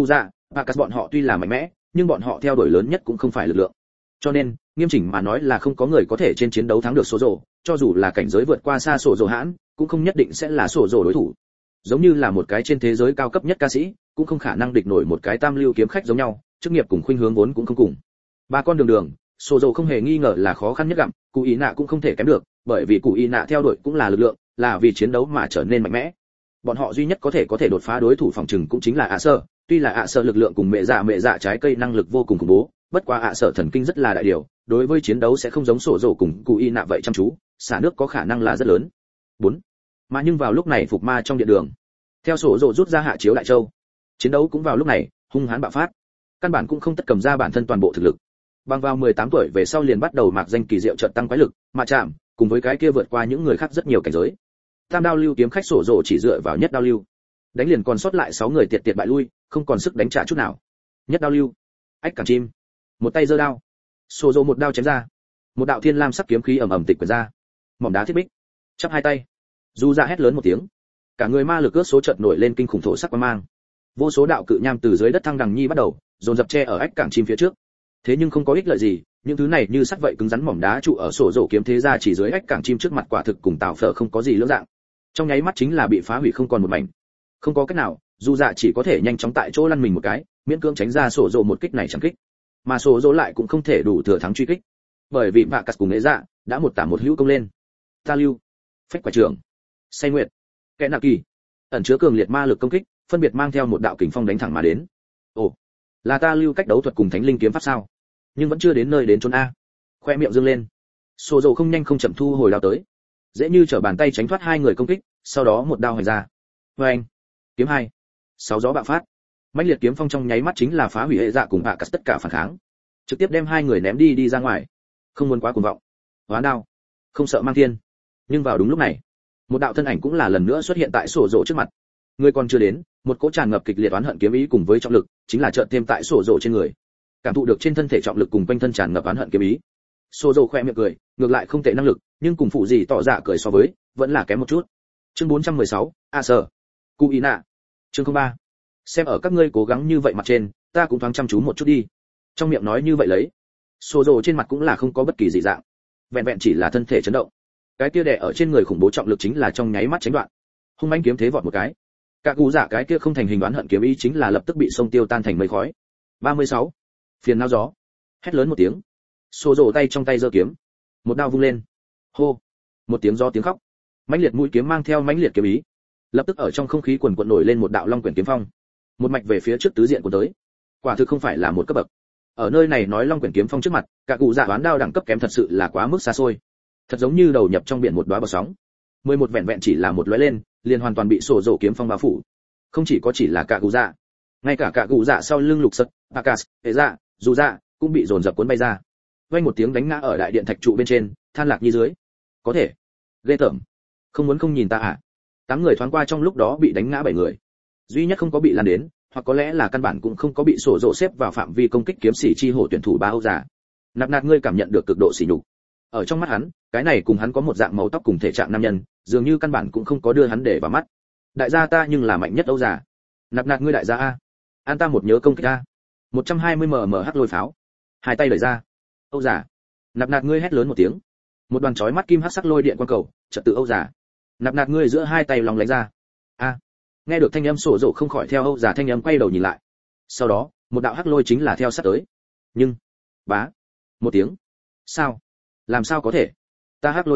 Bacchus bọn họ tuy là mạnh mẽ, nhưng bọn họ theo đuổi lớn nhất cũng không phải lực lượng. Cho nên, nghiêm chỉnh mà nói là không có người có thể trên chiến đấu thắng được Sổ, cho dù là cảnh giới vượt qua xa Sổ hãn, cũng không nhất định sẽ là Sổ đối thủ. Giống như là một cái trên thế giới cao cấp nhất ca sĩ, cũng không khả năng địch nổi một cái tam lưu kiếm khách giống nhau, chức nghiệp cùng khuynh hướng vốn cũng không cùng. Ba con đường, Sổ không hề nghi ngờ là khó khăn nhất gặm, Cụ Ý Nạ cũng không thể kém được, bởi vì Cụ Ý Nạ theo đuổi cũng là lực lượng, là vì chiến đấu mà trở nên mạnh mẽ. Bọn họ duy nhất có thể đột phá đối thủ phòng trừng cũng chính là ạ sở, tuy là ạ sở lực lượng cùng mẹ dạ trái cây năng lực vô cùng khủng bố, bất quá ạ sở thần kinh rất là đại điều, đối với chiến đấu sẽ không giống Sổ Dầu cùng Cụ Ý Nạ vậy chăm chú, xả nước có khả năng là rất lớn. 4. Mà nhưng vào lúc này phục ma trong điện đường, theo Sổ Dầu rút ra hạ chiếu đại châu, chiến đấu cũng vào lúc này hung hãn bạo phát, căn bản cũng không tất cầm ra bản thân toàn bộ thực lực. Bằng vào 18 tuổi về sau liền bắt đầu mạc danh kỳ diệu chợt tăng quái lực, mà chạm, cùng với cái kia vượt qua những người khác rất nhiều cảnh giới. Tam đao lưu kiếm khách Sổ Dầu chỉ dựa vào nhất đao lưu, đánh liền còn sót lại 6 người tiệt bại lui, không còn sức đánh trả chút nào. Nhất đao lưu, ách cẳng chim, một tay giơ đao, Sổ Dầu một đao chém ra, một đạo thiên lam sắc kiếm khí ầm ầm tịch quyển ra, mỏm đá thiết bích, chắp hai tay, du ra hét lớn một tiếng, cả người ma lực ước số chợt nổi lên kinh khủng thổ sắc quang mang, vô số đạo cự nham từ dưới đất thăng đằng nhi bắt đầu dồn dập che ở ách cảng chim phía trước. Thế nhưng không có ích lợi gì, những thứ này như sắt vậy cứng rắn mỏm đá trụ ở Sổ Dầu kiếm thế ra chỉ dưới ách cảng chim trước mặt quả thực cùng Tào Phở không có gì lưỡng dạng, trong nháy mắt chính là bị phá hủy không còn một mảnh. Không có cách nào, dù dạ chỉ có thể nhanh chóng tại chỗ lăn mình một cái, miễn cưỡng tránh ra Sổ Dầu một kích này chẳng kích, mà Sổ Dầu lại cũng không thể đủ thừa thắng truy kích, bởi vì Bacchus cùng nghệ dạ đã một tả một hữu công lên. Ta lưu, phách quả trưởng, say nguyệt, kẽ nạ kỳ, ẩn chứa cường liệt ma lực công kích, phân biệt mang theo một đạo kình phong đánh thẳng mà đến. Ồ, là ta lưu cách đấu thuật cùng thánh linh kiếm pháp sao? Nhưng vẫn chưa đến nơi đến chốn a. Khoe miệng dương lên, Sổ Dầu không nhanh không chậm thu hồi đao tới, dễ như trở bàn tay tránh thoát hai người công kích, sau đó một đao hành ra. Oeng, kiếm hai, sáu gió bạo phát, mãnh liệt kiếm phong trong nháy mắt chính là phá hủy hệ dạ cùng hạ cắt tất cả phản kháng, trực tiếp đem hai người ném đi ra ngoài. Không muốn quá cuồng vọng, hóa đao, không sợ mang thiên. Nhưng vào đúng lúc này, một đạo thân ảnh cũng là lần nữa xuất hiện tại Sổ Dầu trước mặt. Người còn chưa đến, một cỗ tràn ngập kịch liệt oán hận kiếm ý cùng với trọng lực, chính là chợt thêm tại Sổ Dầu trên người. Cảm thụ được trên thân thể trọng lực cùng quanh thân tràn ngập oán hận kiếm ý, Sổ Dầu khoe miệng cười, ngược lại không tệ năng lực, nhưng cùng phụ gì tỏ dạ cười so với, vẫn là kém một chút. Chương 416, A Sở, Cụ Ý Nạ. Chương 03. Xem ở các ngươi cố gắng như vậy mặt trên, ta cũng thoáng chăm chú một chút đi. Trong miệng nói như vậy lấy, Sổ Dầu trên mặt cũng là không có bất kỳ dị dạng, vẹn vẹn chỉ là thân thể chấn động. Cái kia đè ở trên người khủng bố trọng lực chính là trong nháy mắt tránh đoạn. Hung mãnh kiếm thế vọt một cái. Cả cú giả cái kia không thành hình đoán hận kiếm ý chính là lập tức bị sông tiêu tan thành mây khói. 36. Phiền não gió. Hét lớn một tiếng. Sổ Dầu tay trong tay giơ kiếm, một đao vung lên. Hô. Một tiếng gió tiếng khóc. Mãnh liệt mũi kiếm mang theo mãnh liệt kiếm ý, lập tức ở trong không khí quần quật nổi lên một đạo long quyển kiếm phong, một mạch về phía trước tứ diện của tới. Quả thực không phải là một cấp bậc. Ở nơi này nói long quyển kiếm phong trước mặt, cả cụ giả đoán đao đẳng cấp kém thật sự là quá mức xa xôi. Thật giống như đầu nhập trong biển một đóa bọt sóng. 11 vẹn vẹn chỉ là một lóe lên, liền hoàn toàn bị Sổ Dầu kiếm phong bao phủ. Không chỉ có chỉ là cả cụ dạ, ngay cả cụ dạ sau lưng lục sật, Bacchus, hệ dạ, dù dạ cũng bị dồn dập cuốn bay ra. Vang một tiếng đánh ngã ở đại điện thạch trụ bên trên, than lạc như dưới. Có thể, ghê tởm. Không muốn không nhìn ta à? 8 người thoáng qua trong lúc đó bị đánh ngã 7 người. Duy nhất không có bị lan đến, hoặc có lẽ là căn bản cũng không có bị Sổ Dầu xếp vào phạm vi công kích kiếm sĩ chi hổ tuyển thủ ba Âu giả. Nạp ngươi cảm nhận được cực độ sỉ nhục. Ở trong mắt hắn, cái này cùng hắn có một dạng màu tóc cùng thể trạng nam nhân, dường như căn bản cũng không có đưa hắn để vào mắt. Đại gia ta nhưng là mạnh nhất Âu giả. Nạp ngươi đại gia a. An ta một nhớ công kích a. 120 mm hắc lôi pháo. Hai tay đẩy ra. Âu giả. Nạp ngươi hét lớn một tiếng. Một đoàn chói mắt kim hắc sắc lôi điện quang cầu, trật tự Âu giả. Nạp ngươi giữa hai tay lòng lấy ra. A. Nghe được thanh âm Sổ Dầu không khỏi theo Âu giả thanh âm quay đầu nhìn lại. Sau đó, một đạo hắc lôi chính là theo sát tới. Nhưng, bá, một tiếng. Sao? Làm sao có thể? Ta hắc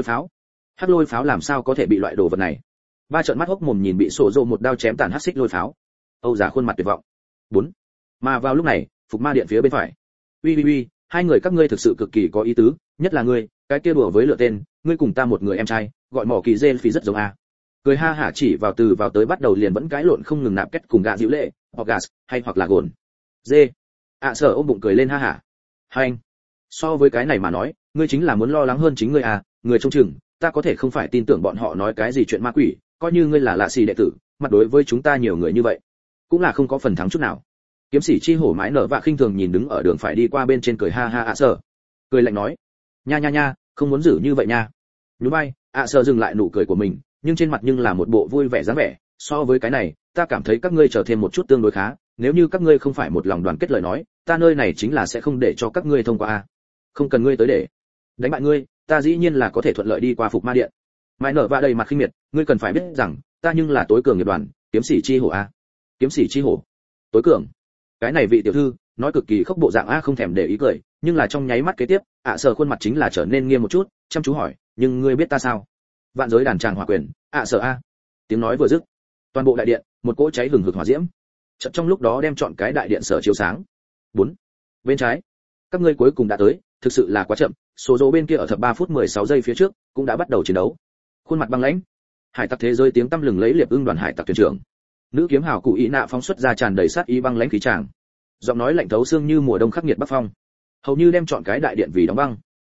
lôi pháo làm sao có thể bị loại đồ vật này? Ba trợn mắt hốc mồm nhìn bị Sổ Dầu một đao chém tàn hắc xích lôi pháo. Âu giả khuôn mặt tuyệt vọng. 4. Mà vào lúc này, phục ma điện phía bên phải. Uy, hai người các ngươi thực sự cực kỳ có ý tứ, nhất là ngươi, cái kia đùa với lựa tên, ngươi cùng ta một người em trai, gọi mỏ kỳ dê phí rất giống a. Cười ha hả chỉ vào từ vào tới bắt đầu liền vẫn cãi lộn không ngừng nạp kết cùng gạ dịu lệ, hoặc gas, hay hoặc là gồn. Dê. Sở ôm bụng cười lên ha hả. Hai anh. So với cái này mà nói, ngươi chính là muốn lo lắng hơn chính ngươi à, người trông chừng, ta có thể không phải tin tưởng bọn họ nói cái gì chuyện ma quỷ, coi như ngươi là lạ xì đệ tử, mặt đối với chúng ta nhiều người như vậy, cũng là không có phần thắng chút nào. Kiếm sĩ chi hổ mái nở vạ khinh thường nhìn đứng ở đường phải đi qua bên trên cười ha ha Sở. Cười lạnh nói, nha, không muốn giữ như vậy nha. Nhún vai, Sở dừng lại nụ cười của mình, nhưng trên mặt nhưng là một bộ vui vẻ dáng vẻ, so với cái này, ta cảm thấy các ngươi chờ thêm một chút tương đối khá, nếu như các ngươi không phải một lòng đoàn kết lời nói, ta nơi này chính là sẽ không để cho các ngươi thông qua a. Không cần ngươi tới để đánh bại ngươi, ta dĩ nhiên là có thể thuận lợi đi qua Phục Ma Điện. Mai nở va đầy mặt khinh miệt, ngươi cần phải biết rằng, ta nhưng là tối cường nghiệp đoàn, kiếm sĩ chi hổ a. Kiếm sĩ chi hổ? Tối cường? Cái này vị tiểu thư, nói cực kỳ khốc bộ dạng a không thèm để ý cười, nhưng là trong nháy mắt kế tiếp, Sở khuôn mặt chính là trở nên nghiêm một chút, chăm chú hỏi, nhưng ngươi biết ta sao? Vạn giới đàn tràng hỏa quyền, Sở a. Tiếng nói vừa dứt, toàn bộ đại điện, một cỗ cháy hừng hực hỏa diễm, chợt trong lúc đó đem trọn cái đại điện sở chiếu sáng. 4. Bên trái, các ngươi cuối cùng đã tới, thực sự là quá chậm, số dỗ bên kia ở thập 3 phút 16 giây phía trước, cũng đã bắt đầu chiến đấu. Khuôn mặt băng lãnh, hải tặc thế giới tiếng tăm lừng lấy liệp ưng đoàn hải tặc thuyền trưởng. Nữ kiếm hào cụ ý nạ phóng xuất ra tràn đầy sát ý băng lãnh khí tràng. Giọng nói lạnh thấu xương như mùa đông khắc nghiệt bắc phong, hầu như đem trọn cái đại điện vì đóng băng.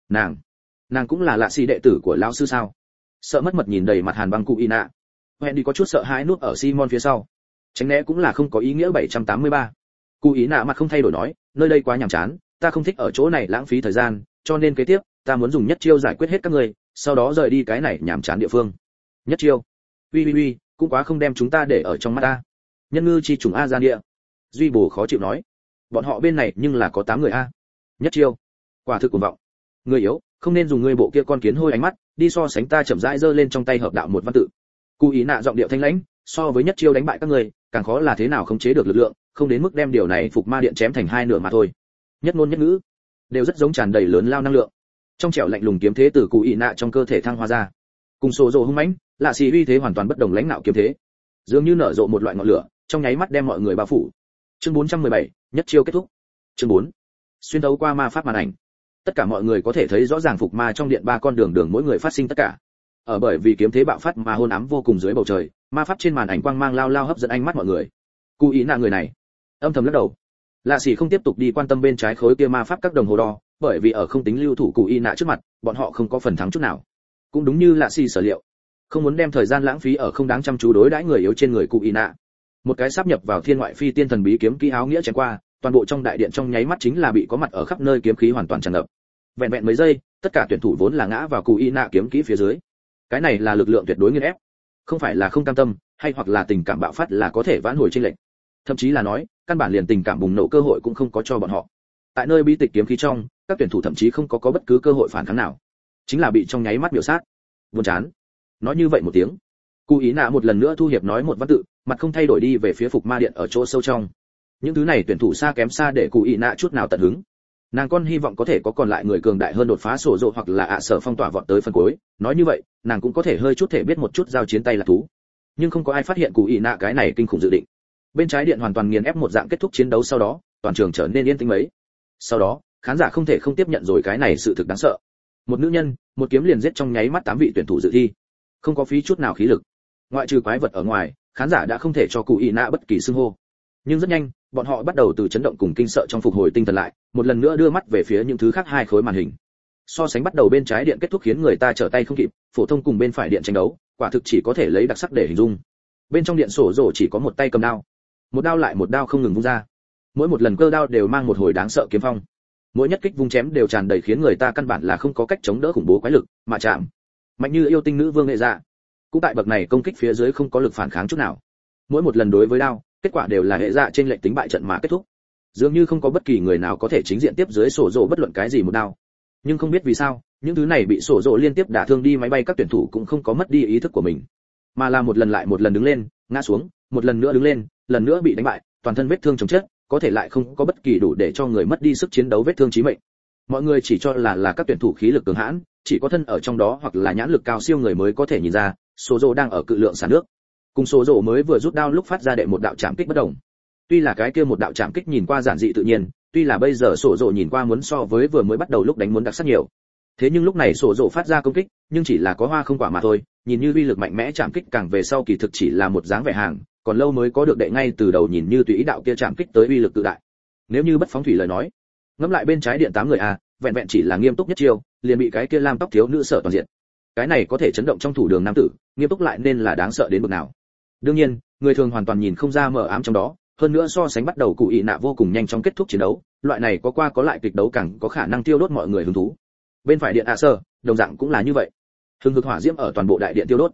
Nàng cũng là lạ xì đệ tử của lão sư sao? Sợ mất mật nhìn đầy mặt hàn băng cụ ý nạ. Hẹn đi có chút sợ hãi núp ở Simon phía sau. Tránh né cũng là không có ý nghĩa 783. Cụ ý nạ mặt không thay đổi nói, nơi đây quá nhàm chán, ta không thích ở chỗ này lãng phí thời gian, cho nên kế tiếp, ta muốn dùng nhất chiêu giải quyết hết các ngươi, sau đó rời đi cái này nhàm chán địa phương. Nhất chiêu? Uy, cũng quá không đem chúng ta để ở trong mắt ta. Nhân ngư chi trùng a gian địa. Duy Bồ khó chịu nói, bọn họ bên này nhưng là có 8 người a. Nhất chiêu? Quả thực cuồng vọng. Ngươi yếu, không nên dùng ngươi bộ kia con kiến hôi ánh mắt, đi so sánh ta chậm rãi giơ lên trong tay hợp đạo một văn tự. Cụ ý nạ giọng điệu thanh lãnh, so với nhất chiêu đánh bại các ngươi, càng khó là thế nào khống chế được lực lượng, không đến mức đem điều này Phục Ma Điện chém thành hai nửa mà thôi. Nhất ngôn nhất ngữ, đều rất giống tràn đầy lớn lao năng lượng. Trong trẻo lạnh lùng kiếm thế từ cụ ý nạ trong cơ thể thăng hoa ra. Cùng sổ rồ hung mãnh, lạ xì uy thế hoàn toàn bất đồng lãnh nạo kiếm thế. Dường như nở rộ một loại ngọn lửa, trong nháy mắt đem mọi người bao phủ. Chương 417, nhất chiêu kết thúc. Chương 4. Xuyên thấu qua ma pháp màn ảnh. Tất cả mọi người có thể thấy rõ ràng Phục Ma trong điện ba con đường mỗi người phát sinh tất cả. Ở bởi vì kiếm thế bạo phát mà hôn ám vô cùng dưới bầu trời, ma pháp trên màn ảnh quang mang lao lao hấp dẫn ánh mắt mọi người. Cụ ý nạ người này, âm thầm lắc đầu. Lạ xì không tiếp tục đi quan tâm bên trái khối kia ma pháp các đồng hồ đo, bởi vì ở không tính lưu thủ cụ ý nạ trước mặt, bọn họ không có phần thắng chút nào. Cũng đúng như Lạ xì sở liệu, không muốn đem thời gian lãng phí ở không đáng chăm chú đối đãi người yếu trên người cụ ý nạ. Một cái sáp nhập vào thiên ngoại phi tiên thần bí kiếm kỹ áo nghĩa chém qua, toàn bộ trong đại điện trong nháy mắt chính là bị có mặt ở khắp nơi kiếm khí hoàn toàn tràn ngập. Vẹn vẹn mấy giây, tất cả tuyển thủ vốn là ngã vào cụ ý nạ kiếm kỹ phía dưới. Cái này là lực lượng tuyệt đối nghiền ép, không phải là không cam tâm, hay hoặc là tình cảm bạo phát là có thể vãn hồi chênh lệch. Thậm chí là nói, căn bản liền tình cảm bùng nổ cơ hội cũng không có cho bọn họ. Tại nơi bí tịch kiếm khí trong, các tuyển thủ thậm chí không có bất cứ cơ hội phản kháng nào, chính là bị trong nháy mắt biểu sát. Buồn chán. Nói như vậy một tiếng, cụ ý nạ một lần nữa thu hiệp nói một văn tự, mặt không thay đổi đi về phía Phục Ma Điện ở chỗ sâu trong. Những thứ này tuyển thủ xa kém xa để cụ ý nạ chút nào tận hứng. Nàng con hy vọng có thể có còn lại người cường đại hơn đột phá sổ rộ hoặc là Sở phong tỏa vọt tới phần cuối, nói như vậy nàng cũng có thể hơi chút thể biết một chút giao chiến tay là thú. Nhưng không có ai phát hiện cụ ý nạ cái này kinh khủng dự định. Bên trái điện hoàn toàn nghiền ép một dạng kết thúc chiến đấu, sau đó toàn trường trở nên yên tĩnh mấy. Sau đó khán giả không thể không tiếp nhận rồi cái này sự thực đáng sợ. Một nữ nhân một kiếm liền giết trong nháy mắt 8 vị tuyển thủ dự thi, không có phí chút nào khí lực. Ngoại trừ quái vật ở ngoài, khán giả đã không thể cho cụ ý nạ bất kỳ xưng hô. Nhưng rất nhanh bọn họ bắt đầu từ chấn động cùng kinh sợ trong phục hồi tinh thần lại, một lần nữa đưa mắt về phía những thứ khác hai khối màn hình. So sánh bắt đầu bên trái điện kết thúc khiến người ta trở tay không kịp, phổ thông cùng bên phải điện tranh đấu, quả thực chỉ có thể lấy đặc sắc để hình dung. Bên trong điện sổ rổ chỉ có một tay cầm đao, một đao lại một đao không ngừng vung ra. Mỗi một lần cơ đao đều mang một hồi đáng sợ kiếm phong. Mỗi nhất kích vung chém đều tràn đầy khiến người ta căn bản là không có cách chống đỡ khủng bố quái lực, mà chạm mạnh như yêu tinh nữ vương nghệ dạ, cũng tại bậc này công kích phía dưới không có lực phản kháng chút nào. Mỗi một lần đối với đao, kết quả đều là hệ dạ trên lệnh tính bại trận mà kết thúc. Dường như không có bất kỳ người nào có thể chính diện tiếp dưới sổ rổ bất luận cái gì một đao. Nhưng không biết vì sao, những thứ này bị sổ rổ liên tiếp đả thương đi máy bay các tuyển thủ cũng không có mất đi ý thức của mình, mà là một lần lại một lần đứng lên, ngã xuống, một lần nữa đứng lên, lần nữa bị đánh bại, toàn thân vết thương chồng chất, có thể lại không có bất kỳ đủ để cho người mất đi sức chiến đấu vết thương chí mệnh. Mọi người chỉ cho là các tuyển thủ khí lực cường hãn, chỉ có thân ở trong đó hoặc là nhãn lực cao siêu người mới có thể nhìn ra, sổ rổ đang ở cự lượng xả nước. Cùng sổ rổ mới vừa rút đao lúc phát ra đệ một đạo chạm kích bất đồng. Tuy là cái kia một đạo chạm kích nhìn qua giản dị tự nhiên, tuy là bây giờ sổ rổ nhìn qua muốn so với vừa mới bắt đầu lúc đánh muốn đặc sắc nhiều. Thế nhưng lúc này sổ rổ phát ra công kích, nhưng chỉ là có hoa không quả mà thôi, nhìn như uy lực mạnh mẽ chạm kích càng về sau kỳ thực chỉ là một dáng vẻ hàng, còn lâu mới có được đệ ngay từ đầu nhìn như tùy ý đạo kia chạm kích tới uy lực tự đại. Nếu như bất phóng thủy lời nói, ngẫm lại bên trái điện 8 người vẹn vẹn chỉ là nghiêm túc nhất chiêu, liền bị cái kia lam tóc thiếu nữ sợ toàn diện. Cái này có thể chấn động trong thủ đường nam tử, nghiêm túc lại nên là đáng sợ đến mức nào. Đương nhiên, người thường hoàn toàn nhìn không ra mờ ám trong đó, hơn nữa so sánh bắt đầu cụ ý nạ vô cùng nhanh trong kết thúc chiến đấu, loại này có qua có lại kịch đấu càng có khả năng tiêu đốt mọi người hứng thú. Bên phải điện Sở, đồng dạng cũng là như vậy. Hừng hực hỏa diễm ở toàn bộ đại điện tiêu đốt.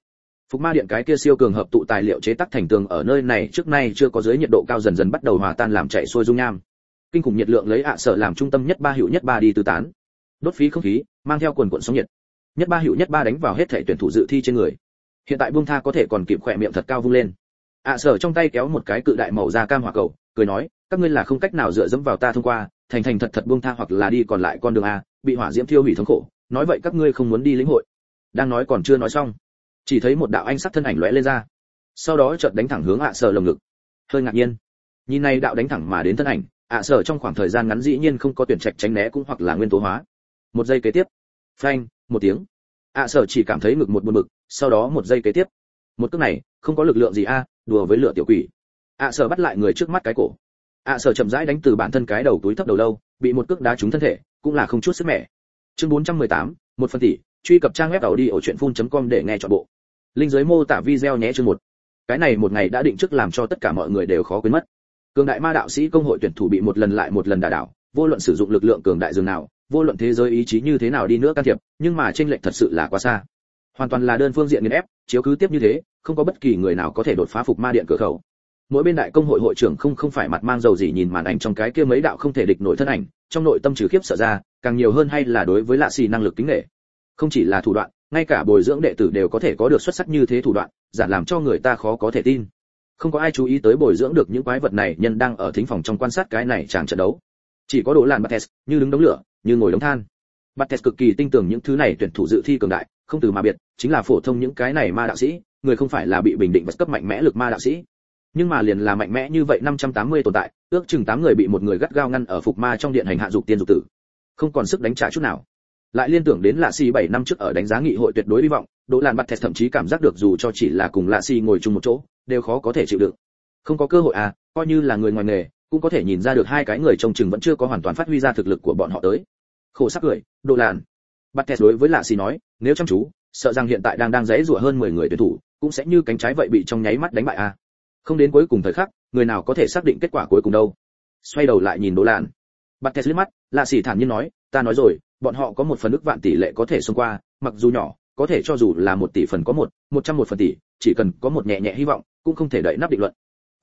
Phục ma điện cái kia siêu cường hợp tụ tài liệu chế tác thành tường ở nơi này trước nay chưa có dưới nhiệt độ cao dần dần bắt đầu hòa tan làm chảy xuôi dung nham. Kinh khủng nhiệt lượng lấy ạ sở làm trung tâm nhất ba hữu nhất ba đi tứ tán. Đốt phí không khí, mang theo quần cuộn sóng nhiệt. Nhất ba hữu nhất ba đánh vào hết thể tuyển thủ dự thi trên người. Hiện tại buông tha có thể còn kịp khỏe miệng thật cao vung lên. ạ sở trong tay kéo một cái cự đại màu da cam hỏa cầu, cười nói, các ngươi là không cách nào dựa dẫm vào ta thông qua, thành thành thật thật buông tha hoặc là đi còn lại con đường a, bị hỏa diễm thiêu hủy thống khổ, nói vậy các ngươi không muốn đi lĩnh hội. Đang nói còn chưa nói xong, chỉ thấy một đạo ánh sắc thân ảnh lóe lên ra, sau đó chợt đánh thẳng hướng ạ sở lồng ngực. Hơi ngạc nhiên, nhìn này đạo đánh thẳng mà đến thân ảnh, ạ sở trong khoảng thời gian ngắn dĩ nhiên không có tuyển trạch tránh né cũng hoặc là nguyên tố hóa. Một giây kế tiếp, phanh, một tiếng, ạ sở chỉ cảm thấy ngực một buồn bực, sau đó một giây kế tiếp, một cước này không có lực lượng gì a, đùa với lửa tiểu quỷ. ạ sở bắt lại người trước mắt cái cổ, ạ sở chậm rãi đánh từ bản thân cái đầu túi thấp đầu lâu, bị một cước đá trúng thân thể, cũng là không chút sức mẻ. Chương 418, một phần tỷ, truy cập trang web audiochuyenphun.com để nghe trọn bộ. Link dưới mô tả video nhé. Chương 1. Cái này một ngày đã định trước làm cho tất cả mọi người đều khó quên mất. Cường đại ma đạo sĩ công hội tuyển thủ bị một lần lại một lần đả đảo, vô luận sử dụng lực lượng cường đại dường nào, vô luận thế giới ý chí như thế nào đi nữa can thiệp, nhưng mà chênh lệch thật sự là quá xa. Hoàn toàn là đơn phương diện nghiền ép, chiếu cứ tiếp như thế, không có bất kỳ người nào có thể đột phá Phục Ma Điện cửa khẩu. Mỗi bên đại công hội hội trưởng không phải mặt mang dầu gì nhìn màn ảnh trong cái kia mấy đạo không thể địch nổi thân ảnh, trong nội tâm trừ khiếp sợ ra, càng nhiều hơn hay là đối với lạ xì năng lực kính nể. Không chỉ là thủ đoạn, ngay cả bồi dưỡng đệ tử đều có thể có được xuất sắc như thế thủ đoạn, giản làm cho người ta khó có thể tin. Không có ai chú ý tới bồi dưỡng được những quái vật này, nhân đang ở thính phòng trong quan sát cái này chàng trận đấu. Chỉ có Đồ Làn Bates như đứng đống lửa, như ngồi đống than. Bates cực kỳ tin tưởng những thứ này tuyển thủ dự thi cường đại, không từ mà biệt, chính là phổ thông những cái này ma đạo sĩ, người không phải là bị bình định vật cấp mạnh mẽ lực ma đạo sĩ. Nhưng mà liền là mạnh mẽ như vậy 580 tồn tại, ước chừng 8 người bị một người gắt gao ngăn ở Phục Ma trong điện hành hạ dục tiên dục tử. Không còn sức đánh trả chút nào. Lại liên tưởng đến Lạ Xi 7 năm trước ở đánh giá nghị hội tuyệt đối hy vọng, Đỗ Lan Bates thậm chí cảm giác được dù cho chỉ là cùng Lạ Xi ngồi chung một chỗ, đều khó có thể chịu đựng. Không có cơ hội à, coi như là người ngoài nghề, cũng có thể nhìn ra được hai cái người trông chừng vẫn chưa có hoàn toàn phát huy ra thực lực của bọn họ tới. Khổ sắc cười, Đỗ Lan Bates đối với Lạ Xi nói, nếu chăm chú, sợ rằng hiện tại đang giãy giụa hơn 10 người tuyển thủ, cũng sẽ như cánh trái vậy bị trong nháy mắt đánh bại à. Không đến cuối cùng thời khắc, người nào có thể xác định kết quả cuối cùng đâu. Xoay đầu lại nhìn Đỗ Lan Bates liếc mắt, Lạ Xi thản nhiên nói, ta nói rồi, bọn họ có 1 phần ức vạn tỷ lệ có thể xông qua, mặc dù nhỏ, có thể cho dù là 1 tỷ phần có 101 phần tỷ, chỉ cần có một nhẹ nhẹ hy vọng, cũng không thể đậy nắp định luận.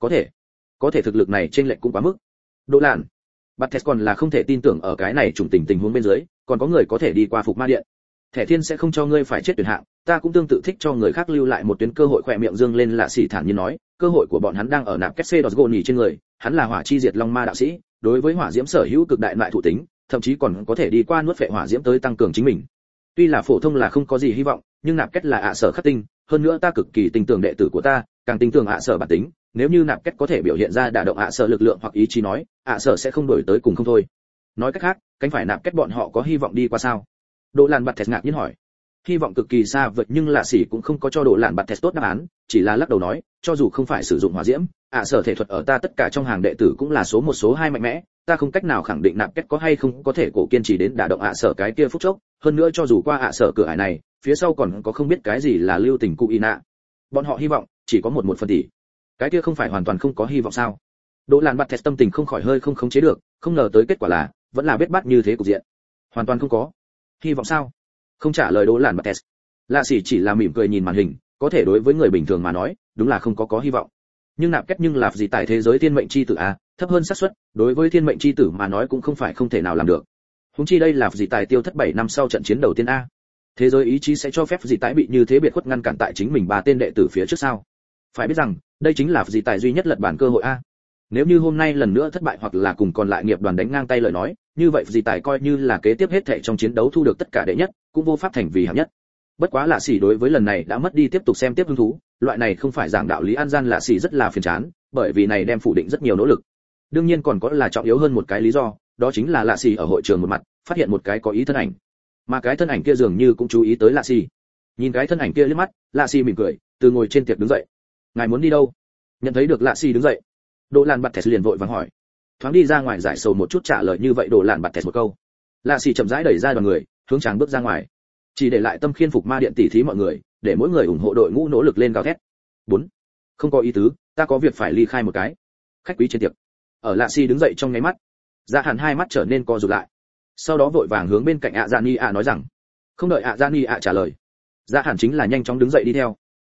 Có thể thực lực này trên lệch cũng quá mức. Đỗ Lan Bates còn là không thể tin tưởng ở cái này trùng tình huống bên dưới, còn có người có thể đi qua Phục Ma Điện. Thẻ thiên sẽ không cho ngươi phải chết tuyển hạng, ta cũng tương tự thích cho người khác lưu lại một tuyến cơ hội. Khỏe miệng dương lên Lạ Xỉ thản nhiên nói, cơ hội của bọn hắn đang ở nạp kết C Dosgoni trên người, hắn là hỏa chi diệt long ma đạo sĩ, đối với hỏa diễm sở hữu cực đại loại thụ tính, thậm chí còn có thể đi qua nuốt phệ hỏa diễm tới tăng cường chính mình. Tuy là phổ thông là không có gì hy vọng, nhưng nạp kết là ạ sở khắc tinh, hơn nữa ta cực kỳ tin tưởng đệ tử của ta, càng tin tưởng ạ sở bản tính, nếu như nạp kết có thể biểu hiện ra đả động ạ sở lực lượng hoặc ý chí nói, ạ sở sẽ không đổi tới cùng không thôi. Nói cách khác, cánh phải nạp kết bọn họ có hy vọng đi qua sao? Đỗ Lan Bates ngạc nhiên hỏi. Hy vọng cực kỳ xa vời, nhưng Lạ Xỉ cũng không có cho Đỗ Lan Bates tốt đáp án, chỉ là lắc đầu nói, cho dù không phải sử dụng hỏa diễm, ạ sở thể thuật ở ta tất cả trong hàng đệ tử cũng là số 1 số 2 mạnh mẽ, ta không cách nào khẳng định nạp kết có hay không có thể cổ kiên trì đến đả động ạ sở cái kia phút chốc, hơn nữa cho dù qua ạ sở cửa ải này, phía sau còn có không biết cái gì là lưu tình cụ ina. Bọn họ hy vọng chỉ có 1 phần tỷ. Cái kia không phải hoàn toàn không có hy vọng sao? Đỗ Lan Bates tâm tình không khỏi hơi không khống chế được, không ngờ tới kết quả là vẫn là biết bắt như thế cục diện. Hoàn toàn không có hy vọng sao? Không trả lời Đỗ Lan Bates. Lạ Xỉ chỉ là mỉm cười nhìn màn hình, có thể đối với người bình thường mà nói, đúng là không có hy vọng. Nhưng nạp kết nhưng là gì tại thế giới thiên mệnh chi tử a, thấp hơn xác suất, đối với thiên mệnh chi tử mà nói cũng không phải không thể nào làm được. Huống chi đây là gì tại tiêu thất 7 năm sau trận chiến đầu tiên a. Thế giới ý chí sẽ cho phép gì tại bị như thế biệt khuất ngăn cản tại chính mình 3 tên đệ tử phía trước sao? Phải biết rằng, đây chính là gì tại duy nhất lật bản cơ hội a. Nếu như hôm nay lần nữa thất bại hoặc là cùng còn lại nghiệp đoàn đánh ngang tay lời nói, như vậy gì tại coi như là kế tiếp hết thảy trong chiến đấu thu được tất cả đệ nhất, cũng vô pháp thành vì hạng nhất. Bất quá Lạ Xỉ đối với lần này đã mất đi tiếp tục xem tiếp hứng thú, loại này không phải giảng đạo lý an gian Lạ Xỉ rất là phiền chán, bởi vì này đem phủ định rất nhiều nỗ lực. Đương nhiên còn có là trọng yếu hơn một cái lý do, đó chính là Lạ Xỉ ở hội trường một mặt, phát hiện một cái có ý thân ảnh. Mà cái thân ảnh kia dường như cũng chú ý tới Lạ Xỉ. Nhìn cái thân ảnh kia liếc mắt, Lạ Xỉ mỉm cười, từ ngồi trên tiệc đứng dậy. Ngài muốn đi đâu? Nhận thấy được Lạ Xỉ đứng dậy, Đỗ Lan Bates liền vội vàng hỏi. Thoáng đi ra ngoài giải sầu một chút trả lời như vậy Đỗ Lan Bates một câu. Lạ Xỉ chậm rãi đẩy ra đoàn người, hướng chàng bước ra ngoài. Chỉ để lại tâm khiên Phục Ma Điện tỉ thí mọi người, để mỗi người ủng hộ đội ngũ nỗ lực lên gào thét. 4. Không có ý tứ, ta có việc phải ly khai một cái. Khách quý trên tiệc. Ở Lạ Xỉ đứng dậy trong nháy mắt, Dạ Hàn hai mắt trở nên co rụt lại. Sau đó vội vàng hướng bên cạnh ạ Dạ Ni ạ nói rằng, không đợi ạ Dạ Ni ạ trả lời, Dạ Hàn chính là nhanh chóng đứng dậy đi theo.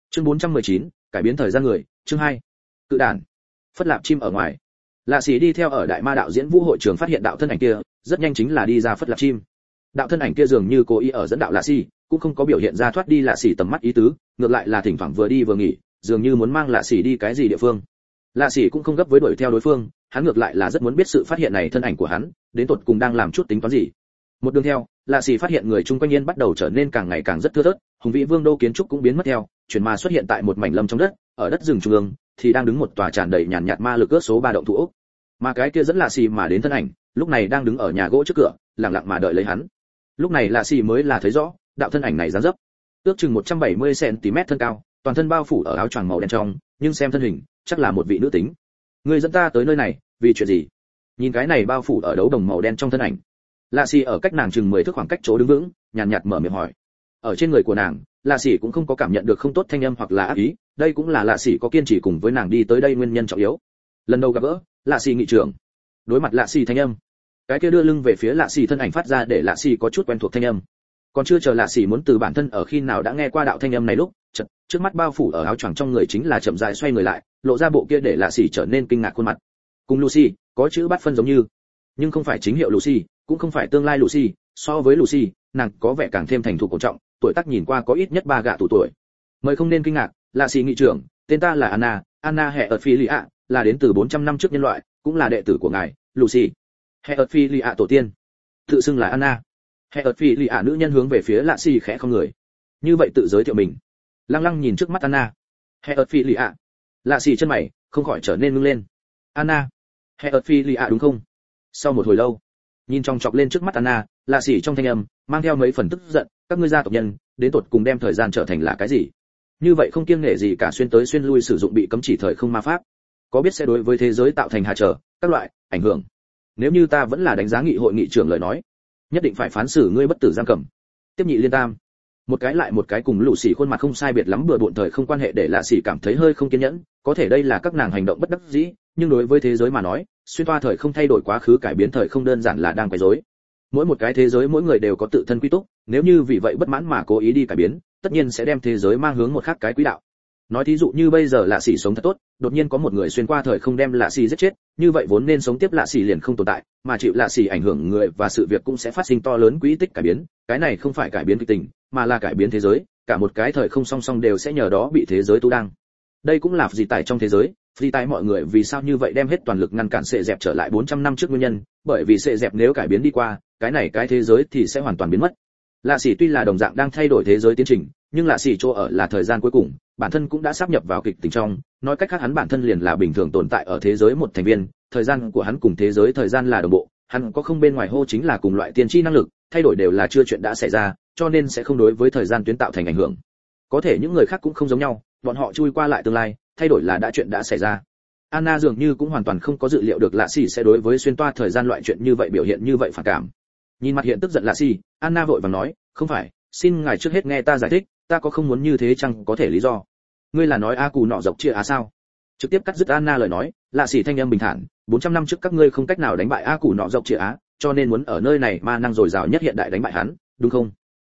Chương 419, cải biến thời gian người, chương 2. Cự đản. Phất Lạp chim ở ngoài. Lạ Sĩ đi theo ở Đại Ma đạo diễn vũ hội trường phát hiện đạo thân ảnh kia, rất nhanh chính là đi ra Phất Lạp chim. Đạo thân ảnh kia dường như cố ý ở dẫn đạo Lạ Sĩ, cũng không có biểu hiện ra thoát đi Lạ Sĩ tầm mắt ý tứ, ngược lại là thỉnh thoảng vừa đi vừa nghỉ, dường như muốn mang Lạ Sĩ đi cái gì địa phương. Lạ Sĩ cũng không gấp với đuổi theo đối phương, hắn ngược lại là rất muốn biết sự phát hiện này thân ảnh của hắn, đến tột cùng đang làm chút tính toán gì. Một đường theo, Lạ Sĩ phát hiện người chung quanh yên bắt đầu trở nên càng ngày càng rất thưa thớt, hùng vĩ vương đô kiến trúc cũng biến mất theo, chuyển mà xuất hiện tại một mảnh lâm trong đất, ở đất rừng trung ương thì đang đứng một tòa tràn đầy nhàn nhạt ma lực ước số 3 động thủ ốc. Mà cái kia dẫn Lạ Sĩ mà đến thân ảnh, lúc này đang đứng ở nhà gỗ trước cửa, lặng lặng mà đợi lấy hắn. Lúc này Lạ Sĩ mới là thấy rõ, đạo thân ảnh này dáng dấp, ước chừng 170 cm thân cao, toàn thân bao phủ ở áo choàng màu đen trong, nhưng xem thân hình, chắc là một vị nữ tính. Người dẫn ta tới nơi này, vì chuyện gì? Nhìn cái này bao phủ ở đấu đồng màu đen trong thân ảnh. Lạ Sĩ ở cách nàng chừng 10 thước khoảng cách chỗ đứng vững, nhàn nhạt mở miệng hỏi. Ở trên người của nàng, Lạ Sĩ cũng không có cảm nhận được không tốt thanh âm hoặc là ác ý, đây cũng là Lạ Sĩ có kiên trì cùng với nàng đi tới đây nguyên nhân trọng yếu. Lần đầu gặp gỡ, Lạ Sĩ nghị trưởng. Đối mặt Lạ Sĩ thanh âm, cái kia đưa lưng về phía Lạ Sĩ thân ảnh phát ra để Lạ Sĩ có chút quen thuộc thanh âm. Còn chưa chờ Lạ Sĩ muốn từ bản thân ở khi nào đã nghe qua đạo thanh âm này lúc, chợt, trước mắt bao phủ ở áo choàng trong người chính là chậm rãi xoay người lại, lộ ra bộ kia để Lạ Sĩ trở nên kinh ngạc khuôn mặt. Cùng Lucy, có chữ bắt phân giống như, nhưng không phải chính hiệu Lucy, cũng không phải tương lai Lucy, so với Lucy, nàng có vẻ càng thêm thành thục cổ trọng, tuổi tác nhìn qua có ít nhất 3 gạ tuổi. Mời không nên kinh ngạc, Lạ Sĩ nghị trưởng, tên ta là Anna Heophilia, là đến từ 400 năm trước nhân loại, cũng là đệ tử của ngài, Lucy. Heophilia tổ tiên, tự xưng là Anna. Heophilia nữ nhân hướng về phía Lạ Sĩ khẽ không người. Như vậy tự giới thiệu mình. Lăng lăng nhìn trước mắt Anna. Heophilia. Lạ Sĩ chân mày không khỏi trở nên ngưng lên. Anna. Heophilia đúng không? Sau một hồi lâu, nhìn trong chọc lên trước mắt Anna, Lạ Sĩ trong thanh âm mang theo mấy phần tức giận, các ngươi gia tộc nhân, đến tột cùng đem thời gian trở thành là cái gì? Như vậy không kiêng nể gì cả xuyên tới xuyên lui sử dụng bị cấm chỉ thời không ma pháp, có biết sẽ đối với thế giới tạo thành hà trở, các loại ảnh hưởng. Nếu như ta vẫn là đánh giá nghị hội nghị trưởng lời nói, nhất định phải phán xử ngươi bất tử giam cầm. Tiếp nhị liên tam, một cái lại một cái cùng Lũ Xỉ khuôn mặt không sai biệt lắm bừa bộn thời không quan hệ để Lạ Xỉ cảm thấy hơi không kiên nhẫn, có thể đây là các nàng hành động bất đắc dĩ, nhưng đối với thế giới mà nói, xuyên toa thời không thay đổi quá khứ cải biến thời không đơn giản là đang quấy rối. Mỗi một cái thế giới mỗi người đều có tự thân quy túc, nếu như vì vậy bất mãn mà cố ý đi cải biến, tất nhiên sẽ đem thế giới mang hướng một khác cái quỹ đạo. Nói thí dụ như bây giờ Lạ Sĩ sống thật tốt, đột nhiên có một người xuyên qua thời không đem Lạ Sĩ giết chết, như vậy vốn nên sống tiếp Lạ Sĩ liền không tồn tại, mà chịu Lạ Sĩ ảnh hưởng người và sự việc cũng sẽ phát sinh to lớn quỹ tích cải biến, cái này không phải cải biến kịch tình, mà là cải biến thế giới, cả một cái thời không song song đều sẽ nhờ đó bị thế giới tu đăng. Đây cũng là gì tại trong thế giới, vì tại mọi người vì sao như vậy đem hết toàn lực ngăn cản sệ dẹp trở lại 400 năm trước nguyên nhân, bởi vì sệ dẹp nếu cải biến đi qua, cái này cái thế giới thì sẽ hoàn toàn biến mất. Lạ Sĩ tuy là đồng dạng đang thay đổi thế giới tiến trình, nhưng Lạ Sĩ chỗ ở là thời gian cuối cùng, bản thân cũng đã sáp nhập vào kịch tình trong, nói cách khác hắn bản thân liền là bình thường tồn tại ở thế giới một thành viên, thời gian của hắn cùng thế giới thời gian là đồng bộ, hắn có không bên ngoài hô chính là cùng loại tiên tri năng lực, thay đổi đều là chưa chuyện đã xảy ra, cho nên sẽ không đối với thời gian tuyến tạo thành ảnh hưởng. Có thể những người khác cũng không giống nhau, bọn họ chui qua lại tương lai, thay đổi là đã chuyện đã xảy ra. Anna dường như cũng hoàn toàn không có dự liệu được Lạ Sĩ sẽ đối với xuyên toa thời gian loại chuyện như vậy biểu hiện như vậy phản cảm. Nhìn mặt hiện tức giận Lạ Sĩ, Anna vội vàng nói, không phải, xin ngài trước hết nghe ta giải thích, ta có không muốn như thế chăng có thể lý do. Ngươi là nói A Cù nọ dọc chia á sao? Trực tiếp cắt dứt Anna lời nói, Lạ Sĩ thanh âm bình thản, 400 năm trước các ngươi không cách nào đánh bại A Cù nọ dọc chia á, cho nên muốn ở nơi này ma năng dồi dào nhất hiện đại đánh bại hắn, đúng không?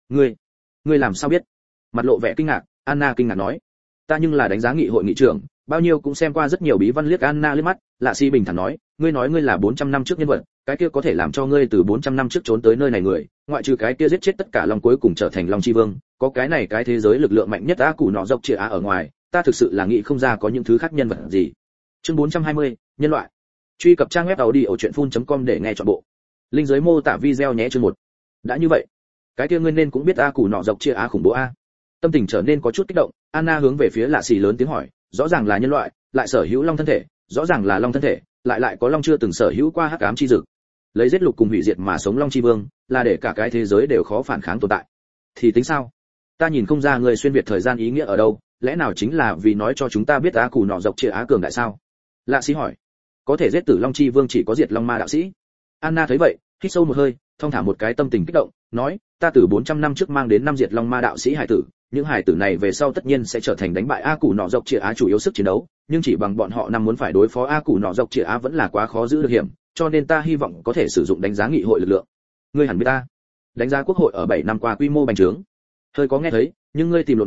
Ngươi làm sao biết? Mặt lộ vẻ kinh ngạc, Anna kinh ngạc nói, ta nhưng là đánh giá nghị hội nghị trưởng, bao nhiêu cũng xem qua rất nhiều bí văn liếc Anna liếc mắt, Lạ Sĩ bình thản nói, ngươi nói ngươi là 400 năm trước nhân vật, cái kia có thể làm cho ngươi từ 400 năm trước trốn tới nơi này người, ngoại trừ cái kia giết chết tất cả long cuối cùng trở thành long chi vương, có cái này cái thế giới lực lượng mạnh nhất A Cù nọ dọc chia á ở ngoài, ta thực sự là nghĩ không ra có những thứ khác nhân vật gì. Chương 420, nhân loại. Truy cập trang web audiochuyenphun.com để nghe trọn bộ. Link dưới mô tả video nhé chương 1. Đã như vậy, cái kia ngươi nên cũng biết A Cù nọ dọc chia á khủng bố a. Tâm tình trở nên có chút kích động, Anna hướng về phía Lạ Sĩ lớn tiếng hỏi, rõ ràng là nhân loại, lại sở hữu long thân thể, rõ ràng là long thân thể, lại có long chưa từng sở hữu qua hắc ám chi dực. Lấy giết lục cùng hủy diệt mà sống long chi vương, là để cả cái thế giới đều khó phản kháng tồn tại. Thì tính sao? Ta nhìn không ra người xuyên việt thời gian ý nghĩa ở đâu, lẽ nào chính là vì nói cho chúng ta biết A Cù nọ dọc chia á cường đại sao? Lạ Sĩ hỏi. Có thể giết tử long chi vương chỉ có diệt long ma đạo sĩ. Anna thấy vậy, hít sâu một hơi, thong thả một cái tâm tình kích động, nói, ta từ 400 năm trước mang đến năm diệt long ma đạo sĩ hải tử, những hải tử này về sau tất nhiên sẽ trở thành đánh bại A Cù nọ dọc chia á chủ yếu sức chiến đấu, nhưng chỉ bằng bọn họ năm muốn phải đối phó A Cù nọ dọc chia á vẫn là quá khó giữ được hiểm, cho nên ta hy vọng có thể sử dụng đánh giá nghị hội lực lượng. Ngươi hẳn biết ta, đánh giá quốc hội ở 7 năm qua quy mô bành trướng. Hơi có nghe thấy, nhưng ngươi tìm lộn người,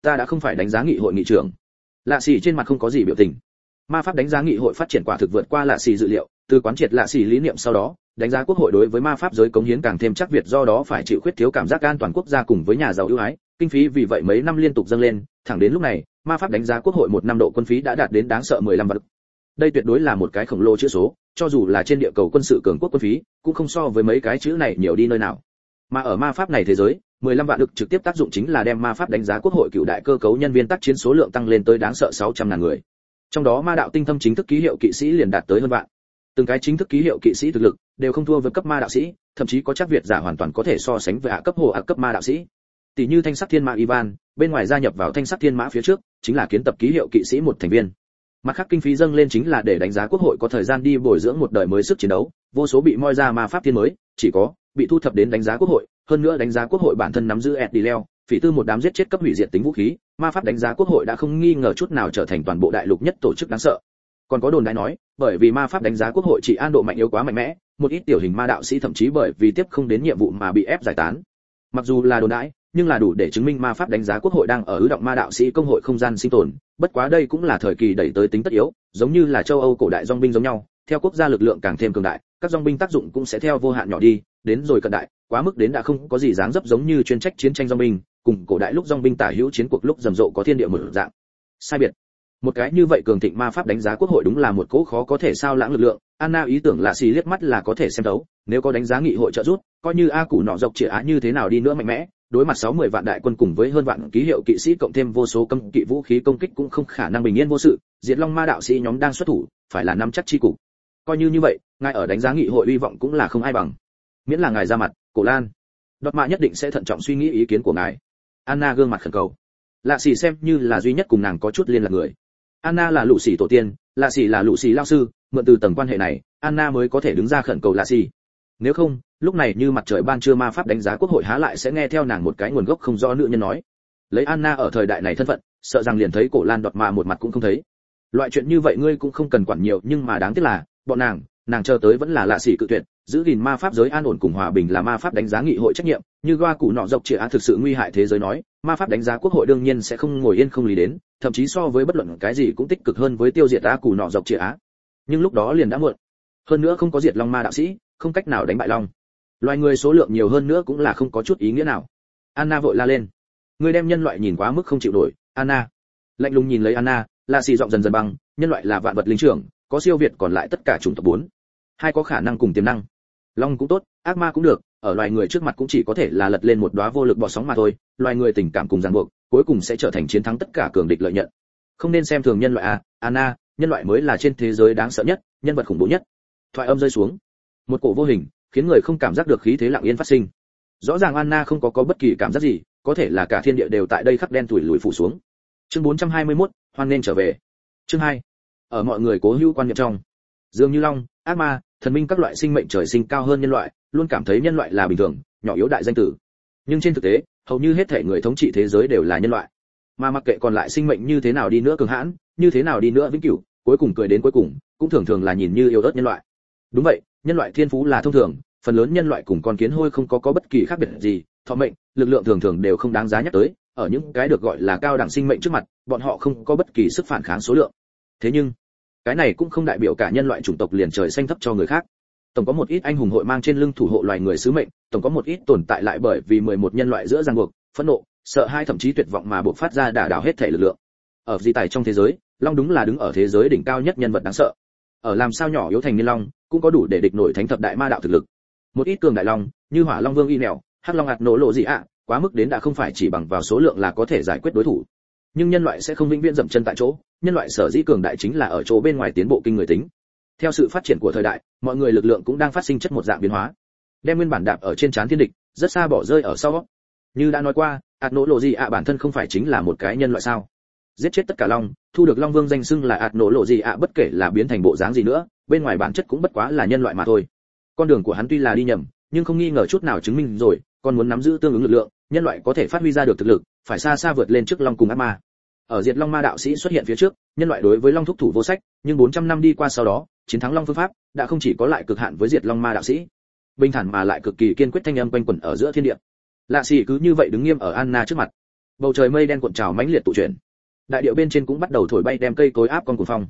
ta đã không phải đánh giá nghị hội nghị trưởng. Lạ xỉ trên mặt không có gì biểu tình. Ma pháp đánh giá nghị hội phát triển quả thực vượt qua lạ xỉ dự liệu, từ quán triệt lạ xỉ lý niệm sau đó, đánh giá quốc hội đối với ma pháp giới cống hiến càng thêm chắc việt, do đó phải chịu khuyết thiếu cảm giác an toàn quốc gia cùng với nhà giàu ưu ái, kinh phí vì vậy mấy năm liên tục dâng lên, thẳng đến lúc này, ma pháp đánh giá quốc hội một năm độ quân phí đã đạt đến đáng sợ 15 vạn. Đây tuyệt đối là một cái khổng lồ chữ số, cho dù là trên địa cầu quân sự cường quốc quân phí, cũng không so với mấy cái chữ này nhiều đi nơi nào. Mà ở ma pháp này thế giới, 15 vạn được trực tiếp tác dụng chính là đem ma pháp đánh giá quốc hội cựu đại cơ cấu nhân viên tác chiến số lượng tăng lên tới đáng sợ 600.000 người. Trong đó ma đạo tinh thâm chính thức ký hiệu kỵ sĩ liền đạt tới hơn vạn. Từng cái chính thức ký hiệu kỵ sĩ thực lực đều không thua với cấp ma đạo sĩ, thậm chí có chắc việt giả hoàn toàn có thể so sánh với hạ cấp hồ hạ cấp ma đạo sĩ. Tỷ như thanh sắc thiên mã Ivan, bên ngoài gia nhập vào thanh sắc thiên mã phía trước, chính là kiến tập ký hiệu kỵ sĩ một thành viên. Mặt khác kinh phí dâng lên chính là để đánh giá quốc hội có thời gian đi bồi dưỡng một đời mới sức chiến đấu, vô số bị moi ra ma pháp thiên mới, chỉ có bị thu thập đến đánh giá quốc hội, hơn nữa đánh giá quốc hội bản thân nắm giữ Edileo, phỉ tư một đám giết chết cấp hủy diệt tính vũ khí, ma pháp đánh giá quốc hội đã không nghi ngờ chút nào trở thành toàn bộ đại lục nhất tổ chức đáng sợ. Còn có đồn đại nói, bởi vì ma pháp đánh giá quốc hội chỉ an độ mạnh yếu quá mạnh mẽ, một ít tiểu hình ma đạo sĩ thậm chí bởi vì tiếp không đến nhiệm vụ mà bị ép giải tán. Mặc dù là đồn đại, nhưng là đủ để chứng minh ma pháp đánh giá quốc hội đang ở ứ động ma đạo sĩ công hội không gian sinh tồn, bất quá đây cũng là thời kỳ đẩy tới tính tất yếu, giống như là châu Âu cổ đại dòng binh giống nhau, theo quốc gia lực lượng càng thêm cường đại, các dòng binh tác dụng cũng sẽ theo vô hạn nhỏ đi, đến rồi cận đại, quá mức đến đã không có gì dáng dấp giống như chuyên trách chiến tranh dòng binh, cùng cổ đại lúc dòng binh tả hữu chiến cuộc lúc rầm rộ có thiên địa một dạng. Sai biệt. Một cái như vậy cường thịnh ma pháp đánh giá quốc hội đúng là một cỗ khó có thể sao lãng lực lượng. Anna ý tưởng là xì liếc mắt là có thể xem thấu, nếu có đánh giá nghị hội trợ giúp, coi như A Củ nọ dọc chỉ á như thế nào đi nữa mạnh mẽ, đối mặt 60 vạn đại quân cùng với hơn vạn ký hiệu kỵ sĩ cộng thêm vô số cấm kỵ vũ khí công kích cũng không khả năng bình yên vô sự, Diệt Long ma đạo sĩ nhóm đang xuất thủ, phải là nắm chắc chi cục. Coi như vậy, ngài ở đánh giá nghị hội uy vọng cũng là không ai bằng. Miễn là ngài ra mặt, Cổ Lan, Đọt Mạ nhất định sẽ thận trọng suy nghĩ ý kiến của ngài. Anna gương mặt khẩn cầu. Lạ xì xem như là duy nhất cùng nàng có chút liên lạc người. Anna là lũ xì tổ tiên, Lạ xì là lũ xì lao sư, mượn từ tầng quan hệ này, Anna mới có thể đứng ra khẩn cầu Lạ xì. Nếu không, lúc này như mặt trời ban trưa ma pháp đánh giá quốc hội há lại sẽ nghe theo nàng một cái nguồn gốc không rõ nữ nhân nói. Lấy Anna ở thời đại này thân phận, sợ rằng liền thấy Cổ Lan Đọt Mạ một mặt cũng không thấy. Loại chuyện như vậy ngươi cũng không cần quản nhiều, nhưng mà đáng tiếc là, bọn nàng chờ tới vẫn là Lạ xì cự tuyệt, giữ gìn ma pháp giới an ổn cùng hòa bình là ma pháp đánh giá nghị hội trách nhiệm, như Goa Cụ nọ dọc chỉ á thực sự nguy hại thế giới nói, ma pháp đánh giá quốc hội đương nhiên sẽ không ngồi yên không lý đến, thậm chí so với bất luận cái gì cũng tích cực hơn với tiêu diệt A Cụ nọ dọc chỉ á. Nhưng lúc đó liền đã muộn. Hơn nữa không có diệt Long ma đạo sĩ, không cách nào đánh bại Long. Loài người số lượng nhiều hơn nữa cũng là không có chút ý nghĩa nào. Anna vội la lên. Ngươi đem nhân loại nhìn quá mức không chịu nổi, Anna. Lạnh lùng nhìn lấy Anna, là xì giọng dần dần băng, nhân loại là vạn vật linh trưởng, có siêu việt còn lại tất cả chủng tộc 4. Hai có khả năng cùng tiềm năng. Long cũng tốt, ác ma cũng được, ở loài người trước mặt cũng chỉ có thể là lật lên một đóa vô lực bọt sóng mà thôi, loài người tình cảm cùng ràng buộc, cuối cùng sẽ trở thành chiến thắng tất cả cường địch lợi nhận. Không nên xem thường nhân loại à, Anna, nhân loại mới là trên thế giới đáng sợ nhất, nhân vật khủng bố nhất. Thoại âm rơi xuống, một cổ vô hình, khiến người không cảm giác được khí thế lặng yên phát sinh. Rõ ràng Anna không có bất kỳ cảm giác gì, có thể là cả thiên địa đều tại đây khắc đen tủi lùi phủ xuống. Chương 421, hoan nên trở về. Chương 2. Ở mọi người cố hữu quan niệm trong, dường như Long, ác ma, thần minh các loại sinh mệnh trời sinh cao hơn nhân loại, luôn cảm thấy nhân loại là bình thường, nhỏ yếu đại danh tử. Nhưng trên thực tế, hầu như hết thảy người thống trị thế giới đều là nhân loại. Mà mặc kệ còn lại sinh mệnh như thế nào đi nữa cường hãn, như thế nào đi nữa vĩnh cửu, cuối cùng cười đến cuối cùng, cũng thường thường là nhìn như yếu ớt nhân loại. Đúng vậy, nhân loại thiên phú là thông thường, phần lớn nhân loại cùng con kiến hôi không có bất kỳ khác biệt gì, thọ mệnh, lực lượng thường thường đều không đáng giá nhắc tới, ở những cái được gọi là cao đẳng sinh mệnh trước mặt, bọn họ không có bất kỳ sức phản kháng số lượng. Thế nhưng, cái này cũng không đại biểu cả nhân loại chủng tộc liền trời xanh thấp cho người khác. Tổng có một ít anh hùng hội mang trên lưng thủ hộ loài người sứ mệnh, tổng có một ít tồn tại lại bởi vì 11 nhân loại giữa ràng buộc, phẫn nộ, sợ hãi thậm chí tuyệt vọng mà bộc phát ra đả đảo hết thể lực lượng. Ở di tài trong thế giới, Long đúng là đứng ở thế giới đỉnh cao nhất nhân vật đáng sợ. Ở làm sao nhỏ yếu thành niên Long, cũng có đủ để địch nổi thánh thập đại ma đạo thực lực. Một ít cường đại Long, như Hỏa Long Vương Y Nẻo, Hắc Long Hạt nổ lộ gì ạ, quá mức đến đã không phải chỉ bằng vào số lượng là có thể giải quyết đối thủ. Nhưng nhân loại sẽ không vĩnh viễn dậm chân tại chỗ, nhân loại sở dĩ cường đại chính là ở chỗ bên ngoài tiến bộ kinh người tính. Theo sự phát triển của thời đại, mọi người lực lượng cũng đang phát sinh chất một dạng biến hóa. Đem nguyên bản đạp ở trên trán thiên địch, rất xa bỏ rơi ở sau. Như đã nói qua, Hạt nổ lộ gì ạ bản thân không phải chính là một cái nhân loại sao? Giết chết tất cả Long, thu được Long Vương danh xưng là Hạt nổ lộ gì ạ, bất kể là biến thành bộ dáng gì nữa, bên ngoài bản chất cũng bất quá là nhân loại mà thôi. Con đường của hắn tuy là đi nhầm, nhưng không nghi ngờ chút nào chứng minh rồi, còn muốn nắm giữ tương ứng lực lượng, nhân loại có thể phát huy ra được thực lực, phải xa xa vượt lên trước Long cùng ác ma. Ở diệt Long ma đạo sĩ xuất hiện phía trước, nhân loại đối với Long thúc thủ vô sách, nhưng 400 năm đi qua sau đó, chiến thắng Long phương pháp đã không chỉ có lại cực hạn với diệt Long ma đạo sĩ, bình thản mà lại cực kỳ kiên quyết thanh âm quanh quẩn ở giữa thiên địa. Lạ xì cứ như vậy đứng nghiêm ở Anna trước mặt. Bầu trời mây đen cuộn trào mãnh liệt tụ chuyển, đại điệu bên trên cũng bắt đầu thổi bay đem cây cối áp con cuồng phong.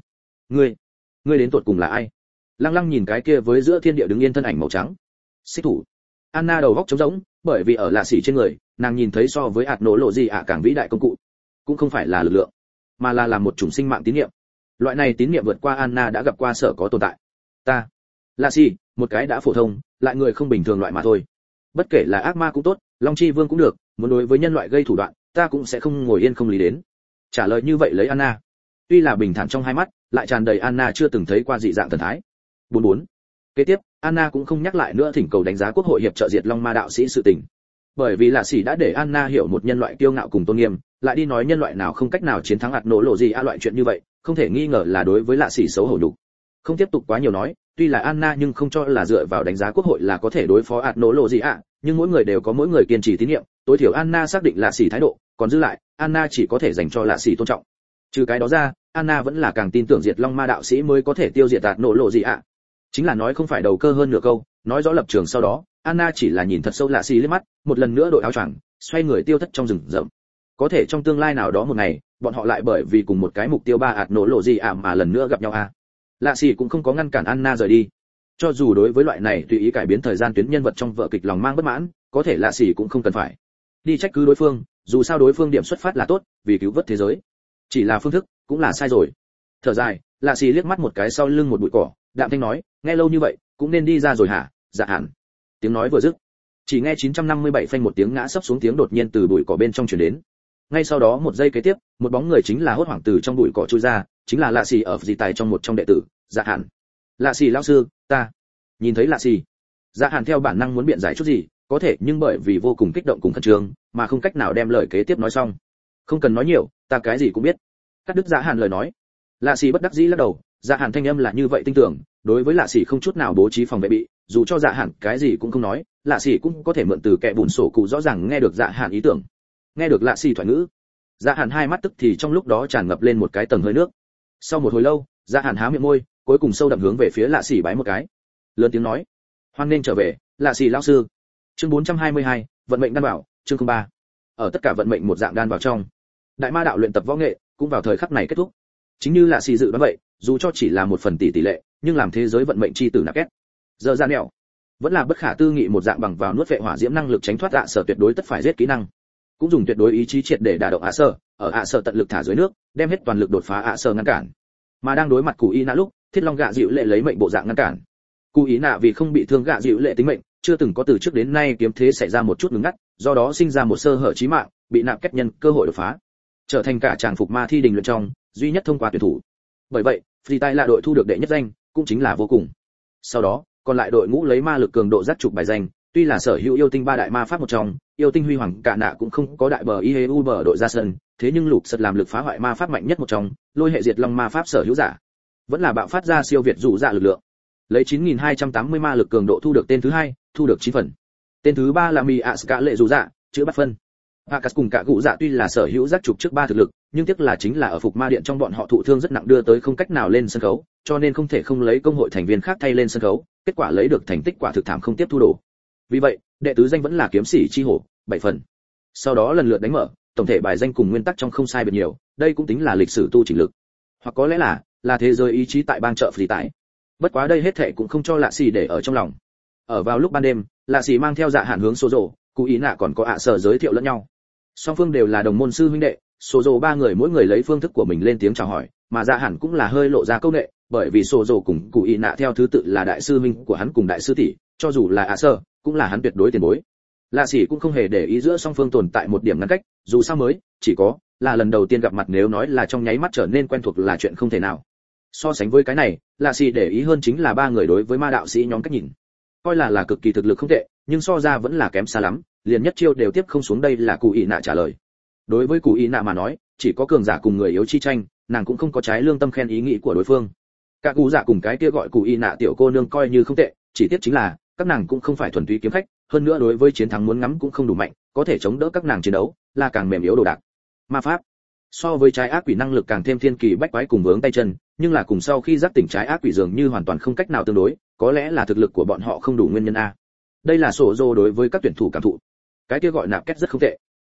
Ngươi đến tuột cùng là ai? Lăng Lăng nhìn cái kia với giữa thiên địa đứng yên thân ảnh màu trắng. Xích thủ. Anna đầu góc trống rỗng, bởi vì ở lạ xỉ trên người, nàng nhìn thấy so với ạt nổ lộ gì ạ càng vĩ đại công cụ, cũng không phải là lực lượng, mà là làm một chủng sinh mạng tín niệm. Loại này tín niệm vượt qua Anna đã gặp qua sở có tồn tại. Ta, lạ xỉ, một cái đã phổ thông, lại người không bình thường loại mà thôi. Bất kể là ác ma cũng tốt, Long Chi Vương cũng được, muốn đối với nhân loại gây thủ đoạn, ta cũng sẽ không ngồi yên không lý đến. Trả lời như vậy lấy Anna, tuy là bình thản trong hai mắt, lại tràn đầy Anna chưa từng thấy qua dị dạng thần thái. 44. Kế tiếp, Anna cũng không nhắc lại nữa thỉnh cầu đánh giá quốc hội hiệp trợ diệt Long Ma đạo sĩ sự tình. Bởi vì lạ sĩ đã để Anna hiểu một nhân loại kiêu ngạo cùng tôn nghiêm, lại đi nói nhân loại nào không cách nào chiến thắng ạt nổ lộ gì loại chuyện như vậy, không thể nghi ngờ là đối với lạ sĩ xấu hổ nhục. Không tiếp tục quá nhiều nói, tuy là Anna nhưng không cho là dựa vào đánh giá quốc hội là có thể đối phó ạt nổ lộ gì nhưng mỗi người đều có mỗi người kiên trì tín nhiệm, tối thiểu Anna xác định lạ sĩ thái độ, còn giữ lại, Anna chỉ có thể dành cho lạ sĩ tôn trọng. Trừ cái đó ra, Anna vẫn là càng tin tưởng diệt Long Ma đạo sĩ mới có thể tiêu diệt ạt nổ lộ gì chính là nói không phải đầu cơ hơn nửa câu, nói rõ lập trường sau đó, Anna chỉ là nhìn thật sâu lạ xì liếc mắt, một lần nữa đội áo choàng, xoay người tiêu thất trong rừng rậm. Có thể trong tương lai nào đó một ngày, bọn họ lại bởi vì cùng một cái mục tiêu ba ạt nổ lộ gì mà lần nữa gặp nhau Lạ xì cũng không có ngăn cản Anna rời đi. Cho dù đối với loại này tùy ý cải biến thời gian tuyến nhân vật trong vở kịch lòng mang bất mãn, có thể lạ xì cũng không cần phải đi trách cứ đối phương, dù sao đối phương điểm xuất phát là tốt, vì cứu vớt thế giới. Chỉ là phương thức, cũng là sai rồi. Thở dài, lạ xì liếc mắt một cái sau lưng một bụi cỏ, đạm thanh nói, nghe lâu như vậy cũng nên đi ra rồi hả? Dạ hẳn. Tiếng nói vừa dứt, chỉ nghe 957 phanh một tiếng ngã sấp xuống tiếng đột nhiên từ bụi cỏ bên trong truyền đến. Ngay sau đó một giây kế tiếp, một bóng người chính là hốt hoảng từ trong bụi cỏ chui ra, chính là lạ xì ở dị tài trong một trong đệ tử. Dạ hẳn. Lạ xì lão sư, ta. Nhìn thấy lạ xì, dạ hẳn theo bản năng muốn biện giải chút gì, có thể nhưng bởi vì vô cùng kích động cùng khẩn trương, mà không cách nào đem lời kế tiếp nói xong. Không cần nói nhiều, ta cái gì cũng biết. Cắt đứt dạ hẳn lời nói. Lạ xì bất đắc dĩ lắc đầu, dạ hẳn thanh âm là như vậy tinh tưởng, đối với lạ xỉ không chút nào bố trí phòng vệ bị, dù cho dạ hẳn cái gì cũng không nói, lạ xỉ cũng có thể mượn từ kẻ bùn sổ cụ rõ ràng nghe được dạ hẳn ý tưởng. Nghe được lạ xỉ thoại ngữ, dạ hẳn hai mắt tức thì trong lúc đó tràn ngập lên một cái tầng hơi nước. Sau một hồi lâu, dạ hẳn há miệng môi, cuối cùng sâu đậm hướng về phía lạ xỉ bái một cái, lớn tiếng nói, hoan nên trở về, lạ xỉ lão sư. Chương 422, vận mệnh đan bảo, chương 03. Ở tất cả vận mệnh một dạng đan vào trong, đại ma đạo luyện tập võ nghệ cũng vào thời khắc này kết thúc. Chính như lạ xỉ dự đoán vậy, dù cho chỉ là một phần tỷ lệ, nhưng làm thế giới vận mệnh chi tử nạp két. Giờ ra nẻo, vẫn là bất khả tư nghị một dạng bằng vào nuốt vệ hỏa diễm năng lực tránh thoát sở tuyệt đối tất phải giết kỹ năng, cũng dùng tuyệt đối ý chí triệt để đả động sở, ở sở tận lực thả dưới nước, đem hết toàn lực đột phá sở ngăn cản. Mà đang đối mặt Cú Ý Nạ lúc, Thiết Long gạ dịu lệ lấy mệnh bộ dạng ngăn cản. Cú Ý Nạ vì không bị thương gạ dịu lệ tính mệnh, chưa từng có từ trước đến nay kiếm thế xảy ra một chút ngừng ngắt, do đó sinh ra một sơ hở chí mạng, bị nạp két nhân cơ hội đột phá, trở thành cả tràng phục ma thi đình luyện trong duy nhất thông qua tuyển thủ. Bởi vậy, Phi Tai là đội thu được đệ nhất danh, cũng chính là vô cùng. Sau đó, còn lại đội ngũ lấy ma lực cường độ giác trục bài danh, tuy là sở hữu yêu tinh ba đại ma pháp một trong, yêu tinh huy hoàng cả nạ cũng không có đại bờ IHU bờ đội ra sân, thế nhưng lục sật làm lực phá hoại ma pháp mạnh nhất một trong, lôi hệ diệt long ma pháp sở hữu giả, vẫn là bạo phát ra siêu việt dụ dạ lực lượng. Lấy 9280 ma lực cường độ thu được tên thứ hai, thu được 9 phần. Tên thứ ba là Mi Asuka lệ dụ dạ, chữ bắt phân. Akas cùng cả cụ dạ tuy là sở hữu giác trục trước ba thực lực, nhưng tiếc là chính là ở phục ma điện trong bọn họ thụ thương rất nặng đưa tới không cách nào lên sân khấu, cho nên không thể không lấy công hội thành viên khác thay lên sân khấu, kết quả lấy được thành tích quả thực thảm không tiếp thu đồ. Vì vậy, đệ tứ danh vẫn là kiếm sĩ chi hổ, 7 phần. Sau đó lần lượt đánh mở, tổng thể bài danh cùng nguyên tắc trong không sai biệt nhiều, đây cũng tính là lịch sử tu chỉnh lực. Hoặc có lẽ là thế giới ý chí tại bang chợ phì tại. Bất quá đây hết thệ cũng không cho lạ xì để ở trong lòng. Ở vào lúc ban đêm, lạ xì mang theo dạ hạn hướng số rổ, Cú Ý Nạ còn có sở giới thiệu lẫn nhau. Song phương đều là đồng môn sư huynh đệ, số rổ ba người mỗi người lấy phương thức của mình lên tiếng chào hỏi, mà dạ hẳn cũng là hơi lộ ra câu nệ, bởi vì số rổ cùng Cú Ý Nạ theo thứ tự là đại sư huynh của hắn cùng đại sư tỷ, cho dù là sở cũng là hắn tuyệt đối tiền bối. Lạ sĩ cũng không hề để ý giữa song phương tồn tại một điểm ngăn cách, dù sao mới chỉ có là lần đầu tiên gặp mặt, nếu nói là trong nháy mắt trở nên quen thuộc là chuyện không thể nào. So sánh với cái này, lạ sĩ để ý hơn chính là ba người đối với ma đạo sĩ nhóm cách nhìn, coi là cực kỳ thực lực không tệ, nhưng so ra vẫn là kém xa lắm, liền nhất chiêu đều tiếp không xuống. Đây là Cú Ý Nạ trả lời. Đối với Cú Ý Nạ mà nói, chỉ có cường giả cùng người yếu chi tranh, nàng cũng không có trái lương tâm khen ý nghĩ của đối phương. Cả cụ giả cùng cái kia gọi Cú Ý Nạ tiểu cô nương coi như không tệ, chỉ tiếc chính là các nàng cũng không phải thuần túy kiếm khách, hơn nữa đối với chiến thắng muốn ngắm cũng không đủ mạnh, có thể chống đỡ các nàng chiến đấu là càng mềm yếu đồ đạc. Ma pháp so với trái ác quỷ năng lực càng thêm thiên kỳ bách quái cùng vướng tay chân, nhưng là cùng sau khi giác tỉnh trái ác quỷ dường như hoàn toàn không cách nào tương đối, có lẽ là thực lực của bọn họ không đủ nguyên nhân a. Đây là sổ dô đối với các tuyển thủ cảm thụ. Cái kia gọi nạp két rất không tệ.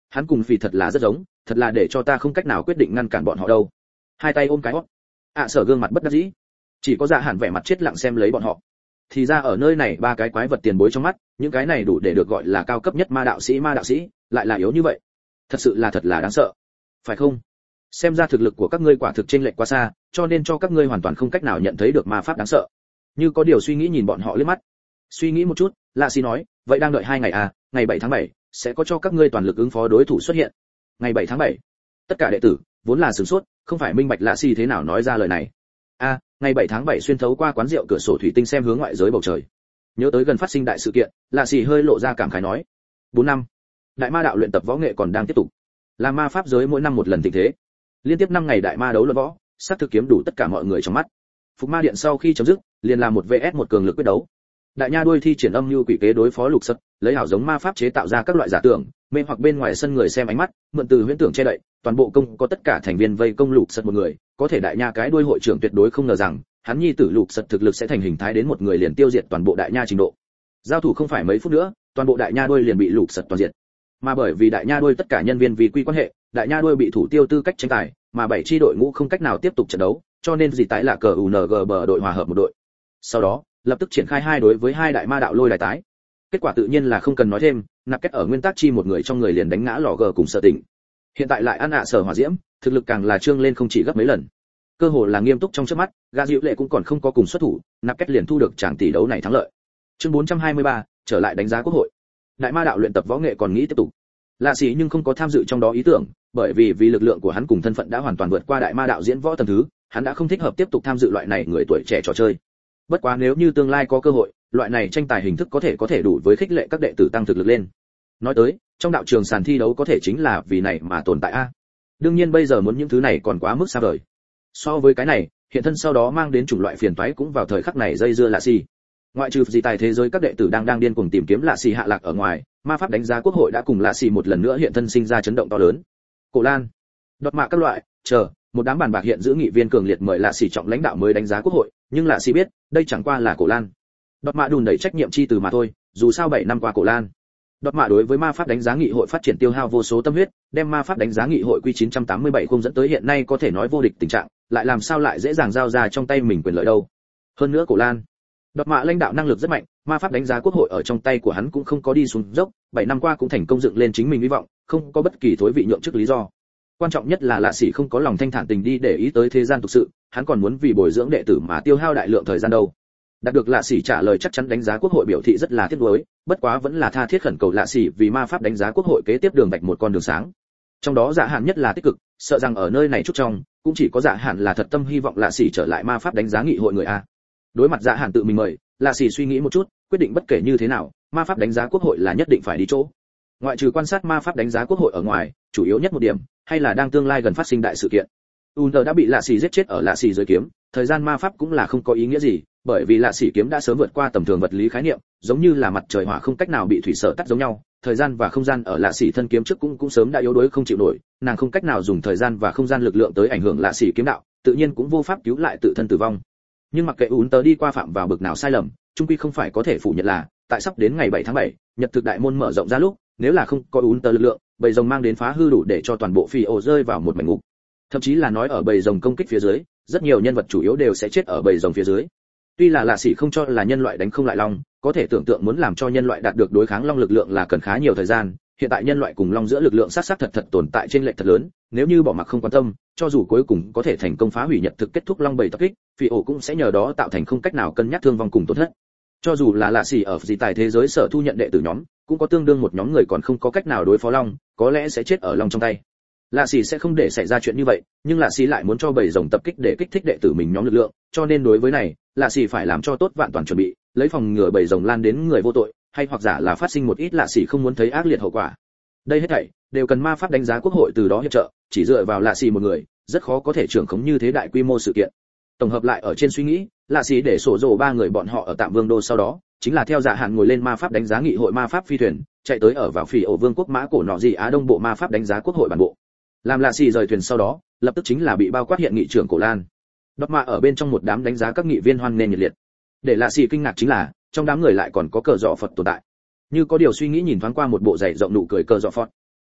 Hắn cùng Phi thật là rất giống, thật là để cho ta không cách nào quyết định ngăn cản bọn họ đâu. Hai tay ôm cái hót. Sở gương mặt bất đắc dĩ, chỉ có Dạ Hàn vẻ mặt chết lặng xem lấy bọn họ. Thì ra ở nơi này ba cái quái vật tiền bối trong mắt, những cái này đủ để được gọi là cao cấp nhất ma đạo sĩ, lại là yếu như vậy. Thật sự là thật là đáng sợ. Phải không? Xem ra thực lực của các ngươi quả thực chênh lệch quá xa, cho nên cho các ngươi hoàn toàn không cách nào nhận thấy được ma pháp đáng sợ. Như có điều suy nghĩ nhìn bọn họ liếc mắt. Suy nghĩ một chút, Lạ Xi nói, vậy đang đợi 2 ngày à, ngày 7 tháng 7 sẽ có cho các ngươi toàn lực ứng phó đối thủ xuất hiện. Ngày 7 tháng 7. Tất cả đệ tử vốn là sửng sốt, không phải minh bạch Lạ Xi thế nào nói ra lời này. Ngày 7 tháng 7 xuyên thấu qua quán rượu cửa sổ thủy tinh xem hướng ngoại giới bầu trời. Nhớ tới gần phát sinh đại sự kiện, Lạ Xi hơi lộ ra cảm khái nói, 4 năm, đại ma đạo luyện tập võ nghệ còn đang tiếp tục. Là ma pháp giới mỗi năm một lần thịnh thế. Liên tiếp 5 ngày đại ma đấu luận võ, sát thực kiếm đủ tất cả mọi người trong mắt. Phục ma điện sau khi chấm dứt, liền làm một vs một cường lực quyết đấu. Đại nha đuôi thi triển âm nhu quỷ kế đối phó Lục Sật, lấy hảo giống ma pháp chế tạo ra các loại giả tưởng, mê hoặc bên ngoài sân người xem ánh mắt, mượn từ huyễn tưởng che đậy, toàn bộ công có tất cả thành viên vây công Lục Sật một người, có thể đại nha cái đuôi hội trưởng tuyệt đối không ngờ rằng, hắn nhi tử Lục Sật thực lực sẽ thành hình thái đến một người liền tiêu diệt toàn bộ đại nha trình độ. Giao thủ không phải mấy phút nữa, toàn bộ đại nha đuôi liền bị Lục Sật toàn diệt. Mà bởi vì đại nha đuôi tất cả nhân viên vì quy quan hệ, đại nha đuôi bị thủ tiêu tư cách tranh tài, mà 7 chi đội ngũ không cách nào tiếp tục trận đấu, cho nên gì tái là cờ UNG bờ đội hòa hợp một đội. Sau đó, lập tức triển khai 2 đối với 2 đại ma đạo lôi đài tái. Kết quả tự nhiên là không cần nói thêm, nạp kết ở nguyên tắc chi một người trong người liền đánh ngã lò gờ cùng Sở Tỉnh. Hiện tại lại ăn sở hỏa diễm, thực lực càng là trương lên không chỉ gấp mấy lần. Cơ hồ là nghiêm túc trong chớp mắt, gã Diệu Lệ cũng còn không có cùng xuất thủ, nạp kết liền thu được tràng tỷ đấu này thắng lợi. Chương 423, trở lại đánh giá quốc hội. Đại ma đạo luyện tập võ nghệ còn nghĩ tiếp tục. Lạ Sĩ nhưng không có tham dự trong đó ý tưởng, bởi vì lực lượng của hắn cùng thân phận đã hoàn toàn vượt qua đại ma đạo diễn võ tầng thứ, hắn đã không thích hợp tiếp tục tham dự loại này người tuổi trẻ trò chơi. Bất quá nếu như tương lai có cơ hội, loại này tranh tài hình thức có thể đủ với khích lệ các đệ tử tăng thực lực lên. Nói tới, trong đạo trường sàn thi đấu có thể chính là vì này mà tồn tại a. Đương nhiên bây giờ muốn những thứ này còn quá mức xa vời. So với cái này, hiện thân sau đó mang đến chủng loại phiền toái cũng vào thời khắc này dây dưa Lạ Sĩ. Ngoại trừ gì tài thế giới các đệ tử đang điên cuồng tìm kiếm Lạ Sĩ hạ lạc ở ngoài, ma pháp đánh giá quốc hội đã cùng Lạ Sĩ một lần nữa hiện thân sinh ra chấn động to lớn. Cổ Lan, đọt mạ các loại, một đám bàn bạc hiện giữ nghị viên cường liệt mời Lạ Sĩ trọng lãnh đạo mới đánh giá quốc hội, nhưng Lạ Sĩ biết, đây chẳng qua là Cổ Lan. Đọt mạ đùn đẩy trách nhiệm chi từ mà thôi, dù sao 7 năm qua Cổ Lan. Đọt mạ đối với ma pháp đánh giá nghị hội phát triển tiêu hao vô số tâm huyết, đem ma pháp đánh giá nghị hội quy 987 không dẫn tới hiện nay có thể nói vô địch tình trạng, lại làm sao lại dễ dàng giao ra trong tay mình quyền lợi đâu. Hơn nữa Cổ Lan, đọt mạ lãnh đạo năng lực rất mạnh, ma pháp đánh giá quốc hội ở trong tay của hắn cũng không có đi xuống dốc, 7 năm qua cũng thành công dựng lên chính mình hy vọng, không có bất kỳ thối vị nhượng chức lý do. Quan trọng nhất là Lạ Sĩ không có lòng thanh thản tình đi để ý tới thế gian thực sự, hắn còn muốn vì bồi dưỡng đệ tử mà tiêu hao đại lượng thời gian đâu. Đạt được Lạ Sĩ trả lời chắc chắn đánh giá quốc hội biểu thị rất là tiếc nuối, bất quá vẫn là tha thiết khẩn cầu Lạ Sĩ vì ma pháp đánh giá quốc hội kế tiếp đường vạch một con đường sáng. Trong đó Dạ Hạn nhất là tích cực, sợ rằng ở nơi này chút trong, cũng chỉ có Dạ Hạn là thật tâm hy vọng Lạ Sĩ trở lại ma pháp đánh giá nghị hội người a. Đối mặt Dạ Hạn tự mình mời, Lạ Sĩ suy nghĩ một chút, quyết định bất kể như thế nào, ma pháp đánh giá quốc hội là nhất định phải đi chỗ. Ngoại trừ quan sát ma pháp đánh giá quốc hội ở ngoài, chủ yếu nhất một điểm, hay là đang tương lai gần phát sinh đại sự kiện. Unter đã bị Lạ Sĩ giết chết ở Lạ Sĩ dưới kiếm, thời gian ma pháp cũng là không có ý nghĩa gì, bởi vì Lạ Sĩ kiếm đã sớm vượt qua tầm thường vật lý khái niệm, giống như là mặt trời hỏa không cách nào bị thủy sở tắt giống nhau, thời gian và không gian ở Lạ Sĩ thân kiếm trước cũng sớm đã yếu đuối không chịu nổi, nàng không cách nào dùng thời gian và không gian lực lượng tới ảnh hưởng Lạ Sĩ kiếm đạo, tự nhiên cũng vô pháp cứu lại tự thân tử vong. Nhưng mặc kệ Unter đi qua phạm vào bực nào sai lầm, chung quy không phải có thể phủ nhận là, tại sắp đến ngày 7 tháng 7, nhật thực đại môn mở rộng ra lúc, nếu là không có Unter lực lượng, bầy rồng mang đến phá hư đủ để cho toàn bộ phi ổ rơi vào một mảnh ngục. Thậm chí là nói ở bầy rồng công kích phía dưới, rất nhiều nhân vật chủ yếu đều sẽ chết ở bầy rồng phía dưới. Tuy là Lạ Sĩ không cho là nhân loại đánh không lại long, có thể tưởng tượng muốn làm cho nhân loại đạt được đối kháng long lực lượng là cần khá nhiều thời gian. Hiện tại nhân loại cùng long giữa lực lượng sát thật tồn tại trên lệch thật lớn, nếu như bỏ mặc không quan tâm, cho dù cuối cùng có thể thành công phá hủy nhật thực kết thúc long bầy tập kích, phi ổ cũng sẽ nhờ đó tạo thành không cách nào cân nhắc thương vong cùng tổn thất. Cho dù là Lạ Sĩ ở dị tài thế giới sở thu nhận đệ tử nhóm, cũng có tương đương một nhóm người còn không có cách nào đối phó long, có lẽ sẽ chết ở long trong tay. Lạ Sĩ sẽ không để xảy ra chuyện như vậy, nhưng Lạ Sĩ lại muốn cho bầy rồng tập kích để kích thích đệ tử mình nhóm lực lượng, cho nên đối với này, Lạ Sĩ phải làm cho tốt vạn toàn chuẩn bị, lấy phòng ngừa bầy rồng lan đến người vô tội, hay hoặc giả là phát sinh một ít Lạ Sĩ không muốn thấy ác liệt hậu quả. Đây hết thảy đều cần ma pháp đánh giá quốc hội từ đó hiệp trợ, chỉ dựa vào Lạ Sĩ một người, rất khó có thể trưởng khống như thế đại quy mô sự kiện. Tổng hợp lại ở trên suy nghĩ, Lạ Sĩ để sổ rồ 3 người bọn họ ở Tạm Vương đô sau đó, chính là theo Dạ Hạn ngồi lên ma pháp đánh giá nghị hội ma pháp phi thuyền, chạy tới ở vào Phỉ ổ vương quốc mã cổ nọ gì Á Đông bộ ma pháp đánh giá quốc hội bản bộ. Làm Lạ Sĩ rời thuyền sau đó, lập tức chính là bị bao quát hiện nghị trưởng Cổ Lan. Đọt mạ ở bên trong một đám đánh giá các nghị viên hoan nghênh nhiệt liệt. Để Lạ Sĩ kinh ngạc chính là, trong đám người lại còn có cờ dọ Phật tồn tại. Như có điều suy nghĩ nhìn thoáng qua một bộ giày rộng nụ cười cờ dọ Phật.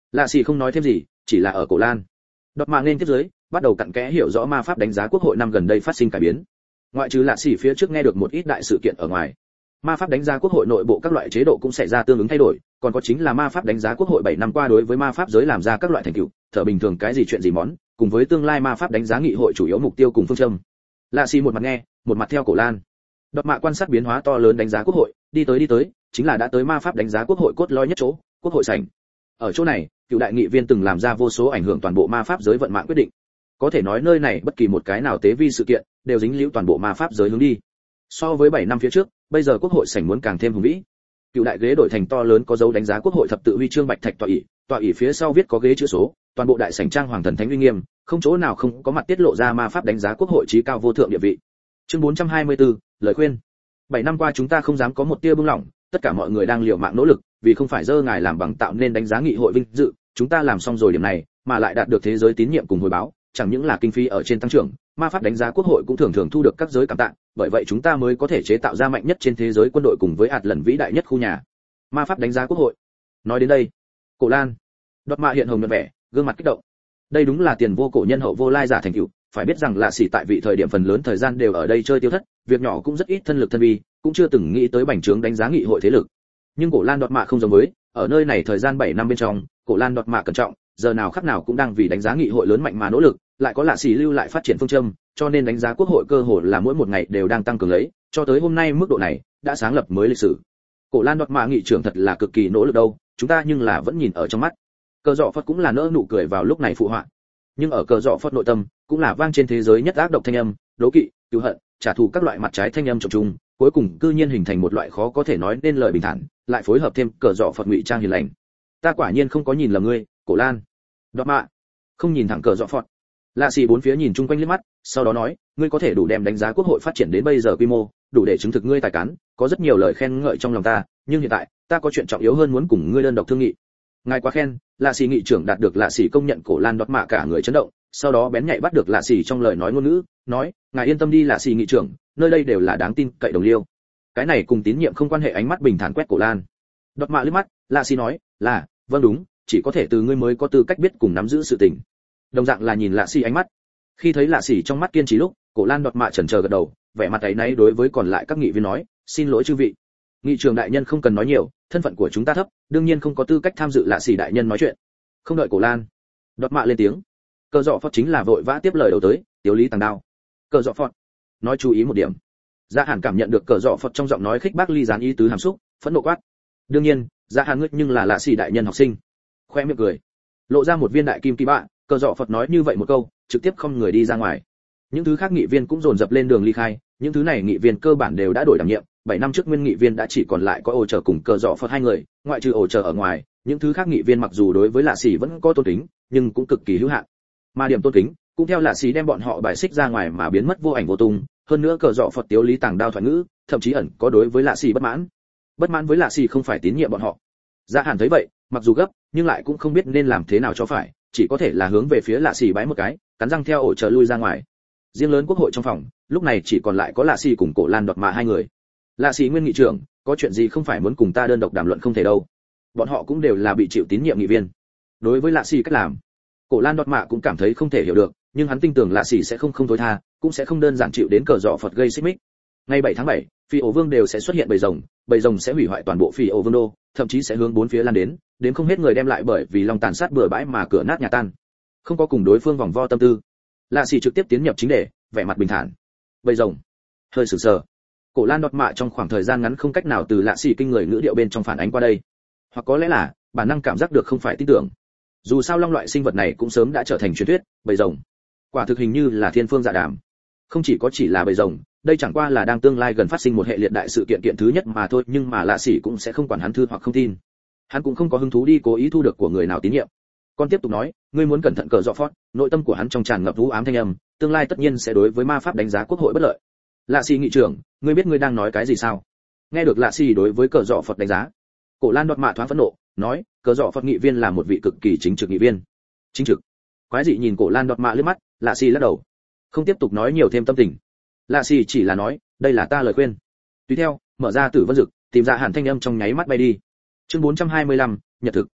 Lạ Sĩ không nói thêm gì, chỉ là ở cổ lan đọt mạ nên tiếp dưới bắt đầu cặn kẽ hiểu rõ ma pháp đánh giá quốc hội năm gần đây phát sinh cải biến. Ngoại trừ Lạ Sĩ phía trước nghe được một ít đại sự kiện ở ngoài, ma pháp đánh giá quốc hội nội bộ các loại chế độ cũng xảy ra tương ứng thay đổi, còn có chính là ma pháp đánh giá quốc hội 7 năm qua đối với ma pháp giới làm ra các loại thành tựu, thở bình thường cái gì chuyện gì món, cùng với tương lai ma pháp đánh giá nghị hội chủ yếu mục tiêu cùng phương châm. Lạ Sĩ một mặt nghe, một mặt theo cổ lan đọt mạ quan sát biến hóa to lớn đánh giá quốc hội, đi tới, chính là đã tới ma pháp đánh giá quốc hội cốt lõi nhất chỗ, quốc hội sảnh. Ở chỗ này, cựu đại nghị viên từng làm ra vô số ảnh hưởng toàn bộ ma pháp giới vận mạng quyết định. Có thể nói nơi này bất kỳ một cái nào tế vi sự kiện đều dính liễu toàn bộ ma pháp giới hướng đi. So với 7 năm phía trước, bây giờ quốc hội sảnh muốn càng thêm hùng vĩ. Cựu đại ghế đổi thành to lớn có dấu đánh giá quốc hội thập tự huy chương bạch thạch tọa ỷ phía sau viết có ghế chữ số, toàn bộ đại sảnh trang hoàng thần thánh uy nghiêm, không chỗ nào không có mặt tiết lộ ra ma pháp đánh giá quốc hội trí cao vô thượng địa vị. Chương 424, lời khuyên. 7 năm qua chúng ta không dám có một tia buông lỏng, tất cả mọi người đang liều mạng nỗ lực, vì không phải dơ ngài làm bằng tạo nên đánh giá nghị hội vinh dự, chúng ta làm xong rồi điểm này, mà lại đạt được thế giới tín nhiệm cùng hồi báo, chẳng những là kinh phí ở trên tăng trưởng, ma pháp đánh giá quốc hội cũng thường thường thu được các giới cảm tạ, bởi vậy chúng ta mới có thể chế tạo ra mạnh nhất trên thế giới quân đội cùng với hạt lần vĩ đại nhất khu nhà. Ma pháp đánh giá quốc hội. Nói đến đây, cổ lan đọt mạ hiện hồng nhuận vẻ, gương mặt kích động. Đây đúng là tiền vô cổ nhân hậu vô lai giả thành tựu, phải biết rằng Lạ Sĩ tại vị thời điểm phần lớn thời gian đều ở đây chơi tiêu thất, việc nhỏ cũng rất ít thân lực thân vi, cũng chưa từng nghĩ tới bành trướng đánh giá nghị hội thế lực. Nhưng cổ lan đọt mạ không giống với, ở nơi này thời gian 7 năm bên trong, cổ lan đọt mạ cẩn trọng, giờ nào khắc nào cũng đang vì đánh giá nghị hội lớn mạnh mà nỗ lực, lại có Lạ Sĩ lưu lại phát triển phương châm, cho nên đánh giá quốc hội cơ hồ là mỗi một ngày đều đang tăng cường lấy, cho tới hôm nay mức độ này đã sáng lập mới lịch sử. Cổ lan đọt mạ nghị trưởng thật là cực kỳ nỗ lực đâu, chúng ta nhưng là vẫn nhìn ở trong mắt. Cờ Dọ Phật cũng là nỡ nụ cười vào lúc này phụ họa. Nhưng ở Cờ Dọ Phật nội tâm cũng là vang trên thế giới nhất ác độc thanh âm, đố kỵ, cừu hận, trả thù các loại mặt trái thanh âm trộn chung, cuối cùng cư nhiên hình thành một loại khó có thể nói nên lời bình thản, lại phối hợp thêm Cờ Dọ Phật ngụy trang hiền lành. Ta quả nhiên không có nhìn lầm ngươi, cổ lan đọt mạ. Không nhìn thẳng Cờ Dọ Phật. Lạ Sĩ bốn phía nhìn chung quanh liếc mắt, sau đó nói, ngươi có thể đủ đem đánh giá quốc hội phát triển đến bây giờ quy mô, đủ để chứng thực ngươi tài cán, có rất nhiều lời khen ngợi trong lòng ta, nhưng hiện tại ta có chuyện trọng yếu hơn muốn cùng ngươi đơn độc thương nghị. Ngài quá khen. Lạ Sĩ nghị trưởng đạt được Lạ Sĩ công nhận, cổ lan đọt mạ cả người chấn động, sau đó bén nhạy bắt được Lạ Sĩ trong lời nói ngôn ngữ, nói, ngài yên tâm đi Lạ Sĩ nghị trưởng, nơi đây đều là đáng tin cậy đồng liêu. Cái này cùng tín nhiệm không quan hệ. Ánh mắt bình thản quét cổ lan đọt mạ liếc mắt, Lạ Sĩ nói, là, vâng đúng, chỉ có thể từ ngươi mới có tư cách biết cùng nắm giữ sự tình. Đồng dạng là nhìn Lạ Sĩ ánh mắt. Khi thấy Lạ Sĩ trong mắt kiên trì lúc, cổ lan đọt mạ chần chờ gật đầu, vẻ mặt ấy náy đối với còn lại các nghị viên nói, xin lỗi chư vị, nghị trưởng đại nhân không cần nói nhiều, thân phận của chúng ta thấp, đương nhiên không có tư cách tham dự Lạ Sĩ đại nhân nói chuyện. Không đợi cổ lan đọt mạ lên tiếng, Cờ Dọ Phật chính là vội vã tiếp lời đầu tới, tiểu lý tàng đao. Cờ Dọ Phật nói chú ý một điểm. Dạ Hàn cảm nhận được Cờ Dọ Phật trong giọng nói khích bác ly gián ý tứ hàm xúc, phẫn nộ quát. Đương nhiên, Dạ Hàn ngươi nhưng là Lạ Sĩ đại nhân học sinh. Khoe miệng cười, lộ ra một viên đại kim kỳ bạ. Cờ Dọ Phật nói như vậy một câu, trực tiếp không người đi ra ngoài. Những thứ khác nghị viên cũng dồn dập lên đường ly khai, những thứ này nghị viên cơ bản đều đã đổi đảm nhiệm. 7 năm trước nguyên nghị viên đã chỉ còn lại có Ổ Trở cùng Cờ Dọ Phật hai người, ngoại trừ Ổ Trở ở ngoài, những thứ khác nghị viên mặc dù đối với Lạ Sĩ vẫn có tôn kính, nhưng cũng cực kỳ hữu hạn. Mà điểm tôn kính cũng theo Lạ Sĩ đem bọn họ bài xích ra ngoài mà biến mất vô ảnh vô tung. Hơn nữa Cờ Dọ Phật tiếu lý tàng đao thoại ngữ, thậm chí ẩn có đối với Lạ Sĩ bất mãn với Lạ Sĩ không phải tín nhiệm bọn họ. Dạ Hàn thấy vậy, mặc dù gấp, nhưng lại cũng không biết nên làm thế nào cho phải, chỉ có thể là hướng về phía Lạ Sĩ bái một cái, cắn răng theo Ổ Trở lui ra ngoài. Riêng lớn quốc hội trong phòng, lúc này chỉ còn lại có Lạ Sĩ cùng cổ lan đọt mạ hai người. Lạ Sĩ nguyên nghị trưởng, có chuyện gì không phải muốn cùng ta đơn độc đàm luận không thể đâu. Bọn họ cũng đều là bị chịu tín nhiệm nghị viên. Đối với Lạ Sĩ cách làm, cổ lan đọt mạ cũng cảm thấy không thể hiểu được, nhưng hắn tin tưởng Lạ Sĩ sẽ không thối tha, cũng sẽ không đơn giản chịu đến Cờ Dọ Phật gây xích mích. Ngày 7 tháng 7, Phi Ổ Vương đều sẽ xuất hiện bầy rồng sẽ hủy hoại toàn bộ Phi Ổ Vương đô, thậm chí sẽ hướng bốn phía lan đến không hết người đem lại bởi vì lòng tàn sát bừa bãi mà cửa nát nhà tan. Không có cùng đối phương vòng vo tâm tư, Lạ Sĩ trực tiếp tiến nhập chính đề, vẻ mặt bình thản. Bầy rồng, hơi sửng sờ. Cổ lan đọt mạ trong khoảng thời gian ngắn không cách nào từ Lạ Sĩ kinh người ngữ điệu bên trong phản ánh qua đây, hoặc có lẽ là bản năng cảm giác được không phải tin tưởng. Dù sao long loại sinh vật này cũng sớm đã trở thành truyền thuyết, bầy rồng quả thực hình như là thiên phương dạ đàm. Không chỉ là bầy rồng, đây chẳng qua là đang tương lai gần phát sinh một hệ liệt đại sự kiện thứ nhất mà thôi, nhưng mà Lạ Sĩ cũng sẽ không quản hắn thư hoặc không tin. Hắn cũng không có hứng thú đi cố ý thu được của người nào tín nhiệm. Con tiếp tục nói, ngươi muốn cẩn thận Cờ Dọ Phật, nội tâm của hắn trong tràn ngập u ám thanh âm, tương lai tất nhiên sẽ đối với ma pháp đánh giá quốc hội bất lợi. Lạ Sĩ nghị trưởng, ngươi biết ngươi đang nói cái gì sao? Nghe được Lạ Sĩ đối với Cờ Dọ Phật đánh giá, cổ lan đọt mạ thoáng phẫn nộ, nói, Cờ Dọ Phật nghị viên là một vị cực kỳ chính trực nghị viên. Chính trực? Quái dị nhìn cổ lan đọt mạ liếc mắt, Lạ Sĩ lắc đầu, không tiếp tục nói nhiều thêm tâm tình. Lạ Sĩ chỉ là nói, đây là ta lời khuyên. Tùy theo, mở ra Tử Vân Dực, tìm ra Hàn thanh âm trong nháy mắt bay đi. Chương 425, nhật thực.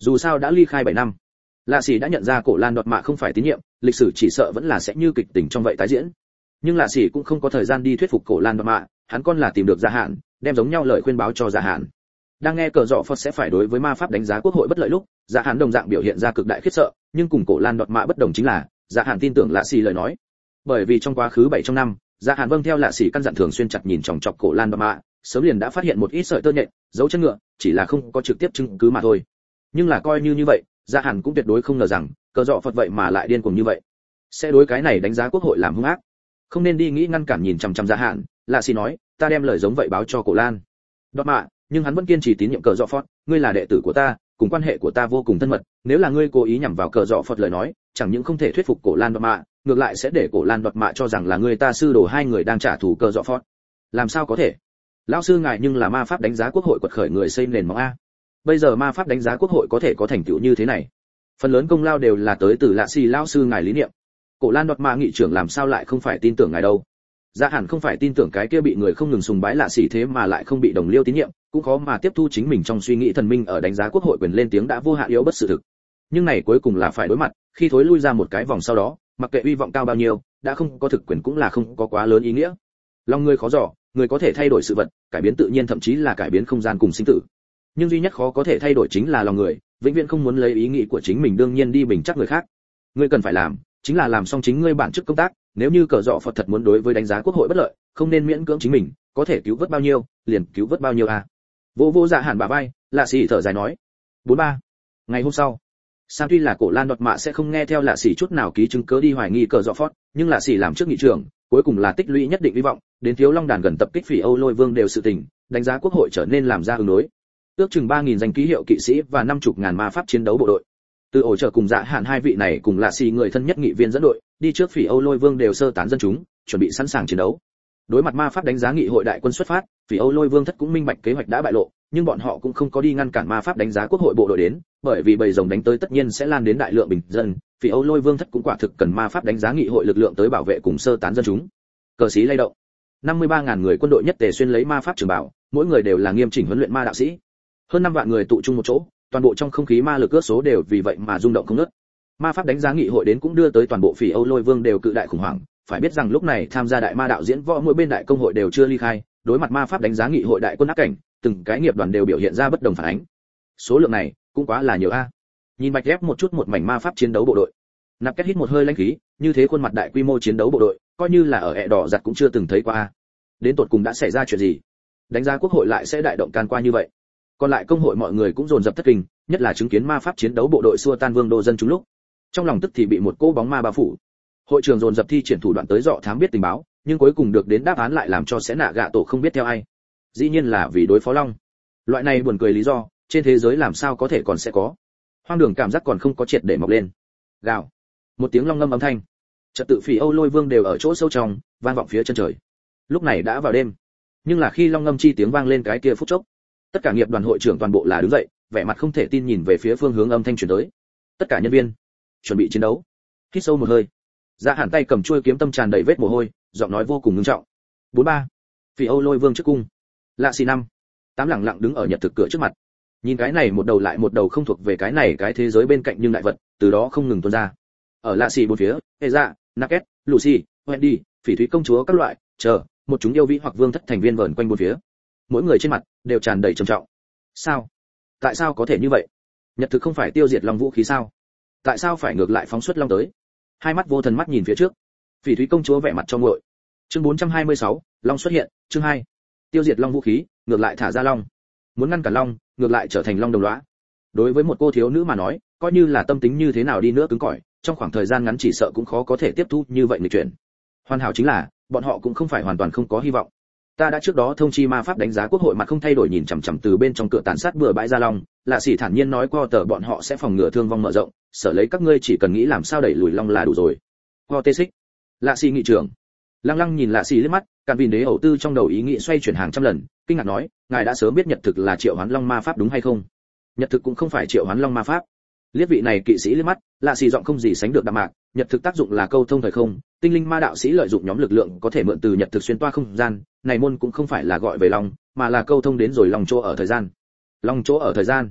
Dù sao đã ly khai 7 năm, Lạ Sĩ đã nhận ra Cổ Lan Đoạt Mạ không phải tín nhiệm, lịch sử chỉ sợ vẫn là sẽ như kịch tình trong vậy tái diễn. Nhưng Lạ Sĩ cũng không có thời gian đi thuyết phục Cổ Lan Đoạt Mạ, hắn còn là tìm được Dạ Hạn, đem giống nhau lời khuyên báo cho Dạ Hạn. Đang nghe cờ dọ Phật sẽ phải đối với ma pháp đánh giá quốc hội bất lợi lúc, Dạ Hạn đồng dạng biểu hiện ra cực đại khiếp sợ, nhưng cùng Cổ Lan Đoạt Mạ bất đồng chính là, Dạ Hạn tin tưởng Lạ Sĩ lời nói. Bởi vì trong quá khứ 7 trong năm, Dạ Hạn vâng theo Lạ Sĩ căn dặn thường xuyên chặt nhìn chòng chọc Cổ Lan Đoạt Mạ, sớm liền đã phát hiện một ít sợi tơ nhện, dấu chân ngựa, chỉ là không có trực tiếp chứng cứ mà thôi. Nhưng là coi như vậy, Dạ Hạn cũng tuyệt đối không ngờ rằng, cờ dọ Phật vậy mà lại điên cuồng như vậy, sẽ đối cái này đánh giá quốc hội làm hung ác. Không nên đi nghĩ ngăn cản nhìn chằm chằm Dạ Hạn, Lạ Sĩ nói, ta đem lời giống vậy báo cho Cổ Lan Đoạt Mạ, nhưng hắn vẫn kiên trì tín nhiệm cờ dọ Phật, ngươi là đệ tử của ta, cùng quan hệ của ta vô cùng thân mật, nếu là ngươi cố ý nhằm vào cờ dọ Phật lời nói, chẳng những không thể thuyết phục Cổ Lan Đoạt Mạ, ngược lại sẽ để Cổ Lan Đoạt Mạ cho rằng là ngươi ta sư đồ hai người đang trả thù cờ dọ Phật. Làm sao có thể? Lão sư ngài nhưng là ma pháp đánh giá quốc hội quật khởi người xây nền móng a. Bây giờ ma pháp đánh giá quốc hội có thể có thành tựu như thế này, phần lớn công lao đều là tới từ Lạ Sĩ lão sư ngài lý niệm. Cổ Lan Đoạt Mạ nghị trưởng làm sao lại không phải tin tưởng ngài đâu? Dạ hẳn không phải tin tưởng cái kia bị người không ngừng sùng bái Lạ Sĩ thế mà lại không bị đồng liêu tín nhiệm, cũng khó mà tiếp thu chính mình trong suy nghĩ thần minh ở đánh giá quốc hội quyền lên tiếng đã vô hạn yếu bất sự thực. Nhưng này cuối cùng là phải đối mặt, khi thối lui ra một cái vòng sau đó, mặc kệ uy vọng cao bao nhiêu, đã không có thực quyền cũng là không có quá lớn ý nghĩa. Lòng người khó dò, người có thể thay đổi sự vật, cải biến tự nhiên thậm chí là cải biến không gian cùng sinh tử. Nhưng duy nhất khó có thể thay đổi chính là lòng người, vĩnh viễn không muốn lấy ý nghĩ của chính mình đương nhiên đi bình chắc người khác. Ngươi cần phải làm, chính là làm xong chính ngươi bản chức công tác, nếu như cờ dọ Phật thật muốn đối với đánh giá quốc hội bất lợi, không nên miễn cưỡng chính mình, có thể cứu vớt bao nhiêu, liền cứu vớt bao nhiêu a. Vô Dạ Hạn bả vai, Lạ Sĩ thở dài nói. 43. Ngày hôm sau, Sam tuy là Cổ Lan Đoạt Mạ sẽ không nghe theo Lạ Sĩ chút nào ký chứng cớ đi hoài nghi cờ dọ Phật, nhưng Lạ Sĩ làm trước nghị trưởng, cuối cùng là tích lũy nhất định hy vọng, đến thiếu long đàn gần tập kích Phỉ Âu Lôi Vương đều sự tình, đánh giá quốc hội trở nên làm ra ứng đối. Ước chừng 3000 danh ký hiệu kỵ sĩ và 50.000 ma pháp chiến đấu bộ đội. Từ ổ trợ cùng Dạ Hạn hai vị này cùng Lạ Sĩ người thân nhất nghị viên dẫn đội, đi trước Phỉ Âu Lôi Vương đều sơ tán dân chúng, chuẩn bị sẵn sàng chiến đấu. Đối mặt ma pháp đánh giá nghị hội đại quân xuất phát, Phỉ Âu Lôi Vương thất cũng minh bạch kế hoạch đã bại lộ, nhưng bọn họ cũng không có đi ngăn cản ma pháp đánh giá quốc hội bộ đội đến, bởi vì bầy rồng đánh tới tất nhiên sẽ lan đến đại lượng bình dân, Phỉ Âu Lôi Vương thất cũng quả thực cần ma pháp đánh giá nghị hội lực lượng tới bảo vệ cùng sơ tán dân chúng. Cờ xí lay động. 53.000 người quân đội nhất tề xuyên lấy ma pháp trường bảo, mỗi người đều là nghiêm chỉnh huấn luyện ma đạo sĩ. Hơn 5 vạn người tụ chung một chỗ, toàn bộ trong không khí ma lực ước số đều vì vậy mà rung động không ngớt. Ma pháp đánh giá nghị hội đến cũng đưa tới toàn bộ Phỉ Âu Lôi Vương đều cự đại khủng hoảng, phải biết rằng lúc này tham gia đại ma đạo diễn võ mỗi bên đại công hội đều chưa ly khai, đối mặt ma pháp đánh giá nghị hội đại quân áp cảnh, từng cái nghiệp đoàn đều biểu hiện ra bất đồng phản ánh. Số lượng này cũng quá là nhiều a. Nhìn Bạch ghép một chút một mảnh ma pháp chiến đấu bộ đội. Nạp Kết hít một hơi lãnh khí, như thế khuôn mặt đại quy mô chiến đấu bộ đội, coi như là ở ẹ đỏ giặt cũng chưa từng thấy qua a. Đến tột cùng đã xảy ra chuyện gì? Đánh giá quốc hội lại sẽ đại động can qua như vậy. Còn lại công hội mọi người cũng dồn dập thất kinh, nhất là chứng kiến ma pháp chiến đấu bộ đội xua tan vương đô dân chúng lúc, trong lòng tức thì bị một cô bóng ma bao phủ. Hội trường dồn dập thi triển thủ đoạn tới dọ thám biết tình báo, nhưng cuối cùng được đến đáp án lại làm cho sẽ nạ gạ tổ không biết theo ai. Dĩ nhiên là vì đối phó long. Loại này buồn cười lý do, trên thế giới làm sao có thể còn sẽ có. Hoang đường cảm giác còn không có triệt để mọc lên. Gào. Một tiếng long ngâm âm thanh. Trật tự Phỉ Âu Lôi Vương đều ở chỗ sâu trong, vang vọng phía chân trời. Lúc này đã vào đêm, nhưng là khi long ngâm chi tiếng vang lên cái kia phút chốc, tất cả nghiệp đoàn hội trưởng toàn bộ là đứng dậy, vẻ mặt không thể tin nhìn về phía phương hướng âm thanh truyền tới. Tất cả nhân viên chuẩn bị chiến đấu. Hít sâu một hơi. Dạ Hạn tay cầm chuôi kiếm tâm tràn đầy vết mồ hôi, giọng nói vô cùng nghiêm trọng. 43. Phỉ Âu Lôi Vương trước cung. Lạ Sĩ 5. 8 lặng lặng đứng ở nhật thực cửa trước mặt. Nhìn cái này một đầu lại một đầu không thuộc về cái này cái thế giới bên cạnh nhưng đại vật, từ đó không ngừng tuôn ra. Ở Lạ Sĩ bốn phía, Eza, Naket, Lucy, Wendy, Phỉ Thúy công chúa các loại, chờ, một chúng yêu vĩ hoặc vương thất thành viên vờn quanh bốn phía. Mỗi người trên mặt đều tràn đầy trầm trọng. Sao? Tại sao có thể như vậy? Nhật thực không phải tiêu diệt long vũ khí sao? Tại sao phải ngược lại phóng xuất long tới? Hai mắt vô thần mắt nhìn phía trước. Phỉ Thúy công chúa vẻ mặt cho nguội. Chương 426, long xuất hiện, chương 2. Tiêu diệt long vũ khí, ngược lại thả ra long. Muốn ngăn cản long, ngược lại trở thành long đồng lõa. Đối với một cô thiếu nữ mà nói, coi như là tâm tính như thế nào đi nữa cứng cỏi, trong khoảng thời gian ngắn chỉ sợ cũng khó có thể tiếp thu như vậy nghịch chuyển. Hoàn hảo chính là, bọn họ cũng không phải hoàn toàn không có hy vọng. Ta đã trước đó thông chi ma pháp đánh giá quốc hội mà không thay đổi nhìn chằm chằm từ bên trong cửa tàn sát bừa bãi ra long, Lạ Sĩ thản nhiên nói qua tờ bọn họ sẽ phòng ngừa thương vong mở rộng, sở lấy các ngươi chỉ cần nghĩ làm sao đẩy lùi long là đủ rồi. Ho tê xích. Lạ Sĩ nghị trưởng. Lăng Lăng nhìn Lạ Sĩ liếc mắt, Càn Vin đế ẩu tư trong đầu ý nghĩ xoay chuyển hàng trăm lần, kinh ngạc nói, ngài đã sớm biết nhật thực là triệu hoán long ma pháp đúng hay không? Nhật thực cũng không phải triệu hoán long ma pháp. Liếc vị này kỵ sĩ liếc mắt, Lạ Sĩ giọng không gì sánh được đạm mạc, nhật thực tác dụng là câu thông thời không, tinh linh ma đạo sĩ lợi dụng nhóm lực lượng có thể mượn từ nhật thực xuyên toa không gian, này môn cũng không phải là gọi về long, mà là câu thông đến rồi long chỗ ở thời gian. Long chỗ ở thời gian.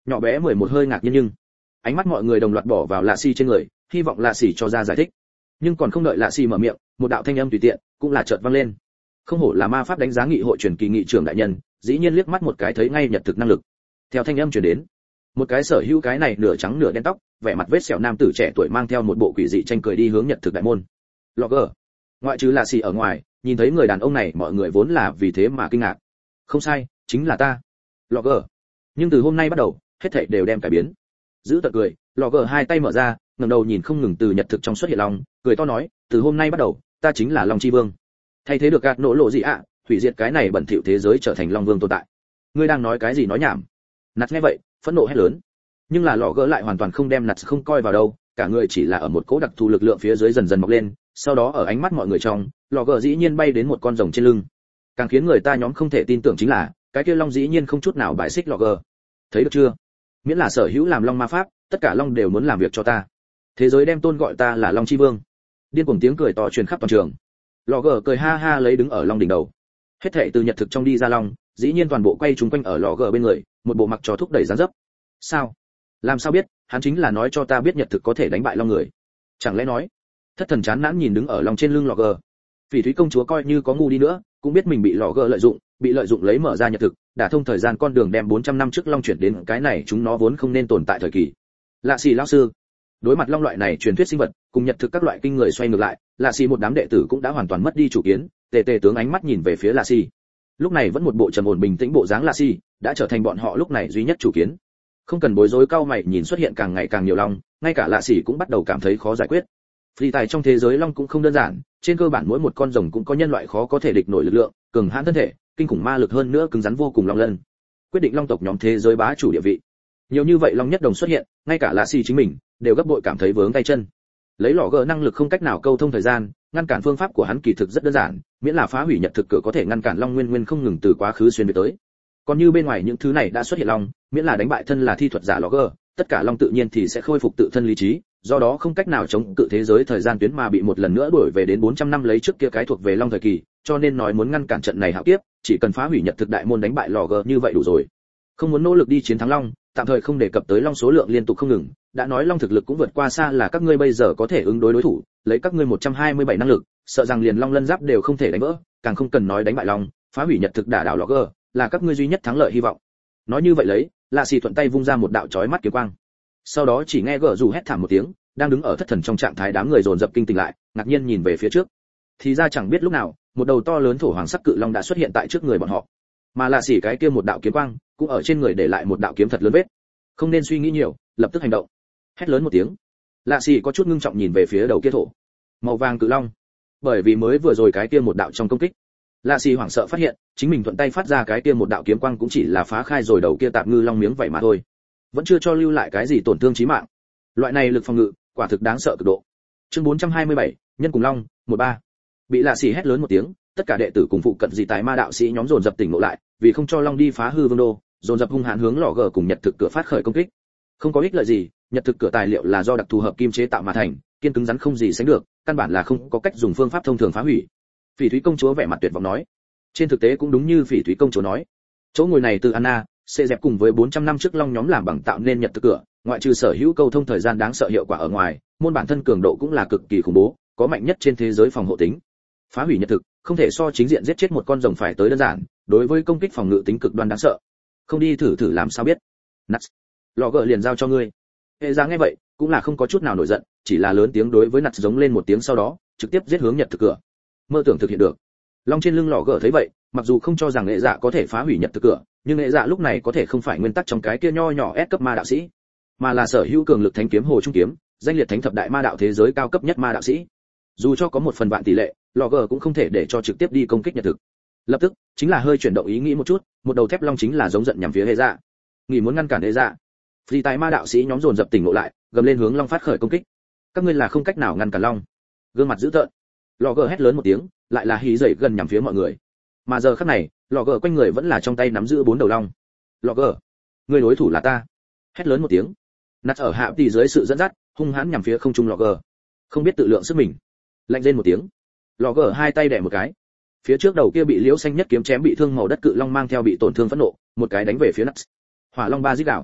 Nhỏ bé 11 hơi ngạc nhiên nhưng ánh mắt mọi người đồng loạt bỏ vào Lạ Xỉ trên người, hy vọng Lạ Xỉ cho ra giải thích. Nhưng còn không đợi Lạ Xỉ mở miệng, một đạo thanh âm tùy tiện cũng là chợt vang lên. Không hổ là ma pháp đánh giá nghị hội truyền kỳ nghị trưởng đại nhân, dĩ nhiên liếc mắt một cái thấy ngay nhật thực năng lực. Theo thanh âm truyền đến, một cái sở hữu cái này nửa trắng nửa đen tóc, vẻ mặt vết sẹo nam tử trẻ tuổi mang theo một bộ quỷ dị tranh cười đi hướng nhật thực đại môn. Logger, ngoại trừ Lạ Xỉ ở ngoài, nhìn thấy người đàn ông này mọi người vốn là vì thế mà kinh ngạc. Không sai, chính là ta. Logger. Nhưng từ hôm nay bắt đầu, hết thảy đều đem cải biến. Giữ tật cười, Logger hai tay mở ra, ngẩng đầu nhìn không ngừng từ nhật thực trong xuất hiện long, cười to nói, từ hôm nay bắt đầu, ta chính là Long Chi Vương. Thay thế được gạt nổ lộ gì ạ, hủy diệt cái này bẩn thỉu thế giới trở thành Long Vương tồn tại. Ngươi đang nói cái gì nói nhảm? Nạt nghe vậy, phẫn nộ hét lớn. Nhưng là Logger lại hoàn toàn không đem Nạt không coi vào đâu, cả người chỉ là ở một cỗ đặc thù lực lượng phía dưới dần dần mọc lên, sau đó ở ánh mắt mọi người trong, Logger dĩ nhiên bay đến một con rồng trên lưng. Càng khiến người ta nhóm không thể tin tưởng chính là, cái kia long dĩ nhiên không chút nào bài xích Logger. Thấy được chưa? Miễn là sở hữu làm long ma pháp, tất cả long đều muốn làm việc cho ta. Thế giới đem tôn gọi ta là Long Chi Vương. Điên cuồng tiếng cười to truyền khắp toàn trường. Logger cười ha ha lấy đứng ở long đỉnh đầu. Hết thảy từ nhật thực trong đi ra long, dĩ nhiên toàn bộ quay chúng quanh ở Logger bên người, một bộ mặc cho thúc đẩy dáng dấp. Sao? Làm sao biết? Hắn chính là nói cho ta biết nhật thực có thể đánh bại long người. Chẳng lẽ nói? Thất thần chán nản nhìn đứng ở long trên lưng Logger. Phỉ Thúy công chúa coi như có ngu đi nữa, cũng biết mình bị Logger lợi dụng lấy mở ra nhật thực, đả thông thời gian con đường đem 400 năm trước long chuyển đến cái này chúng nó vốn không nên tồn tại thời kỳ. Lạ Xỉ lão sư, đối mặt long loại này truyền thuyết sinh vật, cùng nhật thực các loại kinh người xoay ngược lại, Lạ Xỉ một đám đệ tử cũng đã hoàn toàn mất đi chủ kiến, tề tề tướng ánh mắt nhìn về phía Lạ Xỉ. Lúc này vẫn một bộ trầm ổn bình tĩnh bộ dáng Lạ Xỉ, đã trở thành bọn họ lúc này duy nhất chủ kiến. Không cần bối rối cao mày nhìn xuất hiện càng ngày càng nhiều long, ngay cả Lạ Xỉ cũng bắt đầu cảm thấy khó giải quyết. Vì tại trong thế giới long cũng không đơn giản, trên cơ bản mỗi một con rồng cũng có nhân loại khó có thể địch nổi lực lượng, cường hãn thân thể, kinh khủng ma lực hơn nữa cứng rắn vô cùng long lân. Quyết định long tộc nhóm thế giới bá chủ địa vị. Nhiều như vậy long nhất đồng xuất hiện, ngay cả Lạ Xỉ chính mình đều gấp bội cảm thấy vướng tay chân. Lấy Logger năng lực không cách nào câu thông thời gian, ngăn cản phương pháp của hắn kỳ thực rất đơn giản, miễn là phá hủy nhật thực cửa có thể ngăn cản long nguyên không ngừng từ quá khứ xuyên về tới. Còn như bên ngoài những thứ này đã xuất hiện long, miễn là đánh bại thân là thi thuật giả Logger, tất cả long tự nhiên thì sẽ khôi phục tự thân lý trí, do đó không cách nào chống cự thế giới thời gian tuyến mà bị một lần nữa đuổi về đến 400 năm lấy trước kia cái thuộc về long thời kỳ, cho nên nói muốn ngăn cản trận này hạo kiếp, chỉ cần phá hủy nhật thực đại môn đánh bại Logger như vậy đủ rồi. Không muốn nỗ lực đi chiến thắng long, tạm thời không đề cập tới long số lượng liên tục không ngừng, đã nói long thực lực cũng vượt qua xa là các ngươi bây giờ có thể ứng đối đối thủ, lấy các ngươi 127 năng lực, sợ rằng liền long lân giáp đều không thể đánh vỡ, càng không cần nói đánh bại long, phá hủy nhật thực đả đảo Logger, là các ngươi duy nhất thắng lợi hy vọng. Nói như vậy lấy, Lạ Xỉ thuận tay vung ra một đạo chói mắt kiếm quang. Sau đó chỉ nghe gở dù hét thảm một tiếng, đang đứng ở thất thần trong trạng thái đám người dồn dập kinh tỉnh lại, ngạc nhiên nhìn về phía trước. Thì ra chẳng biết lúc nào, một đầu to lớn thổ hoàng sắc cự long đã xuất hiện tại trước người bọn họ. Mà Lạ Xỉ cái kia một đạo kiếm quang, cũng ở trên người để lại một đạo kiếm thật lớn vết. Không nên suy nghĩ nhiều, lập tức hành động. Hét lớn một tiếng. Lạ Xỉ có chút ngưng trọng nhìn về phía đầu kia thổ màu vàng cự long. Bởi vì mới vừa rồi cái kia một đạo trong công kích, Lạ Xỉ hoảng sợ phát hiện, chính mình thuận tay phát ra cái kia một đạo kiếm quang cũng chỉ là phá khai rồi đầu kia tạp ngư long miếng vậy mà thôi, vẫn chưa cho lưu lại cái gì tổn thương chí mạng. Loại này lực phòng ngự, quả thực đáng sợ cực độ. Chương 427, nhân cùng long, 13. Bị Lạ Xỉ hét lớn một tiếng, tất cả đệ tử cùng phụ cận dị tài ma đạo sĩ nhóm dồn dập tỉnh ngộ lại, vì không cho long đi phá hư vương đô, dồn dập hung hãn hướng Logger cùng nhật thực cửa phát khởi công kích. Không có ích lợi gì, nhật thực cửa tài liệu là do đặc thù hợp kim chế tạo mà thành, kiên cứng rắn không gì sánh được, căn bản là không có cách dùng phương pháp thông thường phá hủy. Phỉ Thúy công chúa vẻ mặt tuyệt vọng nói. Trên thực tế cũng đúng như Phỉ Thúy công chúa nói, chỗ ngồi này từ Anna, sẽ dẹp cùng với 400 năm trước long nhóm làm bằng tạo nên nhật thực cửa, ngoại trừ sở hữu câu thông thời gian đáng sợ hiệu quả ở ngoài, môn bản thân cường độ cũng là cực kỳ khủng bố, có mạnh nhất trên thế giới phòng hộ tính. Phá hủy nhật thực, không thể so chính diện giết chết một con rồng phải tới đơn giản, đối với công kích phòng ngự tính cực đoan đáng sợ. Không đi thử thử làm sao biết. Nuts, Logger liền giao cho ngươi. Hệ ra nghe vậy, cũng là không có chút nào nổi giận, chỉ là lớn tiếng đối với Nuts giống lên một tiếng sau đó, trực tiếp giết hướng nhật thực cửa. Mơ tưởng thực hiện được. Long trên lưng Logger thấy vậy, mặc dù không cho rằng hệ dạ có thể phá hủy nhật thực cửa, nhưng hệ dạ lúc này có thể không phải nguyên tắc trong cái kia nho nhỏ S cấp ma đạo sĩ, mà là sở hữu cường lực thánh kiếm hồ trung kiếm, danh liệt thánh thập đại ma đạo thế giới cao cấp nhất ma đạo sĩ. Dù cho có một phần vạn tỷ lệ, Logger cũng không thể để cho trực tiếp đi công kích nhật thực. Lập tức, chính là hơi chuyển động ý nghĩ một chút, một đầu thép long chính là giống giận nhằm phía hệ dạ. Nghĩ muốn ngăn cản hệ dạ. Phi tài ma đạo sĩ nhóm dồn dập tỉnh ngộ lại, gầm lên hướng long phát khởi công kích. Các ngươi là không cách nào ngăn cản long. Gương mặt dữ tợn, Logger hét lớn một tiếng, lại là hí dậy gần nhằm phía mọi người. Mà giờ khắc này, Logger quanh người vẫn là trong tay nắm giữ 4 đầu long. Logger, người đối thủ là ta. Hét lớn một tiếng. Nạt ở hạ tỷ dưới sự dẫn dắt, hung hãn nhằm phía không trung Logger. Không biết tự lượng sức mình. Lạnh rên một tiếng. Logger hai tay đè một cái. Phía trước đầu kia bị liễu xanh nhất kiếm chém bị thương màu đất cự long mang theo bị tổn thương phẫn nộ, một cái đánh về phía Nats. Hỏa long ba rít đảo.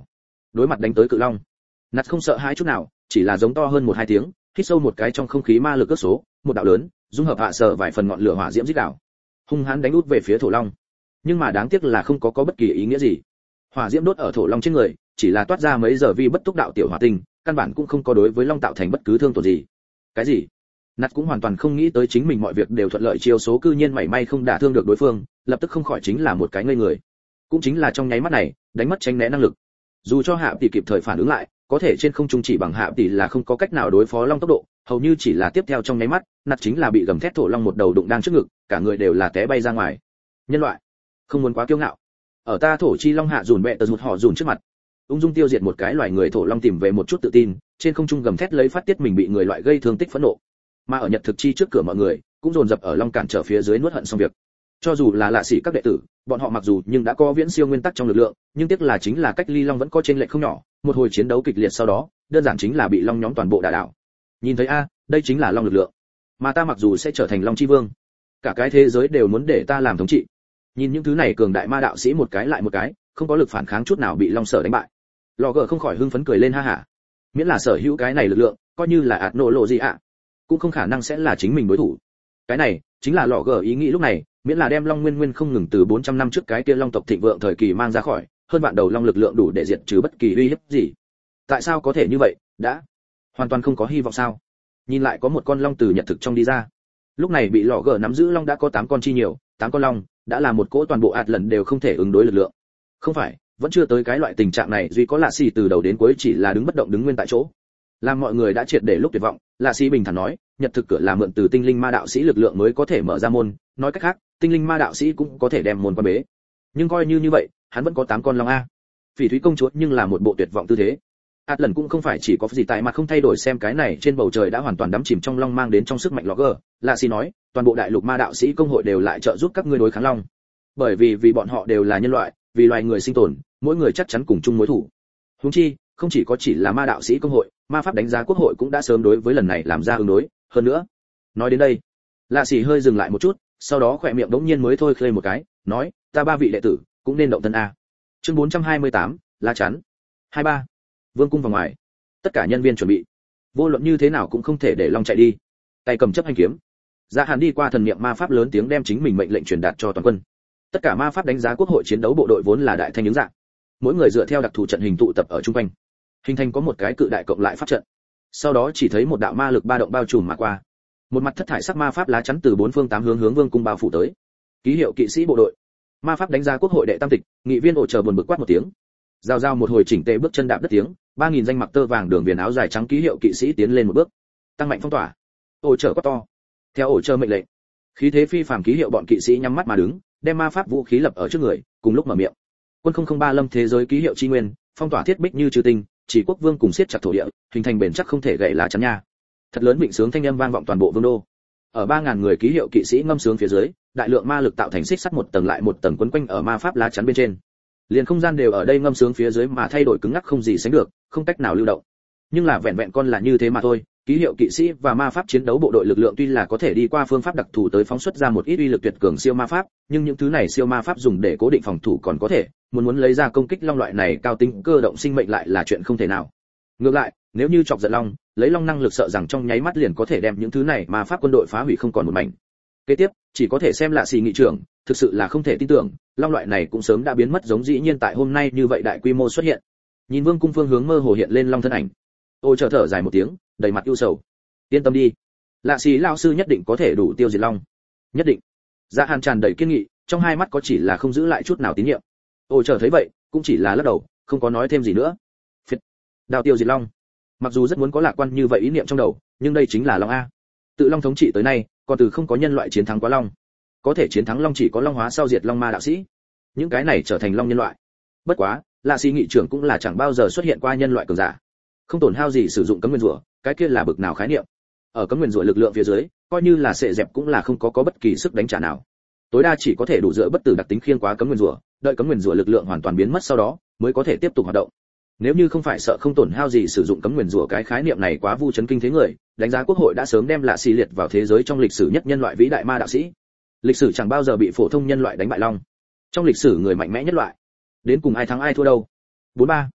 đối mặt đánh tới cự long, nạt không sợ hãi chút nào, chỉ là giống to hơn 1-2 tiếng, hít sâu một cái trong không khí ma lực cất số, một đạo lớn, dung hợp hạ sở vài phần ngọn lửa hỏa diễm rít đảo, hung hãn đánh út về phía thổ long. Nhưng mà đáng tiếc là không có bất kỳ ý nghĩa gì. Hỏa diễm đốt ở thổ long trên người, chỉ là toát ra mấy giờ vi bất túc đạo tiểu hỏa tinh, căn bản cũng không có đối với long tạo thành bất cứ thương tổn gì. Cái gì? Nạt cũng hoàn toàn không nghĩ tới chính mình mọi việc đều thuận lợi, chiêu số cư nhiên mảy may không đả thương được đối phương, lập tức không khỏi chính là một cái ngây người. Cũng chính là trong nháy mắt này, đánh mất tránh né năng lực. Dù cho Hạ tỷ kịp thời phản ứng lại, có thể trên không trung chỉ bằng Hạ tỷ là không có cách nào đối phó long tốc độ, hầu như chỉ là tiếp theo trong nháy mắt, Nạt chính là bị gầm thét thổ long một đầu đụng đang trước ngực, cả người đều là té bay ra ngoài. Nhân loại, không muốn quá kiêu ngạo. Ở ta thổ chi long hạ dùn bẹ tờ rụt họ dùn trước mặt, ung dung tiêu diệt một cái loài người thổ long, tìm về một chút tự tin, trên không trung gầm thét lấy phát tiết mình bị người loại gây thương tích phẫn nộ. Mà ở nhật thực chi trước cửa mọi người cũng dồn dập ở long cản trở phía dưới nuốt hận xong việc. Cho dù là lạ sĩ các đệ tử, bọn họ mặc dù nhưng đã có viễn siêu nguyên tắc trong lực lượng, nhưng tiếc là chính là cách ly long vẫn có trên lệch không nhỏ, một hồi chiến đấu kịch liệt sau đó, đơn giản chính là bị long nhóm toàn bộ đả đảo. Nhìn thấy a, đây chính là long lực lượng. Mà ta mặc dù sẽ trở thành long chi vương, cả cái thế giới đều muốn để ta làm thống trị. Nhìn những thứ này cường đại ma đạo sĩ một cái lại một cái, không có lực phản kháng chút nào bị long sở đánh bại. Lò gờ không khỏi hưng phấn cười lên ha hả. Miễn là sở hữu cái này lực lượng, coi như là ạt nổ lộ gì ạ, cũng không khả năng sẽ là chính mình đối thủ. Cái này chính là lò gờ ý nghĩ lúc này, miễn là đem long nguyên nguyên không ngừng từ 400 năm trước cái kia long tộc thịnh vượng thời kỳ mang ra khỏi, hơn vạn đầu long lực lượng đủ để diệt trừ bất kỳ uy hiếp gì. Tại sao có thể như vậy? Đã hoàn toàn không có hy vọng sao? Nhìn lại có một con long từ nhật thực trong đi ra. Lúc này bị lò gờ nắm giữ long đã có 8 con chi nhiều, 8 con long đã là một cỗ toàn bộ ạt lần đều không thể ứng đối lực lượng. Không phải, vẫn chưa tới cái loại tình trạng này, duy có lạ xì từ đầu đến cuối chỉ là đứng bất động đứng nguyên tại chỗ. Làm mọi người đã triệt để lúc tuyệt vọng, lạ xì bình thản nói, nhật thực cửa là mượn từ tinh linh ma đạo sĩ lực lượng mới có thể mở ra môn, nói cách khác, tinh linh ma đạo sĩ cũng có thể đem môn quan bế. Nhưng coi như vậy, hắn vẫn có 8 con long a. Phỉ thúy công chúa nhưng là một bộ tuyệt vọng tư thế. Át lần cũng không phải chỉ có gì tại mặt không thay đổi, xem cái này trên bầu trời đã hoàn toàn đắm chìm trong long mang đến trong sức mạnh logger, lạ xì nói, toàn bộ đại lục ma đạo sĩ công hội đều lại trợ giúp các ngươi đối kháng long. Bởi vì bọn họ đều là nhân loại, vì loài người sinh tồn, mỗi người chắc chắn cùng chung mối thù. Huống chi, không chỉ là ma đạo sĩ công hội, ma pháp đánh giá quốc hội cũng đã sớm đối với lần này làm ra ứng đối, hơn nữa. Nói đến đây, lạ xì hơi dừng lại một chút, sau đó khỏe miệng đống nhiên mới thôi khơi một cái, nói, ta 3 vị đệ tử cũng nên động thân a. Chương 428, lá chắn. 23. Vương cung vào ngoài, tất cả nhân viên chuẩn bị, vô luận như thế nào cũng không thể để long chạy đi. Tay cầm chấp hành kiếm, Dạ Hàn đi qua thần niệm ma pháp lớn tiếng đem chính mình mệnh lệnh truyền đạt cho toàn quân. Tất cả ma pháp đánh giá quốc hội chiến đấu bộ đội vốn là đại thanh ứng dạng, mỗi người dựa theo đặc thù trận hình tụ tập ở trung quanh, hình thành có một cái cự đại cộng lại pháp trận. Sau đó chỉ thấy một đạo ma lực ba động bao trùm mà qua, một mặt thất thải sắc ma pháp lá chắn từ 4 phương 8 hướng vương cung bao phủ tới. Ký hiệu kỵ sĩ bộ đội, ma pháp đánh giá quốc hội đệ tam tịch, nghị viên ổ chờ buồn bực quát một tiếng. Giao một hồi chỉnh tề bước chân đạp đất tiếng, 3000 danh mặc tơ vàng đường viền áo dài trắng ký hiệu kỵ sĩ tiến lên một bước, tăng mạnh phong tỏa. Ổ chờ quát to, theo ổ chờ mệnh lệnh, khí thế phi phàm ký hiệu bọn kỵ sĩ nhắm mắt mà đứng, đem ma pháp vũ khí lập ở trước người, cùng lúc mở miệng. Quân 003 lâm thế giới ký hiệu chi nguyên, phong tỏa thiết bích như trừ tinh, chỉ quốc vương cùng siết chặt thổ địa, hình thành bền chắc không thể gãy lá chắn nha. Thật lớn vịnh sướng thanh âm vang vọng toàn bộ vương đô. Ở 3000 người ký hiệu kỵ sĩ ngâm sướng phía dưới, đại lượng ma lực tạo thành xích sắt một tầng lại một tầng quấn quanh ở ma pháp lá chắn bên trên. Liền không gian đều ở đây ngâm sướng phía dưới mà thay đổi cứng ngắc không gì sánh được, không cách nào lưu động. Nhưng là vẹn vẹn con là như thế mà thôi, ký hiệu kỵ sĩ và ma pháp chiến đấu bộ đội lực lượng tuy là có thể đi qua phương pháp đặc thù tới phóng xuất ra một ít uy lực tuyệt cường siêu ma pháp, nhưng những thứ này siêu ma pháp dùng để cố định phòng thủ còn có thể, muốn lấy ra công kích long loại này cao tinh cơ động sinh mệnh lại là chuyện không thể nào. Ngược lại, nếu như chọc giận long, lấy long năng lực sợ rằng trong nháy mắt liền có thể đem những thứ này ma pháp quân đội phá hủy không còn một mảnh. Kế tiếp, chỉ có thể xem lạ xì nghị trưởng, thực sự là không thể tin tưởng, long loại này cũng sớm đã biến mất, giống dĩ nhiên tại hôm nay như vậy đại quy mô xuất hiện. Nhìn vương cung phương hướng mơ hồ hiện lên long thân ảnh, Ôi chờ thở dài một tiếng, đầy mặt ưu sầu. Yên tâm đi, lạ xì lão sư nhất định có thể đủ tiêu diệt long, nhất định. Dạ Hàn tràn đầy kiên nghị, trong hai mắt có chỉ là không giữ lại chút nào tín nhiệm. Ôi chờ thấy vậy, cũng chỉ là lắc đầu, không có nói thêm gì nữa. Phiệt, đào tiêu diệt long. Mặc dù rất muốn có lạc quan như vậy ý niệm trong đầu, nhưng đây chính là long a. Tự long thống trị tới nay, còn từ không có nhân loại chiến thắng quá long. Có thể chiến thắng long chỉ có long hóa sau diệt long ma đạo sĩ. Những cái này trở thành long nhân loại. Bất quá, lạ xì nghị trưởng cũng là chẳng bao giờ xuất hiện qua nhân loại cường giả. Không tổn hao gì sử dụng cấm nguyên rủa, cái kia là bực nào khái niệm. Ở cấm nguyên rủa lực lượng phía dưới, coi như là sệ dẹp cũng là không có bất kỳ sức đánh trả nào. Tối đa chỉ có thể đủ dựa bất tử đặc tính khiêng quá cấm nguyên rủa, đợi cấm nguyên rủa lực lượng hoàn toàn biến mất sau đó, mới có thể tiếp tục hoạt động. Nếu như không phải sợ không tổn hao gì sử dụng cấm nguyên rủa, cái khái niệm này quá vu chấn kinh thế người, đánh giá quốc hội đã sớm đem lạ xì liệt vào thế giới trong lịch sử nhất nhân loại vĩ đại ma đạo sĩ. Lịch sử chẳng bao giờ bị phổ thông nhân loại đánh bại long. Trong lịch sử người mạnh mẽ nhất loại, đến cùng ai thắng ai thua đâu. 43.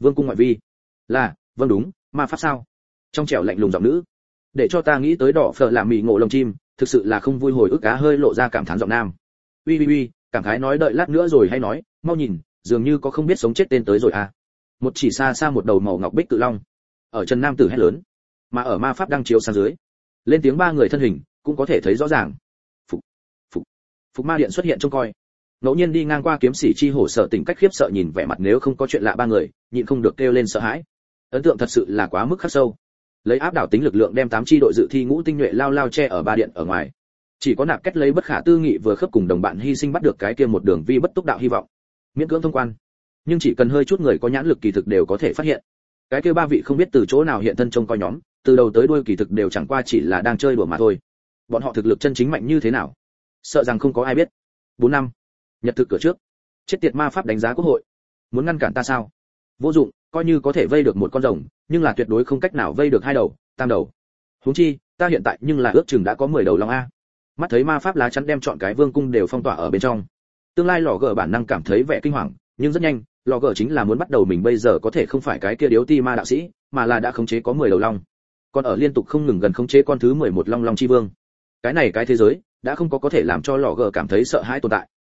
Vương cung ngoại vi. Là, vâng đúng, ma pháp sao? Trong trẻo lạnh lùng giọng nữ. Để cho ta nghĩ tới đỏ phở làm mì ngộ lồng chim, thực sự là không vui hồi ức cá hơi lộ ra cảm thán giọng nam. Uy, cảm khái nói đợi lát nữa rồi hay nói, mau nhìn, dường như có không biết sống chết tên tới rồi à. Một chỉ xa xa một đầu màu ngọc bích cự long. Ở Trần Nam tử hét lớn, mà ở ma pháp đang chiếu sang dưới. Lên tiếng ba người thân hình, cũng có thể thấy rõ ràng. Phục ma điện xuất hiện trông coi. Ngẫu nhiên đi ngang qua kiếm sĩ chi hổ sợ tỉnh cách khiếp sợ nhìn vẻ mặt nếu không có chuyện lạ ba người, nhịn không được kêu lên sợ hãi. Ấn tượng thật sự là quá mức khắc sâu. Lấy áp đảo tính lực lượng đem 8 chi đội dự thi ngũ tinh nhuệ lao che ở ba điện ở ngoài. Chỉ có nạp kết lấy bất khả tư nghị vừa khớp cùng đồng bạn hy sinh bắt được cái kia một đường vi bất túc đạo hy vọng. Miễn cưỡng thông quan. Nhưng chỉ cần hơi chút người có nhãn lực kỳ thực đều có thể phát hiện. Cái kia ba vị không biết từ chỗ nào hiện thân trông coi nhóm, từ đầu tới đuôi kỳ thực đều chẳng qua chỉ là đang chơi đùa mà thôi. Bọn họ thực lực chân chính mạnh như thế nào? Sợ rằng không có ai biết. 4 năm. Nhật thực cửa trước. Chết tiệt ma pháp đánh giá quốc hội. Muốn ngăn cản ta sao? Vô dụng, coi như có thể vây được một con rồng, nhưng là tuyệt đối không cách nào vây được hai đầu, tam đầu. Huống chi, ta hiện tại nhưng là ước chừng đã có 10 đầu long a. Mắt thấy ma pháp lá chắn đem chọn cái vương cung đều phong tỏa ở bên trong. Tương lai lò gở bản năng cảm thấy vẻ kinh hoàng, nhưng rất nhanh, lò gở chính là muốn bắt đầu mình bây giờ có thể không phải cái kia điếu ti ma đạo sĩ, mà là đã khống chế có 10 đầu long. Còn ở liên tục không ngừng gần khống chế con thứ 11 long chi vương. Cái này cái thế giới đã không có thể làm cho lò gở cảm thấy sợ hãi tồn tại.